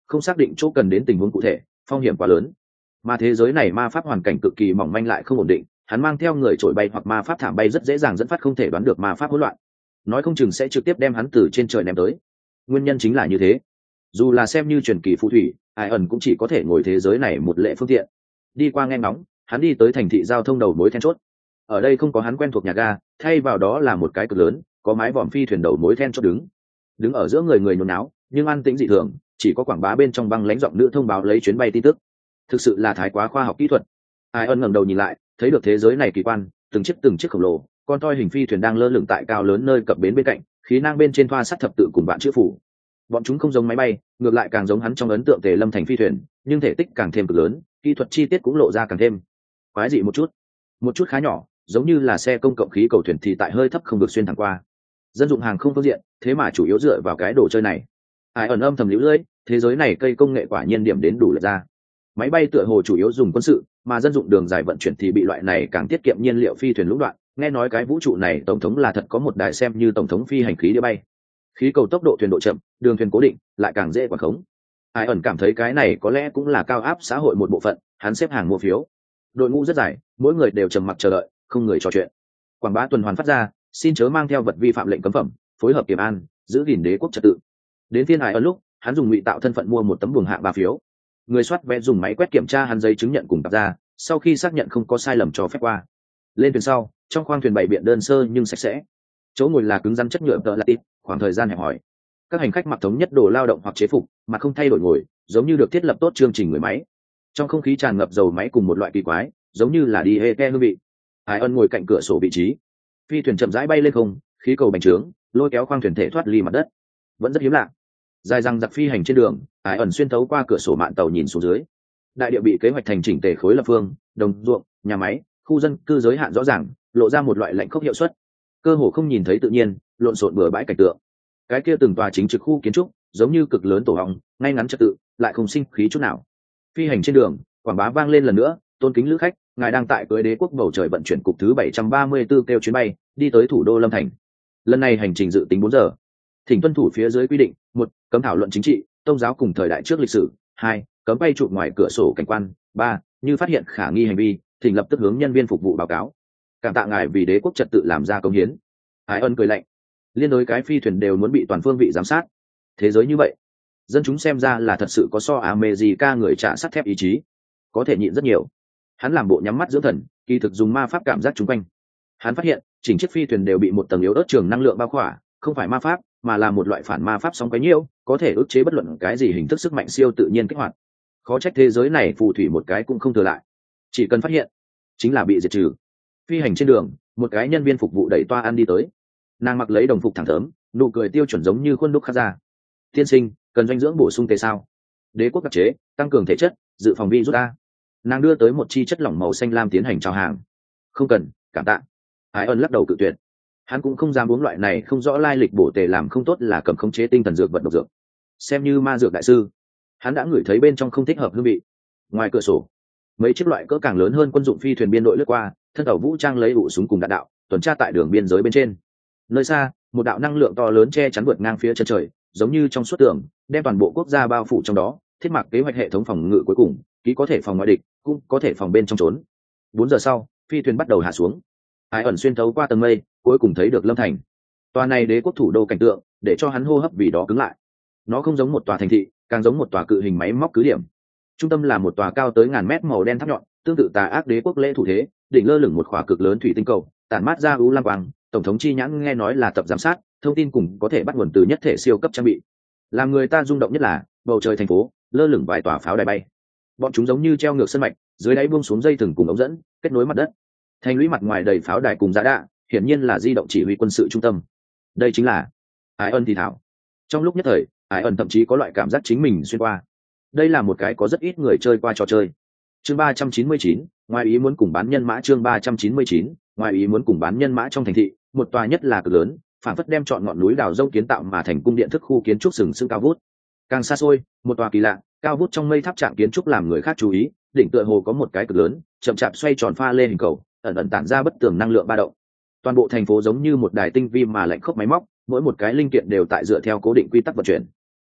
[SPEAKER 1] không xác định chỗ cần đến tình huống cụ thể, phong hiểm quá lớn. Mà thế giới này ma pháp hoàn cảnh cực kỳ mỏng manh lại không ổn định, hắn mang theo người trổi bay hoặc ma pháp thảm bay rất dễ dàng dẫn phát không thể đoán được ma pháp hỗn loạn, nói không chừng sẽ trực tiếp đem hắn từ trên trời ném tới. Nguyên nhân chính là như thế, dù là xem như truyền kỳ phù thủy, ai ẩn cũng chỉ có thể ngồi thế giới này một lệ phương tiện. Đi qua nghe ngóng, hắn đi tới thành thị giao thông đầu mối then chốt. Ở đây không có hắn quen thuộc nhà ga, thay vào đó là một cái cực lớn, có mái vòm phi thuyền đầu mối then chốt đứng. Đứng ở giữa người người nhốn náo, nhưng an tĩnh dị thường, chỉ có quảng bá bên trong băng lãnh giọng nữ thông báo lấy chuyến bay tin tức. Thực sự là thái quá khoa học kỹ thuật. Ai ân ngẩng đầu nhìn lại, thấy được thế giới này kỳ quan, từng chiếc từng chiếc khổng lồ, con toi hình phi thuyền đang lơ lửng tại cao lớn nơi cập bến bên cạnh, khí năng bên trên thoa sắt thập tự cùng bạn chữ phủ. Bọn chúng không giống máy bay, ngược lại càng giống hắn trong ấn tượng Tề Lâm thành phi thuyền, nhưng thể tích càng thêm cực lớn, kỹ thuật chi tiết cũng lộ ra càng thêm quái dị một chút. Một chút khá nhỏ, giống như là xe công cộng khí cầu thuyền thì tại hơi thấp không được xuyên thẳng qua. Dân dụng hàng không phương diện, thế mà chủ yếu dựa vào cái đồ chơi này. Ai ẩn âm thầm liễu lưỡi, thế giới này cây công nghệ quả nhiên điểm đến đủ lượt ra. Máy bay tựa hồ chủ yếu dùng quân sự, mà dân dụng đường dài vận chuyển thì bị loại này càng tiết kiệm nhiên liệu phi thuyền lũng đoạn. Nghe nói cái vũ trụ này tổng thống là thật có một đài xem như tổng thống phi hành khí đĩa bay. Khí cầu tốc độ thuyền độ chậm, đường thuyền cố định, lại càng dễ quản khống. Ai ẩn cảm thấy cái này có lẽ cũng là cao áp xã hội một bộ phận, hắn xếp hàng mua phiếu. Đội ngũ rất dài, mỗi người đều trầm mặc chờ đợi, không người trò chuyện. Quảng bá tuần hoàn phát ra, xin chớ mang theo vật vi phạm lệnh cấm phẩm, phối hợp kiểm an, giữ gìn đế quốc trật tự. Đến phiên Ai ẩn lúc, hắn dùng ngụy tạo thân phận mua một tấm buồng hạng ba phiếu. Người soát vé dùng máy quét kiểm tra hắn giấy chứng nhận cùng tập ra, sau khi xác nhận không có sai lầm cho phép qua. Lên thuyền sau, trong khoang thuyền bày biện đơn sơ nhưng sạch sẽ. Chỗ ngồi là cứng rắn chất nhựa tợ là tít, khoảng thời gian hẹp hỏi. Các hành khách mặc thống nhất đồ lao động hoặc chế phục, mà không thay đổi ngồi, giống như được thiết lập tốt chương trình người máy. Trong không khí tràn ngập dầu máy cùng một loại kỳ quái, giống như là đi hê ke hương vị. Ai ân ngồi cạnh cửa sổ vị trí. Phi thuyền chậm rãi bay lên không, khí cầu bành trướng, lôi kéo khoang thuyền thể thoát ly mặt đất. Vẫn rất hiếm lạ. Dài răng giặc phi hành trên đường, Ai ẩn xuyên thấu qua cửa sổ mạn tàu nhìn xuống dưới. Đại địa bị kế hoạch thành chỉnh tề khối lập phương, đồng ruộng, nhà máy, khu dân cư giới hạn rõ ràng, lộ ra một loại lạnh khốc hiệu suất. Cơ hồ không nhìn thấy tự nhiên, lộn xộn bừa bãi cảnh tượng. Cái kia từng tòa chính trực khu kiến trúc, giống như cực lớn tổ hong, ngay ngắn trật tự, lại không sinh khí chút nào. Phi hành trên đường, quảng bá vang lên lần nữa, tôn kính lữ khách, ngài đang tại cưới đế quốc bầu trời vận chuyển cục thứ bảy trăm ba mươi tư kêu chuyến bay, đi tới thủ đô Lâm Thành. Lần này hành trình dự tính bốn giờ. Thỉnh tuân thủ phía dưới quy định: một, cấm thảo luận chính trị, tôn giáo cùng thời đại trước lịch sử; hai, cấm bay chụp ngoài cửa sổ cảnh quan; ba, như phát hiện khả nghi hành vi, thỉnh lập tức hướng nhân viên phục vụ báo cáo. Cảm tạ ngài vì đế quốc trật tự làm ra công hiến. Ái ân cười lạnh. Liên đối cái phi thuyền đều muốn bị toàn phương vị giám sát. Thế giới như vậy, dân chúng xem ra là thật sự có so America người trả sắt thép ý chí, có thể nhịn rất nhiều. Hắn làm bộ nhắm mắt dưỡng thần, kỳ thực dùng ma pháp cảm giác chung quanh. Hắn phát hiện chỉnh chiếc phi thuyền đều bị một tầng yếu ớt trường năng lượng bao khỏa, không phải ma pháp, mà là một loại phản ma pháp sóng quấy nhiễu, có thể ức chế bất luận cái gì hình thức sức mạnh siêu tự nhiên kích hoạt. Khó trách thế giới này phù thủy một cái cũng không thừa lại, chỉ cần phát hiện, chính là bị diệt trừ. Phi hành trên đường, một cái nhân viên phục vụ đẩy toa ăn đi tới. Nàng mặc lấy đồng phục thẳng thớm, nụ cười tiêu chuẩn giống như khuôn đúc khắc ra. Tiên sinh, cần dinh dưỡng bổ sung tề sao? Đế quốc đặc chế, tăng cường thể chất, dự phòng virus a. Nàng đưa tới một chi chất lỏng màu xanh lam tiến hành chào hàng. Không cần, cảm tạ. Ái ân lắc đầu cự tuyệt. Hắn cũng không dám uống loại này không rõ lai lịch bổ tề làm không tốt là cầm khống chế tinh thần dược vật độc dược. Xem như ma dược đại sư, hắn đã ngửi thấy bên trong không thích hợp hương vị. Ngoài cửa sổ, mấy chiếc loại cỡ càng lớn hơn quân dụng phi thuyền biên đội lướt qua, thân tàu vũ trang lấy ụ súng cùng đạn đạo, tuần tra tại đường biên giới bên trên. Nơi xa, một đạo năng lượng to lớn che chắn vượt ngang phía chân trời, giống như trong suốt tường, đem toàn bộ quốc gia bao phủ trong đó, thiết mặc kế hoạch hệ thống phòng ngự cuối cùng, ký có thể phòng ngoại địch, cũng có thể phòng bên trong trốn. Bốn giờ sau, phi thuyền bắt đầu hạ xuống. Ai ẩn xuyên thấu qua tầng mây, cuối cùng thấy được Lâm Thành. Tòa này đế quốc thủ đô cảnh tượng, để cho hắn hô hấp vì đó cứng lại. Nó không giống một tòa thành thị, càng giống một tòa cự hình máy móc cứ điểm. Trung tâm là một tòa cao tới ngàn mét màu đen tháp nhọn, tương tự tà ác đế quốc lễ thủ thế, đỉnh lơ lửng một khỏa cực lớn thủy tinh cầu, tản mát ra u lam quang. Tổng thống chi nhãn nghe nói là tập giám sát, thông tin cùng có thể bắt nguồn từ nhất thể siêu cấp trang bị. Làm người ta rung động nhất là bầu trời thành phố lơ lửng vài tòa pháo đài bay, bọn chúng giống như treo ngược sân mạch, dưới đáy buông xuống dây thừng cùng ống dẫn kết nối mặt đất. Thành lũy mặt ngoài đầy pháo đài cùng giá đạ, hiển nhiên là di động chỉ huy quân sự trung tâm. Đây chính là Ái ân thì thảo. Trong lúc nhất thời, Ái ân thậm chí có loại cảm giác chính mình xuyên qua. Đây là một cái có rất ít người chơi qua trò chơi. Chương ba trăm chín mươi chín, ngoài ý muốn cùng bán nhân mã. Chương ba trăm chín mươi chín, ngoài ý muốn cùng bán nhân mã. Trong thành thị, một tòa nhất là cực lớn, phản phất đem chọn ngọn núi đào rông kiến tạo mà thành cung điện thức khu kiến trúc sừng sững cao vút. Càng xa xôi, một tòa kỳ lạ, cao vút trong mây tháp trạng kiến trúc làm người khác chú ý, đỉnh tựa hồ có một cái cực lớn, chậm chạp xoay tròn pha lê hình cầu, ẩn ẩn tản ra bất tường năng lượng ba động. Toàn bộ thành phố giống như một đài tinh vi mà lạnh khốc máy móc, mỗi một cái linh kiện đều tại dựa theo cố định quy tắc vận chuyển.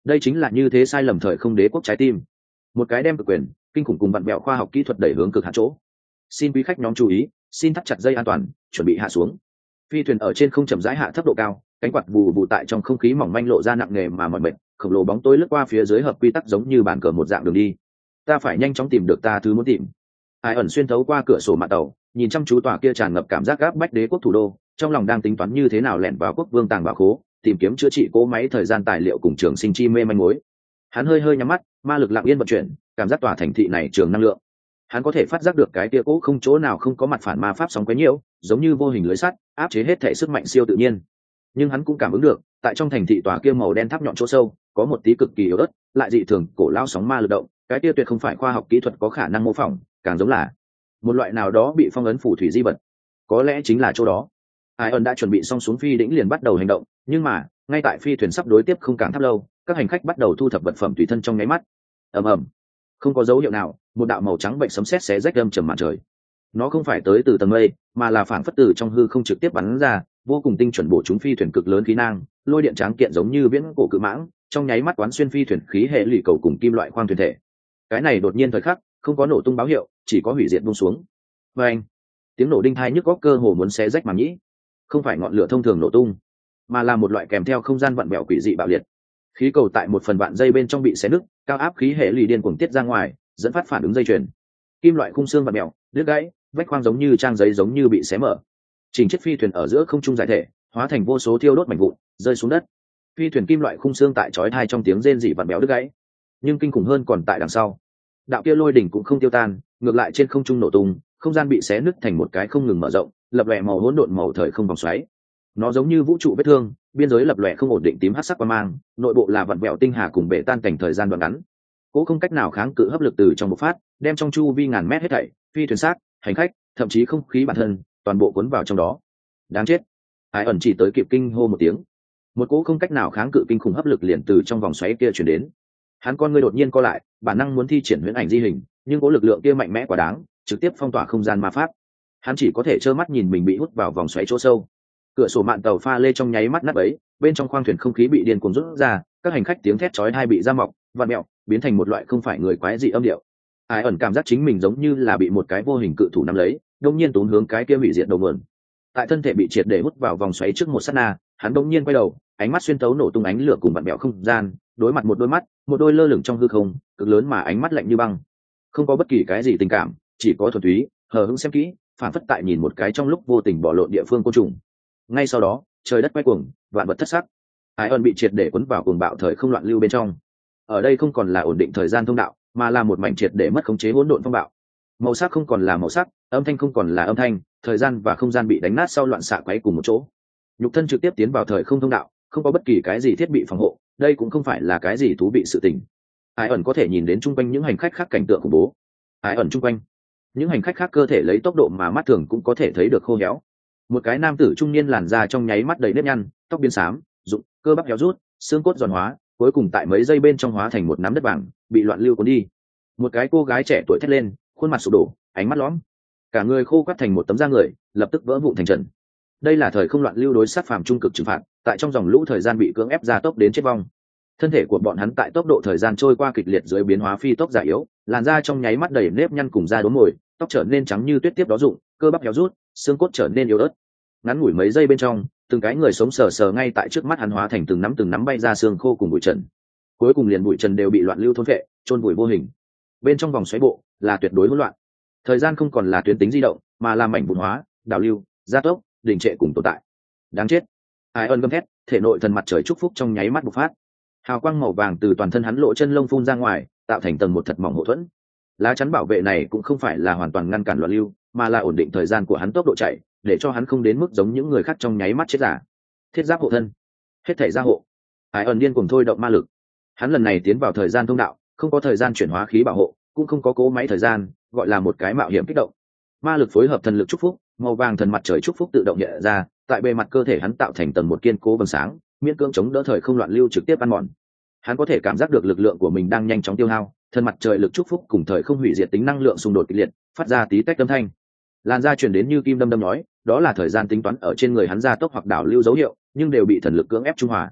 [SPEAKER 1] đây chính là như thế sai lầm thời không đế quốc trái tim, một cái đem cực quyền kinh khủng cùng vặn vẹo khoa học kỹ thuật đẩy hướng cực hạn chỗ. Xin quý khách nhóm chú ý, xin thắt chặt dây an toàn, chuẩn bị hạ xuống. Phi thuyền ở trên không chậm rãi hạ thấp độ cao, cánh quạt vù vù tại trong không khí mỏng manh lộ ra nặng nề mà mỏi mệt, khổng lồ bóng tối lướt qua phía dưới hợp quy tắc giống như bàn cờ một dạng đường đi. Ta phải nhanh chóng tìm được ta thứ muốn tìm. Ai ẩn xuyên thấu qua cửa sổ mạn tàu, nhìn chăm chú tòa kia tràn ngập cảm giác gáp bách đế quốc thủ đô, trong lòng đang tính toán như thế nào lẻn vào quốc vương tàng bảo khố, tìm kiếm chữa trị cỗ máy thời gian tài liệu cùng trường sinh chi mê manh mối. Hắn hơi hơi nhắm mắt, ma lực lặng yên vận chuyển, cảm giác tòa thành thị này trường năng lượng. Hắn có thể phát giác được cái kia cỗ không chỗ nào không có mặt phản ma pháp sóng quấy nhiễu, giống như vô hình lưới sắt, áp chế hết thể sức mạnh siêu tự nhiên. Nhưng hắn cũng cảm ứng được, tại trong thành thị tòa kia màu đen tháp nhọn chỗ sâu, có một tí cực kỳ yếu ớt, lại dị thường cổ lao sóng ma lực động, cái kia tuyệt không phải khoa học kỹ thuật có khả năng mô phỏng, càng giống là một loại nào đó bị phong ấn phù thủy di vật. Có lẽ chính là chỗ đó. Ai ẩn đã chuẩn bị xong xuống phi đỉnh liền bắt đầu hành động, nhưng mà ngay tại phi thuyền sắp đối tiếp không cảng tháp lâu, các hành khách bắt đầu thu thập vật phẩm tùy thân trong nháy mắt. Ầm ầm, không có dấu hiệu nào, một đạo màu trắng bệnh sấm sét xé rách âm trầm màn trời. Nó không phải tới từ tầng mây, mà là phản phất từ trong hư không trực tiếp bắn ra, vô cùng tinh chuẩn bổ trúng phi thuyền cực lớn khí nang, lôi điện tráng kiện giống như viễn cổ cự mãng, trong nháy mắt quán xuyên phi thuyền khí hệ lụy cầu cùng kim loại khoang thuyền thể. Cái này đột nhiên thời khắc, không có nổ tung báo hiệu, chỉ có hủy diệt buông xuống. Và anh, tiếng nổ đinh tai nhức góc cơ hồ muốn xé rách màng nhĩ. Không phải ngọn lửa thông thường nổ tung, mà là một loại kèm theo không gian vặn vẹo quỷ dị bạo liệt. Khí cầu tại một phần vạn dây bên trong bị xé nứt, cao áp khí hệ lụy điên cuồng tiết ra ngoài, dẫn phát phản ứng dây chuyền. Kim loại khung xương vặn vẹo, đứt gãy, vách khoang giống như trang giấy giống như bị xé mở. Chỉnh chiếc phi thuyền ở giữa không trung giải thể, hóa thành vô số thiêu đốt mảnh vụn, rơi xuống đất. Phi thuyền kim loại khung xương tại chói tai trong tiếng rên rỉ vặn vẹo đứt gãy. Nhưng kinh khủng hơn còn tại đằng sau. Đạo kia lôi đỉnh cũng không tiêu tan, ngược lại trên không trung nổ tung, không gian bị xé nứt thành một cái không ngừng mở rộng, lập lòe màu hỗn độn màu thời không vòng xoáy. Nó giống như vũ trụ vết thương, biên giới lập lòe không ổn định tím hắc sắc quang mang, nội bộ là vặn vẹo tinh hà cùng bể tan cảnh thời gian đoạn ngắn. Cố không cách nào kháng cự hấp lực từ trong bộc phát, đem trong chu vi ngàn mét hết thảy, phi thuyền xác, hành khách, thậm chí không khí bản thân, toàn bộ cuốn vào trong đó. Đáng chết. Ai ẩn chỉ tới kịp kinh hô một tiếng. Một cỗ không cách nào kháng cự kinh khủng hấp lực liền từ trong vòng xoáy kia truyền đến. Hắn con ngươi đột nhiên co lại, bản năng muốn thi triển huyễn ảnh di hình, nhưng cỗ lực lượng kia mạnh mẽ quá đáng, trực tiếp phong tỏa không gian ma pháp. Hắn chỉ có thể trơ mắt nhìn mình bị hút vào vòng xoáy chỗ sâu. Cửa sổ mạn tàu pha lê trong nháy mắt nát bấy, bên trong khoang thuyền không khí bị điên cuồng rút ra, các hành khách tiếng thét chói tai bị ra mọc, vặn mèo, biến thành một loại không phải người quái dị âm điệu. Ai ẩn cảm giác chính mình giống như là bị một cái vô hình cự thủ nắm lấy, đột nhiên tốn hướng cái kia hủy diệt đầu nguồn. Tại thân thể bị triệt để hút vào vòng xoáy trước một sát na, hắn đột nhiên quay đầu, ánh mắt xuyên thấu nổ tung ánh lửa cùng vặn mèo không gian, đối mặt một đôi mắt, một đôi lơ lửng trong hư không, cực lớn mà ánh mắt lạnh như băng. Không có bất kỳ cái gì tình cảm, chỉ có thuần túy, hờ hững xem kỹ, phản phất tại nhìn một cái trong lúc vô tình bỏ lộn địa phương côn trùng. Ngay sau đó, trời đất quay cuồng, vạn vật thất sắc. Ai ẩn bị triệt để cuốn vào cuồng bạo thời không loạn lưu bên trong. Ở đây không còn là ổn định thời gian thông đạo, mà là một mảnh triệt để mất khống chế hỗn độn phong bạo. Màu sắc không còn là màu sắc, âm thanh không còn là âm thanh, thời gian và không gian bị đánh nát sau loạn xạ quấy cùng một chỗ. Nhục thân trực tiếp tiến vào thời không thông đạo, không có bất kỳ cái gì thiết bị phòng hộ, đây cũng không phải là cái gì thú vị sự tình. Ai ẩn có thể nhìn đến chung quanh những hành khách khác cảnh tượng khủng bố. Ai ẩn chung quanh, những hành khách khác cơ thể lấy tốc độ mà mắt thường cũng có thể thấy được khô héo. Một cái nam tử trung niên làn da trong nháy mắt đầy nếp nhăn, tóc biến xám, rụng, cơ bắp héo rút, xương cốt giòn hóa, cuối cùng tại mấy giây bên trong hóa thành một nắm đất vàng, bị loạn lưu cuốn đi. Một cái cô gái trẻ tuổi thét lên, khuôn mặt sụp đổ, ánh mắt lõm, cả người khô quắt thành một tấm da người, lập tức vỡ vụn thành trần. Đây là thời không loạn lưu đối sát phàm trung cực trừng phạt, tại trong dòng lũ thời gian bị cưỡng ép gia tốc đến chết vong. Thân thể của bọn hắn tại tốc độ thời gian trôi qua kịch liệt dưới biến hóa phi tốc già yếu, làn da trong nháy mắt đầy nếp nhăn cùng da đốm mồi, tóc trở nên trắng như tuyết tiếp đó rụng, cơ bắp héo rút, xương cốt trở nên yếu ớt. Ngắn ngủi mấy giây bên trong, từng cái người sống sờ sờ ngay tại trước mắt hắn hóa thành từng nắm từng nắm bay ra xương khô cùng bụi trần. Cuối cùng liền bụi trần đều bị loạn lưu thôn phệ, chôn vùi vô hình. Bên trong vòng xoáy bộ là tuyệt đối hỗn loạn. Thời gian không còn là tuyến tính di động, mà là mảnh vụn hóa, đảo lưu, gia tốc, đình trệ cùng tồn tại. Đáng chết. Ai ơn gầm thét, thể nội thần mặt trời chúc phúc trong nháy mắt bộc phát. Hào quang màu vàng từ toàn thân hắn lộ chân lông phun ra ngoài, tạo thành tầng một thật mỏng hộ thuẫn. Lá chắn bảo vệ này cũng không phải là hoàn toàn ngăn cản loạn lưu, mà là ổn định thời gian của hắn tốc độ chạy, để cho hắn không đến mức giống những người khác trong nháy mắt chết giả. Thiết giáp hộ thân, hết thảy gia hộ. Ai ẩn điên cùng thôi động ma lực. Hắn lần này tiến vào thời gian thông đạo, không có thời gian chuyển hóa khí bảo hộ, cũng không có cố máy thời gian, gọi là một cái mạo hiểm kích động. Ma lực phối hợp thần lực chúc phúc, màu vàng thần mặt trời chúc phúc tự động nhẹ ra, tại bề mặt cơ thể hắn tạo thành tầng một kiên cố vầng sáng, miễn cưỡng chống đỡ thời không loạn lưu trực tiếp ăn mòn. Hắn có thể cảm giác được lực lượng của mình đang nhanh chóng tiêu hao, thần mặt trời lực chúc phúc cùng thời không hủy diệt tính năng lượng xung đột kịch liệt, phát ra tí tách âm thanh. Làn da truyền đến như kim đâm đâm nói, đó là thời gian tính toán ở trên người hắn gia tốc hoặc đảo lưu dấu hiệu, nhưng đều bị thần lực cưỡng ép trung hòa.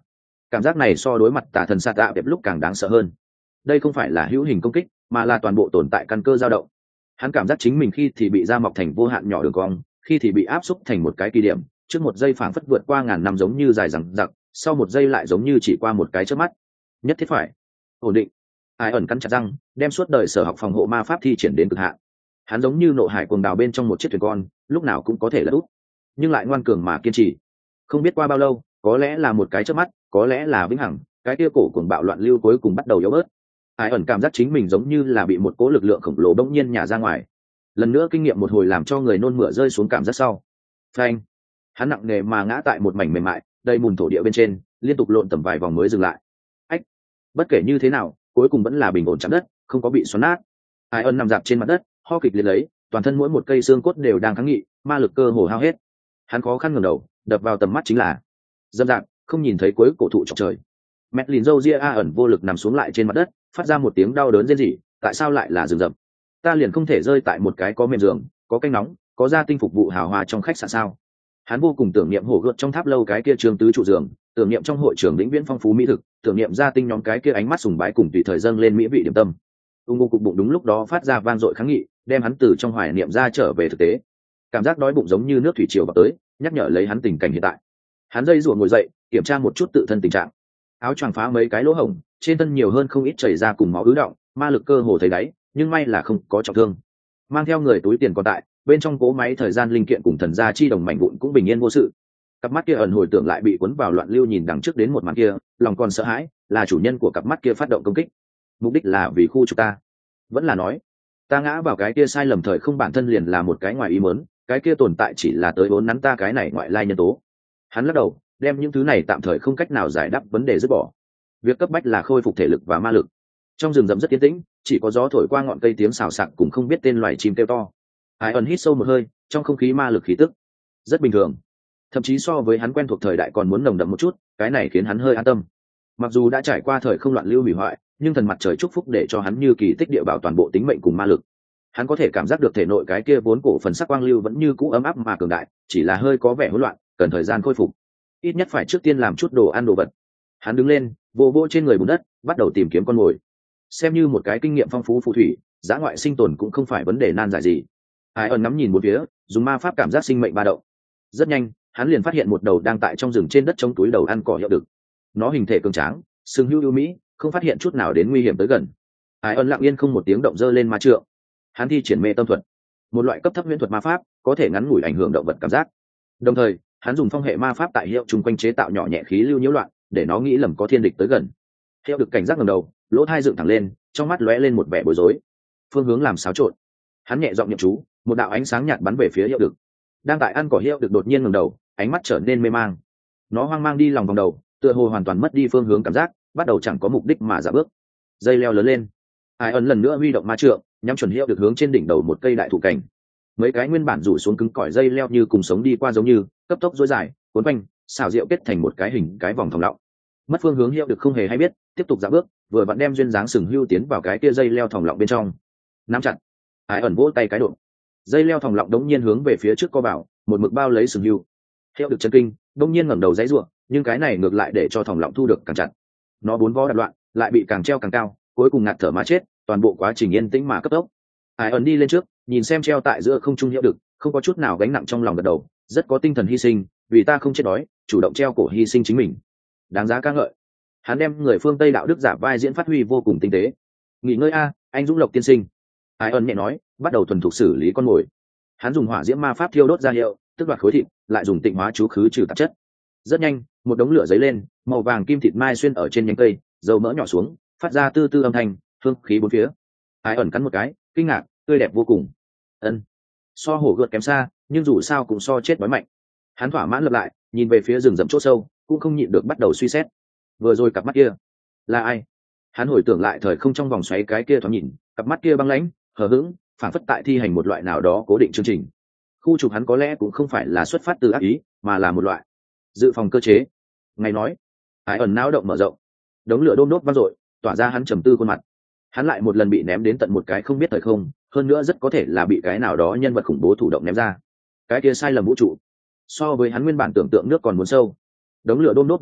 [SPEAKER 1] Cảm giác này so đối mặt tà thần sạt tạ đẹp lúc càng đáng sợ hơn. Đây không phải là hữu hình công kích, mà là toàn bộ tồn tại căn cơ dao động. Hắn cảm giác chính mình khi thì bị da mọc thành vô hạn nhỏ đường cong, khi thì bị áp xúc thành một cái kỳ điểm, trước một giây phảng phất vượt qua ngàn năm giống như dài dằng dặc, sau một giây lại giống như chỉ qua một cái chớp mắt. Nhất thiết phải ổn định. Ai ẩn cắn chặt răng, đem suốt đời sở học phòng hộ ma pháp thi triển đến cực hạn. Hắn giống như nộ hải cuồng đào bên trong một chiếc thuyền con, lúc nào cũng có thể lật úp, nhưng lại ngoan cường mà kiên trì. Không biết qua bao lâu, có lẽ là một cái chớp mắt, có lẽ là vĩnh hằng, cái kia cổ cuồng bạo loạn lưu cuối cùng bắt đầu yếu bớt. Ai ẩn cảm giác chính mình giống như là bị một cỗ lực lượng khổng lồ bỗng nhiên nhả ra ngoài. Lần nữa kinh nghiệm một hồi làm cho người nôn mửa rơi xuống cảm giác sau. Phanh. Hắn nặng nề mà ngã tại một mảnh mềm mại, đầy mùn thổ địa bên trên, liên tục lộn tầm vài vòng mới dừng lại. Ách. Bất kể như thế nào, cuối cùng vẫn là bình ổn chạm đất, không có bị xoắn nát. Ai ẩn nằm dạp trên mặt đất, ho kịch liệt lấy, toàn thân mỗi một cây xương cốt đều đang kháng nghị, ma lực cơ hồ hao hết. Hắn khó khăn ngẩng đầu, đập vào tầm mắt chính là dâm dạp, không nhìn thấy cuối cổ thụ chọc trời. Medlin Rosier a ẩn vô lực nằm xuống lại trên mặt đất, phát ra một tiếng đau đớn rên rỉ. Tại sao lại là rừng rậm? Ta liền không thể rơi tại một cái có mềm giường, có canh nóng, có gia tinh phục vụ hào hoa trong khách sạn sao? Hắn vô cùng tưởng niệm hổ gợt trong tháp lâu cái kia trường tứ trụ giường, tưởng niệm trong hội trường lĩnh viễn phong phú mỹ thực, tưởng niệm gia tinh nhóm cái kia ánh mắt sùng bái cùng tùy thời dâng lên mỹ vị điểm tâm. Ung ngu cục bụng đúng lúc đó phát ra vang dội kháng nghị, đem hắn từ trong hoài niệm ra trở về thực tế. Cảm giác đói bụng giống như nước thủy triều vào tới, nhắc nhở lấy hắn tình cảnh hiện tại. Hắn dây rủa ngồi dậy, kiểm tra một chút tự thân tình trạng. Áo choàng phá mấy cái lỗ hổng, trên thân nhiều hơn không ít chảy ra cùng máu ứ động, ma lực cơ hồ thấy đáy, nhưng may là không có trọng thương. Mang theo người túi tiền còn tại, bên trong cố máy thời gian linh kiện cùng thần gia chi đồng mảnh vụn cũng bình yên vô sự. Cặp mắt kia ẩn hồi tưởng lại bị cuốn vào loạn lưu nhìn đằng trước đến một màn kia, lòng còn sợ hãi, là chủ nhân của cặp mắt kia phát động công kích. Mục đích là vì khu trục ta. Vẫn là nói, ta ngã vào cái kia sai lầm thời không bản thân liền là một cái ngoài ý muốn, cái kia tồn tại chỉ là tới vốn nắn ta cái này ngoại lai nhân tố. Hắn lắc đầu, đem những thứ này tạm thời không cách nào giải đáp vấn đề dứt bỏ. Việc cấp bách là khôi phục thể lực và ma lực. Trong rừng rậm rất yên tĩnh, chỉ có gió thổi qua ngọn cây tiếng xào xạc cùng không biết tên loài chim kêu to. Ai ẩn hít sâu một hơi, trong không khí ma lực khí tức rất bình thường, thậm chí so với hắn quen thuộc thời đại còn muốn nồng đậm một chút, cái này khiến hắn hơi an tâm. Mặc dù đã trải qua thời không loạn lưu hủy hoại, nhưng thần mặt trời chúc phúc để cho hắn như kỳ tích địa bảo toàn bộ tính mệnh cùng ma lực. Hắn có thể cảm giác được thể nội cái kia vốn cổ phần sắc quang lưu vẫn như cũ ấm áp mà cường đại, chỉ là hơi có vẻ hỗn loạn, cần thời gian khôi phục. Ít nhất phải trước tiên làm chút đồ ăn đồ vật. Hắn đứng lên, vô vô trên người bùn đất, bắt đầu tìm kiếm con mồi. Xem như một cái kinh nghiệm phong phú phù thủy, dã ngoại sinh tồn cũng không phải vấn đề nan giải gì. Ai ẩn ngắm nhìn một phía, dùng ma pháp cảm giác sinh mệnh ba động. Rất nhanh, hắn liền phát hiện một đầu đang tại trong rừng trên đất chống túi đầu ăn cỏ hiệu đực. Nó hình thể cường tráng, sừng hưu ưu mỹ, không phát hiện chút nào đến nguy hiểm tới gần. Ai ẩn lặng yên không một tiếng động dơ lên ma trượng. Hắn thi triển mê tâm thuật, một loại cấp thấp huyễn thuật ma pháp, có thể ngắn ngủi ảnh hưởng động vật cảm giác. Đồng thời, hắn dùng phong hệ ma pháp tại hiệu chung quanh chế tạo nhỏ nhẹ khí lưu nhiễu loạn, để nó nghĩ lầm có thiên địch tới gần. Hiệu được cảnh giác ngẩng đầu, lỗ tai dựng thẳng lên, trong mắt lóe lên một vẻ bối rối. Phương hướng làm xáo trộn. Hắn nhẹ giọng niệm chú, một đạo ánh sáng nhạt bắn về phía hiệu được. Đang tại ăn cỏ hiệu được đột nhiên ngẩng đầu, ánh mắt trở nên mê mang. Nó hoang mang đi lòng vòng đầu, tựa hồ hoàn toàn mất đi phương hướng cảm giác, bắt đầu chẳng có mục đích mà dạo bước. Dây leo lớn lên. Ai ẩn lần nữa huy động ma trượng, nhắm chuẩn hiệu được hướng trên đỉnh đầu một cây đại thụ cảnh. Mấy cái nguyên bản rủ xuống cứng cỏi dây leo như cùng sống đi qua giống như cấp tốc dối dài cuốn quanh xào rượu kết thành một cái hình cái vòng thòng lọng. Mất phương hướng hiệu được không hề hay biết, tiếp tục dạo bước, vừa vặn đem duyên dáng sừng hưu tiến vào cái kia dây leo thòng lọng bên trong. Nắm chặt. Ai ẩn vỗ tay cái độ. Dây leo thòng lọng đống nhiên hướng về phía trước co bảo, một mực bao lấy sừng hưu. Hiệu được chân kinh, đống nhiên ngẩng đầu dãy rủa, nhưng cái này ngược lại để cho thòng lọng thu được càng chặt. Nó bốn vó đạp loạn, lại bị càng treo càng cao, cuối cùng ngạt thở mà chết, toàn bộ quá trình yên tĩnh mà cấp tốc. Ai ẩn đi lên trước, nhìn xem treo tại giữa không trung hiệu được, không có chút nào gánh nặng trong lòng gật đầu, rất có tinh thần hy sinh, vì ta không chết đói, chủ động treo cổ hy sinh chính mình, đáng giá ca ngợi. Hắn đem người phương Tây đạo đức giả vai diễn phát huy vô cùng tinh tế. Nghỉ ngơi a, anh Dũng Lộc tiên sinh. Ai ẩn nhẹ nói, bắt đầu thuần thục xử lý con mồi. Hắn dùng hỏa diễm ma pháp thiêu đốt ra hiệu, tức đoạt khối thịt, lại dùng tịnh hóa chú khứ trừ tạp chất. Rất nhanh, một đống lửa dấy lên, màu vàng kim thịt mai xuyên ở trên nhánh cây, dầu mỡ nhỏ xuống, phát ra tư tư âm thanh, hương khí bốn phía. Ai ẩn cắn một cái, kinh ngạc, tươi đẹp vô cùng. Ân, so hổ gợt kém xa, nhưng dù sao cũng so chết đói mạnh. Hắn thỏa mãn lập lại, nhìn về phía rừng rậm chỗ sâu, cũng không nhịn được bắt đầu suy xét. Vừa rồi cặp mắt kia là ai? Hắn hồi tưởng lại thời không trong vòng xoáy cái kia thoáng nhìn, cặp mắt kia băng lãnh, hờ hững, phản phất tại thi hành một loại nào đó cố định chương trình. Khu trục hắn có lẽ cũng không phải là xuất phát từ ác ý, mà là một loại dự phòng cơ chế. Ngày nói, Ai ẩn não động mở rộng, đống lửa đôm đốt vang dội, tỏa ra hắn trầm tư khuôn mặt. Hắn lại một lần bị ném đến tận một cái không biết thời không, hơn nữa rất có thể là bị cái nào đó nhân vật khủng bố thủ động ném ra. Cái kia sai lầm vũ trụ, so với hắn nguyên bản tưởng tượng nước còn muốn sâu. Đống lửa đôm đốt vang dội,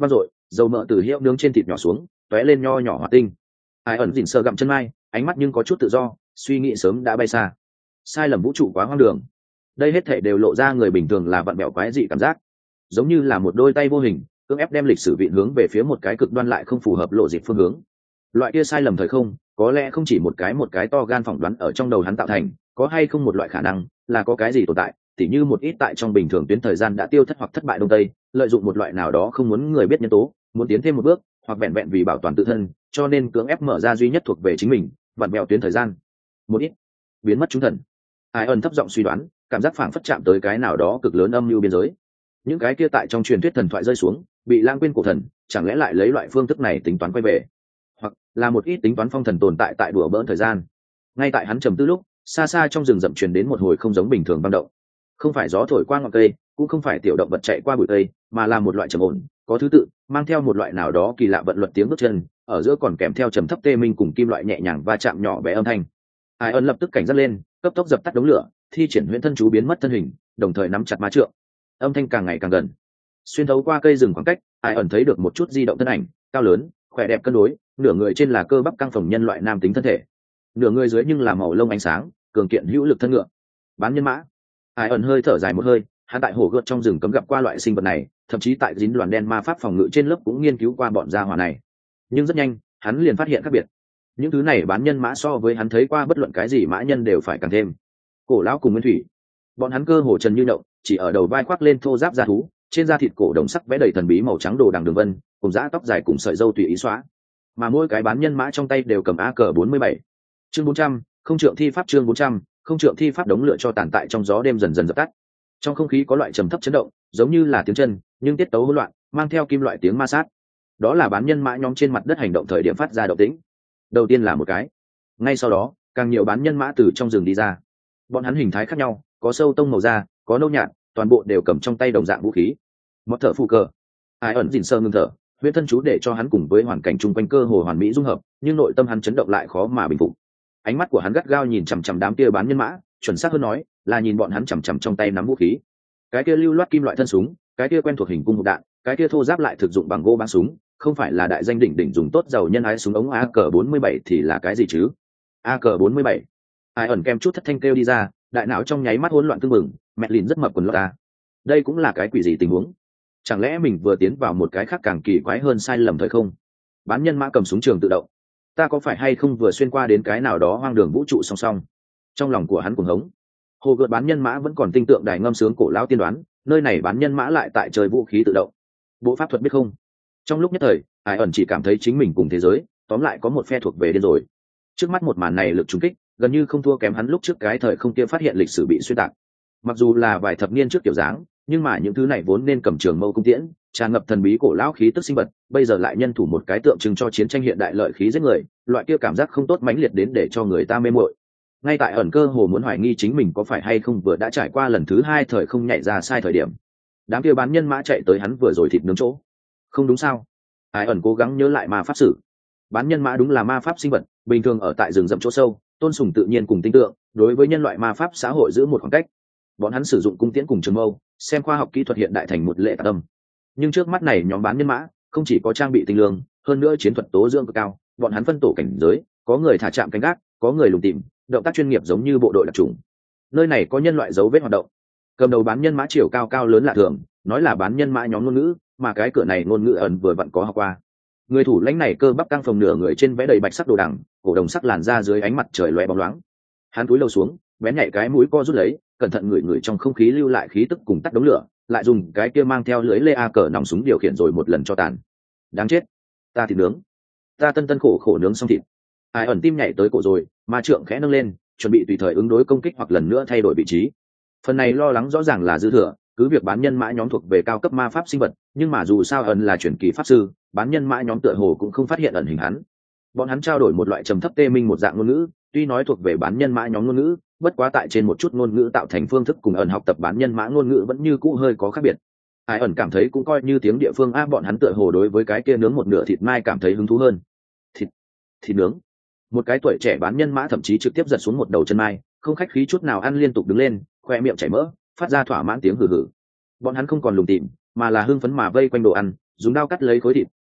[SPEAKER 1] dầu mỡ từ hiệu nướng trên thịt nhỏ xuống tóe lên nho nhỏ hỏa tinh. Ai ẩn dình sờ gặm chân mai, ánh mắt nhưng có chút tự do, suy nghĩ sớm đã bay xa. Sai lầm vũ trụ quá hoang đường, đây hết thể đều lộ ra người bình thường là vặn bẹo quái dị cảm giác, giống như là một đôi tay vô hình cưỡng ép đem lịch sử vịn hướng về phía một cái cực đoan lại không phù hợp lộ dịp phương hướng. Loại kia sai lầm thời không có lẽ không chỉ một cái một cái to gan phỏng đoán ở trong đầu hắn tạo thành, có hay không một loại khả năng là có cái gì tồn tại, tỉ như một ít tại trong bình thường tuyến thời gian đã tiêu thất hoặc thất bại đông tây, lợi dụng một loại nào đó không muốn người biết nhân tố, muốn tiến thêm một bước, hoặc vẹn vẹn vì bảo toàn tự thân, cho nên cưỡng ép mở ra duy nhất thuộc về chính mình vặn bẹo tuyến thời gian. Một ít biến mất chúng thần. Ai ẩn thấp giọng suy đoán, cảm giác phảng phất chạm tới cái nào đó cực lớn âm mưu biên giới. Những cái kia tại trong truyền thuyết thần thoại rơi xuống, bị lãng quên cổ thần, chẳng lẽ lại lấy loại phương thức này tính toán quay về, hoặc là một ít tính toán phong thần tồn tại tại đùa bỡn thời gian. Ngay tại hắn trầm tư lúc, xa xa trong rừng rậm truyền đến một hồi không giống bình thường băng động. Không phải gió thổi qua ngọn cây, cũng không phải tiểu động vật chạy qua bụi cây, mà là một loại trầm ổn, có thứ tự, mang theo một loại nào đó kỳ lạ vận luật tiếng bước chân, ở giữa còn kèm theo trầm thấp tê minh cùng kim loại nhẹ nhàng va chạm nhỏ bé âm thanh. Ai ân lập tức cảnh giác lên, cấp tốc dập tắt đống lửa, thi triển huyễn thân chú biến mất thân hình, đồng thời nắm chặt ma trượng. Âm thanh càng ngày càng gần, xuyên thấu qua cây rừng khoảng cách, Ai ẩn thấy được một chút di động thân ảnh, cao lớn, khỏe đẹp cân đối, nửa người trên là cơ bắp căng phồng nhân loại nam tính thân thể, nửa người dưới nhưng là màu lông ánh sáng, cường kiện hữu lực thân ngựa. Bán nhân mã. Ai ẩn hơi thở dài một hơi, hắn tại hồ gợt trong rừng cấm gặp qua loại sinh vật này, thậm chí tại dính đoàn đen ma pháp phòng ngự trên lớp cũng nghiên cứu qua bọn gia hỏa này. Nhưng rất nhanh, hắn liền phát hiện khác biệt. Những thứ này bán nhân mã so với hắn thấy qua bất luận cái gì mã nhân đều phải càng thêm cổ lão cùng nguyên thủy. Bọn hắn cơ hồ trần như động, chỉ ở đầu vai khoác lên thô giáp da thú, trên da thịt cổ đồng sắc vẽ đầy thần bí màu trắng đồ đằng đường vân, cùng dã tóc dài cùng sợi râu tùy ý xóa. Mà mỗi cái bán nhân mã trong tay đều cầm a cờ bốn mươi bảy. Chương bốn trăm, không trượng thi pháp chương bốn trăm, không trượng thi pháp đống lửa cho tàn tại trong gió đêm dần dần dập tắt. Trong không khí có loại trầm thấp chấn động, giống như là tiếng chân, nhưng tiết tấu hỗn loạn, mang theo kim loại tiếng ma sát. Đó là bán nhân mã nhóm trên mặt đất hành động thời điểm phát ra động tĩnh. Đầu tiên là một cái, ngay sau đó, càng nhiều bán nhân mã từ trong rừng đi ra. Bọn hắn hình thái khác nhau, có sâu tông màu da, có nâu nhạt, toàn bộ đều cầm trong tay đồng dạng vũ khí. Một thở phù cờ. Ai ẩn dình sơ ngưng thở, huyễn thân chú để cho hắn cùng với hoàn cảnh chung quanh cơ hồ hoàn mỹ dung hợp, nhưng nội tâm hắn chấn động lại khó mà bình phục. Ánh mắt của hắn gắt gao nhìn chằm chằm đám kia bán nhân mã, chuẩn xác hơn nói là nhìn bọn hắn chằm chằm trong tay nắm vũ khí. Cái kia lưu loát kim loại thân súng, cái kia quen thuộc hình cung hộp đạn, cái kia thô giáp lại thực dụng bằng gỗ bắn súng, không phải là đại danh đỉnh đỉnh dùng tốt giàu nhân ái súng ống a cờ bốn mươi bảy thì là cái gì chứ? a cờ bốn mươi bảy. Ai ẩn kem chút thất thanh kêu đi ra, đại não trong nháy mắt hỗn loạn tương mừng, mẹ lìn rất mập quần lót ta. Đây cũng là cái quỷ gì tình huống? Chẳng lẽ mình vừa tiến vào một cái khác càng kỳ quái hơn sai lầm thời không? Bán nhân mã cầm súng trường tự động, ta có phải hay không vừa xuyên qua đến cái nào đó hoang đường vũ trụ song song? Trong lòng của hắn cuồng hống. Hồ gợt bán nhân mã vẫn còn tinh tượng đài ngâm sướng cổ lão tiên đoán, nơi này bán nhân mã lại tại chơi vũ khí tự động. Bộ pháp thuật biết không? Trong lúc nhất thời, Ai ẩn chỉ cảm thấy chính mình cùng thế giới, tóm lại có một phe thuộc về điên rồi. Trước mắt một màn này lực trùng kích, gần như không thua kém hắn lúc trước cái thời không kia phát hiện lịch sử bị xuyên tạc. Mặc dù là vài thập niên trước kiểu dáng, nhưng mà những thứ này vốn nên cầm trường mâu cung tiễn, tràn ngập thần bí cổ lão khí tức sinh vật, bây giờ lại nhân thủ một cái tượng trưng cho chiến tranh hiện đại lợi khí giết người, loại kia cảm giác không tốt mãnh liệt đến để cho người ta mê muội. Ngay tại ẩn cơ hồ muốn hoài nghi chính mình có phải hay không vừa đã trải qua lần thứ hai thời không nhảy ra sai thời điểm, đám kia bán nhân mã chạy tới hắn vừa rồi thịt nướng chỗ. Không đúng sao? Ai ẩn cố gắng nhớ lại ma pháp sử. Bán nhân mã đúng là ma pháp sinh vật, bình thường ở tại rừng rậm chỗ sâu, tôn sùng tự nhiên cùng tinh tượng, đối với nhân loại ma pháp xã hội giữ một khoảng cách. Bọn hắn sử dụng cung tiễn cùng trường mâu, xem khoa học kỹ thuật hiện đại thành một lệ tạc tâm. Nhưng trước mắt này nhóm bán nhân mã không chỉ có trang bị tinh lương, hơn nữa chiến thuật tố dưỡng cực cao, bọn hắn phân tổ cảnh giới, có người thả chạm canh gác, có người lùng tìm, động tác chuyên nghiệp giống như bộ đội đặc trùng. Nơi này có nhân loại dấu vết hoạt động. Cầm đầu bán nhân mã chiều cao cao lớn lạ thường, nói là bán nhân mã nhóm ngôn ngữ, mà cái cửa này ngôn ngữ ẩn vừa vặn có học qua. Người thủ lãnh này cơ bắp căng phồng nửa người trên vẽ đầy bạch sắc đồ đằng, cổ đồng sắc làn ra dưới ánh mặt trời loé bóng loáng. Hắn cúi đầu xuống, bén nhạy cái mũi co rút lấy, cẩn thận ngửi ngửi trong không khí lưu lại khí tức cùng tắt đống lửa, lại dùng cái kia mang theo lưới lê a cờ nòng súng điều khiển rồi một lần cho tàn. Đáng chết, ta thịt nướng, ta tân tân khổ khổ nướng xong thịt. Ai ẩn tim nhảy tới cổ rồi, ma trượng khẽ nâng lên, chuẩn bị tùy thời ứng đối công kích hoặc lần nữa thay đổi vị trí. Phần này lo lắng rõ ràng là dư thừa, cứ việc bán nhân mã nhóm thuộc về cao cấp ma pháp sinh vật, nhưng mà dù sao ẩn là truyền kỳ pháp sư, bán nhân mã nhóm tựa hồ cũng không phát hiện ẩn hình hắn. Bọn hắn trao đổi một loại trầm thấp tê minh một dạng ngôn ngữ, tuy nói thuộc về bán nhân mã nhóm ngôn ngữ, bất quá tại trên một chút ngôn ngữ tạo thành phương thức cùng ẩn học tập bán nhân mã ngôn ngữ vẫn như cũ hơi có khác biệt. Ai ẩn cảm thấy cũng coi như tiếng địa phương a, bọn hắn tựa hồ đối với cái kia nướng một nửa thịt mai cảm thấy hứng thú hơn. Thịt, thịt nướng. Một cái tuổi trẻ bán nhân mã thậm chí trực tiếp giật xuống một đầu chân mai, không khách khí chút nào ăn liên tục đứng lên, khoe miệng chảy mỡ, phát ra thỏa mãn tiếng hừ hừ. Bọn hắn không còn lùng tìm, mà là hưng phấn mà vây quanh đồ ăn, dùng dao cắt lấy khối thịt,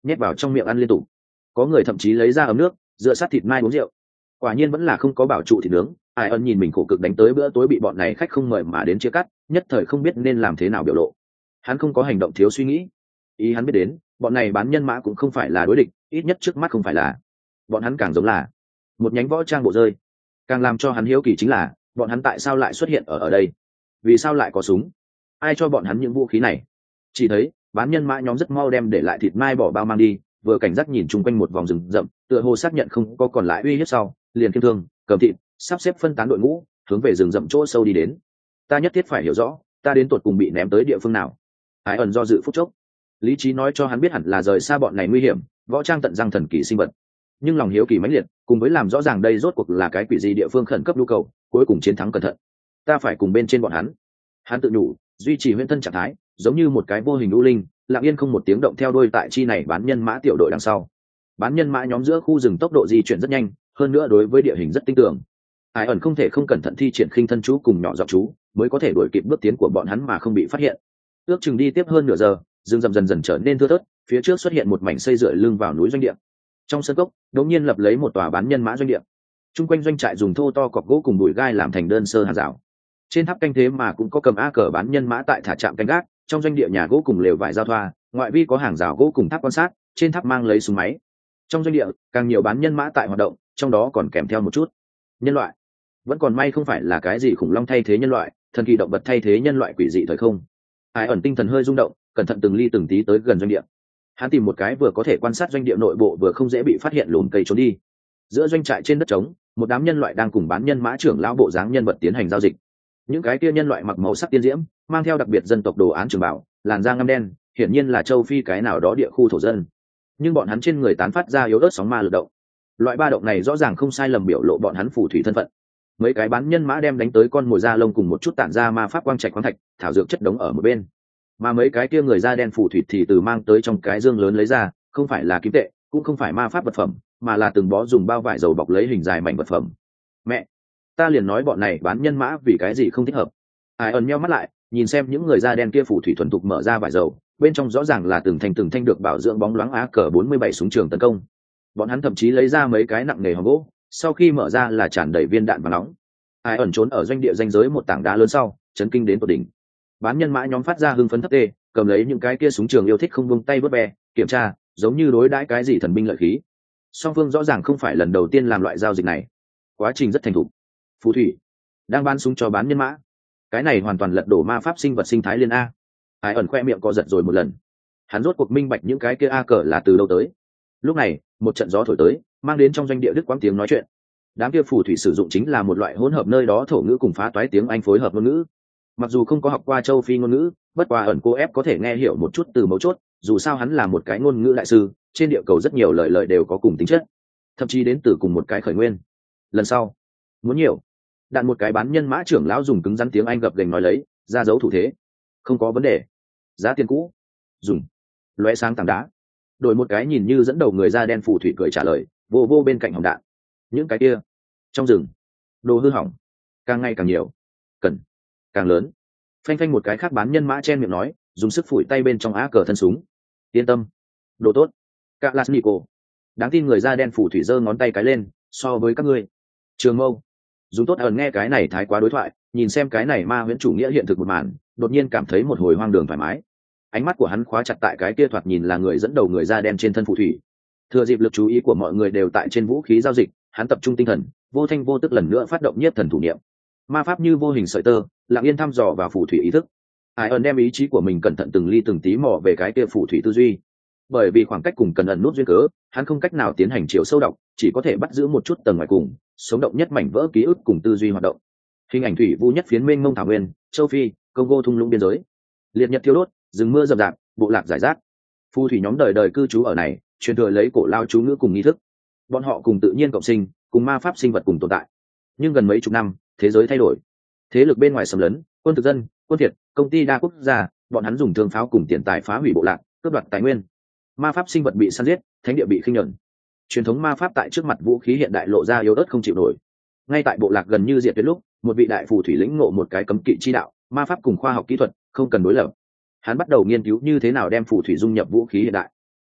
[SPEAKER 1] nhét vào trong miệng ăn liên tục. Có người thậm chí lấy ra ấm nước dựa sát thịt mai uống rượu. Quả nhiên vẫn là không có bảo trụ thịt nướng. Ai ân nhìn mình khổ cực đánh tới bữa tối bị bọn này khách không mời mà đến chia cắt, nhất thời không biết nên làm thế nào biểu lộ. Hắn không có hành động thiếu suy nghĩ. Ý hắn biết đến, bọn này bán nhân mã cũng không phải là đối địch, ít nhất trước mắt không phải là. Bọn hắn càng giống là một nhánh võ trang bộ rơi. Càng làm cho hắn hiếu kỳ chính là, bọn hắn tại sao lại xuất hiện ở ở đây? Vì sao lại có súng? Ai cho bọn hắn những vũ khí này? Chỉ thấy bán nhân mã nhóm rất mau đem để lại thịt mai bỏ bao mang đi, vừa cảnh giác nhìn chung quanh một vòng rừng rậm, tựa hồ xác nhận không có còn lại uy hiếp sau, liền kiêm thương cầm thịt, sắp xếp phân tán đội ngũ, hướng về rừng rậm chỗ sâu đi đến. Ta nhất thiết phải hiểu rõ, ta đến tột cùng bị ném tới địa phương nào. Ái ẩn do dự phút chốc, lý trí nói cho hắn biết hẳn là rời xa bọn này nguy hiểm, võ trang tận răng thần kỳ sinh vật. Nhưng lòng hiếu kỳ mãnh liệt, cùng với làm rõ ràng đây rốt cuộc là cái quỷ gì địa phương khẩn cấp nhu cầu, cuối cùng chiến thắng cẩn thận. Ta phải cùng bên trên bọn hắn. Hắn tự nhủ, duy trì huyễn thân trạng thái, giống như một cái vô hình u linh, lặng yên không một tiếng động theo đuôi tại chi này bán nhân mã tiểu đội đằng sau. Bán nhân mã nhóm giữa khu rừng tốc độ di chuyển rất nhanh, hơn nữa đối với địa hình rất tinh tường. Ai ẩn không thể không cẩn thận thi triển khinh thân chú cùng nhỏ giọng chú, mới có thể đuổi kịp bước tiến của bọn hắn mà không bị phát hiện. Ước chừng đi tiếp hơn nửa giờ, rừng rậm dần dần trở nên thưa thớt, phía trước xuất hiện một mảnh xây dựa lưng vào núi doanh địa. Trong sân cốc, đột nhiên lập lấy một tòa bán nhân mã doanh địa. Trung quanh doanh trại dùng thô to cọc gỗ cùng bụi gai làm thành đơn sơ hàng rào. Trên tháp canh thế mà cũng có cầm a cờ bán nhân mã tại thả trạm canh gác, trong doanh địa nhà gỗ cùng lều vải giao thoa, ngoại vi có hàng rào gỗ cùng tháp quan sát, trên tháp mang lấy súng máy. Trong doanh địa, càng nhiều bán nhân mã tại hoạt động, trong đó còn kèm theo một chút nhân loại. Vẫn còn may không phải là cái gì khủng long thay thế nhân loại, thần kỳ động vật thay thế nhân loại quỷ dị thời không. Ai ẩn tinh thần hơi rung động, cẩn thận từng ly từng tí tới gần doanh địa. Hắn tìm một cái vừa có thể quan sát doanh địa nội bộ vừa không dễ bị phát hiện lùm cây trốn đi. Giữa doanh trại trên đất trống, một đám nhân loại đang cùng bán nhân mã trưởng lão bộ dáng nhân vật tiến hành giao dịch. Những cái kia nhân loại mặc màu sắc tiên diễm, mang theo đặc biệt dân tộc đồ án trường bảo, làn da ngăm đen, hiển nhiên là châu Phi cái nào đó địa khu thổ dân. Nhưng bọn hắn trên người tán phát ra yếu ớt sóng ma lực động. Loại ba động này rõ ràng không sai lầm biểu lộ bọn hắn phù thủy thân phận. Mấy cái bán nhân mã đem đánh tới con mồi da lông cùng một chút tản ra ma pháp quang trạch khoáng thạch, thảo dược chất đống ở một bên. Mà mấy cái kia người da đen phù thủy thì từ mang tới trong cái dương lớn lấy ra, không phải là kim tệ, cũng không phải ma pháp vật phẩm, mà là từng bó dùng bao vải dầu bọc lấy hình dài mảnh vật phẩm. Mẹ, ta liền nói bọn này bán nhân mã vì cái gì không thích hợp. Ai ẩn nheo mắt lại, nhìn xem những người da đen kia phù thủy thuần thục mở ra vải dầu, bên trong rõ ràng là từng thanh từng thanh được bảo dưỡng bóng loáng á cờ bốn mươi bảy súng trường tấn công. Bọn hắn thậm chí lấy ra mấy cái nặng nề hòm gỗ, sau khi mở ra là tràn đầy viên đạn và nóng. Ai ẩn trốn ở doanh địa danh giới một tảng đá lớn sau, chấn kinh đến tột đỉnh. Bán nhân mã nhóm phát ra hưng phấn thấp tê, cầm lấy những cái kia súng trường yêu thích không buông tay vớt bè, kiểm tra, giống như đối đãi cái gì thần binh lợi khí. Song phương rõ ràng không phải lần đầu tiên làm loại giao dịch này, quá trình rất thành thục. Phù thủy đang bán súng cho bán nhân mã, cái này hoàn toàn lật đổ ma pháp sinh vật sinh thái liên a. Ai ẩn khoe miệng co giật rồi một lần, hắn rốt cuộc minh bạch những cái kia a cờ là từ đâu tới. Lúc này một trận gió thổi tới, mang đến trong doanh địa đức quãng tiếng nói chuyện. Đám kia phù thủy sử dụng chính là một loại hỗn hợp nơi đó thổ ngữ cùng phá toái tiếng Anh phối hợp ngôn ngữ. Mặc dù không có học qua châu Phi ngôn ngữ, bất quá ẩn cô ép có thể nghe hiểu một chút từ mấu chốt, dù sao hắn là một cái ngôn ngữ đại sư, trên địa cầu rất nhiều lời lời đều có cùng tính chất, thậm chí đến từ cùng một cái khởi nguyên. Lần sau muốn nhiều đạn một cái bán nhân mã trưởng lão dùng cứng rắn tiếng Anh gập ghềnh nói lấy, ra dấu thủ thế. Không có vấn đề. Giá tiền cũ dùng lóe sáng tảng đá. Đổi một cái nhìn như dẫn đầu người da đen phù thủy cười trả lời, vô vô bên cạnh hỏng đạn. Những cái kia trong rừng đồ hư hỏng càng ngày càng nhiều, cần càng lớn. Phanh phanh một cái khác bán nhân mã chen miệng nói, dùng sức phủi tay bên trong á cờ thân súng. Yên tâm, đồ tốt. Kalashnikov. Đáng tin người da đen phù thủy giơ ngón tay cái lên, so với các ngươi trường mâu dùng tốt. Ẩn nghe cái này thái quá đối thoại, nhìn xem cái này ma huyễn chủ nghĩa hiện thực một màn, đột nhiên cảm thấy một hồi hoang đường thoải mái. Ánh mắt của hắn khóa chặt tại cái kia thoạt nhìn là người dẫn đầu người da đen trên thân phù thủy. Thừa dịp lực chú ý của mọi người đều tại trên vũ khí giao dịch, hắn tập trung tinh thần, vô thanh vô tức lần nữa phát động nhiếp thần thủ niệm. Ma pháp như vô hình sợi tơ, lặng yên thăm dò vào phù thủy ý thức. Ai ẩn đem ý chí của mình cẩn thận từng ly từng tí mò về cái kia phù thủy tư duy. Bởi vì khoảng cách cùng cần ẩn nút duyên cớ, hắn không cách nào tiến hành chiều sâu đọc, chỉ có thể bắt giữ một chút tầng ngoài cùng, sống động nhất mảnh vỡ ký ức cùng tư duy hoạt động. Hình ảnh thủy vu nhất phiến mênh mông thảo nguyên, châu Phi, Congo thung lũng biên giới, liệt nhật thiêu đốt, rừng mưa rậm rạp, bộ lạc giải rác. Phù thủy nhóm đời đời cư trú ở này, truyền thừa lấy cổ lao chú ngữ cùng nghi thức. Bọn họ cùng tự nhiên cộng sinh, cùng ma pháp sinh vật cùng tồn tại. Nhưng gần mấy chục năm, thế giới thay đổi. Thế lực bên ngoài xâm lấn, quân thực dân, quân thiệt, công ty đa quốc gia, bọn hắn dùng thương pháo cùng tiền tài phá hủy bộ lạc, cướp đoạt tài nguyên. Ma pháp sinh vật bị săn giết, thánh địa bị khinh nhẫn. Truyền thống ma pháp tại trước mặt vũ khí hiện đại lộ ra yếu ớt không chịu nổi. Ngay tại bộ lạc gần như diệt tuyệt lúc, một vị đại phù thủy lĩnh ngộ một cái cấm kỵ chi đạo, ma pháp cùng khoa học kỹ thuật không cần đối lập. Hắn bắt đầu nghiên cứu như thế nào đem phù thủy dung nhập vũ khí hiện đại.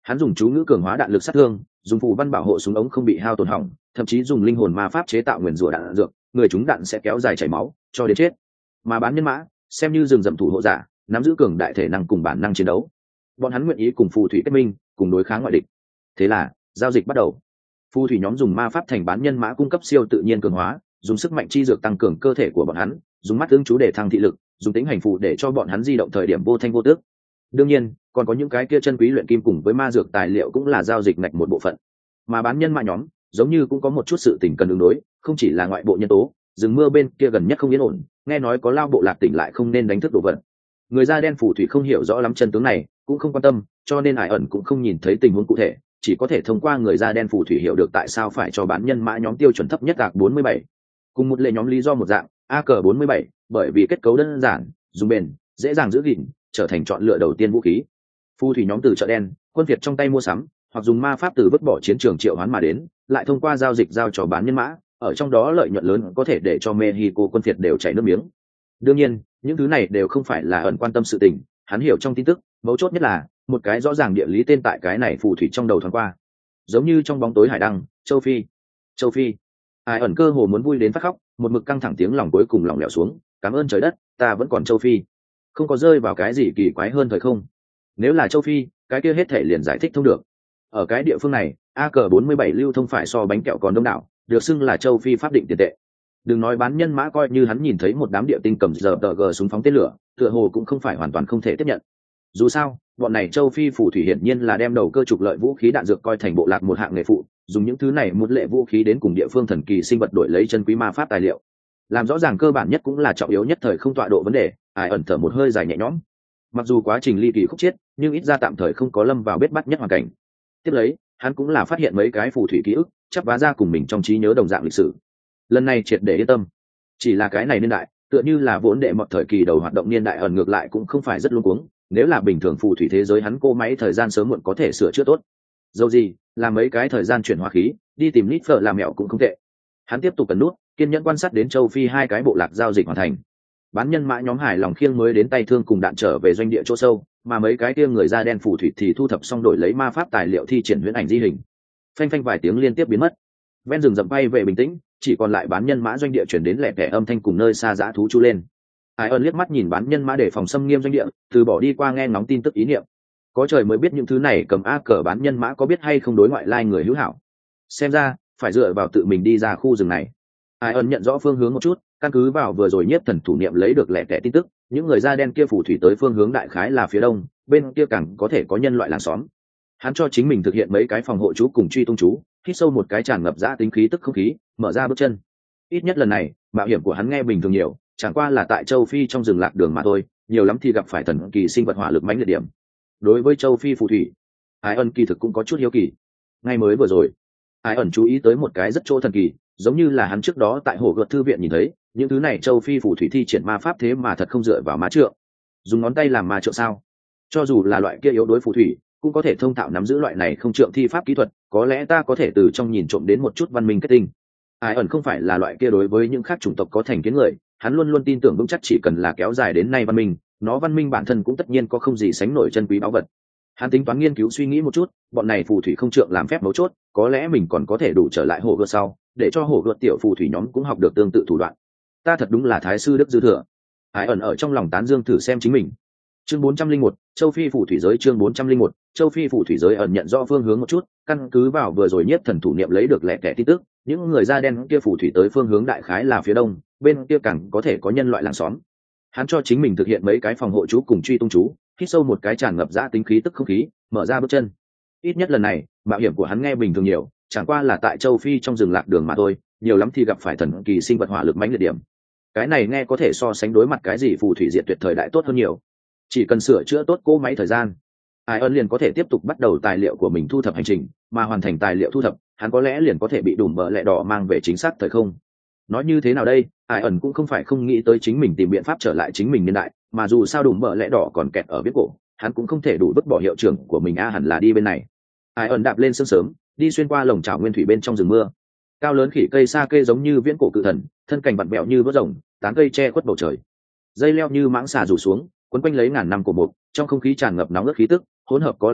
[SPEAKER 1] Hắn dùng chú ngữ cường hóa đạn lực sát thương, dùng phù văn bảo hộ súng ống không bị hao tổn hỏng, thậm chí dùng linh hồn ma pháp chế tạo nguyền rủa đạn dược, người chúng đạn sẽ kéo dài chảy máu cho đến chết. Mà bán nhân mã xem như rừng rậm thủ hộ giả, nắm giữ cường đại thể năng cùng bản năng chiến đấu. Bọn hắn nguyện ý cùng phù thủy kết minh, cùng đối kháng ngoại địch. Thế là giao dịch bắt đầu. Phù thủy nhóm dùng ma pháp thành bán nhân mã cung cấp siêu tự nhiên cường hóa, dùng sức mạnh chi dược tăng cường cơ thể của bọn hắn, dùng mắt ứng chú để thăng thị lực, dùng tính hành phù để cho bọn hắn di động thời điểm vô thanh vô tước. Đương nhiên còn có những cái kia chân quý luyện kim cùng với ma dược tài liệu cũng là giao dịch ngạch một bộ phận. Mà bán nhân mã nhóm giống như cũng có một chút sự tình cần ứng đối, không chỉ là ngoại bộ nhân tố. Rừng mưa bên kia gần nhất không yên ổn, nghe nói có lao bộ lạc tỉnh lại không nên đánh thức đồ vật. Người da đen phù thủy không hiểu rõ lắm chân tướng này, cũng không quan tâm, cho nên Ải ẩn cũng không nhìn thấy tình huống cụ thể, chỉ có thể thông qua người da đen phù thủy hiểu được tại sao phải cho bán nhân mã nhóm tiêu chuẩn thấp nhất ạc bốn mươi bảy. Cùng một lệ nhóm lý do một dạng, a cờ bốn mươi bảy, bởi vì kết cấu đơn giản, dùng bền, dễ dàng giữ gìn, trở thành chọn lựa đầu tiên vũ khí. Phù thủy nhóm từ chợ đen, quân Việt trong tay mua sắm, hoặc dùng ma pháp từ vứt bỏ chiến trường triệu hoán mà đến, lại thông qua giao dịch giao cho bán nhân mã, ở trong đó lợi nhuận lớn có thể để cho Mexico quân Việt đều chảy nước miếng. Đương nhiên, những thứ này đều không phải là ẩn quan tâm sự tình, hắn hiểu trong tin tức, mấu chốt nhất là một cái rõ ràng địa lý tên tại cái này phù thủy trong đầu thoáng qua. Giống như trong bóng tối hải đăng, châu Phi. Châu Phi. Ai ẩn cơ hồ muốn vui đến phát khóc, một mực căng thẳng tiếng lòng cuối cùng lỏng lẻo xuống, cảm ơn trời đất, ta vẫn còn châu Phi. Không có rơi vào cái gì kỳ quái hơn thời không? Nếu là châu Phi, cái kia hết thể liền giải thích thông được. Ở cái địa phương này, a cờ bốn mươi bảy lưu thông phải so bánh kẹo còn đông đảo, được xưng là châu Phi pháp định tiền tệ. Đừng nói bán nhân mã coi như hắn nhìn thấy một đám địa tinh cầm giờ tờ gờ súng phóng tên lửa, tựa hồ cũng không phải hoàn toàn không thể tiếp nhận. Dù sao, bọn này châu Phi phù thủy hiển nhiên là đem đầu cơ trục lợi vũ khí đạn dược coi thành bộ lạc một hạng nghề phụ, dùng những thứ này một lệ vũ khí đến cùng địa phương thần kỳ sinh vật đổi lấy chân quý ma pháp tài liệu. Làm rõ ràng cơ bản nhất cũng là trọng yếu nhất thời không tọa độ vấn đề, Ai ẩn thở một hơi dài nhẹ nhõm. Mặc dù quá trình ly kỳ khúc chiết, nhưng ít ra tạm thời không có lâm vào bết bát nhất hoàn cảnh. Tiếp lấy, hắn cũng là phát hiện mấy cái phù thủy ký ức, chắc vá ra cùng mình trong trí nhớ đồng dạng lịch sử. Lần này triệt để yên tâm. Chỉ là cái này niên đại, tựa như là vốn đệ một thời kỳ đầu hoạt động niên đại ẩn ngược lại cũng không phải rất luống cuống, nếu là bình thường phù thủy thế giới hắn cô máy thời gian sớm muộn có thể sửa chữa tốt. Dẫu gì, làm mấy cái thời gian chuyển hóa khí, đi tìm nít phở làm mẹo cũng không tệ. Hắn tiếp tục cần nút, kiên nhẫn quan sát đến châu Phi hai cái bộ lạc giao dịch hoàn thành. Bán nhân mã nhóm hài lòng khiêng mới đến tay thương cùng đạn trở về doanh địa chỗ sâu, mà mấy cái kia người da đen phù thủy thì thu thập xong đổi lấy ma pháp tài liệu thi triển huyễn ảnh di hình. Phanh phanh vài tiếng liên tiếp biến mất. Ven rừng rậm bay về bình tĩnh, chỉ còn lại bán nhân mã doanh địa chuyển đến lẻ tẻ âm thanh cùng nơi xa dã thú chu lên. Ai ơn liếc mắt nhìn bán nhân mã để phòng xâm nghiêm doanh địa, từ bỏ đi qua nghe ngóng tin tức ý niệm. Có trời mới biết những thứ này cầm a cờ bán nhân mã có biết hay không đối ngoại lai người hữu hảo. Xem ra phải dựa vào tự mình đi ra khu rừng này. Ai ơn nhận rõ phương hướng một chút, căn cứ vào vừa rồi nhiếp thần thủ niệm lấy được lẻ tẻ tin tức, những người da đen kia phù thủy tới phương hướng đại khái là phía đông, bên kia càng có thể có nhân loại làng xóm. Hắn cho chính mình thực hiện mấy cái phòng hộ chú cùng truy tung chú, hít sâu một cái tràn ngập dã tính khí tức không khí, mở ra bước chân. Ít nhất lần này, mạo hiểm của hắn nghe bình thường nhiều, chẳng qua là tại châu Phi trong rừng lạc đường mà thôi, nhiều lắm thì gặp phải thần kỳ sinh vật hỏa lực mãnh liệt điểm. Đối với châu Phi phù thủy, Ái ẩn kỳ thực cũng có chút hiếu kỳ. Ngay mới vừa rồi, Ái ẩn chú ý tới một cái rất chỗ thần kỳ, giống như là hắn trước đó tại hồ gợt thư viện nhìn thấy, những thứ này châu Phi phù thủy thi triển ma pháp thế mà thật không dựa vào ma trượng, dùng ngón tay làm ma trượng sao? Cho dù là loại kia yếu đối phù thủy, cũng có thể thông thạo nắm giữ loại này không trượng thi pháp kỹ thuật, có lẽ ta có thể từ trong nhìn trộm đến một chút văn minh kết tinh. Ai ẩn không phải là loại kia đối với những khác chủng tộc có thành kiến người, hắn luôn luôn tin tưởng vững chắc chỉ cần là kéo dài đến nay văn minh, nó văn minh bản thân cũng tất nhiên có không gì sánh nổi chân quý báu vật. Hắn tính toán nghiên cứu suy nghĩ một chút, bọn này phù thủy không trượng làm phép mấu chốt, có lẽ mình còn có thể đủ trở lại hồ gợt sau, để cho hồ gợt tiểu phù thủy nhóm cũng học được tương tự thủ đoạn. Ta thật đúng là thái sư đức dư thừa. Ai ẩn ở trong lòng tán dương thử xem chính mình. Chương bốn trăm linh một, châu Phi phù thủy giới. Chương bốn trăm linh một, châu Phi phù thủy giới ẩn nhận rõ phương hướng một chút, căn cứ vào vừa rồi nhất thần thủ niệm lấy được lẻ tẻ tin tức, những người da đen kia phù thủy tới phương hướng đại khái là phía đông, bên kia càng có thể có nhân loại làng xóm. Hắn cho chính mình thực hiện mấy cái phòng hộ chú cùng truy tung chú, hít sâu một cái tràn ngập dã tính khí tức không khí, mở ra bước chân. Ít nhất lần này, mạo hiểm của hắn nghe bình thường nhiều, chẳng qua là tại châu Phi trong rừng lạc đường mà thôi, nhiều lắm thì gặp phải thần kỳ sinh vật hỏa lực mãnh liệt điểm. Cái này nghe có thể so sánh đối mặt cái gì phù thủy diệt tuyệt thời đại tốt hơn nhiều. Chỉ cần sửa chữa tốt cỗ máy thời gian, Ai ơn liền có thể tiếp tục bắt đầu tài liệu của mình thu thập hành trình, mà hoàn thành tài liệu thu thập, hắn có lẽ liền có thể bị đùm bờ lẹ đỏ mang về chính xác thời không. Nói như thế nào đây, Ai ẩn cũng không phải không nghĩ tới chính mình tìm biện pháp trở lại chính mình niên đại, mà dù sao đùm bờ lẹ đỏ còn kẹt ở viết cổ, hắn cũng không thể đủ vứt bỏ hiệu trưởng của mình a hẳn là đi bên này. Ai ẩn đạp lên sương sớm, đi xuyên qua lồng chảo nguyên thủy bên trong rừng mưa. Cao lớn khỉ cây sa kê giống như viễn cổ cự thần, thân cành vặn vẹo như vớt rồng, tán cây che khuất bầu trời. Dây leo như mãng xà rủ xuống, quấn quanh lấy ngàn năm của mục, trong không khí tràn ngập nóng ướt khí tức, hỗn hợp có lá mục,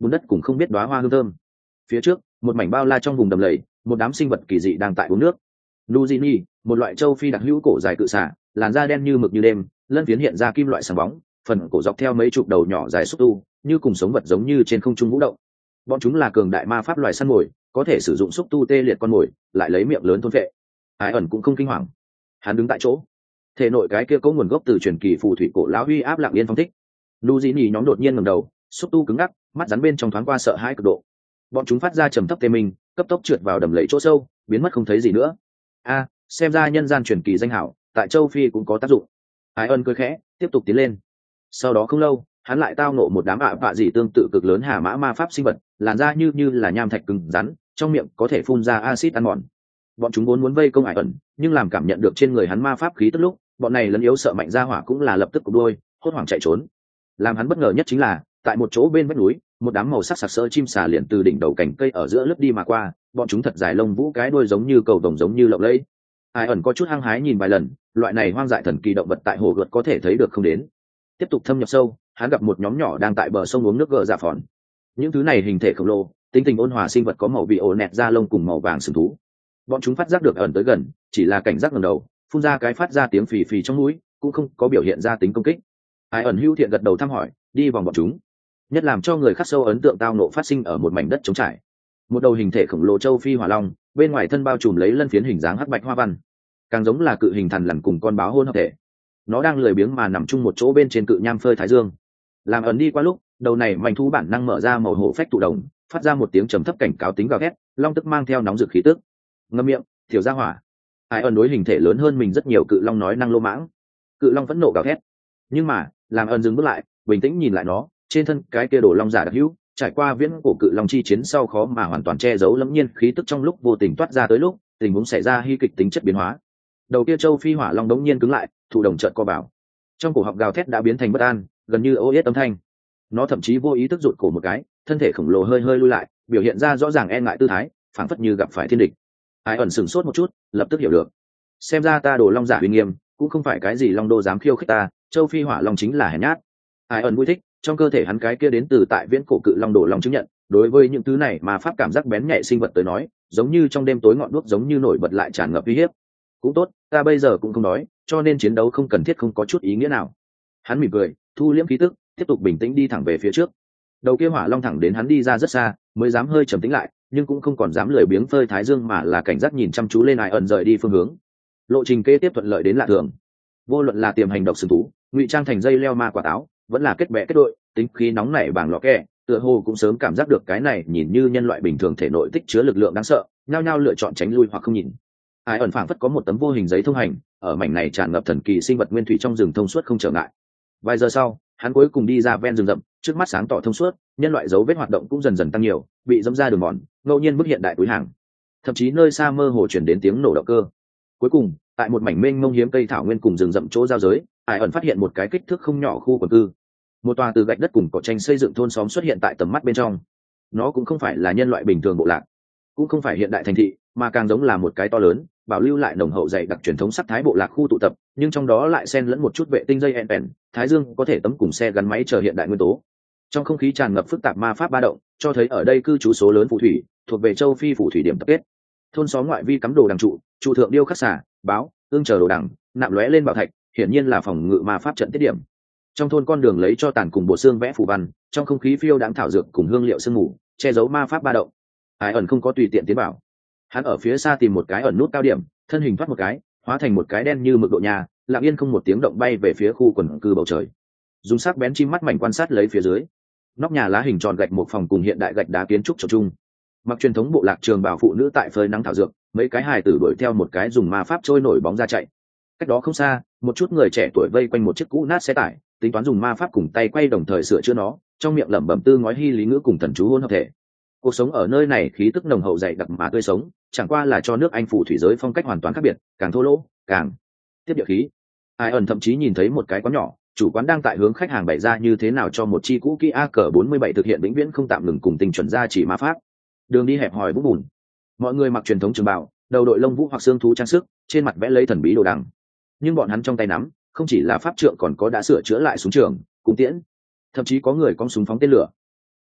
[SPEAKER 1] bùn đất cùng không biết đóa hoa hương thơm. Phía trước một mảnh bao la trong vùng đầm lầy, một đám sinh vật kỳ dị đang tại uống nước. Nuzini, một loại châu phi đặc hữu cổ dài cự xả, làn da đen như mực như đêm, lân phiến hiện ra kim loại sáng bóng, phần cổ dọc theo mấy chục đầu nhỏ dài xúc tu, như cùng sống vật giống như trên không trung vũ động. Bọn chúng là cường đại ma pháp loài săn mồi, có thể sử dụng xúc tu tê liệt con mồi, lại lấy miệng lớn thôn phệ. Ái ẩn cũng không kinh hoàng, hắn đứng tại chỗ, thể nội cái kia có nguồn gốc từ truyền kỳ phù thủy cổ lão huy áp lặng yên phong thích. Nuzini nhóm đột nhiên ngẩng đầu, xúc tu cứng ngắc, mắt rắn bên trong thoáng qua sợ hãi cực độ. Bọn chúng phát ra trầm thấp tê minh, cấp tốc trượt vào đầm lầy chỗ sâu, biến mất không thấy gì nữa. A, xem ra nhân gian truyền kỳ danh hảo tại châu Phi cũng có tác dụng. Ái ân cười khẽ, tiếp tục tiến lên. Sau đó không lâu, hắn lại tao ngộ một đám ạ vạ dị tương tự cực lớn hà mã ma pháp sinh vật, làn da như như là nham thạch cứng rắn, trong miệng có thể phun ra axit ăn mòn. Bọn chúng vốn muốn vây công Ái ân, nhưng làm cảm nhận được trên người hắn ma pháp khí tức lúc, bọn này lấn yếu sợ mạnh ra hỏa cũng là lập tức cụp đuôi, hốt hoảng chạy trốn. Làm hắn bất ngờ nhất chính là, tại một chỗ bên vách núi, một đám màu sắc sặc sỡ chim sả liền từ đỉnh đầu cành cây ở giữa lướt đi mà qua, bọn chúng thật dài lông vũ cái đuôi giống như cầu vồng giống như lộng lẫy. Ai ẩn có chút hăng hái nhìn vài lần, loại này hoang dại thần kỳ động vật tại hồ gợt có thể thấy được không đến. Tiếp tục thâm nhập sâu, hắn gặp một nhóm nhỏ đang tại bờ sông uống nước gờ dạ phòn. Những thứ này hình thể khổng lồ, tính tình ôn hòa sinh vật có màu bị ổ nẹt da lông cùng màu vàng sừng thú. Bọn chúng phát giác được ẩn tới gần, chỉ là cảnh giác ngẩng đầu, phun ra cái phát ra tiếng phì phì trong mũi, cũng không có biểu hiện ra tính công kích. Ai ẩn hữu thiện gật đầu thăm hỏi, đi vòng bọn chúng. Nhất làm cho người khắc sâu ấn tượng tao nộ phát sinh ở một mảnh đất trống trải. Một đầu hình thể khổng lồ châu phi hỏa long, bên ngoài thân bao trùm lấy lân phiến hình dáng hắc bạch hoa văn, càng giống là cự hình thần lằn cùng con báo hôn hợp thể. Nó đang lười biếng mà nằm chung một chỗ bên trên cự nham phơi thái dương. Làm ẩn đi qua lúc, đầu này mảnh thú bản năng mở ra màu hổ phách tụ đồng, phát ra một tiếng trầm thấp cảnh cáo tính gào thét, long tức mang theo nóng rực khí tức. Ngậm miệng, tiểu gia hỏa. Ai ẩn đối hình thể lớn hơn mình rất nhiều cự long nói năng lô mãng. Cự long vẫn nộ gào thét, nhưng mà làm ẩn dừng bước lại, bình tĩnh nhìn lại nó, trên thân cái kia đổ long giả đặc hữu, trải qua viễn cổ cự long chi chiến sau khó mà hoàn toàn che giấu lẫm nhiên khí tức trong lúc vô tình toát ra tới lúc tình huống xảy ra hy kịch tính chất biến hóa. Đầu kia châu phi hỏa long đống nhiên cứng lại, thụ đồng chợt co vào, trong cổ họng gào thét đã biến thành bất an, gần như ô yết âm thanh. Nó thậm chí vô ý thức rụt cổ một cái, thân thể khổng lồ hơi hơi lui lại, biểu hiện ra rõ ràng e ngại tư thái, phảng phất như gặp phải thiên địch. Ai ẩn sửng sốt một chút, lập tức hiểu được, xem ra ta đồ long giả uy nghiêm cũng không phải cái gì long đô dám khiêu khích ta, châu phi hỏa long chính là hèn nhát. Ai ẩn vui thích, trong cơ thể hắn cái kia đến từ tại viễn cổ cự long đồ long chứng nhận, đối với những thứ này mà pháp cảm giác bén nhạy sinh vật tới nói, giống như trong đêm tối ngọn đuốc giống như nổi bật lại tràn ngập uy hiếp. Cũng tốt, ta bây giờ cũng không đói, cho nên chiến đấu không cần thiết không có chút ý nghĩa nào. Hắn mỉm cười, thu liễm khí tức, tiếp tục bình tĩnh đi thẳng về phía trước. Đầu kia hỏa long thẳng đến hắn đi ra rất xa, mới dám hơi trầm tĩnh lại, nhưng cũng không còn dám lười biếng phơi thái dương mà là cảnh giác nhìn chăm chú lên Ai ẩn rời đi phương hướng. Lộ trình kế tiếp thuận lợi đến lạ thường. Vô luận là tiềm hành độc sừng thú, ngụy trang thành dây leo ma quả táo, vẫn là kết bè kết đội, tính khí nóng nảy bảng lọ kẹ, tựa hồ cũng sớm cảm giác được cái này nhìn như nhân loại bình thường thể nội tích chứa lực lượng đáng sợ, nhao nhao lựa chọn tránh lui hoặc không nhìn. Ai ẩn phảng phất có một tấm vô hình giấy thông hành, ở mảnh này tràn ngập thần kỳ sinh vật nguyên thủy trong rừng thông suốt không trở ngại. Vài giờ sau, hắn cuối cùng đi ra ven rừng rậm, trước mắt sáng tỏ thông suốt, nhân loại dấu vết hoạt động cũng dần dần tăng nhiều, bị dẫm ra đường mòn, ngẫu nhiên bức hiện đại túi hàng. Thậm chí nơi xa mơ hồ truyền đến tiếng nổ động cơ. Cuối cùng, tại một mảnh mênh mông hiếm cây thảo nguyên cùng rừng rậm chỗ giao giới, Ai ẩn phát hiện một cái kích thước không nhỏ khu quần cư. Một tòa từ gạch đất cùng cỏ tranh xây dựng thôn xóm xuất hiện tại tầm mắt bên trong. Nó cũng không phải là nhân loại bình thường bộ lạc, cũng không phải hiện đại thành thị, mà càng giống là một cái to lớn, bảo lưu lại nồng hậu dày đặc truyền thống sắc thái bộ lạc khu tụ tập, nhưng trong đó lại xen lẫn một chút vệ tinh dây ẹn thái dương có thể tấm cùng xe gắn máy chờ hiện đại nguyên tố. Trong không khí tràn ngập phức tạp ma pháp ba động, cho thấy ở đây cư trú số lớn phù thủy, thuộc về châu Phi phù thủy điểm tập kết. Thôn xóm ngoại vi cắm đồ đằng trụ, trụ thượng điêu khắc xả, báo, ương chờ đồ đằng, nạm lóe lên bảo thạch, hiển nhiên là phòng ngự ma pháp trận tiết điểm. Trong thôn con đường lấy cho tàn cùng bộ xương vẽ phù văn, trong không khí phiêu đáng thảo dược cùng hương liệu sương mù, che giấu ma pháp ba động. Ai ẩn không có tùy tiện tiến vào, hắn ở phía xa tìm một cái ẩn nút cao điểm, thân hình thoát một cái, hóa thành một cái đen như mực độ nhà, lặng yên không một tiếng động bay về phía khu quần cư bầu trời. Dùng sắc bén chim mắt mảnh quan sát lấy phía dưới, nóc nhà lá hình tròn gạch một phòng cùng hiện đại gạch đá kiến trúc trồng chung. Mặc truyền thống bộ lạc trường bảo phụ nữ tại phơi nắng thảo dược, mấy cái hài tử đuổi theo một cái dùng ma pháp trôi nổi bóng ra chạy. Cách đó không xa, một chút người trẻ tuổi vây quanh một chiếc cũ nát xe tải, tính toán dùng ma pháp cùng tay quay đồng thời sửa chữa nó, trong miệng lẩm bẩm tư ngói hy lý ngữ cùng thần chú hôn hợp thể. Cuộc sống ở nơi này khí tức nồng hậu dày đặc mà tươi sống, chẳng qua là cho nước Anh phù thủy giới phong cách hoàn toàn khác biệt, càng thô lỗ, càng tiếp địa khí. Ai ẩn thậm chí nhìn thấy một cái quán nhỏ, chủ quán đang tại hướng khách hàng bày ra như thế nào cho một chi cũ kỹ a cờ bốn mươi bảy thực hiện vĩnh viễn không tạm ngừng cùng tình chuẩn gia chỉ ma pháp. Đường đi hẹp hòi bút bùn, mọi người mặc truyền thống trường bào, đầu đội lông vũ hoặc xương thú trang sức, trên mặt vẽ lấy thần bí đồ đằng. Nhưng bọn hắn trong tay nắm không chỉ là pháp trượng, còn có đã sửa chữa lại súng trường, cung tiễn, thậm chí có người cong súng phóng tên lửa.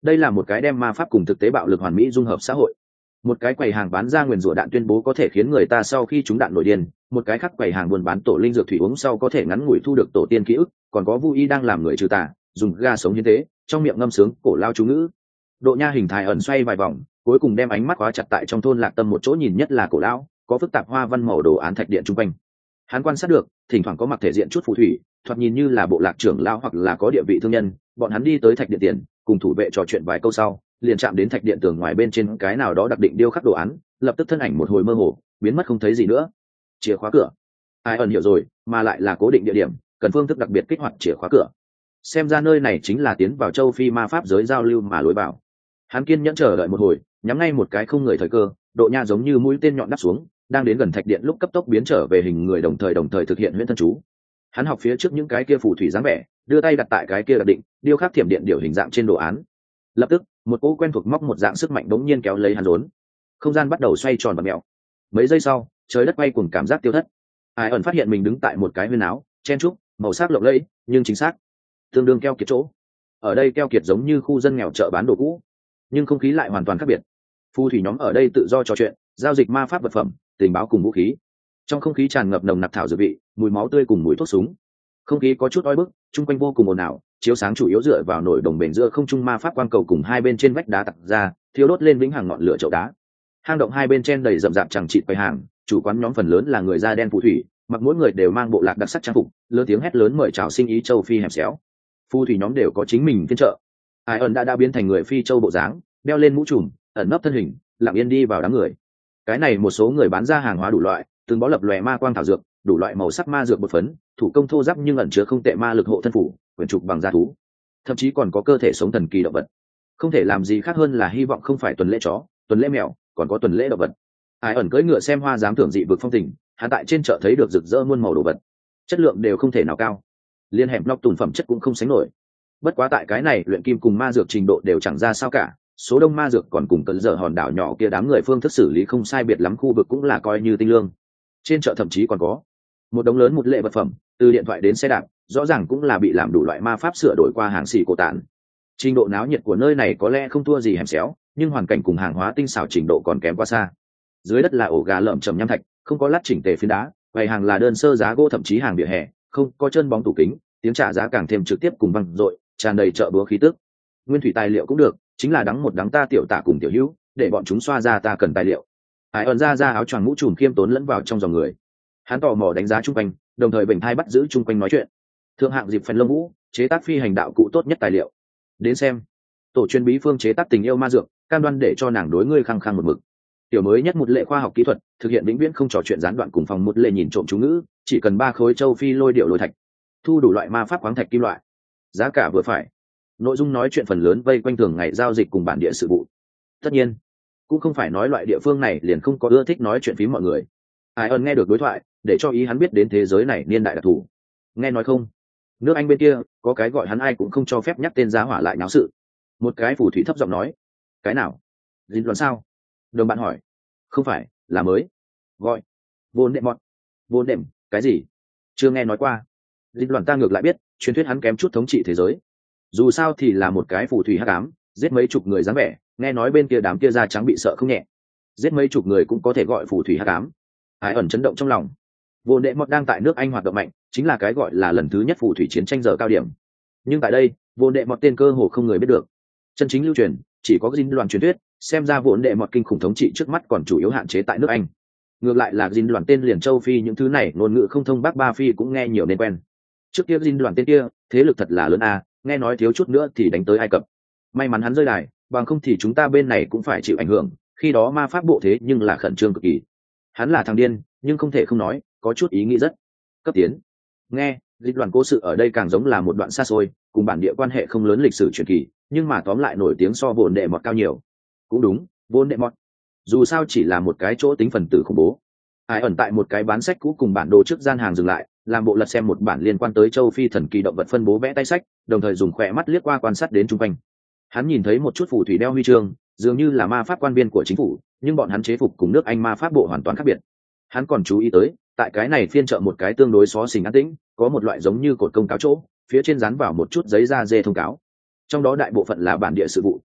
[SPEAKER 1] đây là một cái đem ma pháp cùng thực tế bạo lực hoàn mỹ dung hợp xã hội. Một cái quầy hàng bán ra nguyền rủa đạn tuyên bố có thể khiến người ta sau khi trúng đạn nổi điên, một cái khác quầy hàng buôn bán tổ linh dược thủy uống sau có thể ngắn ngủi thu được tổ tiên ký ức, còn có Vu Y đang làm người trừ tà, dùng ga sống hiến tế, trong miệng ngâm sướng cổ lao chú ngữ. Độ Nha hình thái ẩn xoay vài vòng, cuối cùng đem ánh mắt khóa chặt tại trong thôn Lạc Tâm một chỗ nhìn nhất là cổ lão, có phức tạp hoa văn màu đồ án thạch điện trung quanh. Hắn quan sát được, thỉnh thoảng có mặc thể diện chút phù thủy, thoạt nhìn như là bộ lạc trưởng lão hoặc là có địa vị thương nhân, bọn hắn đi tới thạch điện tiền, cùng thủ vệ trò chuyện vài câu sau, liền chạm đến thạch điện tường ngoài bên trên cái nào đó đặc định điêu khắc đồ án, lập tức thân ảnh một hồi mơ hồ, biến mất không thấy gì nữa. Chìa khóa cửa. Ai ẩn hiểu rồi, mà lại là cố định địa điểm, cần phương thức đặc biệt kích hoạt chìa khóa cửa. Xem ra nơi này chính là tiến vào châu Phi ma pháp giới giao lưu mà lối vào. Hắn kiên nhẫn chờ đợi một hồi, nhắm ngay một cái không người thời cơ, Độ Nha giống như mũi tên nhọn đáp xuống, đang đến gần thạch điện lúc cấp tốc biến trở về hình người đồng thời đồng thời thực hiện huyễn thân chú. Hắn học phía trước những cái kia phù thủy dáng vẻ, đưa tay đặt tại cái kia đặc định điêu khắc thiểm điện điều hình dạng trên đồ án. Lập tức, một cỗ quen thuộc móc một dạng sức mạnh đống nhiên kéo lấy hắn rốn. Không gian bắt đầu xoay tròn và mèo. Mấy giây sau, trời đất quay cuồng cảm giác tiêu thất. Ai ẩn phát hiện mình đứng tại một cái huyên áo, chen trúc, màu sắc lộng lẫy, nhưng chính xác tương đương keo kiệt chỗ. Ở đây keo kiệt giống như khu dân nghèo chợ bán đồ cũ, nhưng không khí lại hoàn toàn khác biệt. Phù thủy nhóm ở đây tự do trò chuyện, giao dịch ma pháp vật phẩm, tình báo cùng vũ khí. Trong không khí tràn ngập nồng nặc thảo dược vị, mùi máu tươi cùng mùi thuốc súng. Không khí có chút oi bức, chung quanh vô cùng ồn ào, chiếu sáng chủ yếu dựa vào nổi đồng bền giữa không trung ma pháp quang cầu cùng hai bên trên vách đá tặc ra, thiêu đốt lên vĩnh hằng ngọn lửa chậu đá. Hang động hai bên trên đầy rậm rạp chẳng chịt quầy hàng, chủ quán nhóm phần lớn là người da đen phù thủy, mặc mỗi người đều mang bộ lạc đặc sắc trang phục, lớn tiếng hét lớn mời chào sinh ý châu Phi hẻm xéo. Phù thủy nhóm đều có chính mình phiên chợ. Ai ẩn đã đã biến thành người Phi châu bộ dáng, đeo lên mũ trùm, ẩn nấp thân hình, lặng yên đi vào đám người. Cái này một số người bán ra hàng hóa đủ loại, từng bó lập lòe ma quang thảo dược, đủ loại màu sắc ma dược bột phấn, thủ công thô ráp nhưng ẩn chứa không tệ ma lực hộ thân phủ, quyển trục bằng da thú, thậm chí còn có cơ thể sống thần kỳ động vật. Không thể làm gì khác hơn là hy vọng không phải tuần lễ chó, tuần lễ mèo, còn có tuần lễ động vật. Ai ẩn cưỡi ngựa xem hoa dám thưởng dị vực phong tình, hắn tại trên chợ thấy được rực rỡ muôn màu đồ vật, chất lượng đều không thể nào cao, liên hẻm nóc tùng phẩm chất cũng không sánh nổi. Bất quá tại cái này luyện kim cùng ma dược trình độ đều chẳng ra sao cả, số đông ma dược còn cùng cận dở hòn đảo nhỏ kia đám người phương thức xử lý không sai biệt lắm, khu vực cũng là coi như tinh lương. Trên chợ thậm chí còn có một đống lớn một lệ vật phẩm, từ điện thoại đến xe đạp, rõ ràng cũng là bị làm đủ loại ma pháp sửa đổi qua hàng xỉ cổ tản. Trình độ náo nhiệt của nơi này có lẽ không thua gì hẻm xéo, nhưng hoàn cảnh cùng hàng hóa tinh xảo trình độ còn kém quá xa. Dưới đất là ổ gà lởm chởm nham thạch, không có lát chỉnh tề phiến đá, bày hàng là đơn sơ giá gỗ, thậm chí hàng vỉa hè, không có chân bóng tủ kính, tiếng trả giá càng thêm trực tiếp cùng vang dội, tràn đầy chợ búa khí tức. Nguyên thủy tài liệu cũng được, chính là đắng một đắng ta tiểu tả cùng tiểu hữu, để bọn chúng xoa ra ta cần tài liệu. Hải ẩn ra ra áo choàng mũ trùm khiêm tốn lẫn vào trong dòng người. Hắn tò mò đánh giá chung quanh, đồng thời bình thai bắt giữ chung quanh nói chuyện. Thượng hạng dịp phần lông vũ, chế tác phi hành đạo cụ tốt nhất tài liệu. Đến xem, tổ chuyên bí phương chế tác tình yêu ma dược, cam đoan để cho nàng đối ngươi khăng khăng một mực. Tiểu mới nhất một lệ khoa học kỹ thuật, thực hiện vĩnh viễn không trò chuyện gián đoạn cùng phòng một lệ nhìn trộm chú ngữ, chỉ cần ba khối châu phi lôi điệu lôi thạch, thu đủ loại ma pháp khoáng thạch kim loại, giá cả vừa phải. Nội dung nói chuyện phần lớn vây quanh thường ngày giao dịch cùng bản địa sự vụ. Tất nhiên, cũng không phải nói loại địa phương này liền không có ưa thích nói chuyện phím mọi người. Ai ơn nghe được đối thoại, để cho ý hắn biết đến thế giới này niên đại đặc thù. Nghe nói không, nước Anh bên kia có cái gọi hắn ai cũng không cho phép nhắc tên giá hỏa lại náo sự. Một cái phù thủy thấp giọng nói. Cái nào? Dính luận sao? Đồng bạn hỏi. Không phải, là mới. Gọi. Vốn đệm mọt. Vốn đệm, cái gì? Chưa nghe nói qua. Dính luận ta ngược lại biết, truyền thuyết hắn kém chút thống trị thế giới. Dù sao thì là một cái phù thủy hắc ám, giết mấy chục người dáng vẻ, nghe nói bên kia đám kia da trắng bị sợ không nhẹ. Giết mấy chục người cũng có thể gọi phù thủy hắc ám. Ai ẩn chấn động trong lòng. Vô đệ mọt đang tại nước Anh hoạt động mạnh, chính là cái gọi là lần thứ nhất phù thủy chiến tranh giờ cao điểm. Nhưng tại đây, vô đệ mọt tên cơ hồ không người biết được. Chân chính lưu truyền chỉ có dinh đoàn truyền thuyết, xem ra vô đệ mọt kinh khủng thống trị trước mắt còn chủ yếu hạn chế tại nước Anh. Ngược lại là dinh đoàn tên liền châu Phi những thứ này ngôn ngữ không thông Bắc Ba Phi cũng nghe nhiều nên quen. Trước kia dinh đoàn tên kia, thế lực thật là lớn a, nghe nói thiếu chút nữa thì đánh tới Ai Cập. May mắn hắn rơi đài, bằng không thì chúng ta bên này cũng phải chịu ảnh hưởng, khi đó ma pháp bộ thế nhưng là khẩn trương cực kỳ. Hắn là thằng điên, nhưng không thể không nói, có chút ý nghĩ rất cấp tiến. Nghe, dịch đoàn cố sự ở đây càng giống là một đoạn xa xôi, cùng bản địa quan hệ không lớn lịch sử truyền kỳ, nhưng mà tóm lại nổi tiếng so vốn đệ mọt cao nhiều. Cũng đúng, vốn đệ mọt dù sao chỉ là một cái chỗ tính phần tử khủng bố. Ai ẩn tại một cái bán sách cũ cùng bản đồ trước gian hàng dừng lại, làm bộ lật xem một bản liên quan tới châu Phi thần kỳ động vật phân bố vẽ tay sách, đồng thời dùng khỏe mắt liếc qua quan sát đến chung quanh. Hắn nhìn thấy một chút phù thủy đeo huy chương, dường như là ma pháp quan viên của chính phủ, nhưng bọn hắn chế phục cùng nước Anh ma pháp bộ hoàn toàn khác biệt. Hắn còn chú ý tới, tại cái này phiên chợ một cái tương đối xó xỉnh an tĩnh, có một loại giống như cột công cáo chỗ, phía trên dán vào một chút giấy da dê thông cáo. Trong đó đại bộ phận là bản địa sự vụ,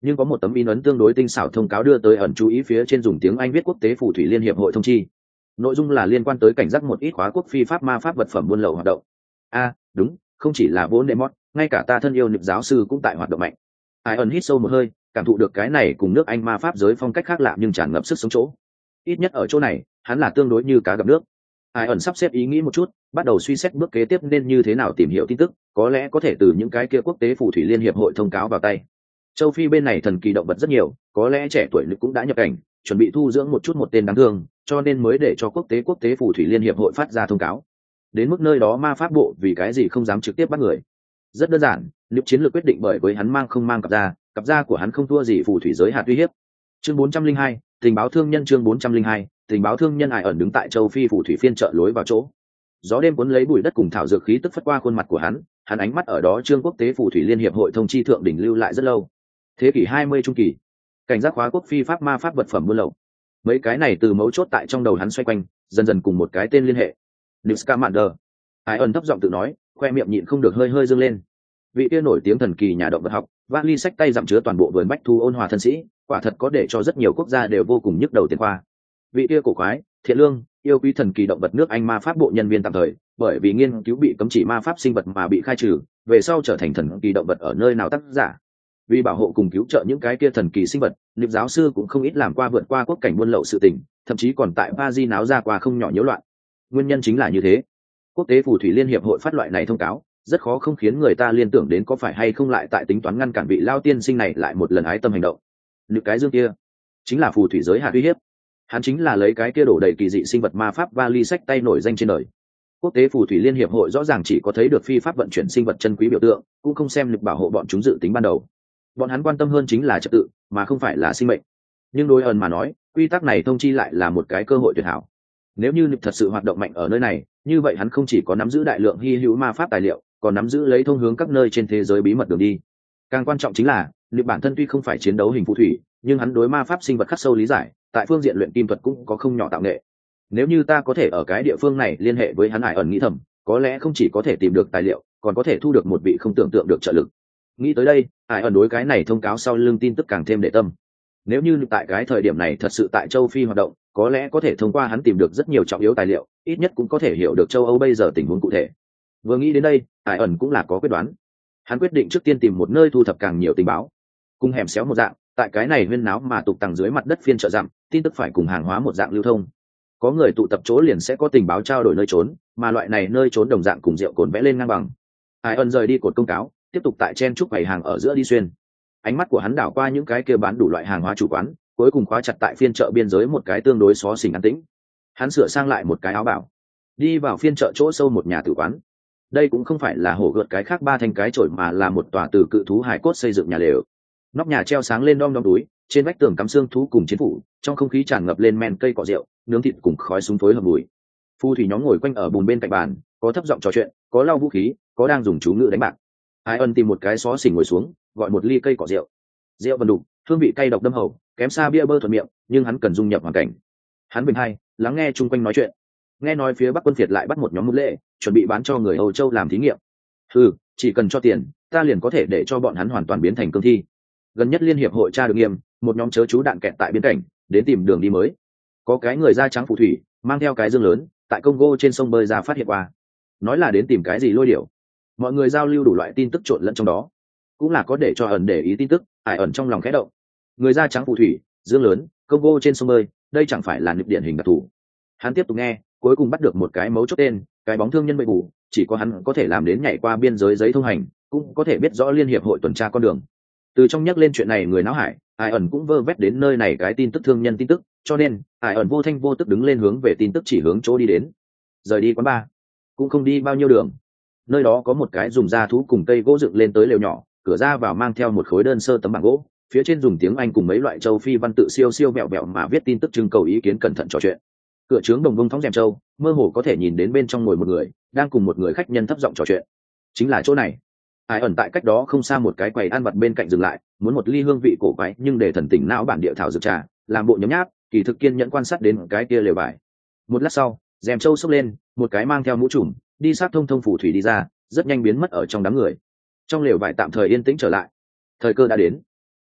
[SPEAKER 1] nhưng có một tấm in ấn tương đối tinh xảo thông cáo đưa tới ẩn chú ý phía trên dùng tiếng Anh viết quốc tế phù thủy liên hiệp hội thông chi. Nội dung là liên quan tới cảnh giác một ít khóa quốc phi pháp ma pháp vật phẩm buôn lậu hoạt động. A, à, đúng, không chỉ là vốn đệ mót, ngay cả ta thân yêu niệm giáo sư cũng tại hoạt động mạnh. Ai ẩn hít sâu một hơi, cảm thụ được cái này cùng nước Anh ma pháp giới phong cách khác lạ nhưng tràn ngập sức sống chỗ. Ít nhất ở chỗ này, hắn là tương đối như cá gặp nước. Ai ẩn sắp xếp ý nghĩ một chút, bắt đầu suy xét bước kế tiếp nên như thế nào tìm hiểu tin tức, có lẽ có thể từ những cái kia quốc tế phù thủy liên hiệp hội thông cáo vào tay. Châu Phi bên này thần kỳ động vật rất nhiều, có lẽ trẻ tuổi lực cũng đã nhập cảnh, chuẩn bị thu dưỡng một chút một tên đáng thương, cho nên mới để cho quốc tế quốc tế phù thủy liên hiệp hội phát ra thông cáo. Đến mức nơi đó ma pháp bộ vì cái gì không dám trực tiếp bắt người? Rất đơn giản, nếu chiến lược quyết định bởi với hắn mang không mang cặp da, cặp da của hắn không thua gì phù thủy giới hạt uy hiếp. Chương bốn trăm linh hai, tình báo thương nhân chương bốn trăm linh hai, tình báo thương nhân Ai ẩn đứng tại châu Phi phù thủy phiên chợ lối vào chỗ. Gió đêm cuốn lấy bụi đất cùng thảo dược khí tức phất qua khuôn mặt của hắn, hắn ánh mắt ở đó trương quốc tế phù thủy liên hiệp hội thông chi thượng đỉnh lưu lại rất lâu. Thế kỷ hai mươi trung kỳ, cảnh giác khóa quốc phi pháp ma pháp vật phẩm buôn lậu. Mấy cái này từ mấu chốt tại trong đầu hắn xoay quanh, dần dần cùng một cái tên liên hệ. Nixcamander. Ai ẩn thấp giọng tự nói, khoe miệng nhịn không được hơi hơi dương lên. Vị kia nổi tiếng thần kỳ nhà động vật học, vali sách tay dặm chứa toàn bộ vườn bách thu ôn hòa thân sĩ, quả thật có để cho rất nhiều quốc gia đều vô cùng nhức đầu tiền khoa. Vị kia cổ quái, thiện lương, yêu quý thần kỳ động vật nước Anh ma pháp bộ nhân viên tạm thời, bởi vì nghiên cứu bị cấm chỉ ma pháp sinh vật mà bị khai trừ, về sau trở thành thần kỳ động vật ở nơi nào tác giả. Vì bảo hộ cùng cứu trợ những cái kia thần kỳ sinh vật, niệm giáo sư cũng không ít làm qua vượt qua quốc cảnh buôn lậu sự tình, thậm chí còn tại Paris náo ra qua không nhỏ nhiễu loạn. Nguyên nhân chính là như thế. Quốc tế phù thủy liên hiệp hội phát loại này thông cáo, rất khó không khiến người ta liên tưởng đến có phải hay không lại tại tính toán ngăn cản vị lao tiên sinh này lại một lần ái tâm hành động. Nữ cái dương kia chính là phù thủy giới hạt uy hiếp. Hắn chính là lấy cái kia đổ đầy kỳ dị sinh vật ma pháp vali sách tay nổi danh trên đời. Quốc tế phù thủy liên hiệp hội rõ ràng chỉ có thấy được phi pháp vận chuyển sinh vật chân quý biểu tượng, cũng không xem lực bảo hộ bọn chúng dự tính ban đầu. Bọn hắn quan tâm hơn chính là trật tự, mà không phải là sinh mệnh. Nhưng đối ẩn mà nói, quy tắc này thông chi lại là một cái cơ hội tuyệt hảo. Nếu như lực thật sự hoạt động mạnh ở nơi này, như vậy hắn không chỉ có nắm giữ đại lượng hy hữu ma pháp tài liệu, còn nắm giữ lấy thông hướng các nơi trên thế giới bí mật đường đi. Càng quan trọng chính là, lực bản thân tuy không phải chiến đấu hình phù thủy, nhưng hắn đối ma pháp sinh vật khắc sâu lý giải, tại phương diện luyện kim thuật cũng có không nhỏ tạo nghệ. Nếu như ta có thể ở cái địa phương này liên hệ với hắn, Hải ẩn nghĩ thầm, có lẽ không chỉ có thể tìm được tài liệu, còn có thể thu được một vị không tưởng tượng được trợ lực. Nghĩ tới đây, Hải ẩn đối cái này thông cáo sau lưng tin tức càng thêm để tâm. Nếu như tại cái thời điểm này thật sự tại châu Phi hoạt động, có lẽ có thể thông qua hắn tìm được rất nhiều trọng yếu tài liệu, ít nhất cũng có thể hiểu được châu Âu bây giờ tình huống cụ thể. Vừa nghĩ đến đây, Hải ẩn cũng là có quyết đoán. Hắn quyết định trước tiên tìm một nơi thu thập càng nhiều tình báo. Cùng hẻm xéo một dạng, tại cái này huyên náo mà tục tằng dưới mặt đất phiên chợ dặm, tin tức phải cùng hàng hóa một dạng lưu thông. Có người tụ tập chỗ liền sẽ có tình báo trao đổi nơi trốn, mà loại này nơi trốn đồng dạng cùng rượu cồn vẽ lên ngang bằng. Hải ẩn rời đi cột công cáo, tiếp tục tại chen trúc bày hàng ở giữa đi xuyên. Ánh mắt của hắn đảo qua những cái kia bán đủ loại hàng hóa chủ quán, cuối cùng khóa chặt tại phiên chợ biên giới một cái tương đối xó xỉnh an tĩnh. Hắn sửa sang lại một cái áo bảo, đi vào phiên chợ chỗ sâu một nhà tử quán. Đây cũng không phải là hổ gợt cái khác ba thanh cái chổi mà là một tòa từ cự thú hải cốt xây dựng nhà lều. Nóc nhà treo sáng lên đom đóm túi, trên vách tường cắm xương thú cùng chiến phủ, trong không khí tràn ngập lên men cây cọ rượu, nướng thịt cùng khói súng phối hợp mùi. Phu thủy nhóm ngồi quanh ở bùn bên cạnh bàn, có thấp giọng trò chuyện, có lau vũ khí, có đang dùng chú ngữ đánh bạc. Ai ân tìm một cái xó xỉnh ngồi xuống, gọi một ly cây cọ rượu. Rượu vần đục, hương vị cay độc đâm hầu, kém xa bia bơ thuận miệng, nhưng hắn cần dung nhập hoàn cảnh. Hắn bình hai, lắng nghe chung quanh nói chuyện. Nghe nói phía Bắc quân Việt lại bắt một nhóm mưu lệ, chuẩn bị bán cho người Âu Châu làm thí nghiệm. Ừ, chỉ cần cho tiền, ta liền có thể để cho bọn hắn hoàn toàn biến thành cương thi. Gần nhất liên hiệp hội tra được nghiêm, một nhóm chớ chú đạn kẹt tại biên cảnh, đến tìm đường đi mới. Có cái người da trắng phù thủy, mang theo cái dương lớn, tại Congo trên sông bơi ra phát hiện qua. Nói là đến tìm cái gì lôi điểu. Mọi người giao lưu đủ loại tin tức trộn lẫn trong đó, cũng là có để cho ẩn để ý tin tức. Ải ẩn trong lòng khẽ động. Người da trắng phù thủy, dương lớn, Congo trên sông bơi, đây chẳng phải là nghịch điển hình đặc thù. Hắn tiếp tục nghe, cuối cùng bắt được một cái mấu chốt tên, cái bóng thương nhân bậy bù, chỉ có hắn có thể làm đến nhảy qua biên giới giấy thông hành, cũng có thể biết rõ liên hiệp hội tuần tra con đường. Từ trong nhắc lên chuyện này người náo hải, Ai ẩn cũng vơ vét đến nơi này cái tin tức thương nhân tin tức, cho nên Ai ẩn vô thanh vô tức đứng lên hướng về tin tức chỉ hướng chỗ đi đến. Rời đi quán bar, cũng không đi bao nhiêu đường. Nơi đó có một cái dùng da thú cùng cây gỗ dựng lên tới lều nhỏ, cửa ra vào mang theo một khối đơn sơ tấm bảng gỗ, phía trên dùng tiếng Anh cùng mấy loại châu Phi văn tự siêu siêu vẹo vẹo mà viết tin tức trưng cầu ý kiến cẩn thận trò chuyện. Cửa trướng đồng bông thóng rèm châu, mơ hồ có thể nhìn đến bên trong ngồi một người, đang cùng một người khách nhân thấp giọng trò chuyện. Chính là chỗ này. Ai ẩn tại cách đó không xa một cái quầy ăn vặt bên cạnh dừng lại, muốn một ly hương vị cổ quái nhưng để thần tỉnh não bản địa thảo dược trà, làm bộ nhấm nháp, kỳ thực kiên nhẫn quan sát đến cái kia lều vải. Một lát sau, rèm châu xốc lên, một cái mang theo mũ trùm, đi sát thông thông phủ thủy đi ra, rất nhanh biến mất ở trong đám người. Trong lều vải tạm thời yên tĩnh trở lại. Thời cơ đã đến.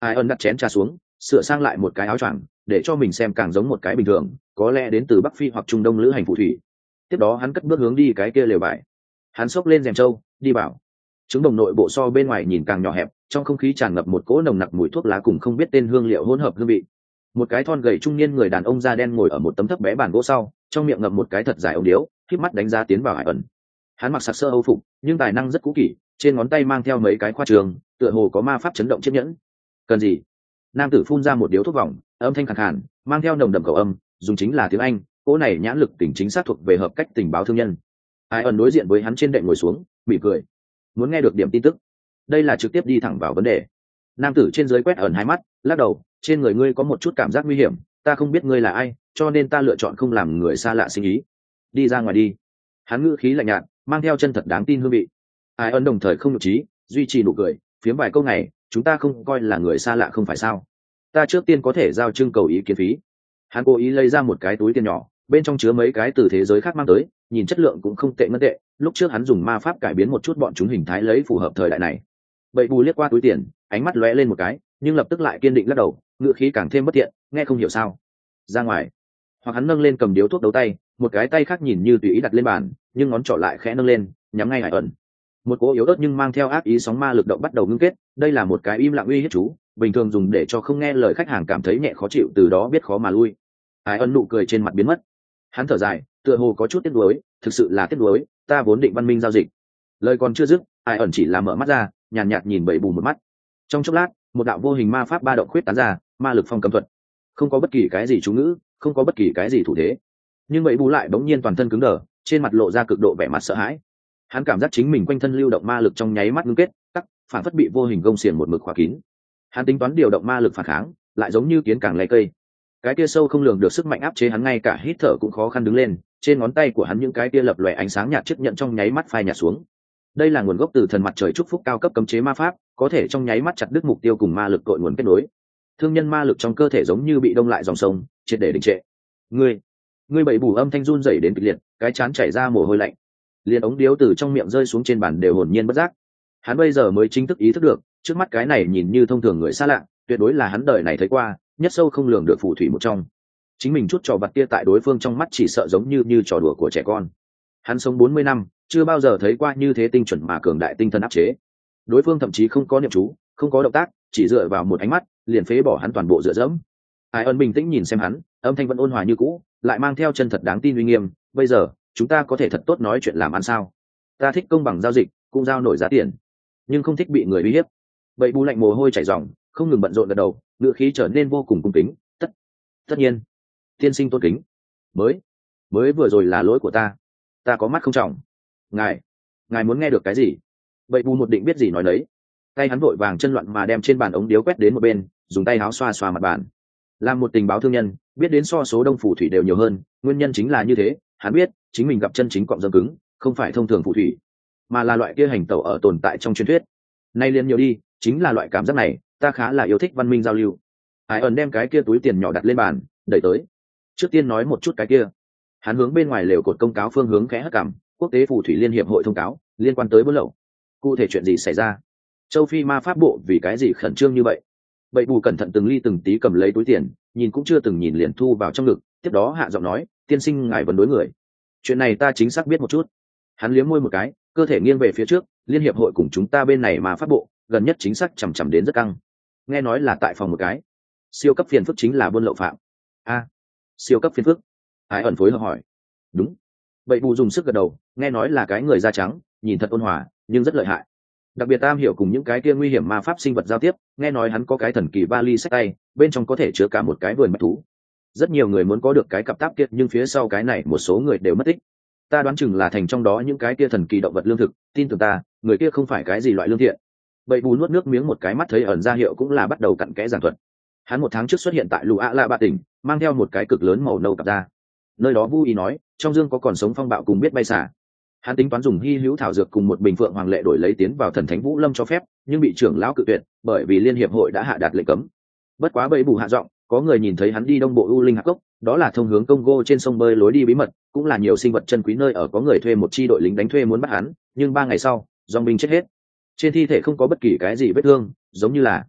[SPEAKER 1] Ai ân đặt chén trà xuống, sửa sang lại một cái áo choàng để cho mình xem càng giống một cái bình thường, có lẽ đến từ Bắc Phi hoặc Trung Đông lữ hành phù thủy. Tiếp đó hắn cất bước hướng đi cái kia lều vải. Hắn xốc lên rèm trâu, đi vào. Trứng đồng nội bộ so bên ngoài nhìn càng nhỏ hẹp, trong không khí tràn ngập một cỗ nồng nặc mùi thuốc lá cùng không biết tên hương liệu hỗn hợp hương vị. Một cái thon gầy trung niên người đàn ông da đen ngồi ở một tấm thấp bé bàn gỗ sau, trong miệng ngậm một cái thật dài ống điếu, khép mắt đánh giá tiến vào Hải ẩn. Hắn mặc sặc sỡ âu phục, nhưng tài năng rất cũ kỹ, trên ngón tay mang theo mấy cái khoa trường, tựa hồ có ma pháp chấn động chiếc nhẫn. Cần gì? Nam tử phun ra một điếu thuốc vòng, âm thanh khàn khàn, mang theo nồng đậm cầu âm, dùng chính là tiếng Anh. Cỗ này nhãn lực tỉnh chính xác thuộc về hợp cách tình báo thương nhân. Hải ẩn đối diện với hắn trên đệm ngồi xuống, mỉm cười. Muốn nghe được điểm tin tức? Đây là trực tiếp đi thẳng vào vấn đề. Nam tử trên dưới quét ẩn hai mắt, lắc đầu. Trên người ngươi có một chút cảm giác nguy hiểm, ta không biết ngươi là ai, cho nên ta lựa chọn không làm người xa lạ sinh ý. Đi ra ngoài đi. Hắn ngữ khí lạnh nhạt, mang theo chân thật đáng tin hương vị. Ai ân đồng thời không nhục trí, duy trì nụ cười, phiếm vài câu này, chúng ta không coi là người xa lạ không phải sao? Ta trước tiên có thể giao trưng cầu ý kiến phí. Hắn cố ý lấy ra một cái túi tiền nhỏ, bên trong chứa mấy cái từ thế giới khác mang tới, nhìn chất lượng cũng không tệ ngân tệ. Lúc trước hắn dùng ma pháp cải biến một chút bọn chúng hình thái lấy phù hợp thời đại này. Bậy bù liếc qua túi tiền, ánh mắt lóe lên một cái, nhưng lập tức lại kiên định lắc đầu, ngữ khí càng thêm bất thiện, nghe không hiểu sao. Ra ngoài. Hoặc hắn nâng lên cầm điếu thuốc đấu tay, một cái tay khác nhìn như tùy ý đặt lên bàn, nhưng ngón trỏ lại khẽ nâng lên, nhắm ngay Hải ẩn. Một cỗ yếu ớt nhưng mang theo ác ý sóng ma lực động bắt đầu ngưng kết, đây là một cái im lặng uy hiếp chú, bình thường dùng để cho không nghe lời khách hàng cảm thấy nhẹ khó chịu, từ đó biết khó mà lui. Hải ẩn nụ cười trên mặt biến mất. Hắn thở dài, tựa hồ có chút tiếc nuối, thực sự là tiếc nuối, ta vốn định văn minh giao dịch. Lời còn chưa dứt, Hải ẩn chỉ là mở mắt ra, nhàn nhạt, nhạt nhìn bậy bù một mắt. Trong chốc lát, một đạo vô hình ma pháp ba động khuyết tán ra, ma lực phong cấm thuật. Không có bất kỳ cái gì chú ngữ, không có bất kỳ cái gì thủ thế, nhưng bậy bù lại bỗng nhiên toàn thân cứng đờ, trên mặt lộ ra cực độ vẻ mặt sợ hãi. Hắn cảm giác chính mình quanh thân lưu động ma lực trong nháy mắt ngưng kết, tắc, phản phất bị vô hình gông xiềng một mực khóa kín. Hắn tính toán điều động ma lực phản kháng, lại giống như kiến càng lay cây. Cái kia sâu không lường được sức mạnh áp chế hắn, ngay cả hít thở cũng khó khăn đứng lên. Trên ngón tay của hắn những cái kia lập lòe ánh sáng nhạt chiếc nhận trong nháy mắt phai nhạt xuống. Đây là nguồn gốc từ thần mặt trời chúc phúc cao cấp cấm chế ma pháp, có thể trong nháy mắt chặt đứt mục tiêu cùng ma lực cội nguồn kết nối. Thương nhân ma lực trong cơ thể giống như bị đông lại dòng sông, triệt để đình trệ. Ngươi, ngươi bậy bù âm thanh run rẩy đến kịch liệt, cái chán chảy ra mồ hôi lạnh. Liên ống điếu từ trong miệng rơi xuống trên bàn đều hồn nhiên bất giác. Hắn bây giờ mới chính thức ý thức được, trước mắt cái này nhìn như thông thường người xa lạ, tuyệt đối là hắn đời này thấy qua nhất sâu không lường được phù thủy một trong. Chính mình chút trò vặt kia tại đối phương trong mắt chỉ sợ giống như như trò đùa của trẻ con. Hắn sống bốn mươi năm, chưa bao giờ thấy qua như thế tinh chuẩn mà cường đại tinh thần áp chế. Đối phương thậm chí không có niệm chú, không có động tác, chỉ dựa vào một ánh mắt liền phế bỏ hắn toàn bộ dựa dẫm. Ai ân bình tĩnh nhìn xem hắn, âm thanh vẫn ôn hòa như cũ, lại mang theo chân thật đáng tin uy nghiêm. Bây giờ chúng ta có thể thật tốt nói chuyện làm ăn sao? Ta thích công bằng giao dịch, cũng giao nổi giá tiền, nhưng không thích bị người uy hiếp. Bậy bù lạnh mồ hôi chảy ròng, không ngừng bận rộn gật đầu, ngữ khí trở nên vô cùng cung kính. Tất, tất nhiên, tiên sinh tôn kính. Mới, mới vừa rồi là lỗi của ta, ta có mắt không trọng. Ngài, ngài muốn nghe được cái gì? Bậy bù một định biết gì nói đấy. Tay hắn vội vàng chân loạn mà đem trên bàn ống điếu quét đến một bên, dùng tay áo xoa xoa mặt bàn. Làm một tình báo thương nhân, biết đến so số đông phù thủy đều nhiều hơn, nguyên nhân chính là như thế. Hắn biết chính mình gặp chân chính cọng dâm cứng, không phải thông thường phù thủy, mà là loại kia hành tẩu ở tồn tại trong truyền thuyết. Nay liền nhiều đi, chính là loại cảm giác này, ta khá là yêu thích văn minh giao lưu. Hải ẩn đem cái kia túi tiền nhỏ đặt lên bàn, đẩy tới. Trước tiên nói một chút cái kia. Hắn hướng bên ngoài lều cột công cáo phương hướng khẽ hất cằm. Quốc tế phù thủy liên hiệp hội thông cáo liên quan tới buôn lậu. Cụ thể chuyện gì xảy ra? Châu Phi ma pháp bộ vì cái gì khẩn trương như vậy? Bậy bù cẩn thận từng ly từng tí cầm lấy túi tiền, nhìn cũng chưa từng nhìn liền thu vào trong ngực, tiếp đó hạ giọng nói, tiên sinh ngài vấn đối người. Chuyện này ta chính xác biết một chút. Hắn liếm môi một cái, cơ thể nghiêng về phía trước, liên hiệp hội cùng chúng ta bên này mà pháp bộ gần nhất chính xác chằm chằm đến rất căng. Nghe nói là tại phòng một cái siêu cấp phiền phức chính là buôn lậu phạm. A, siêu cấp phiền phức? Hải ẩn phối hợp hỏi. Đúng. Bậy bù dùng sức gật đầu, nghe nói là cái người da trắng, nhìn thật ôn hòa nhưng rất lợi hại, đặc biệt am hiểu cùng những cái kia nguy hiểm ma pháp sinh vật giao tiếp. Nghe nói hắn có cái thần kỳ vali xách tay, bên trong có thể chứa cả một cái vườn bạch thú. Rất nhiều người muốn có được cái cặp táp kia, nhưng phía sau cái này một số người đều mất tích. Ta đoán chừng là thành trong đó những cái kia thần kỳ động vật lương thực, tin tưởng ta, người kia không phải cái gì loại lương thiện. Bậy bù nuốt nước miếng một cái, mắt thấy ẩn ra hiệu cũng là bắt đầu cặn kẽ giảng thuật. Hắn một tháng trước xuất hiện tại lù ạ lạ bạ tỉnh, mang theo một cái cực lớn màu nâu cặp ra. Nơi đó Vu Ý nói, trong dương có còn sống phong bạo cùng biết bay xả. Hắn tính toán dùng hy hữu thảo dược cùng một bình phượng hoàng lệ đổi lấy tiến vào thần thánh vũ lâm cho phép, nhưng bị trưởng lão cự tuyệt, bởi vì liên hiệp hội đã hạ đạt lệnh cấm. Bất quá bậy bù hạ giọng, có người nhìn thấy hắn đi đông bộ u linh hạp cốc, đó là thông hướng Congo trên sông bơi lối đi bí mật, cũng là nhiều sinh vật chân quý nơi ở, có người thuê một chi đội lính đánh thuê muốn bắt hắn, nhưng ba ngày sau, dòng binh chết hết. Trên thi thể không có bất kỳ cái gì vết thương, giống như là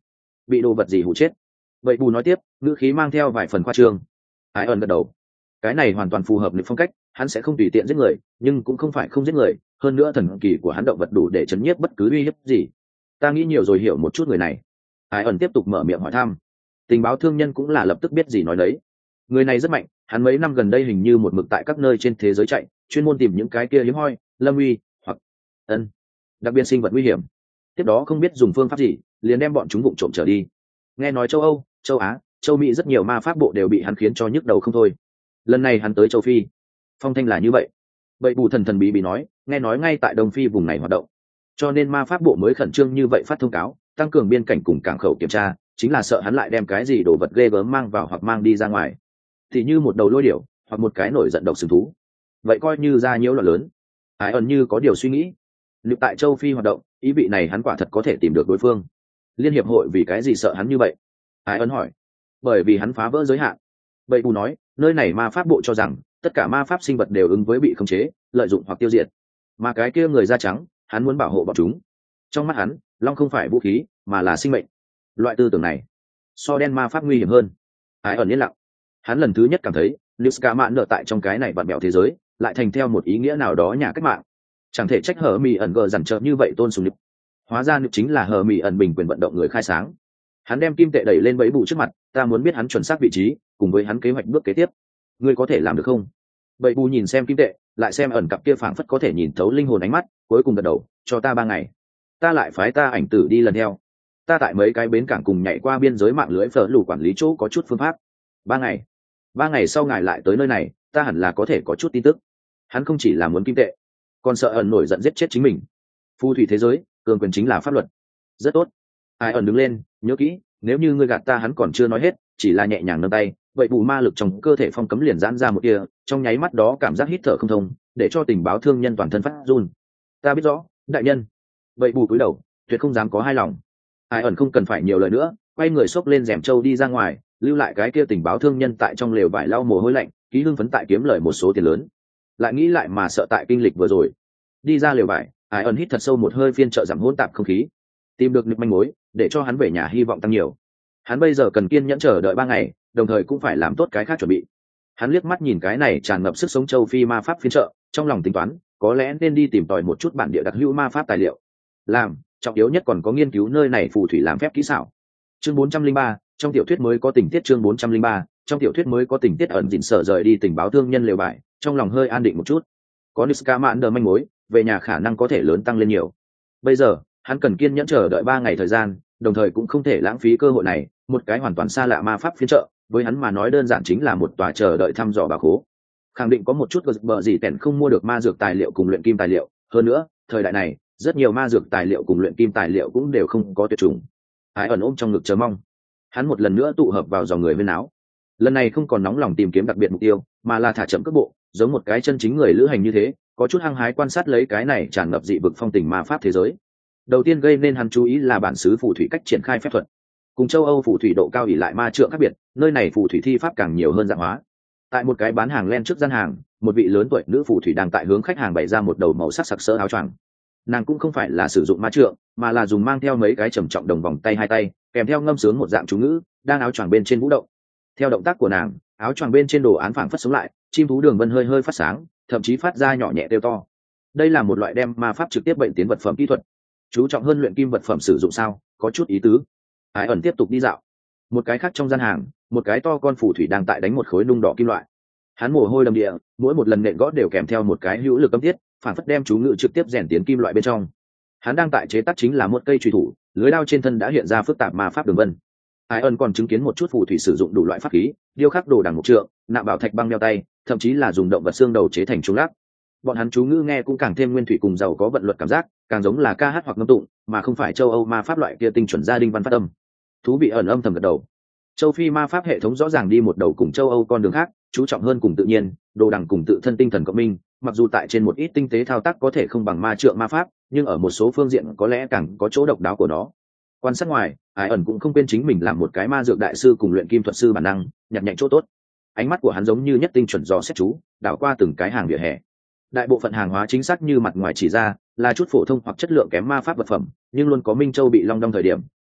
[SPEAKER 1] bị đồ vật gì hụ chết. Vậy bù nói tiếp, ngữ khí mang theo vài phần khoa trương. Ai ẩn gật đầu. Cái này hoàn toàn phù hợp lực phong cách, hắn sẽ không tùy tiện giết người, nhưng cũng không phải không giết người, hơn nữa thần kỳ của hắn động vật đủ để chấn nhiếp bất cứ uy hiếp gì. Ta nghĩ nhiều rồi hiểu một chút người này. Ai ẩn tiếp tục mở miệng hỏi thăm. Tình báo thương nhân cũng là lập tức biết gì nói đấy. Người này rất mạnh, hắn mấy năm gần đây hình như một mực tại các nơi trên thế giới chạy, chuyên môn tìm những cái kia hiếm hoi, lâm uy hoặc ân đặc biệt sinh vật nguy hiểm. Tiếp đó không biết dùng phương pháp gì, liền đem bọn chúng vụng trộm trở đi. Nghe nói châu Âu, châu Á, châu Mỹ rất nhiều ma pháp bộ đều bị hắn khiến cho nhức đầu không thôi. Lần này hắn tới châu Phi, phong thanh là như vậy. Bậy bù thần thần bí bí nói, nghe nói ngay tại Đông Phi vùng này hoạt động, cho nên ma pháp bộ mới khẩn trương như vậy phát thông cáo, tăng cường biên cảnh cùng cảng khẩu kiểm tra, chính là sợ hắn lại đem cái gì đồ vật ghê gớm mang vào hoặc mang đi ra ngoài, thì như một đầu lôi điểu hoặc một cái nổi giận độc sừng thú, vậy coi như ra nhiễu loạn lớn. Ái ẩn như có điều suy nghĩ, liệu tại châu Phi hoạt động, ý vị này hắn quả thật có thể tìm được đối phương. Liên hiệp hội vì cái gì sợ hắn như vậy? Ái ẩn hỏi. Bởi vì hắn phá vỡ giới hạn. Bậy bù nói, nơi này ma pháp bộ cho rằng tất cả ma pháp sinh vật đều ứng với bị khống chế, lợi dụng hoặc tiêu diệt, mà cái kia người da trắng, hắn muốn bảo hộ bọn chúng. Trong mắt hắn, long không phải vũ khí mà là sinh mệnh. Loại tư tưởng này so đen ma pháp nguy hiểm hơn. Ái ẩn yên lặng. Hắn lần thứ nhất cảm thấy Liska mạn nợ tại trong cái này vặn bẹo thế giới lại thành theo một ý nghĩa nào đó nhà cách mạng. Chẳng thể trách hờ mì ẩn gờ dằn trợ như vậy tôn sùng nịp. Hóa ra nịp chính là hờ mì ẩn bình quyền vận động người khai sáng. Hắn đem kim tệ đẩy lên bẫy bù trước mặt, ta muốn biết hắn chuẩn xác vị trí cùng với hắn kế hoạch bước kế tiếp. Ngươi có thể làm được không? Bẫy bù nhìn xem kim tệ, lại xem ẩn cặp kia phảng phất có thể nhìn thấu linh hồn ánh mắt, cuối cùng gật đầu, cho ta ba ngày, ta lại phái ta ảnh tử đi lần theo. Ta tại mấy cái bến cảng cùng nhảy qua biên giới mạng lưới phở lù quản lý chỗ có chút phương pháp. Ba ngày, ba ngày sau ngài lại tới nơi này, ta hẳn là có thể có chút tin tức. Hắn không chỉ là muốn kim tệ, còn sợ ẩn nổi giận giết chết chính mình. Phù thủy thế giới, cường quyền chính là pháp luật. Rất tốt. Ai ẩn đứng lên, nhớ kỹ, nếu như ngươi gạt ta hắn còn chưa nói hết, chỉ là nhẹ nhàng nâng tay, vậy bù ma lực trong cơ thể phong cấm liền giãn ra một kia, trong nháy mắt đó cảm giác hít thở không thông, để cho tình báo thương nhân toàn thân phát run. Ta biết rõ, đại nhân. Vậy bù cúi đầu, tuyệt không dám có hai lòng. Ai ẩn không cần phải nhiều lời nữa, quay người xốc lên rèm trâu đi ra ngoài, lưu lại cái kia tình báo thương nhân tại trong lều vải lau mồ hôi lạnh, ký hưng phấn tại kiếm lời một số tiền lớn. Lại nghĩ lại mà sợ tại kinh lịch vừa rồi. Đi ra lều vải, Ai ẩn hít thật sâu một hơi phiên trợ giảm hỗn tạp không khí, tìm được nịp manh mối, để cho hắn về nhà hy vọng tăng nhiều. Hắn bây giờ cần kiên nhẫn chờ đợi ba ngày, đồng thời cũng phải làm tốt cái khác chuẩn bị. Hắn liếc mắt nhìn cái này tràn ngập sức sống châu Phi ma pháp phiên trợ, trong lòng tính toán, có lẽ nên đi tìm tòi một chút bản địa đặc hữu ma pháp tài liệu. Làm, trọng yếu nhất còn có nghiên cứu nơi này phù thủy làm phép kỹ xảo. Chương bốn trăm linh ba, trong tiểu thuyết mới có tình tiết chương bốn trăm linh ba, trong tiểu thuyết mới có tình tiết ẩn dịn sở rời đi tình báo thương nhân lều bại, trong lòng hơi an định một chút. Có Niska mạn đờ manh mối, về nhà khả năng có thể lớn tăng lên nhiều. Bây giờ, hắn cần kiên nhẫn chờ đợi ba ngày thời gian, đồng thời cũng không thể lãng phí cơ hội này, một cái hoàn toàn xa lạ ma pháp phiên trợ, với hắn mà nói đơn giản chính là một tòa chờ đợi thăm dò bà khố. Khẳng định có một chút bờ gì tẻn không mua được ma dược tài liệu cùng luyện kim tài liệu, hơn nữa, thời đại này, rất nhiều ma dược tài liệu cùng luyện kim tài liệu cũng đều không có tuyệt chủng. Ai ẩn ôm trong ngực chờ mong. Hắn một lần nữa tụ hợp vào dòng người bên áo. Lần này không còn nóng lòng tìm kiếm đặc biệt mục tiêu, mà là thả chậm cước bộ, giống một cái chân chính người lữ hành như thế, có chút hăng hái quan sát lấy cái này tràn ngập dị vực phong tình ma pháp thế giới. Đầu tiên gây nên hắn chú ý là bản xứ phù thủy cách triển khai phép thuật. Cùng châu Âu phù thủy độ cao ỷ lại ma trượng khác biệt, nơi này phù thủy thi pháp càng nhiều hơn dạng hóa. Tại một cái bán hàng len trước gian hàng, một vị lớn tuổi nữ phù thủy đang tại hướng khách hàng bày ra một đầu màu sắc sặc sỡ áo choàng. Nàng cũng không phải là sử dụng ma trượng, mà là dùng mang theo mấy cái trầm trọng đồng vòng tay hai tay, kèm theo ngâm sướng một dạng chú ngữ, đang áo choàng bên trên vũ động. Theo động tác của nàng, áo choàng bên trên đồ án phảng phất sống lại, chim thú đường vân hơi hơi phát sáng, thậm chí phát ra nhỏ nhẹ kêu to. Đây là một loại đem ma pháp trực tiếp bệnh tiến vật phẩm kỹ thuật. Chú trọng hơn luyện kim vật phẩm sử dụng sao, có chút ý tứ. Ai ẩn tiếp tục đi dạo. Một cái khác trong gian hàng, một cái to con phù thủy đang tại đánh một khối nung đỏ kim loại. Hắn mồ hôi đầm địa, mỗi một lần nện gõ đều kèm theo một cái hữu lực âm tiết, phản phất đem chú ngữ trực tiếp rèn tiến kim loại bên trong. Hắn đang tại chế tác chính là một cây chùy thủ, lưới đao trên thân đã hiện ra phức tạp ma pháp đường vân. Ai ẩn còn chứng kiến một chút phù thủy sử dụng đủ loại pháp khí, điêu khắc đồ đằng một trượng, nạm bảo thạch băng đeo tay, thậm chí là dùng động vật xương đầu chế thành trung lắc. Bọn hắn chú ngữ nghe cũng càng thêm nguyên thủy cùng giàu có vận luật cảm giác, càng giống là ca hát hoặc ngâm tụng, mà không phải châu Âu ma pháp loại kia tinh chuẩn gia đình văn phát âm. Thú vị ẩn âm thầm gật đầu. Châu Phi ma pháp hệ thống rõ ràng đi một đầu cùng châu Âu con đường khác, chú trọng hơn cùng tự nhiên, đồ đằng cùng tự thân tinh thần cộng minh, mặc dù tại trên một ít tinh tế thao tác có thể không bằng ma trượng ma pháp, nhưng ở một số phương diện có lẽ càng có chỗ độc đáo của nó. Quan sát ngoài, Ai ẩn cũng không quên chính mình làm một cái ma dược đại sư cùng luyện kim thuật sư bản năng, nhặt nhạnh chỗ tốt. Ánh mắt của hắn giống như nhất tinh chuẩn dò xét chú, đảo qua từng cái hàng vỉa hè. Đại bộ phận hàng hóa chính xác như mặt ngoài chỉ ra, là chút phổ thông hoặc chất lượng kém ma pháp vật phẩm, nhưng luôn có Minh Châu bị long đong thời điểm,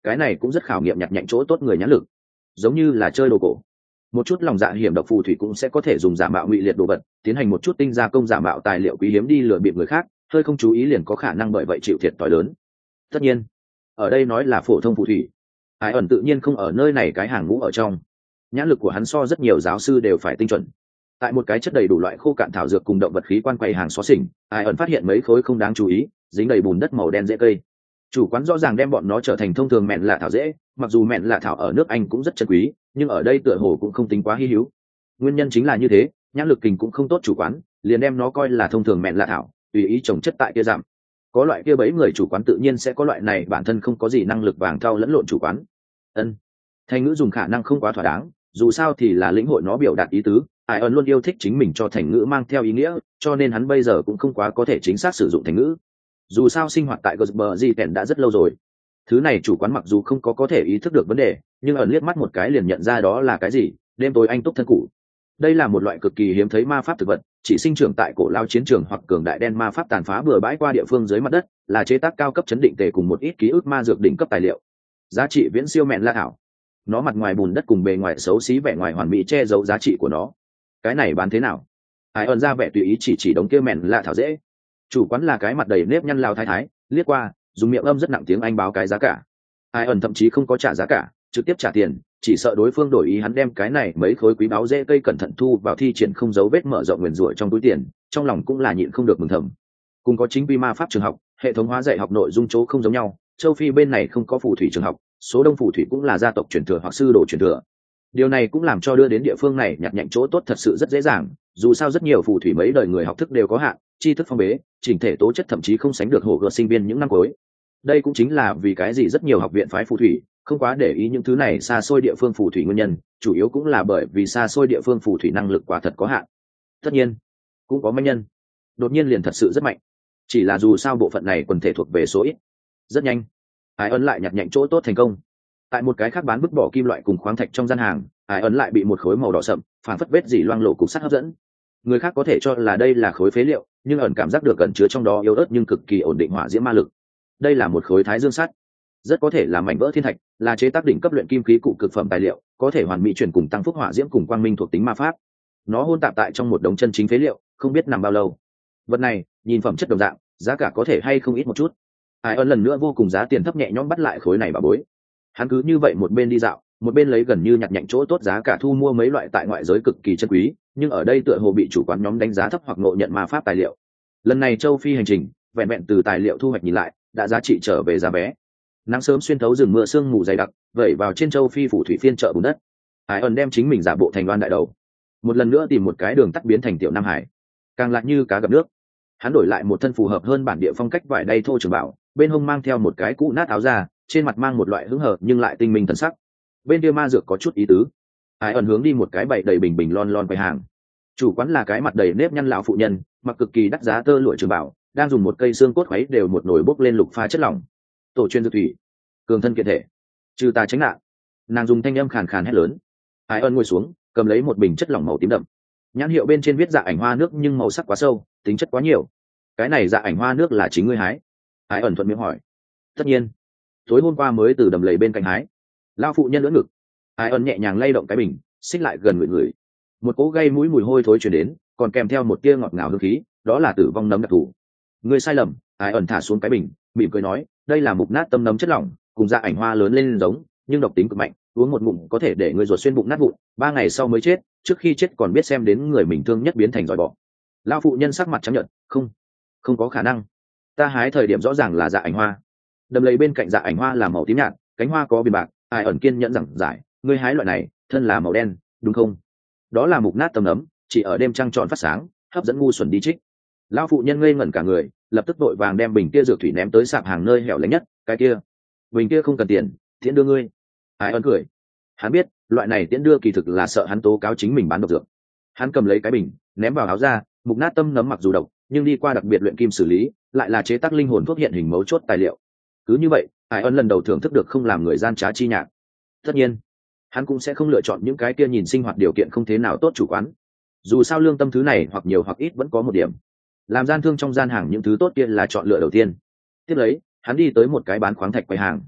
[SPEAKER 1] cái này cũng rất khảo nghiệm nhặt nhạnh chỗ tốt người nhãn lực, giống như là chơi đồ cổ. Một chút lòng dạ hiểm độc phù thủy cũng sẽ có thể dùng giả mạo ngụy liệt đồ vật tiến hành một chút tinh gia công giả mạo tài liệu quý hiếm đi lừa bịp người khác, hơi không chú ý liền có khả năng bởi vậy chịu thiệt thòi lớn. Tất nhiên ở đây nói là phổ thông phù thủy, ai ẩn tự nhiên không ở nơi này cái hàng ngũ ở trong. Nhãn lực của hắn so rất nhiều giáo sư đều phải tinh chuẩn. Tại một cái chất đầy đủ loại khô cạn thảo dược cùng động vật khí quan quầy hàng xó xỉnh, ai ẩn phát hiện mấy khối không đáng chú ý dính đầy bùn đất màu đen rễ cây. Chủ quán rõ ràng đem bọn nó trở thành thông thường mẹn lạ thảo rễ, mặc dù mẹn lạ thảo ở nước Anh cũng rất chân quý, nhưng ở đây tựa hồ cũng không tính quá hi hữu. Nguyên nhân chính là như thế, nhãn lực kình cũng không tốt, chủ quán liền đem nó coi là thông thường mẹn lạ thảo, tùy ý trồng chất tại kia giảm. Có loại kia bấy người chủ quán tự nhiên sẽ có loại này bản thân không có gì năng lực vàng thau lẫn lộn chủ quán. Ân, thành ngữ dùng khả năng không quá thỏa đáng, dù sao thì là lĩnh hội nó biểu đạt ý tứ. Ai ẩn luôn yêu thích chính mình cho thành ngữ mang theo ý nghĩa, cho nên hắn bây giờ cũng không quá có thể chính xác sử dụng thành ngữ. Dù sao sinh hoạt tại Gersberg đã rất lâu rồi. Thứ này chủ quán mặc dù không có có thể ý thức được vấn đề, nhưng ẩn liếc mắt một cái liền nhận ra đó là cái gì. Đêm tối anh túc thân cụ. Đây là một loại cực kỳ hiếm thấy ma pháp thực vật, chỉ sinh trưởng tại cổ lao chiến trường hoặc cường đại đen ma pháp tàn phá bừa bãi qua địa phương dưới mặt đất, là chế tác cao cấp chấn định tề cùng một ít ký ức ma dược đỉnh cấp tài liệu. Giá trị viễn siêu mẹn la thảo. Nó mặt ngoài bùn đất cùng bề ngoài xấu xí vẻ ngoài hoàn mỹ che giấu giá trị của nó. Cái này bán thế nào? Ai ẩn ra vẻ tùy ý chỉ chỉ đống kia mẹn la thảo dễ. Chủ quán là cái mặt đầy nếp nhăn lao thái thái, liếc qua dùng miệng âm rất nặng tiếng Anh báo cái giá cả. Ai ẩn thậm chí không có trả giá cả, trực tiếp trả tiền, chỉ sợ đối phương đổi ý hắn đem cái này mấy khối quý báu dễ cây cẩn thận thu vào thi triển không dấu vết mở rộng nguyền rủa trong túi tiền, trong lòng cũng là nhịn không được mừng thầm. Cùng có chính quy ma pháp trường học, hệ thống hóa dạy học nội dung chỗ không giống nhau, châu Phi bên này không có phù thủy trường học, số đông phù thủy cũng là gia tộc truyền thừa hoặc sư đồ truyền thừa. Điều này cũng làm cho đưa đến địa phương này nhặt nhạnh chỗ tốt thật sự rất dễ dàng, dù sao rất nhiều phù thủy mấy đời người học thức đều có hạn, tri thức phong bế, chỉnh thể tố chất thậm chí không sánh được hổ gợt sinh viên những năm cuối. Đây cũng chính là vì cái gì rất nhiều học viện phái phù thủy không quá để ý những thứ này xa xôi địa phương phù thủy nguyên nhân, chủ yếu cũng là bởi vì xa xôi địa phương phù thủy năng lực quả thật có hạn. Tất nhiên cũng có manh nhân đột nhiên liền thật sự rất mạnh, chỉ là dù sao bộ phận này quần thể thuộc về số ít. Rất nhanh Ai ấn lại nhặt nhạnh chỗ tốt thành công. Tại một cái khác bán vứt bỏ kim loại cùng khoáng thạch trong gian hàng, Ai ấn lại bị một khối màu đỏ sậm phản phất vết dỉ loang lộ cục sắt hấp dẫn. Người khác có thể cho là đây là khối phế liệu, nhưng ẩn cảm giác được ẩn chứa trong đó yếu ớt nhưng cực kỳ ổn định hỏa diễm ma lực. Đây là một khối thái dương sắt, rất có thể là mảnh vỡ thiên thạch, là chế tác đỉnh cấp luyện kim khí cụ cực phẩm tài liệu, có thể hoàn mỹ chuyển cùng tăng phúc hỏa diễm cùng quang minh thuộc tính ma pháp. Nó hôn tạp tại trong một đống chân chính phế liệu, không biết nằm bao lâu. Vật này nhìn phẩm chất đồng dạng, giá cả có thể hay không ít một chút. Ai ơn lần nữa vô cùng giá tiền thấp nhẹ nhõm bắt lại khối này bà bối. Hắn cứ như vậy một bên đi dạo, một bên lấy gần như nhặt nhạnh chỗ tốt giá cả thu mua mấy loại tại ngoại giới cực kỳ chân quý, nhưng ở đây tựa hồ bị chủ quán nhóm đánh giá thấp hoặc ngộ nhận ma pháp tài liệu. Lần này châu Phi hành trình, vẹn vẹn từ tài liệu thu hoạch nhìn lại, đã giá trị trở về giá vé. Nắng sớm xuyên thấu rừng mưa sương mù dày đặc, vẩy vào trên châu Phi phủ thủy phiên chợ bùn đất. Ai ẩn đem chính mình giả bộ thành đoan đại đầu, một lần nữa tìm một cái đường tắt biến thành tiểu Nam Hải, càng lạ như cá gặp nước. Hắn đổi lại một thân phù hợp hơn bản địa phong cách vải đay thô trường bảo, bên hông mang theo một cái cũ nát áo da, trên mặt mang một loại hứng hờ nhưng lại tinh minh thần sắc. Bên kia ma dược có chút ý tứ. Ai ẩn hướng đi một cái bày đầy bình bình lon lon quầy hàng. Chủ quán là cái mặt đầy nếp nhăn lão phụ nhân, mặc cực kỳ đắt giá tơ lụa trường bảo, đang dùng một cây xương cốt khuấy đều một nồi bốc lên lục pha chất lỏng. Tổ chuyên dược thủy, cường thân kiện thể, trừ tà tránh nạn. Nàng dùng thanh âm khàn khàn hét lớn. Ai ân ngồi xuống, cầm lấy một bình chất lỏng màu tím đậm. Nhãn hiệu bên trên viết dạ ảnh hoa nước nhưng màu sắc quá sâu, tính chất quá nhiều. Cái này dạ ảnh hoa nước là chính ngươi hái? Ai ẩn thuận miệng hỏi. Tất nhiên, tối hôm qua mới từ đầm lầy bên cạnh hái. Lao phụ nhân lưỡng ngực. Ai ẩn nhẹ nhàng lay động cái bình, xích lại gần người người. Một cỗ gây mũi mùi hôi thối truyền đến, còn kèm theo một tia ngọt ngào hương khí, đó là tử vong nấm đặc thù. Ngươi sai lầm. Ai ẩn thả xuống cái bình, mỉm cười nói, đây là mục nát tâm nấm chất lỏng, cùng dạ ảnh hoa lớn lên giống, nhưng độc tính cực mạnh, uống một ngụm có thể để người ruột xuyên bụng nát vụn, ba ngày sau mới chết, trước khi chết còn biết xem đến người mình thương nhất biến thành giỏi bọ. Lao phụ nhân sắc mặt trắng nhợt, không, không có khả năng. Ta hái thời điểm rõ ràng là dạ ảnh hoa. Đầm lầy bên cạnh dạ ảnh hoa là màu tím nhạt, cánh hoa có viền bạc. Ai ẩn kiên nhẫn giảng giải, ngươi hái loại này, thân là màu đen, đúng không? Đó là mục nát tâm nấm, chỉ ở đêm trăng tròn phát sáng, hấp dẫn ngu xuẩn đi trích. Lao phụ nhân ngây ngẩn cả người, lập tức vội vàng đem bình kia dược thủy ném tới sạp hàng nơi hẻo lánh nhất. Cái kia, bình kia không cần tiền, tiễn đưa ngươi. Ai ân cười, hắn biết loại này tiễn đưa kỳ thực là sợ hắn tố cáo chính mình bán độc dược. Hắn cầm lấy cái bình, ném vào áo ra. Mục nát tâm nấm mặc dù độc, nhưng đi qua đặc biệt luyện kim xử lý, lại là chế tác linh hồn thuốc hiện hình mấu chốt tài liệu. Cứ như vậy, Ai ân lần đầu thưởng thức được không làm người gian trá chi nhạc. Tất nhiên, hắn cũng sẽ không lựa chọn những cái kia nhìn sinh hoạt điều kiện không thế nào tốt chủ quán. Dù sao lương tâm thứ này hoặc nhiều hoặc ít vẫn có một điểm. Làm gian thương trong gian hàng những thứ tốt kia là chọn lựa đầu tiên. Tiếp lấy, hắn đi tới một cái bán khoáng thạch quầy hàng.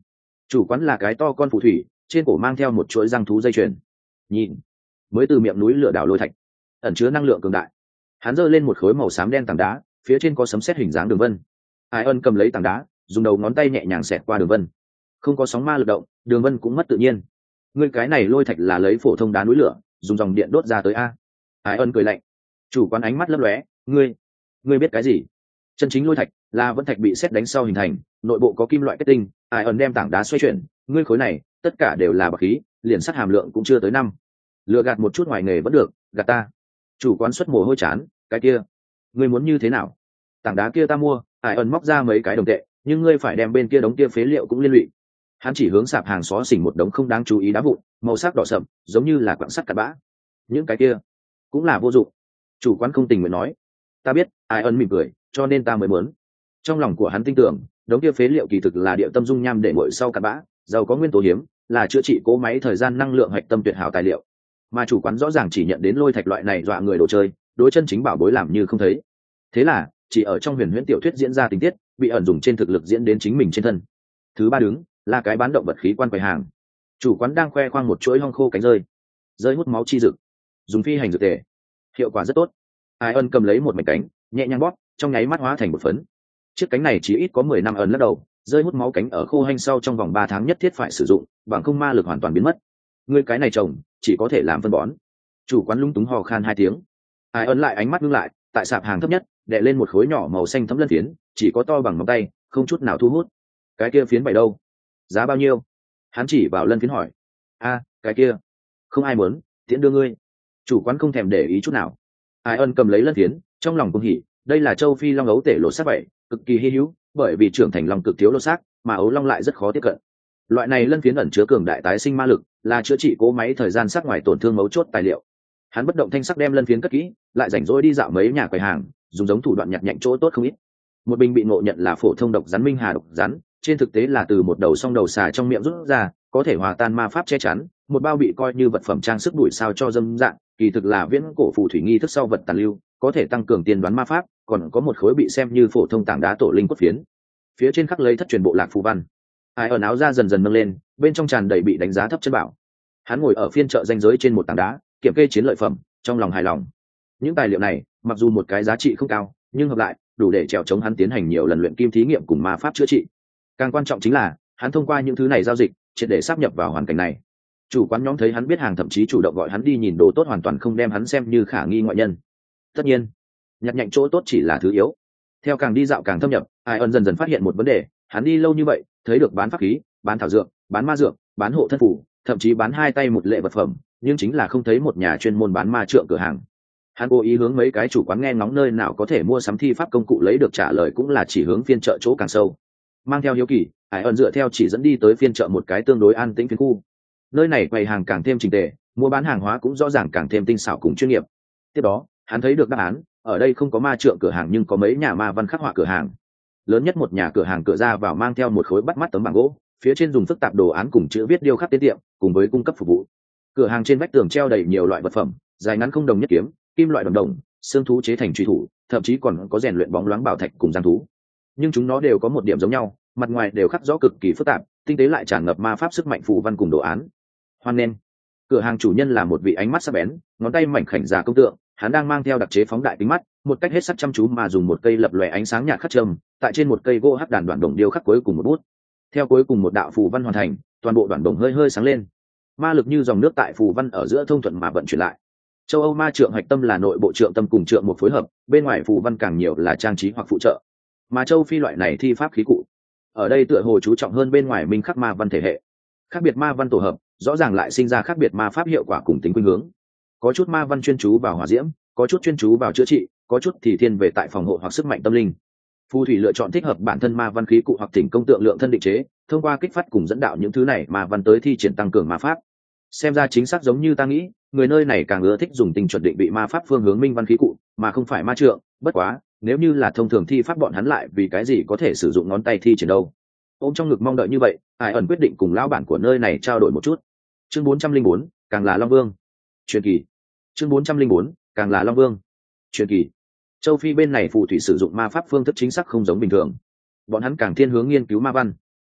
[SPEAKER 1] Chủ quán là cái to con phù thủy, trên cổ mang theo một chuỗi răng thú dây chuyền. Nhìn, mới từ miệng núi lửa đảo lôi thạch, ẩn chứa năng lượng cường đại. Hắn giơ lên một khối màu xám đen tảng đá, phía trên có sấm sét hình dáng đường vân. Ai ân cầm lấy tảng đá, dùng đầu ngón tay nhẹ nhàng xẹt qua đường vân. Không có sóng ma lực động, đường vân cũng mất tự nhiên. Ngươi cái này lôi thạch là lấy phổ thông đá núi lửa, dùng dòng điện đốt ra tới a. Ai ân cười lạnh. Chủ quán ánh mắt lấp lóe, ngươi, ngươi biết cái gì? Chân chính lôi thạch là vẫn thạch bị sét đánh sau hình thành, nội bộ có kim loại kết tinh. Ai ân đem tảng đá xoay chuyển, ngươi khối này, tất cả đều là bạc khí, liền sắt hàm lượng cũng chưa tới năm. Lừa gạt một chút ngoài nghề vẫn được, gạt ta. Chủ quán xuất mồ hôi chán, cái kia, ngươi muốn như thế nào? Tảng đá kia ta mua. Ai ân móc ra mấy cái đồng tệ, nhưng ngươi phải đem bên kia đống kia phế liệu cũng liên lụy. Hắn chỉ hướng sạp hàng xó xỉnh một đống không đáng chú ý đá vụn, màu sắc đỏ sậm, giống như là quặng sắt cặn bã. Những cái kia cũng là vô dụng. Chủ quán không tình nguyện nói, ta biết. Ai ân mỉm cười, cho nên ta mới muốn. Trong lòng của hắn tin tưởng, đống kia phế liệu kỳ thực là địa tâm dung nham để nguội sau cặn bã, giàu có nguyên tố hiếm, là chữa trị cỗ máy thời gian năng lượng hạch tâm tuyệt hảo tài liệu. Mà chủ quán rõ ràng chỉ nhận đến lôi thạch loại này dọa người đồ chơi, đối chân chính bảo bối làm như không thấy. Thế là chỉ ở trong huyền huyễn tiểu thuyết diễn ra tình tiết, bị ẩn dùng trên thực lực diễn đến chính mình trên thân. Thứ ba đứng là cái bán động vật khí quan quầy hàng. Chủ quán đang khoe khoang một chuỗi hong khô cánh rơi, rơi hút máu chi dực, dùng phi hành dược tề, hiệu quả rất tốt. Ai ân cầm lấy một mảnh cánh, nhẹ nhàng bóp, trong nháy mắt hóa thành một phấn. Chiếc cánh này chỉ ít có mười năm ẩn lắc đầu, rơi hút máu cánh ở khô hanh sau trong vòng ba tháng nhất thiết phải sử dụng, bằng không ma lực hoàn toàn biến mất. Ngươi cái này trồng, chỉ có thể làm phân bón. Chủ quán lúng túng hò khan hai tiếng. Ai ân lại ánh mắt ngưng lại, tại sạp hàng thấp nhất, đè lên một khối nhỏ màu xanh thấm lân phiến, chỉ có to bằng ngón tay, không chút nào thu hút. Cái kia phiến bày đâu? Giá bao nhiêu? Hắn chỉ vào lân phiến hỏi. A, cái kia, không ai muốn, tiễn đưa ngươi. Chủ quán không thèm để ý chút nào. Ai ân cầm lấy lân phiến, trong lòng cung hỉ, đây là châu Phi long ấu tể lột xác vậy, cực kỳ hy hữu, bởi vì trưởng thành long cực thiếu lột xác, mà ấu long lại rất khó tiếp cận. Loại này lân phiến ẩn chứa cường đại tái sinh ma lực, là chữa trị cỗ máy thời gian sắc ngoài tổn thương mấu chốt tài liệu. Hắn bất động thanh sắc đem lân phiến cất kỹ, lại rảnh rỗi đi dạo mấy nhà quầy hàng, dùng giống thủ đoạn nhặt nhạnh chỗ tốt không ít. Một bình bị ngộ nhận là phổ thông độc rắn minh hà độc rắn, trên thực tế là từ một đầu song đầu xà trong miệng rút ra, có thể hòa tan ma pháp che chắn. Một bao bị coi như vật phẩm trang sức đuổi sao cho dâm dạng, kỳ thực là viễn cổ phù thủy nghi thức sau vật tàn lưu, có thể tăng cường tiên đoán ma pháp. Còn có một khối bị xem như phổ thông tảng đá tổ linh cốt phiến, phía trên khắc lấy thất truyền bộ lạc phù văn. Ai ẩn áo ra dần dần nâng lên, bên trong tràn đầy bị đánh giá thấp chân bảo. Hắn ngồi ở phiên chợ danh giới trên một tảng đá, kiểm kê chiến lợi phẩm, trong lòng hài lòng. Những tài liệu này mặc dù một cái giá trị không cao, nhưng hợp lại đủ để trèo chống hắn tiến hành nhiều lần luyện kim thí nghiệm cùng ma pháp chữa trị. Càng quan trọng chính là hắn thông qua những thứ này giao dịch, triệt để sáp nhập vào hoàn cảnh này. Chủ quán nhóm thấy hắn biết hàng, thậm chí chủ động gọi hắn đi nhìn đồ tốt, hoàn toàn không đem hắn xem như khả nghi ngoại nhân. Tất nhiên, nhặt nhạnh chỗ tốt chỉ là thứ yếu. Theo càng đi dạo càng thâm nhập, Ai ân dần dần phát hiện một vấn đề. Hắn đi lâu như vậy, thấy được bán pháp khí, bán thảo dược, bán ma dược, bán hộ thân phủ, thậm chí bán hai tay một lệ vật phẩm, nhưng chính là không thấy một nhà chuyên môn bán ma trượng cửa hàng. Hắn cố ý hướng mấy cái chủ quán nghe ngóng nơi nào có thể mua sắm thi pháp công cụ, lấy được trả lời cũng là chỉ hướng phiên chợ chỗ càng sâu. Mang theo hiếu kỳ, Ai ân dựa theo chỉ dẫn đi tới phiên chợ một cái tương đối an tĩnh phiên khu. Nơi này quầy hàng càng thêm chỉnh tề, mua bán hàng hóa cũng rõ ràng càng thêm tinh xảo cùng chuyên nghiệp. Tiếp đó, hắn thấy được đáp án, ở đây không có ma trượng cửa hàng nhưng có mấy nhà ma văn khắc họa cửa hàng. Lớn nhất một nhà cửa hàng cửa ra vào mang theo một khối bắt mắt tấm bảng gỗ, phía trên dùng phức tạp đồ án cùng chữ viết điêu khắc tên tiệm, cùng với cung cấp phục vụ. Cửa hàng trên vách tường treo đầy nhiều loại vật phẩm, dài ngắn không đồng nhất kiếm, kim loại đồng đồng, xương thú chế thành truy thủ, thậm chí còn có rèn luyện bóng loáng bảo thạch cùng giang thú. Nhưng chúng nó đều có một điểm giống nhau, mặt ngoài đều khắc rõ cực kỳ phức tạp, tinh tế lại tràn ngập ma pháp sức mạnh phù văn cùng đồ án. Hoan nên, cửa hàng chủ nhân là một vị ánh mắt sắc bén, ngón tay mảnh khảnh già công tượng, hắn đang mang theo đặc chế phóng đại kính mắt, một cách hết sức chăm chú mà dùng một cây lập lòe ánh sáng nhạt khắc trầm, tại trên một cây gỗ hắc đàn đoạn đồng điêu khắc cuối cùng một bút. Theo cuối cùng một đạo phù văn hoàn thành, toàn bộ đoạn đồng hơi hơi sáng lên, ma lực như dòng nước tại phù văn ở giữa thông thuận mà vận chuyển lại. Châu Âu ma trượng hạch tâm là nội bộ trượng tâm cùng trượng một phối hợp, bên ngoài phù văn càng nhiều là trang trí hoặc phụ trợ. Mà châu Phi loại này thi pháp khí cụ, ở đây tựa hồ chú trọng hơn bên ngoài minh khắc ma văn thể hệ. Khác biệt ma văn tổ hợp, rõ ràng lại sinh ra khác biệt ma pháp hiệu quả cùng tính khuynh hướng. Có chút ma văn chuyên chú vào hỏa diễm, có chút chuyên chú vào chữa trị, có chút thì thiên về tại phòng hộ hoặc sức mạnh tâm linh. Phù thủy lựa chọn thích hợp bản thân ma văn khí cụ hoặc tỉnh công tượng lượng thân định chế, thông qua kích phát cùng dẫn đạo những thứ này ma văn tới thi triển tăng cường ma pháp. Xem ra chính xác giống như ta nghĩ, người nơi này càng ưa thích dùng tinh chuẩn định vị ma pháp phương hướng minh văn khí cụ, mà không phải ma trượng. Bất quá, nếu như là thông thường thi pháp, bọn hắn lại vì cái gì có thể sử dụng ngón tay thi triển đâu? Ôm trong ngực mong đợi như vậy, Ai ẩn quyết định cùng lão bản của nơi này trao đổi một chút. Chương bốn trăm linh bốn, càng là Long Vương. Truyền kỳ. Chương bốn trăm linh bốn, càng là Long Vương. Truyền kỳ. Châu Phi bên này phù thủy sử dụng ma pháp phương thức chính xác không giống bình thường. Bọn hắn càng thiên hướng nghiên cứu ma văn.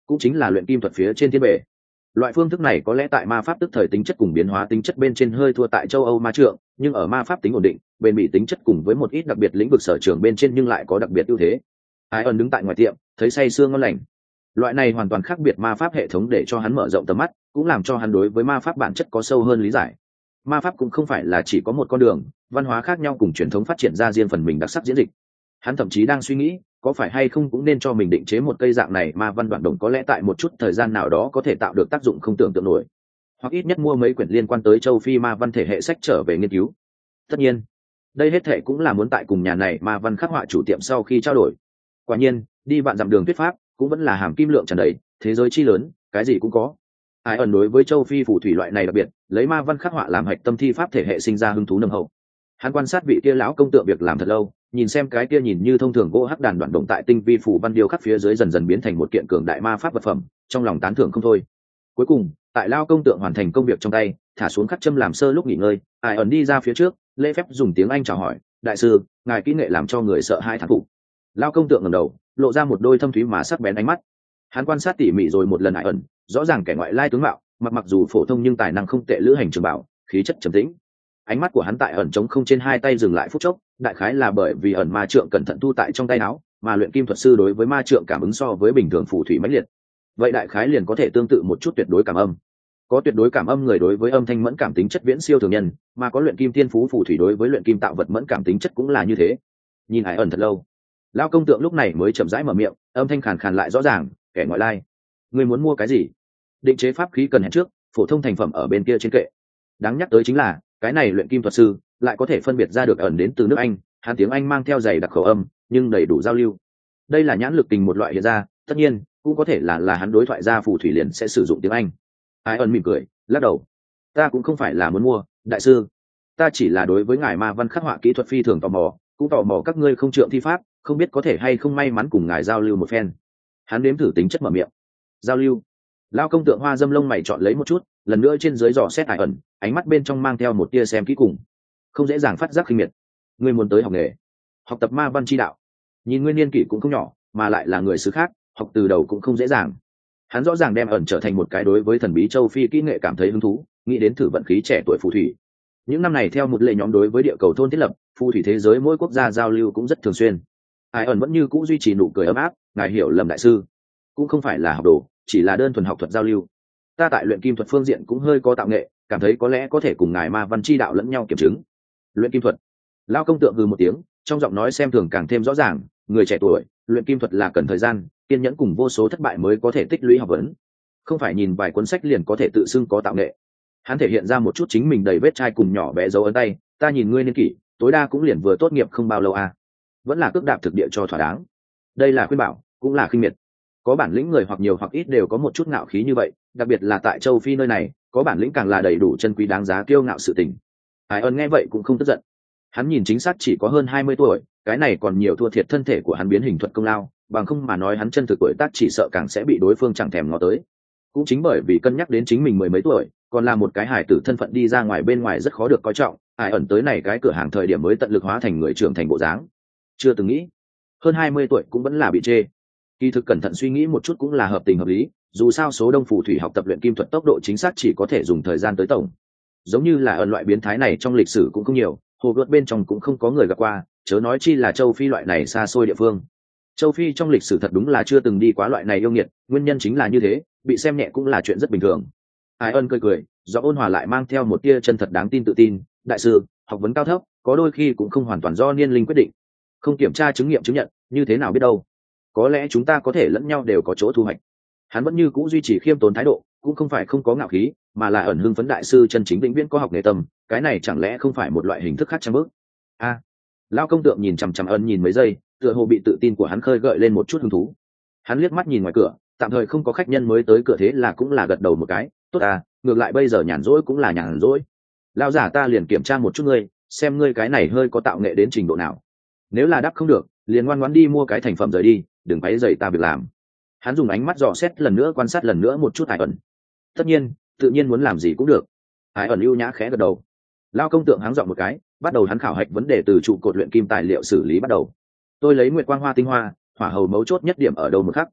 [SPEAKER 1] cũng chính là luyện kim thuật phía trên thiên bệ. Loại phương thức này có lẽ tại ma pháp tức thời tính chất cùng biến hóa tính chất bên trên hơi thua tại châu Âu ma trượng, nhưng ở ma pháp tính ổn định, bền bỉ tính chất cùng với một ít đặc biệt lĩnh vực sở trường bên trên nhưng lại có đặc biệt ưu thế. Ai ẩn đứng tại ngoài tiệm, thấy say sưa ngon lành. Loại này hoàn toàn khác biệt ma pháp hệ thống để cho hắn mở rộng tầm mắt, cũng làm cho hắn đối với ma pháp bản chất có sâu hơn lý giải. Ma pháp cũng không phải là chỉ có một con đường, văn hóa khác nhau cùng truyền thống phát triển ra riêng phần mình đặc sắc diễn dịch. Hắn thậm chí đang suy nghĩ, có phải hay không cũng nên cho mình định chế một cây dạng này ma văn đoạn đồng, có lẽ tại một chút thời gian nào đó có thể tạo được tác dụng không tưởng tượng nổi, hoặc ít nhất mua mấy quyển liên quan tới châu Phi ma văn thể hệ sách trở về nghiên cứu. Tất nhiên, đây hết thể cũng là muốn tại cùng nhà này ma văn khắc họa chủ tiệm sau khi trao đổi. Quả nhiên, đi vạn dặm đường thuyết pháp cũng vẫn là hàm kim lượng tràn đầy, thế giới chi lớn, cái gì cũng có. Ai ẩn đối với châu Phi phù thủy loại này đặc biệt, lấy ma văn khắc họa làm hạch tâm thi pháp thể hệ sinh ra hứng thú nồng hậu. Hắn quan sát vị kia lão công tượng việc làm thật lâu, nhìn xem cái kia nhìn như thông thường gỗ hắc đàn đoạn động tại tinh vi phủ văn điêu khắc phía dưới dần dần biến thành một kiện cường đại ma pháp vật phẩm, trong lòng tán thưởng không thôi. Cuối cùng, tại lao công tượng hoàn thành công việc trong tay, thả xuống khắc châm làm sơ lúc nghỉ ngơi, Ai ẩn đi ra phía trước, lễ phép dùng tiếng Anh chào hỏi, đại sư, ngài kỹ nghệ làm cho người sợ hai thán phục. Lao công tượng ngẩng đầu, lộ ra một đôi thâm thúy mà sắc bén ánh mắt. Hắn quan sát tỉ mỉ rồi một lần Ai ẩn, rõ ràng kẻ ngoại lai tướng mạo, mặc mặc dù phổ thông nhưng tài năng không tệ, lữ hành trường bảo, khí chất trầm tĩnh. Ánh mắt của hắn tại ẩn trống không trên hai tay dừng lại phút chốc, đại khái là bởi vì ẩn ma trượng cẩn thận thu tại trong tay áo, mà luyện kim thuật sư đối với ma trượng cảm ứng so với bình thường phù thủy mãnh liệt. Vậy đại khái liền có thể tương tự một chút tuyệt đối cảm âm. Có tuyệt đối cảm âm người đối với âm thanh mẫn cảm tính chất viễn siêu thường nhân, mà có luyện kim tiên phú phù thủy đối với luyện kim tạo vật mẫn cảm tính chất cũng là như thế. Nhìn Hải ẩn thật lâu, lão công tượng lúc này mới chậm rãi mở miệng, âm thanh khàn khàn lại rõ ràng, kẻ ngoại lai, người muốn mua cái gì? Định chế pháp khí cần hẹn trước, phổ thông thành phẩm ở bên kia trên kệ. Đáng nhắc tới chính là, cái này luyện kim thuật sư lại có thể phân biệt ra được ẩn đến từ nước Anh, hắn tiếng Anh mang theo dày đặc khẩu âm, nhưng đầy đủ giao lưu. Đây là nhãn lực tình một loại hiện ra, tất nhiên cũng có thể là là hắn đối thoại ra phù thủy liền sẽ sử dụng tiếng Anh. Ai ẩn mỉm cười, lắc đầu. Ta cũng không phải là muốn mua, đại sư. Ta chỉ là đối với ngài ma văn khắc họa kỹ thuật phi thường tò mò, cũng tò mò các ngươi không trượng thi pháp, không biết có thể hay không may mắn cùng ngài giao lưu một phen. Hắn nếm thử tính chất mở miệng. Giao lưu. Lao công tượng hoa dâm lông mày chọn lấy một chút, lần nữa trên dưới dò xét Ai ẩn, ánh mắt bên trong mang theo một tia xem kỹ cùng, không dễ dàng phát giác khinh miệt. Ngươi muốn tới học nghề, học tập ma văn chi đạo. Nhìn ngươi niên kỷ cũng không nhỏ, mà lại là người xứ khác, học từ đầu cũng không dễ dàng. Hắn rõ ràng đem ẩn trở thành một cái đối với thần bí châu Phi kỹ nghệ cảm thấy hứng thú, nghĩ đến thử vận khí trẻ tuổi phù thủy. Những năm này theo một lệ nhóm đối với địa cầu thôn thiết lập, phù thủy thế giới mỗi quốc gia giao lưu cũng rất thường xuyên. Ai ẩn vẫn như cũ duy trì nụ cười ấm áp, ngài hiểu lầm đại sư, cũng không phải là học đồ, chỉ là đơn thuần học thuật giao lưu. Ta tại luyện kim thuật phương diện cũng hơi có tạo nghệ, cảm thấy có lẽ có thể cùng ngài ma văn chi đạo lẫn nhau kiểm chứng. Luyện kim thuật. Lao công tượng hừ một tiếng, trong giọng nói xem thường càng thêm rõ ràng, người trẻ tuổi, luyện kim thuật là cần thời gian, kiên nhẫn cùng vô số thất bại mới có thể tích lũy học vấn, không phải nhìn vài cuốn sách liền có thể tự xưng có tạo nghệ. Hắn thể hiện ra một chút chính mình đầy vết chai cùng nhỏ bé dấu ấn tay, ta nhìn ngươi niên kỷ tối đa cũng liền vừa tốt nghiệp không bao lâu à, vẫn là cước đạp thực địa cho thỏa đáng. Đây là khuyên bảo, cũng là khinh miệt. Có bản lĩnh người hoặc nhiều hoặc ít đều có một chút ngạo khí như vậy, đặc biệt là tại châu Phi nơi này, có bản lĩnh càng là đầy đủ chân quý đáng giá kiêu ngạo sự tình. Hải ân nghe vậy cũng không tức giận. Hắn nhìn chính xác chỉ có hơn hai mươi tuổi, cái này còn nhiều thua thiệt thân thể của hắn biến hình thuật công lao, bằng không mà nói hắn chân thực tuổi tác chỉ sợ càng sẽ bị đối phương chẳng thèm ngó tới. Cũng chính bởi vì cân nhắc đến chính mình mười mấy tuổi, còn là một cái hải tử thân phận đi ra ngoài bên ngoài rất khó được coi trọng, Hải ẩn tới này cái cửa hàng thời điểm mới tận lực hóa thành người trưởng thành bộ dáng. Chưa từng nghĩ, hơn hai mươi tuổi cũng vẫn là bị chê. Kỳ thực cẩn thận suy nghĩ một chút cũng là hợp tình hợp lý, dù sao số đông phù thủy học tập luyện kim thuật tốc độ chính xác chỉ có thể dùng thời gian tới tổng. Giống như là ẩn loại biến thái này trong lịch sử cũng không nhiều, hồ gợt bên trong cũng không có người gặp qua, chớ nói chi là châu Phi loại này xa xôi địa phương. Châu Phi trong lịch sử thật đúng là chưa từng đi quá loại này yêu nghiệt, nguyên nhân chính là như thế, bị xem nhẹ cũng là chuyện rất bình thường. Ai ân cười cười, do ôn hòa lại mang theo một tia chân thật đáng tin tự tin, đại sư, học vấn cao thấp, có đôi khi cũng không hoàn toàn do niên linh quyết định. Không kiểm tra chứng nghiệm chứng nhận, như thế nào biết đâu. Có lẽ chúng ta có thể lẫn nhau đều có chỗ thu hoạch. Hắn vẫn như cũ duy trì khiêm tốn thái độ, cũng không phải không có ngạo khí, mà là ẩn hưng phấn đại sư chân chính vĩnh viễn có học nghề tâm, cái này chẳng lẽ không phải một loại hình thức khác trang bước. A, à, lão công tượng nhìn chằm chằm ân nhìn mấy giây, tựa hồ bị tự tin của hắn khơi gợi lên một chút hứng thú. Hắn liếc mắt nhìn ngoài cửa, tạm thời không có khách nhân mới tới cửa, thế là cũng là gật đầu một cái, tốt à, ngược lại bây giờ nhàn rỗi cũng là nhàn rỗi. Lão giả ta liền kiểm tra một chút ngươi, xem ngươi cái này hơi có tạo nghệ đến trình độ nào. Nếu là đáp không được, liền ngoan ngoãn đi mua cái thành phẩm rời đi, đừng quấy rầy ta việc làm. Hắn dùng ánh mắt dò xét lần nữa, quan sát lần nữa một chút Hải ẩn. Tất nhiên, tự nhiên muốn làm gì cũng được. Hải ẩn ưu nhã khẽ gật đầu. Lao công tượng háng dọn một cái, bắt đầu hắn khảo hạch vấn đề từ trụ cột luyện kim tài liệu xử lý bắt đầu. Tôi lấy nguyệt quang hoa tinh hoa, hỏa hầu mấu chốt nhất điểm ở đâu một khắc.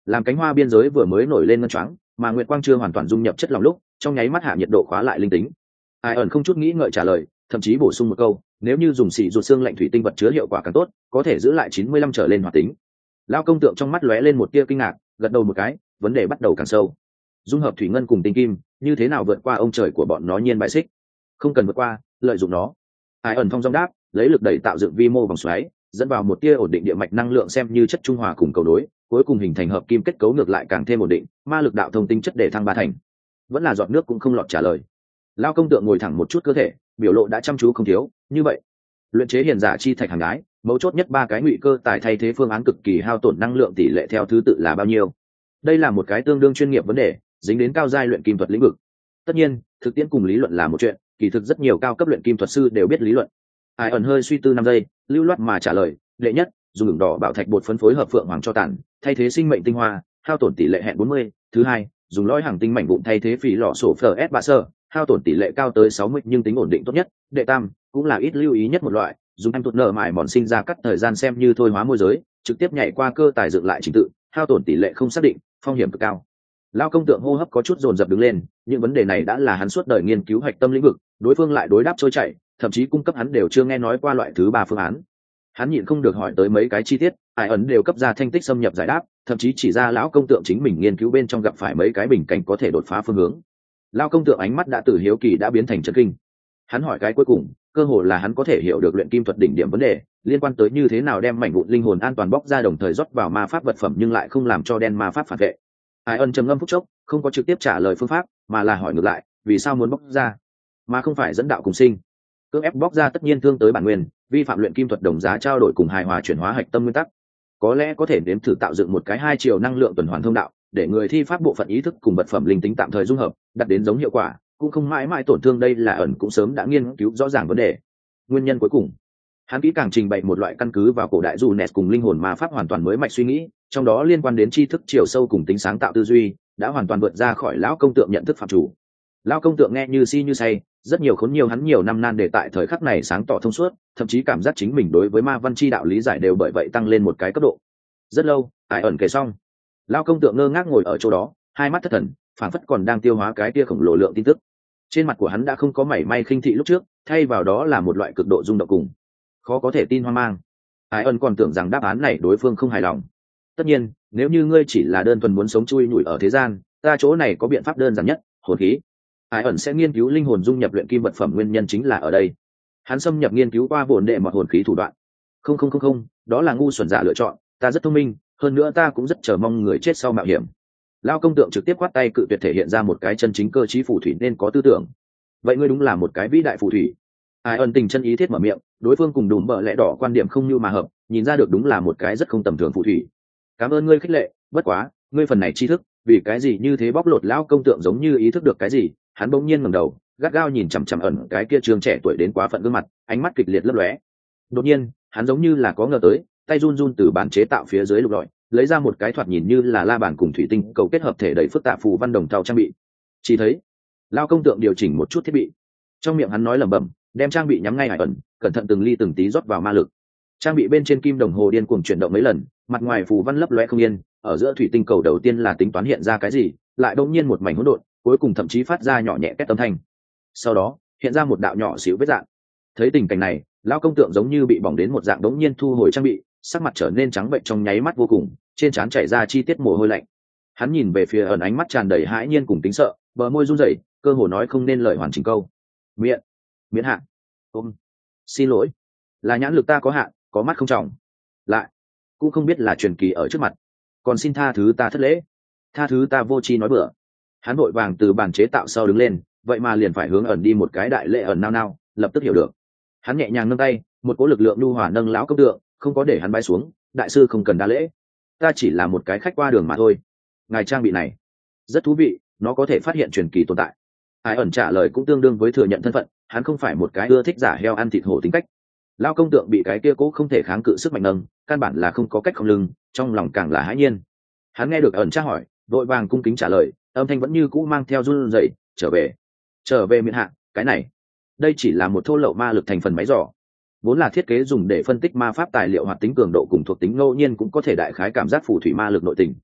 [SPEAKER 1] làm cánh hoa biên giới vừa mới nổi lên ngân choáng mà nguyệt quang chưa hoàn toàn dung nhập chất lỏng lúc trong nháy mắt hạ nhiệt độ khóa lại linh tính. Ai ẩn không chút nghĩ ngợi trả lời, thậm chí bổ sung một câu, nếu như dùng xì ruột xương lạnh thủy tinh vật chứa hiệu quả càng tốt, có thể giữ lại chín mươi lăm trở lên hoạt tính. Lao công tượng trong mắt lóe lên một tia kinh ngạc, gật đầu một cái, vấn đề bắt đầu càng sâu. Dung hợp thủy ngân cùng tinh kim, như thế nào vượt qua ông trời của bọn nó nhiên bại xích? Không cần vượt qua, lợi dụng nó. Ai ẩn phong dong đáp, lấy lực đẩy tạo dựng vi mô vòng xoáy, dẫn vào một tia ổn định địa mạch năng lượng xem như chất trung hòa cùng cầu đối, cuối cùng hình thành hợp kim kết cấu ngược lại càng thêm ổn định, ma lực đạo thông tinh chất để thăng ba thành. Vẫn là giọt nước cũng không lọt trả lời. Lao công tượng ngồi thẳng một chút cơ thể, biểu lộ đã chăm chú không thiếu. Như vậy, luyện chế hiền giả chi thạch hàng gái, mấu chốt nhất ba cái ngụy cơ tài thay thế phương án cực kỳ hao tổn năng lượng tỷ lệ theo thứ tự là bao nhiêu? Đây là một cái tương đương chuyên nghiệp vấn đề, dính đến cao giai luyện kim thuật lĩnh vực. Tất nhiên, thực tiễn cùng lý luận là một chuyện, kỳ thực rất nhiều cao cấp luyện kim thuật sư đều biết lý luận. Ai ẩn hơi suy tư năm giây, lưu loát mà trả lời, đệ nhất, dùng ửng đỏ bảo thạch bột phấn phối hợp phượng hoàng cho tàn, thay thế sinh mệnh tinh hoa, hao tổn tỷ lệ hẹn bốn mươi. Thứ hai, dùng lõi hàng tinh mảnh vụn thay thế phỉ lọ sổ phở S bạ sơ, hao tổn tỷ lệ cao tới sáu mươi nhưng tính ổn định tốt nhất. Đệ tam, cũng là ít lưu ý nhất một loại, dùng em tụt nở mài mòn sinh ra cắt thời gian xem như thôi hóa môi giới, trực tiếp nhảy qua cơ tài dựng lại trình tự, hao tổn tỷ lệ không xác định, phong hiểm cực cao. Lao công tượng hô hấp có chút dồn dập đứng lên, những vấn đề này đã là hắn suốt đời nghiên cứu hạch tâm lĩnh vực, đối phương lại đối đáp trôi chảy, thậm chí cung cấp hắn đều chưa nghe nói qua loại thứ ba phương án. Hắn nhịn không được hỏi tới mấy cái chi tiết, ai ẩn đều cấp ra thanh tích xâm nhập giải đáp, thậm chí chỉ ra lão công tượng chính mình nghiên cứu bên trong gặp phải mấy cái bình cảnh có thể đột phá phương hướng. Lao công tượng ánh mắt đã từ hiếu kỳ đã biến thành chấn kinh. Hắn hỏi cái cuối cùng, cơ hồ là hắn có thể hiểu được luyện kim thuật đỉnh điểm vấn đề, liên quan tới như thế nào đem mảnh vụn linh hồn an toàn bóc ra đồng thời rót vào ma pháp vật phẩm nhưng lại không làm cho đen ma pháp phản vệ. Ai ân trầm ngâm phút chốc, không có trực tiếp trả lời phương pháp, mà là hỏi ngược lại, vì sao muốn bóc ra, mà không phải dẫn đạo cùng sinh. Cưỡng ép bóc ra tất nhiên thương tới bản nguyên, vi phạm luyện kim thuật đồng giá trao đổi cùng hài hòa chuyển hóa hạch tâm nguyên tắc. Có lẽ có thể nếm thử tạo dựng một cái hai chiều năng lượng tuần hoàn thông đạo, để người thi pháp bộ phận ý thức cùng vật phẩm linh tính tạm thời dung hợp, đạt đến giống hiệu quả, cũng không mãi mãi tổn thương. Đây là ẩn cũng sớm đã nghiên cứu rõ ràng vấn đề. Nguyên nhân cuối cùng, hắn kỹ càng trình bày một loại căn cứ vào cổ đại dù nẹt cùng linh hồn ma pháp hoàn toàn mới mạch suy nghĩ, trong đó liên quan đến tri thức chiều sâu cùng tính sáng tạo tư duy, đã hoàn toàn vượt ra khỏi lão công tượng nhận thức phạm chủ. Lão công tượng nghe như si như say, rất nhiều khốn nhiều hắn nhiều năm nan để tại thời khắc này sáng tỏ thông suốt, thậm chí cảm giác chính mình đối với ma văn chi đạo lý giải đều bởi vậy tăng lên một cái cấp độ. Rất lâu, Ải ẩn kể xong, lão công tượng ngơ ngác ngồi ở chỗ đó, hai mắt thất thần, phảng phất còn đang tiêu hóa cái kia khổng lồ lượng tin tức. Trên mặt của hắn đã không có mảy may khinh thị lúc trước, thay vào đó là một loại cực độ rung động cùng khó có thể tin hoang mang. Ải ẩn còn tưởng rằng đáp án này đối phương không hài lòng. Tất nhiên, nếu như ngươi chỉ là đơn thuần muốn sống chui nhủi ở thế gian, ta chỗ này có biện pháp đơn giản nhất, hồn khí. Ải ẩn sẽ nghiên cứu linh hồn dung nhập luyện kim vật phẩm nguyên nhân chính là ở đây. Hắn xâm nhập nghiên cứu qua bổn đệ mọt hồn khí thủ đoạn. Không không không không, đó là ngu xuẩn giả lựa chọn, ta rất thông minh, hơn nữa ta cũng rất chờ mong người chết sau mạo hiểm. Lao công tượng trực tiếp quát tay cự tuyệt thể hiện ra một cái chân chính cơ trí phù thủy nên có tư tưởng. Vậy ngươi đúng là một cái vĩ đại phù thủy. Ai ẩn tình chân ý thiết mở miệng, đối phương cùng đùm bợ lẽ đỏ quan điểm không như mà hợp, nhìn ra được đúng là một cái rất không tầm thường phù thủy. Cảm ơn ngươi khích lệ, bất quá, ngươi phần này tri thức, vì cái gì như thế bóc lột lão công tượng giống như ý thức được cái gì. Hắn bỗng nhiên ngẩng đầu, gắt gao nhìn chằm chằm ẩn cái kia trường trẻ tuổi đến quá phận gương mặt, ánh mắt kịch liệt lấp lóe. Đột nhiên, hắn giống như là có ngờ tới, tay run run từ bàn chế tạo phía dưới lục lọi, lấy ra một cái thoạt nhìn như là la bàn cùng thủy tinh cầu kết hợp thể đầy phức tạp phù văn đồng tàu trang bị. Chỉ thấy, lão công tượng điều chỉnh một chút thiết bị, trong miệng hắn nói lẩm bẩm, đem trang bị nhắm ngay Hải ẩn, cẩn thận từng ly từng tí rót vào ma lực. Trang bị bên trên kim đồng hồ điên cuồng chuyển động mấy lần, mặt ngoài phù văn lấp lóe không yên, ở giữa thủy tinh cầu đầu tiên là tính toán hiện ra cái gì, lại đột nhiên một mảnh hỗn độn, cuối cùng thậm chí phát ra nhỏ nhẹ két âm thanh. Sau đó, hiện ra một đạo nhỏ xíu vết dạng. Thấy tình cảnh này, lão công tượng giống như bị bỏng đến một dạng đống nhiên thu hồi trang bị, sắc mặt trở nên trắng bệnh trong nháy mắt vô cùng, trên trán chảy ra chi tiết mồ hôi lạnh. Hắn nhìn về phía ẩn, ánh mắt tràn đầy hãi nhiên cùng tính sợ, bờ môi run rẩy, cơ hồ nói không nên lời hoàn chỉnh câu. Miệng, miễn hạn. Ôm. Xin lỗi, là nhãn lực ta có hạn, có mắt không trọng. Lại, cũng không biết là truyền kỳ ở trước mặt, còn xin tha thứ ta thất lễ, tha thứ ta vô tri nói bừa. Hắn vội vàng từ bàn chế tạo sau đứng lên, vậy mà liền phải hướng ẩn đi một cái đại lễ ẩn nao nao, lập tức hiểu được. Hắn nhẹ nhàng nâng tay, một cỗ lực lượng nhu hòa nâng lão công tượng, không có để hắn bay xuống. Đại sư không cần đa lễ, ta chỉ là một cái khách qua đường mà thôi. Ngài trang bị này rất thú vị, nó có thể phát hiện truyền kỳ tồn tại. Ai ẩn trả lời cũng tương đương với thừa nhận thân phận, hắn không phải một cái ưa thích giả heo ăn thịt hổ tính cách. Lao công tượng bị cái kia cố không thể kháng cự sức mạnh nâng, căn bản là không có cách không lưng, trong lòng càng là hãi nhiên. Hắn nghe được ẩn tra hỏi, vội vàng cung kính trả lời, âm thanh vẫn như cũ mang theo run rẩy, trở về, trở về miền hạ, cái này, đây chỉ là một thô lậu ma lực thành phần máy dò, vốn là thiết kế dùng để phân tích ma pháp tài liệu hoạt tính cường độ cùng thuộc tính ngẫu nhiên cũng có thể đại khái cảm giác phù thủy ma lực nội tình.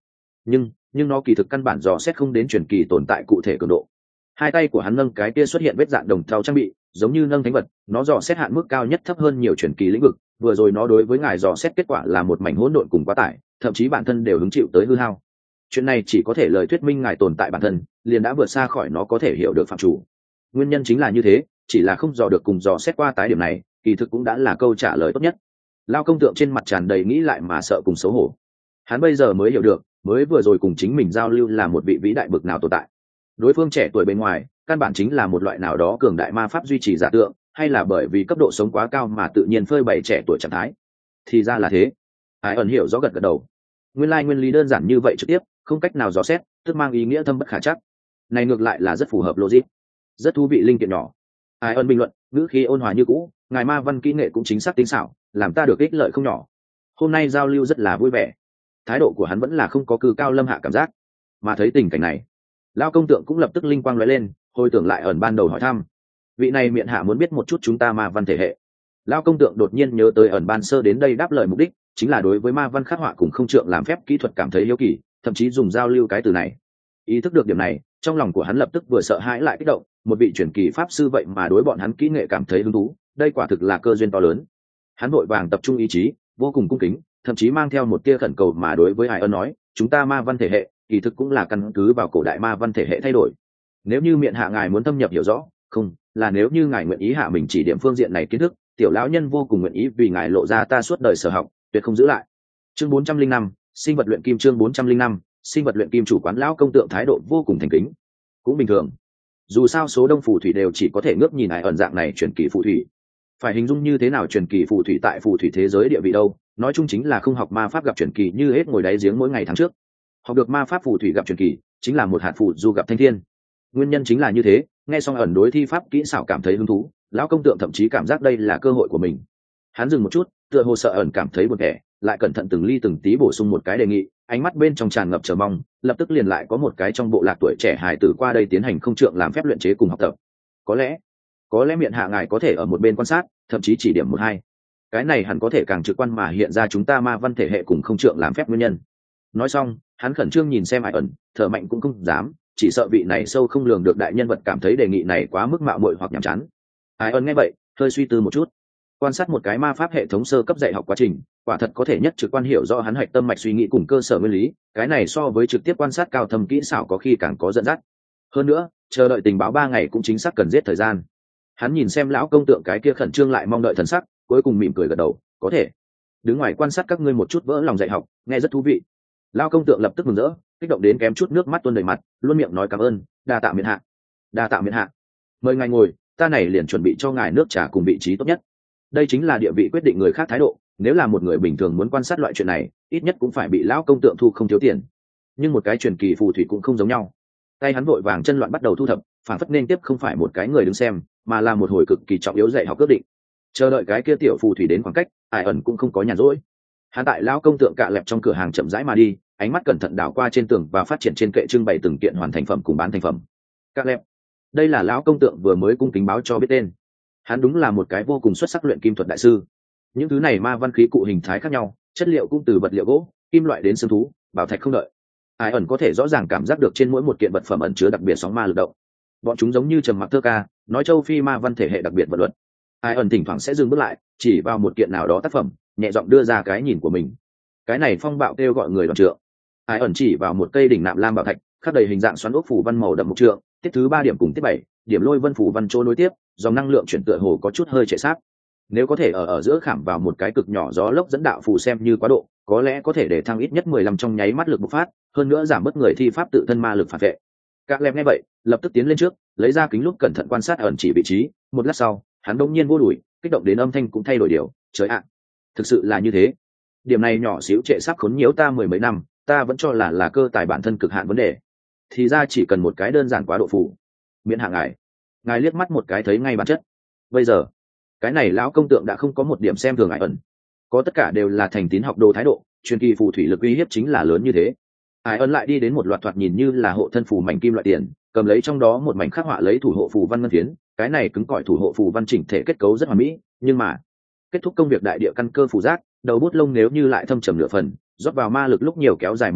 [SPEAKER 1] nhưng nhưng nó kỳ thực căn bản dò xét không đến truyền kỳ tồn tại cụ thể cường độ. Hai tay của hắn nâng cái kia xuất hiện vết dạn đồng thau trang bị, giống như nâng thánh vật, nó dò xét hạn mức cao nhất thấp hơn nhiều truyền kỳ lĩnh vực. Vừa rồi nó đối với ngài dò xét kết quả là một mảnh hỗn độn cùng quá tải, thậm chí bản thân đều hứng chịu tới hư hao. Chuyện này chỉ có thể lời thuyết minh ngài tồn tại bản thân liền đã vượt xa khỏi nó có thể hiểu được phạm chủ. Nguyên nhân chính là như thế, chỉ là không dò được cùng dò xét qua tái điểm này, kỳ thực cũng đã là câu trả lời tốt nhất. Lao công tượng trên mặt tràn đầy nghĩ lại mà sợ cùng xấu hổ. Hắn bây giờ mới hiểu được, mới vừa rồi cùng chính mình giao lưu là một vị vĩ đại bực nào tồn tại. Đối phương trẻ tuổi bên ngoài, căn bản chính là một loại nào đó cường đại ma pháp duy trì giả tượng, hay là bởi vì cấp độ sống quá cao mà tự nhiên phơi bày trẻ tuổi trạng thái. Thì ra là thế. Ai ẩn hiểu rõ gật gật đầu. Nguyên lai like, nguyên lý đơn giản như vậy trực tiếp, không cách nào dò xét, tức mang ý nghĩa thâm bất khả chắc. Này ngược lại là rất phù hợp logic. Rất thú vị linh kiện nhỏ. Ai ẩn bình luận, ngữ khí ôn hòa như cũ, ngài ma văn kỹ nghệ cũng chính xác tinh xảo, làm ta được ích lợi không nhỏ. Hôm nay giao lưu rất là vui vẻ. Thái độ của hắn vẫn là không có cư cao lâm hạ cảm giác. Mà thấy tình cảnh này, Lao công tượng cũng lập tức linh quang lóe lên, hồi tưởng lại ẩn ban đầu hỏi thăm. Vị này miệng hạ muốn biết một chút chúng ta ma văn thể hệ. Lao công tượng đột nhiên nhớ tới ẩn ban sơ đến đây đáp lời mục đích, chính là đối với ma văn khắc họa cùng không trượng làm phép kỹ thuật cảm thấy hiếu kỳ, thậm chí dùng giao lưu cái từ này. Ý thức được điểm này, trong lòng của hắn lập tức vừa sợ hãi lại kích động, một vị truyền kỳ pháp sư vậy mà đối bọn hắn kỹ nghệ cảm thấy hứng thú, đây quả thực là cơ duyên to lớn. Hắn vội vàng tập trung ý chí, vô cùng cung kính, thậm chí mang theo một tia khẩn cầu mà đối với Hải Ân nói, chúng ta ma văn thể hệ, kỳ thực cũng là căn cứ vào cổ đại ma văn thể hệ thay đổi. Nếu như miệng hạ ngài muốn thâm nhập hiểu rõ, không, là nếu như ngài nguyện ý hạ mình chỉ điểm phương diện này kiến thức, tiểu lão nhân vô cùng nguyện ý vì ngài lộ ra ta suốt đời sở học, tuyệt không giữ lại. Chương bốn trăm linh năm, sinh vật luyện kim chương bốn trăm linh năm, sinh vật luyện kim chủ quán lão công tượng thái độ vô cùng thành kính. Cũng bình thường. Dù sao số đông phù thủy đều chỉ có thể ngước nhìn Hải Ẩn dạng này truyền kỳ phù thủy. Phải hình dung như thế nào truyền kỳ phù thủy tại phù thủy thế giới địa vị đâu, nói chung chính là không học ma pháp gặp truyền kỳ như hết ngồi đáy giếng mỗi ngày tháng trước. Học được ma pháp phù thủy gặp truyền kỳ, chính là một hạt phù du gặp thanh thiên. Nguyên nhân chính là như thế, nghe xong ẩn đối thi pháp kỹ xảo cảm thấy hứng thú, lão công tượng thậm chí cảm giác đây là cơ hội của mình. Hắn dừng một chút, tựa hồ sợ ẩn cảm thấy buồn bã, lại cẩn thận từng ly từng tí bổ sung một cái đề nghị, ánh mắt bên trong tràn ngập chờ mong, lập tức liền lại có một cái trong bộ lạc tuổi trẻ hài tử qua đây tiến hành không trượng làm phép luyện chế cùng học tập. Có lẽ, có lẽ miệng hạ ngài có thể ở một bên quan sát, thậm chí chỉ điểm một hai. Cái này hẳn có thể càng trực quan mà hiện ra chúng ta ma văn thể hệ cùng không trượng làm phép nguyên nhân. Nói xong, hắn khẩn trương nhìn xem Hải Ẩn, thở mạnh cũng không dám, chỉ sợ vị này sâu không lường được đại nhân vật cảm thấy đề nghị này quá mức mạo muội hoặc nhàm chán. Hải Ẩn nghe vậy, hơi suy tư một chút, quan sát một cái ma pháp hệ thống sơ cấp dạy học quá trình, quả thật có thể nhất trực quan hiểu rõ hắn hạch tâm mạch suy nghĩ cùng cơ sở nguyên lý, cái này so với trực tiếp quan sát cao thâm kỹ xảo có khi càng có dẫn dắt. Hơn nữa, chờ đợi tình báo ba ngày cũng chính xác cần giết thời gian. Hắn nhìn xem lão công tượng cái kia khẩn trương lại mong đợi thần sắc, cuối cùng mỉm cười gật đầu, có thể. Đứng ngoài quan sát các ngươi một chút vỡ lòng dạy học, nghe rất thú vị. Lão công tượng lập tức mừng rỡ, kích động đến kém chút nước mắt tuôn đầy mặt, luôn miệng nói cảm ơn, đa tạ miễn hạ, đa tạ miễn hạ. Mời ngài ngồi, ta này liền chuẩn bị cho ngài nước trà cùng vị trí tốt nhất. Đây chính là địa vị quyết định người khác thái độ, nếu là một người bình thường muốn quan sát loại chuyện này, ít nhất cũng phải bị lão công tượng thu không thiếu tiền. Nhưng một cái truyền kỳ phù thủy cũng không giống nhau. Tay hắn vội vàng chân loạn bắt đầu thu thập, phản phất nên tiếp không phải một cái người đứng xem, mà là một hồi cực kỳ trọng yếu dạy học quyết định. Chờ đợi cái kia tiểu phù thủy đến khoảng cách, Hải Ẩn cũng không có nhàn rỗi. Hắn tại lão công tượng cạ lẹp trong cửa hàng chậm rãi mà đi, ánh mắt cẩn thận đảo qua trên tường và phát triển trên kệ trưng bày từng kiện hoàn thành phẩm cùng bán thành phẩm. Cạ lẹp, đây là lão công tượng vừa mới cung kính báo cho biết tên. Hắn đúng là một cái vô cùng xuất sắc luyện kim thuật đại sư. Những thứ này ma văn khí cụ hình thái khác nhau, chất liệu cũng từ vật liệu gỗ, kim loại đến xương thú, bảo thạch không đợi. Hải Ẩn có thể rõ ràng cảm giác được trên mỗi một kiện vật phẩm ẩn chứa đặc biệt sóng ma lực động. Bọn chúng giống như trầm mặc thơ ca, nói châu phi ma văn thể hệ đặc biệt vật luật. Hải Ẩn thỉnh thoảng sẽ dừng bước lại, chỉ vào một kiện nào đó tác phẩm, nhẹ giọng đưa ra cái nhìn của mình. Cái này phong bạo kêu gọi người đoàn trượng. Hải Ẩn chỉ vào một cây đỉnh nạm lam bảo thạch, khắc đầy hình dạng xoắn ốc phủ văn màu đậm mục trượng, tiết thứ ba điểm cùng tiết bảy điểm lôi vân phủ văn trôi nối tiếp, dòng năng lượng chuyển tựa hồ có chút hơi trệ sáp. Nếu có thể ở ở giữa khảm vào một cái cực nhỏ gió lốc dẫn đạo phù xem như quá độ, có lẽ có thể để thăng ít nhất mười lăm trong nháy mắt lực bộc phát, hơn nữa giảm bớt người thi pháp tự thân ma lực phản vệ. Các lem nghe vậy, lập tức tiến lên trước, lấy ra kính lúc cẩn thận quan sát ẩn chỉ vị trí, một lát sau, hắn đột nhiên vô đuổi, kích động đến âm thanh cũng thay đổi điều, trời ạ, thực sự là như thế. Điểm này nhỏ xíu trệ sắp khốn nhiễu ta mười mấy năm, ta vẫn cho là là cơ tài bản thân cực hạn vấn đề. Thì ra chỉ cần một cái đơn giản quá độ phù. Miễn hạ ngài. Ngài liếc mắt một cái thấy ngay bản chất. Bây giờ, cái này lão công tượng đã không có một điểm xem thường Hải Ẩn, có tất cả đều là thành tín học đồ thái độ, truyền kỳ phù thủy lực uy hiếp chính là lớn như thế. Hải Ẩn lại đi đến một loạt thoạt nhìn như là hộ thân phù mảnh kim loại tiền, cầm lấy trong đó một mảnh khắc họa lấy thủ hộ phù văn ngân phiến, cái này cứng cỏi thủ hộ phù văn chỉnh thể kết cấu rất hoàn mỹ, nhưng mà kết thúc công việc đại địa căn cơ phù giác, đầu bút lông nếu như lại thâm trầm nửa phần, rót vào ma lực lúc nhiều kéo dài một hơi,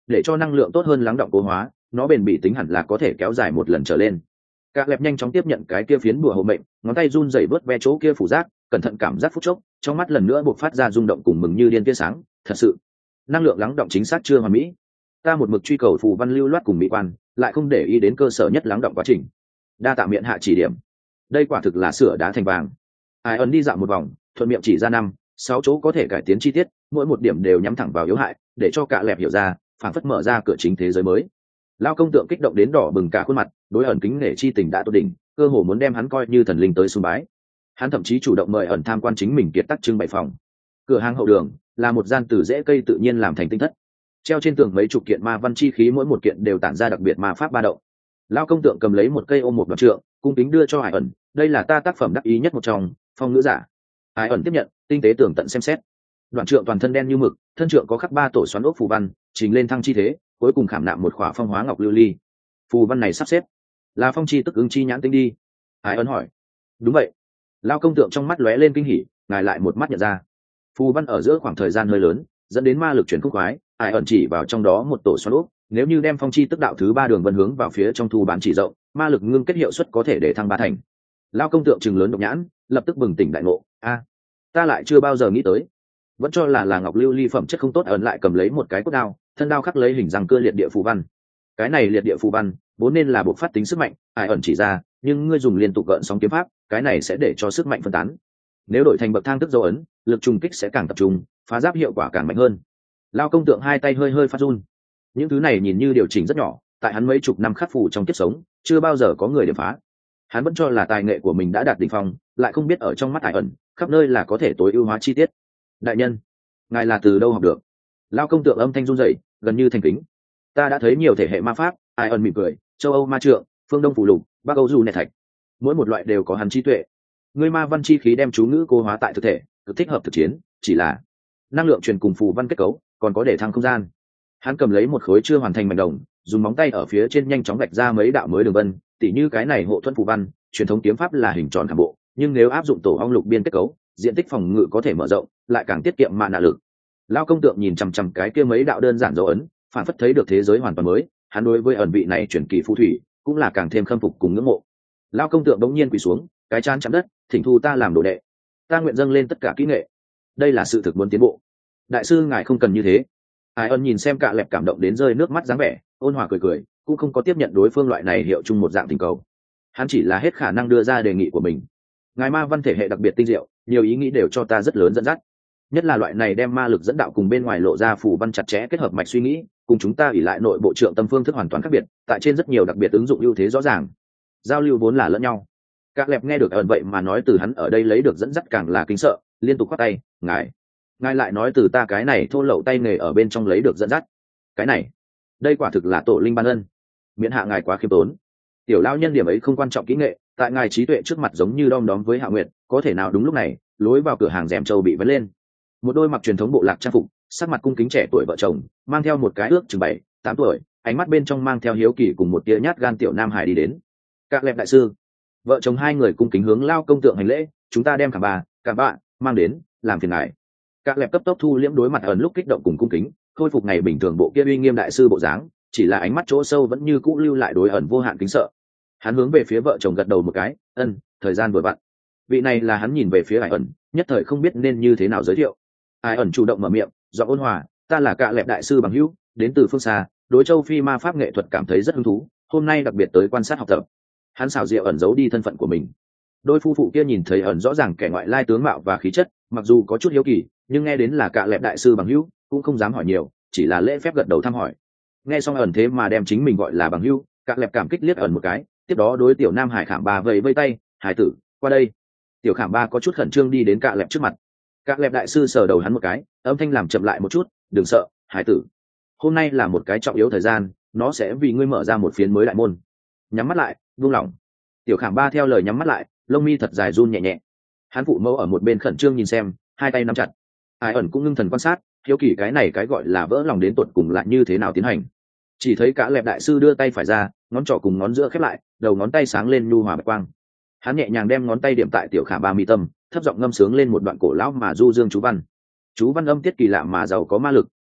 [SPEAKER 1] để cho năng lượng tốt hơn lắng động cố hóa, nó bền bỉ tính hẳn là có thể kéo dài một lần trở lên. Cả lẹp nhanh chóng tiếp nhận cái kia phiến bùa hộ mệnh, ngón tay run rẩy vớt ve chỗ kia phủ giác, cẩn thận cảm giác phút chốc, trong mắt lần nữa bộc phát ra rung động cùng mừng như điên tia sáng. Thật sự, năng lượng lắng động chính xác chưa hoàn mỹ. Ta một mực truy cầu phù văn lưu loát cùng mỹ quan, lại không để ý đến cơ sở nhất lắng động quá trình. Đa tạ miệng hạ chỉ điểm. Đây quả thực là sửa đá thành vàng. Ai ẩn đi dạo một vòng, thuận miệng chỉ ra năm, sáu chỗ có thể cải tiến chi tiết, mỗi một điểm đều nhắm thẳng vào yếu hại, để cho cả lẹp hiểu ra, phảng phất mở ra cửa chính thế giới mới. Lao công tượng kích động đến đỏ bừng cả khuôn mặt, đối ẩn kính nể chi tình đã tốt đỉnh, cơ hồ muốn đem hắn coi như thần linh tới sùng bái. Hắn thậm chí chủ động mời ẩn tham quan chính mình kiệt tác trưng bày phòng. Cửa hàng hậu đường là một gian từ rễ cây tự nhiên làm thành tinh thất, treo trên tường mấy chục kiện ma văn chi khí, mỗi một kiện đều tản ra đặc biệt ma pháp ba động. Lao công tượng cầm lấy một cây ôm một đoạn trượng, cung kính đưa cho Hải ẩn, đây là ta tác phẩm đắc ý nhất một trong, phong ngữ giả. Hải ẩn tiếp nhận, tinh tế tường tận xem xét. Đoạn trượng toàn thân đen như mực, thân trượng có khắc ba tổ xoắn ốc phù văn, trình lên thăng chi thế, cuối cùng khảm nạm một khỏa phong hóa ngọc lưu ly. Phù văn này sắp xếp là phong chi tức ứng chi nhãn tinh đi. Hải ẩn hỏi. Đúng vậy. Lao công tượng trong mắt lóe lên kinh hỉ, ngài lại một mắt nhận ra. Phù văn ở giữa khoảng thời gian hơi lớn, dẫn đến ma lực chuyển khúc khoái. Hải ẩn chỉ vào trong đó một tổ xoắn ốc, nếu như đem phong chi tức đạo thứ ba đường vân hướng vào phía trong thu bán chỉ rộng, ma lực ngưng kết hiệu suất có thể để thăng ba thành. Lao công tượng trừng lớn độc nhãn, lập tức bừng tỉnh đại ngộ. A, ta lại chưa bao giờ nghĩ tới, vẫn cho là là ngọc lưu ly phẩm chất không tốt. Ẩn lại cầm lấy một cái cốt đao, thân đao khắc lấy hình răng cưa liệt địa phù văn. Cái này liệt địa phù văn vốn nên là buộc phát tính sức mạnh, Hải ẩn chỉ ra, nhưng ngươi dùng liên tục gợn sóng kiếm pháp, cái này sẽ để cho sức mạnh phân tán. Nếu đổi thành bậc thang tức dấu ấn, lực trùng kích sẽ càng tập trung, phá giáp hiệu quả càng mạnh hơn. Lao công tượng hai tay hơi hơi phát run. Những thứ này nhìn như điều chỉnh rất nhỏ, tại hắn mấy chục năm khắc phủ trong kiếp sống, chưa bao giờ có người điểm phá. Hắn vẫn cho là tài nghệ của mình đã đạt đỉnh phong, lại không biết ở trong mắt Hải ẩn, khắp nơi là có thể tối ưu hóa chi tiết. Đại nhân, ngài là từ đâu học được? Lao công tượng âm thanh run rẩy, gần như thành kính. Ta đã thấy nhiều thể hệ ma pháp. Hải ẩn mỉm cười, châu Âu ma trượng, phương Đông phù lục, Bắc Âu du nẹt thạch, mỗi một loại đều có hắn trí tuệ. Ngươi ma văn chi khí đem chú ngữ cô hóa tại thực thể, cực thích hợp thực chiến, chỉ là năng lượng truyền cùng phù văn kết cấu, còn có để thăng không gian. Hắn cầm lấy một khối chưa hoàn thành mảnh đồng, dùng móng tay ở phía trên nhanh chóng vạch ra mấy đạo mới đường vân, tỉ như cái này hộ thuẫn phù văn, truyền thống kiếm pháp là hình tròn khảm bộ, nhưng nếu áp dụng tổ ong lục biên kết cấu, diện tích phòng ngự có thể mở rộng, lại càng tiết kiệm mạ nạ lực. Lao công tượng nhìn chằm chằm cái kia mấy đạo đơn giản dấu ấn, phản phất thấy được thế giới hoàn toàn mới. Hắn đối với ẩn vị này truyền kỳ phù thủy cũng là càng thêm khâm phục cùng ngưỡng mộ. Lao công tượng đống nhiên quỳ xuống, cái chán chạm đất, thỉnh thu ta làm đồ đệ. Ta nguyện dâng lên tất cả kỹ nghệ. Đây là sự thực muốn tiến bộ. Đại sư ngài không cần như thế. Ai ân nhìn xem Cạ Lẹp cảm động đến rơi nước mắt dáng vẻ, ôn hòa cười cười, cũng không có tiếp nhận đối phương loại này hiệu chung một dạng tình cầu. Hắn chỉ là hết khả năng đưa ra đề nghị của mình. Ngài ma văn thể hệ đặc biệt tinh diệu, nhiều ý nghĩ đều cho ta rất lớn dẫn dắt. Nhất là loại này đem ma lực dẫn đạo cùng bên ngoài lộ ra phù văn chặt chẽ kết hợp mạch suy nghĩ, cùng chúng ta ỷ lại nội bộ trượng tâm phương thức hoàn toàn khác biệt, tại trên rất nhiều đặc biệt ứng dụng ưu thế rõ ràng. Giao lưu vốn là lẫn nhau. Cạ Lẹp nghe được ẩn vậy mà nói từ hắn ở đây lấy được dẫn dắt càng là kinh sợ, liên tục khoát tay, ngài ngài lại nói từ ta cái này thô lậu tay nghề ở bên trong lấy được dẫn dắt. Cái này, đây quả thực là tổ linh ban ân. Miễn hạ ngài quá khiêm tốn. Tiểu lão nhân điểm ấy không quan trọng kỹ nghệ, tại ngài trí tuệ trước mặt giống như đom đóm với Hạ Nguyệt, có thể nào đúng lúc này, lối vào cửa hàng rèm châu bị vấn lên. Một đôi mặc truyền thống bộ lạc trang phục, sắc mặt cung kính trẻ tuổi vợ chồng, mang theo một cái ước chừng bảy, tám tuổi, ánh mắt bên trong mang theo hiếu kỳ cùng một tia nhát gan tiểu nam hải đi đến. Cạ Lẹp đại sư. Vợ chồng hai người cung kính hướng Lao công tượng hành lễ, chúng ta đem cả bà, cả bạn mang đến, làm phiền ngài. Cạ Lẹp cấp tốc thu liễm đối mặt ẩn lúc kích động cùng cung kính, khôi phục ngày bình thường bộ kia uy nghiêm đại sư bộ dáng, chỉ là ánh mắt chỗ sâu vẫn như cũ lưu lại đối ẩn vô hạn kính sợ. Hắn hướng về phía vợ chồng gật đầu một cái, ân, thời gian vừa vặn. Vị này là hắn nhìn về phía Hải ẩn, nhất thời không biết nên như thế nào giới thiệu. Hải ẩn chủ động mở miệng, giọng ôn hòa, ta là Cạ Lẹp đại sư bằng hữu, đến từ phương xa, đối châu phi ma pháp nghệ thuật cảm thấy rất hứng thú, hôm nay đặc biệt tới quan sát học tập. Hắn xảo diệu ẩn giấu đi thân phận của mình. Đôi phu phụ kia nhìn thấy ẩn rõ ràng kẻ ngoại lai tướng mạo và khí chất, mặc dù có chút hiếu kỳ, nhưng nghe đến là Cạ Lẹp đại sư bằng hữu, cũng không dám hỏi nhiều, chỉ là lễ phép gật đầu thăm hỏi. Nghe xong ẩn thế mà đem chính mình gọi là bằng hữu, Cạ Lẹp cảm kích liếc ẩn một cái, tiếp đó đối tiểu nam hải khảm ba vẫy vây tay, hải tử, qua đây. Tiểu khảm ba có chút khẩn trương đi đến Cạ Lẹp trước mặt. Cạ Lẹp đại sư sờ đầu hắn một cái, âm thanh làm chậm lại một chút, đừng sợ, hải tử. Hôm nay là một cái trọng yếu thời gian, nó sẽ vì ngươi mở ra một phiến mới đại môn. Nhắm mắt lại, buông lỏng. Tiểu khảm ba theo lời nhắm mắt lại, lông mi thật dài run nhẹ nhẹ. Hắn phụ mẫu ở một bên khẩn trương nhìn xem, hai tay nắm chặt. Ai ẩn cũng ngưng thần quan sát, hiếu kỳ cái này cái gọi là vỡ lòng đến tột cùng lại như thế nào tiến hành. Chỉ thấy Cạ Lẹp đại sư đưa tay phải ra, ngón trỏ cùng ngón giữa khép lại, đầu ngón tay sáng lên nhu hòa bạch quang. Hắn nhẹ nhàng đem ngón tay điểm tại tiểu khảm ba mi tâm, thấp giọng ngâm sướng lên một đoạn cổ lão mà du dương chú văn. Chú văn âm tiết kỳ lạ mà giàu có ma lực,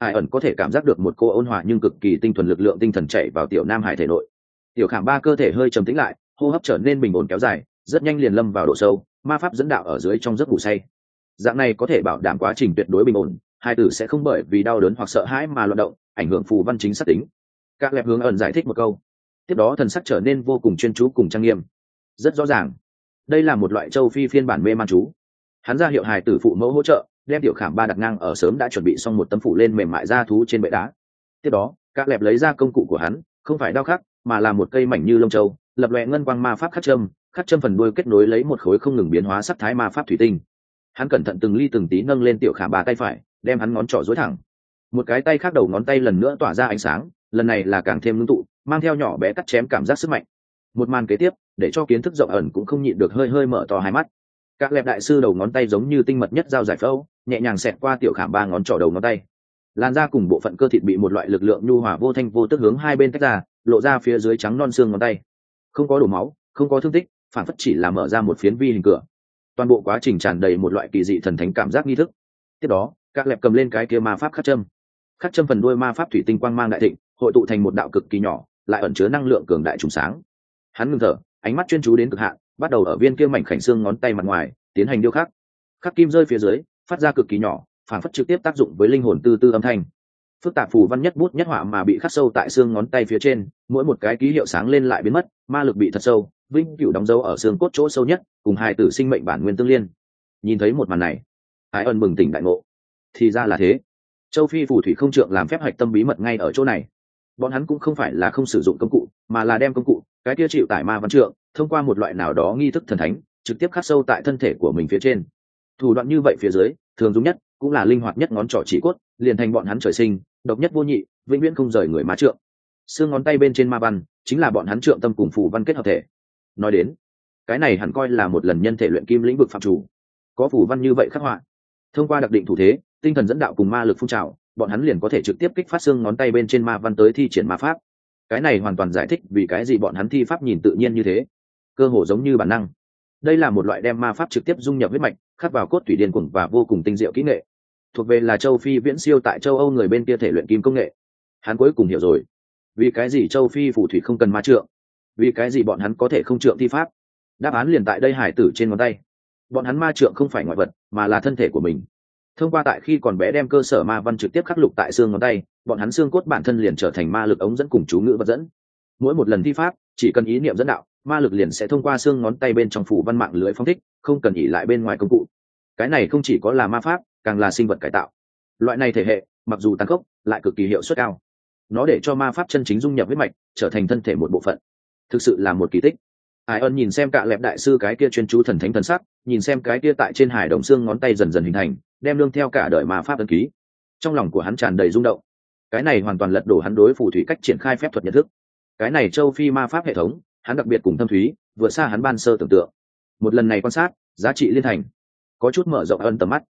[SPEAKER 1] Ai ẩn có thể cảm giác được một cô ôn hòa nhưng cực kỳ tinh thuần lực lượng tinh thần chạy vào tiểu nam hải thể nội. Tiểu khảm ba cơ thể hơi trầm tĩnh lại, hô hấp trở nên bình ổn kéo dài, rất nhanh liền lâm vào độ sâu, ma pháp dẫn đạo ở dưới trong giấc ngủ say. Dạng này có thể bảo đảm quá trình tuyệt đối bình ổn, hai tử sẽ không bởi vì đau đớn hoặc sợ hãi mà loạn động, ảnh hưởng phù văn chính xác tính. Các lẹp hướng ẩn giải thích một câu, tiếp đó thần sắc trở nên vô cùng chuyên chú cùng trang nghiêm. Rất rõ ràng, đây là một loại châu Phi phiên bản mê man chú. Hắn ra hiệu hài tử phụ mẫu hỗ trợ, đem tiểu khảm ba đặt ngang ở sớm đã chuẩn bị xong một tấm phủ lên mềm mại da thú trên bệ đá. Tiếp đó, các lẹp lấy ra công cụ của hắn, không phải đao khắc, mà là một cây mảnh như lông châu, lập lòe ngân quang ma pháp khắc châm, khắc châm phần đuôi kết nối lấy một khối không ngừng biến hóa sắc thái ma pháp thủy tinh. Hắn cẩn thận từng ly từng tí nâng lên tiểu khảm ba tay phải, đem hắn ngón trỏ duỗi thẳng. Một cái tay khác đầu ngón tay lần nữa tỏa ra ánh sáng, lần này là càng thêm ngưng tụ, mang theo nhỏ bé cắt chém cảm giác sức mạnh. Một màn kế tiếp, để cho kiến thức rộng ẩn cũng không nhịn được hơi hơi mở to hai mắt. Các lẹp đại sư đầu ngón tay giống như tinh mật nhất dao giải phẫu, nhẹ nhàng xẹt qua tiểu khảm ba ngón trỏ đầu ngón tay. Làn da cùng bộ phận cơ thịt bị một loại lực lượng nhu hòa vô thanh vô tức hướng hai bên tách ra, lộ ra phía dưới trắng non xương ngón tay. Không có đổ máu, không có thương tích, phản phất chỉ là mở ra một phiến vi hình cửa. Toàn bộ quá trình tràn đầy một loại kỳ dị thần thánh cảm giác nghi thức. Tiếp đó, các lẹp cầm lên cái kia ma pháp khắc châm. Khắc châm phần đuôi ma pháp thủy tinh quang mang đại thịnh, hội tụ thành một đạo cực kỳ nhỏ, lại ẩn chứa năng lượng cường đại trùng sáng. Hắn ngừng thở, ánh mắt chuyên chú đến cực hạn, bắt đầu ở viên kia mảnh khảnh xương ngón tay mặt ngoài tiến hành điêu khắc. Khắc kim rơi phía dưới, phát ra cực kỳ nhỏ, phản phất trực tiếp tác dụng với linh hồn tư tư âm thanh. Phức tạp phù văn nhất bút nhất họa mà bị khắc sâu tại xương ngón tay phía trên, mỗi một cái ký hiệu sáng lên lại biến mất, ma lực bị thật sâu, vĩnh cửu đóng dấu ở xương cốt chỗ sâu nhất, cùng hai tử sinh mệnh bản nguyên tương liên. Nhìn thấy một màn này, Ái Ân bừng tỉnh đại ngộ. Thì ra là thế, châu Phi phù thủy không trượng làm phép hạch tâm bí mật ngay ở chỗ này. Bọn hắn cũng không phải là không sử dụng công cụ, mà là đem công cụ, cái kia chịu tải ma văn trượng, thông qua một loại nào đó nghi thức thần thánh, trực tiếp khắc sâu tại thân thể của mình phía trên. Thủ đoạn như vậy phía dưới, thường dùng nhất, cũng là linh hoạt nhất ngón trỏ chỉ cốt, liền thành bọn hắn trời sinh, độc nhất vô nhị, vĩnh viễn không rời người ma trượng. Xương ngón tay bên trên ma văn, chính là bọn hắn trượng tâm cùng phù văn kết hợp thể. Nói đến, cái này hẳn coi là một lần nhân thể luyện kim lĩnh vực phạm chủ. Có phù văn như vậy khắc họa, thông qua đặc định thủ thế, tinh thần dẫn đạo cùng ma lực phun trào, bọn hắn liền có thể trực tiếp kích phát xương ngón tay bên trên ma văn tới thi triển ma pháp. Cái này hoàn toàn giải thích vì cái gì bọn hắn thi pháp nhìn tự nhiên như thế, cơ hồ giống như bản năng. Đây là một loại đem ma pháp trực tiếp dung nhập huyết mạch, khắc vào cốt tủy điên cuồng và vô cùng tinh diệu kỹ nghệ, thuộc về là châu Phi viễn siêu tại châu Âu người bên kia thể luyện kim công nghệ. Hắn cuối cùng hiểu rồi, vì cái gì châu Phi phù thủy không cần ma trượng, vì cái gì bọn hắn có thể không trượng thi pháp. Đáp án liền tại đây hải tử trên ngón tay. Bọn hắn ma trượng không phải ngoại vật, mà là thân thể của mình. Thông qua tại khi còn bé đem cơ sở ma văn trực tiếp khắc lục tại xương ngón tay, bọn hắn xương cốt bản thân liền trở thành ma lực ống dẫn cùng chú ngữ vật dẫn. Mỗi một lần thi pháp, chỉ cần ý niệm dẫn đạo, ma lực liền sẽ thông qua xương ngón tay bên trong phủ văn mạng lưới phóng thích, không cần ỉ lại bên ngoài công cụ. Cái này không chỉ có là ma pháp, càng là sinh vật cải tạo. Loại này thể hệ, mặc dù tàn khốc, lại cực kỳ hiệu suất cao. Nó để cho ma pháp chân chính dung nhập huyết mạch, trở thành thân thể một bộ phận. Thực sự là một kỳ tích. Ai ơn nhìn xem cạ lẹp đại sư cái kia chuyên chú thần thánh thần sắc, nhìn xem cái kia tại trên hải đồng xương ngón tay dần dần hình thành, đem lương theo cả đời ma pháp ấn ký. Trong lòng của hắn tràn đầy rung động. Cái này hoàn toàn lật đổ hắn đối phù thủy cách triển khai phép thuật nhận thức. Cái này châu Phi ma pháp hệ thống, hắn đặc biệt cùng thâm thúy, vượt xa hắn ban sơ tưởng tượng. Một lần này quan sát, giá trị liên thành. Có chút mở rộng ân tầm mắt,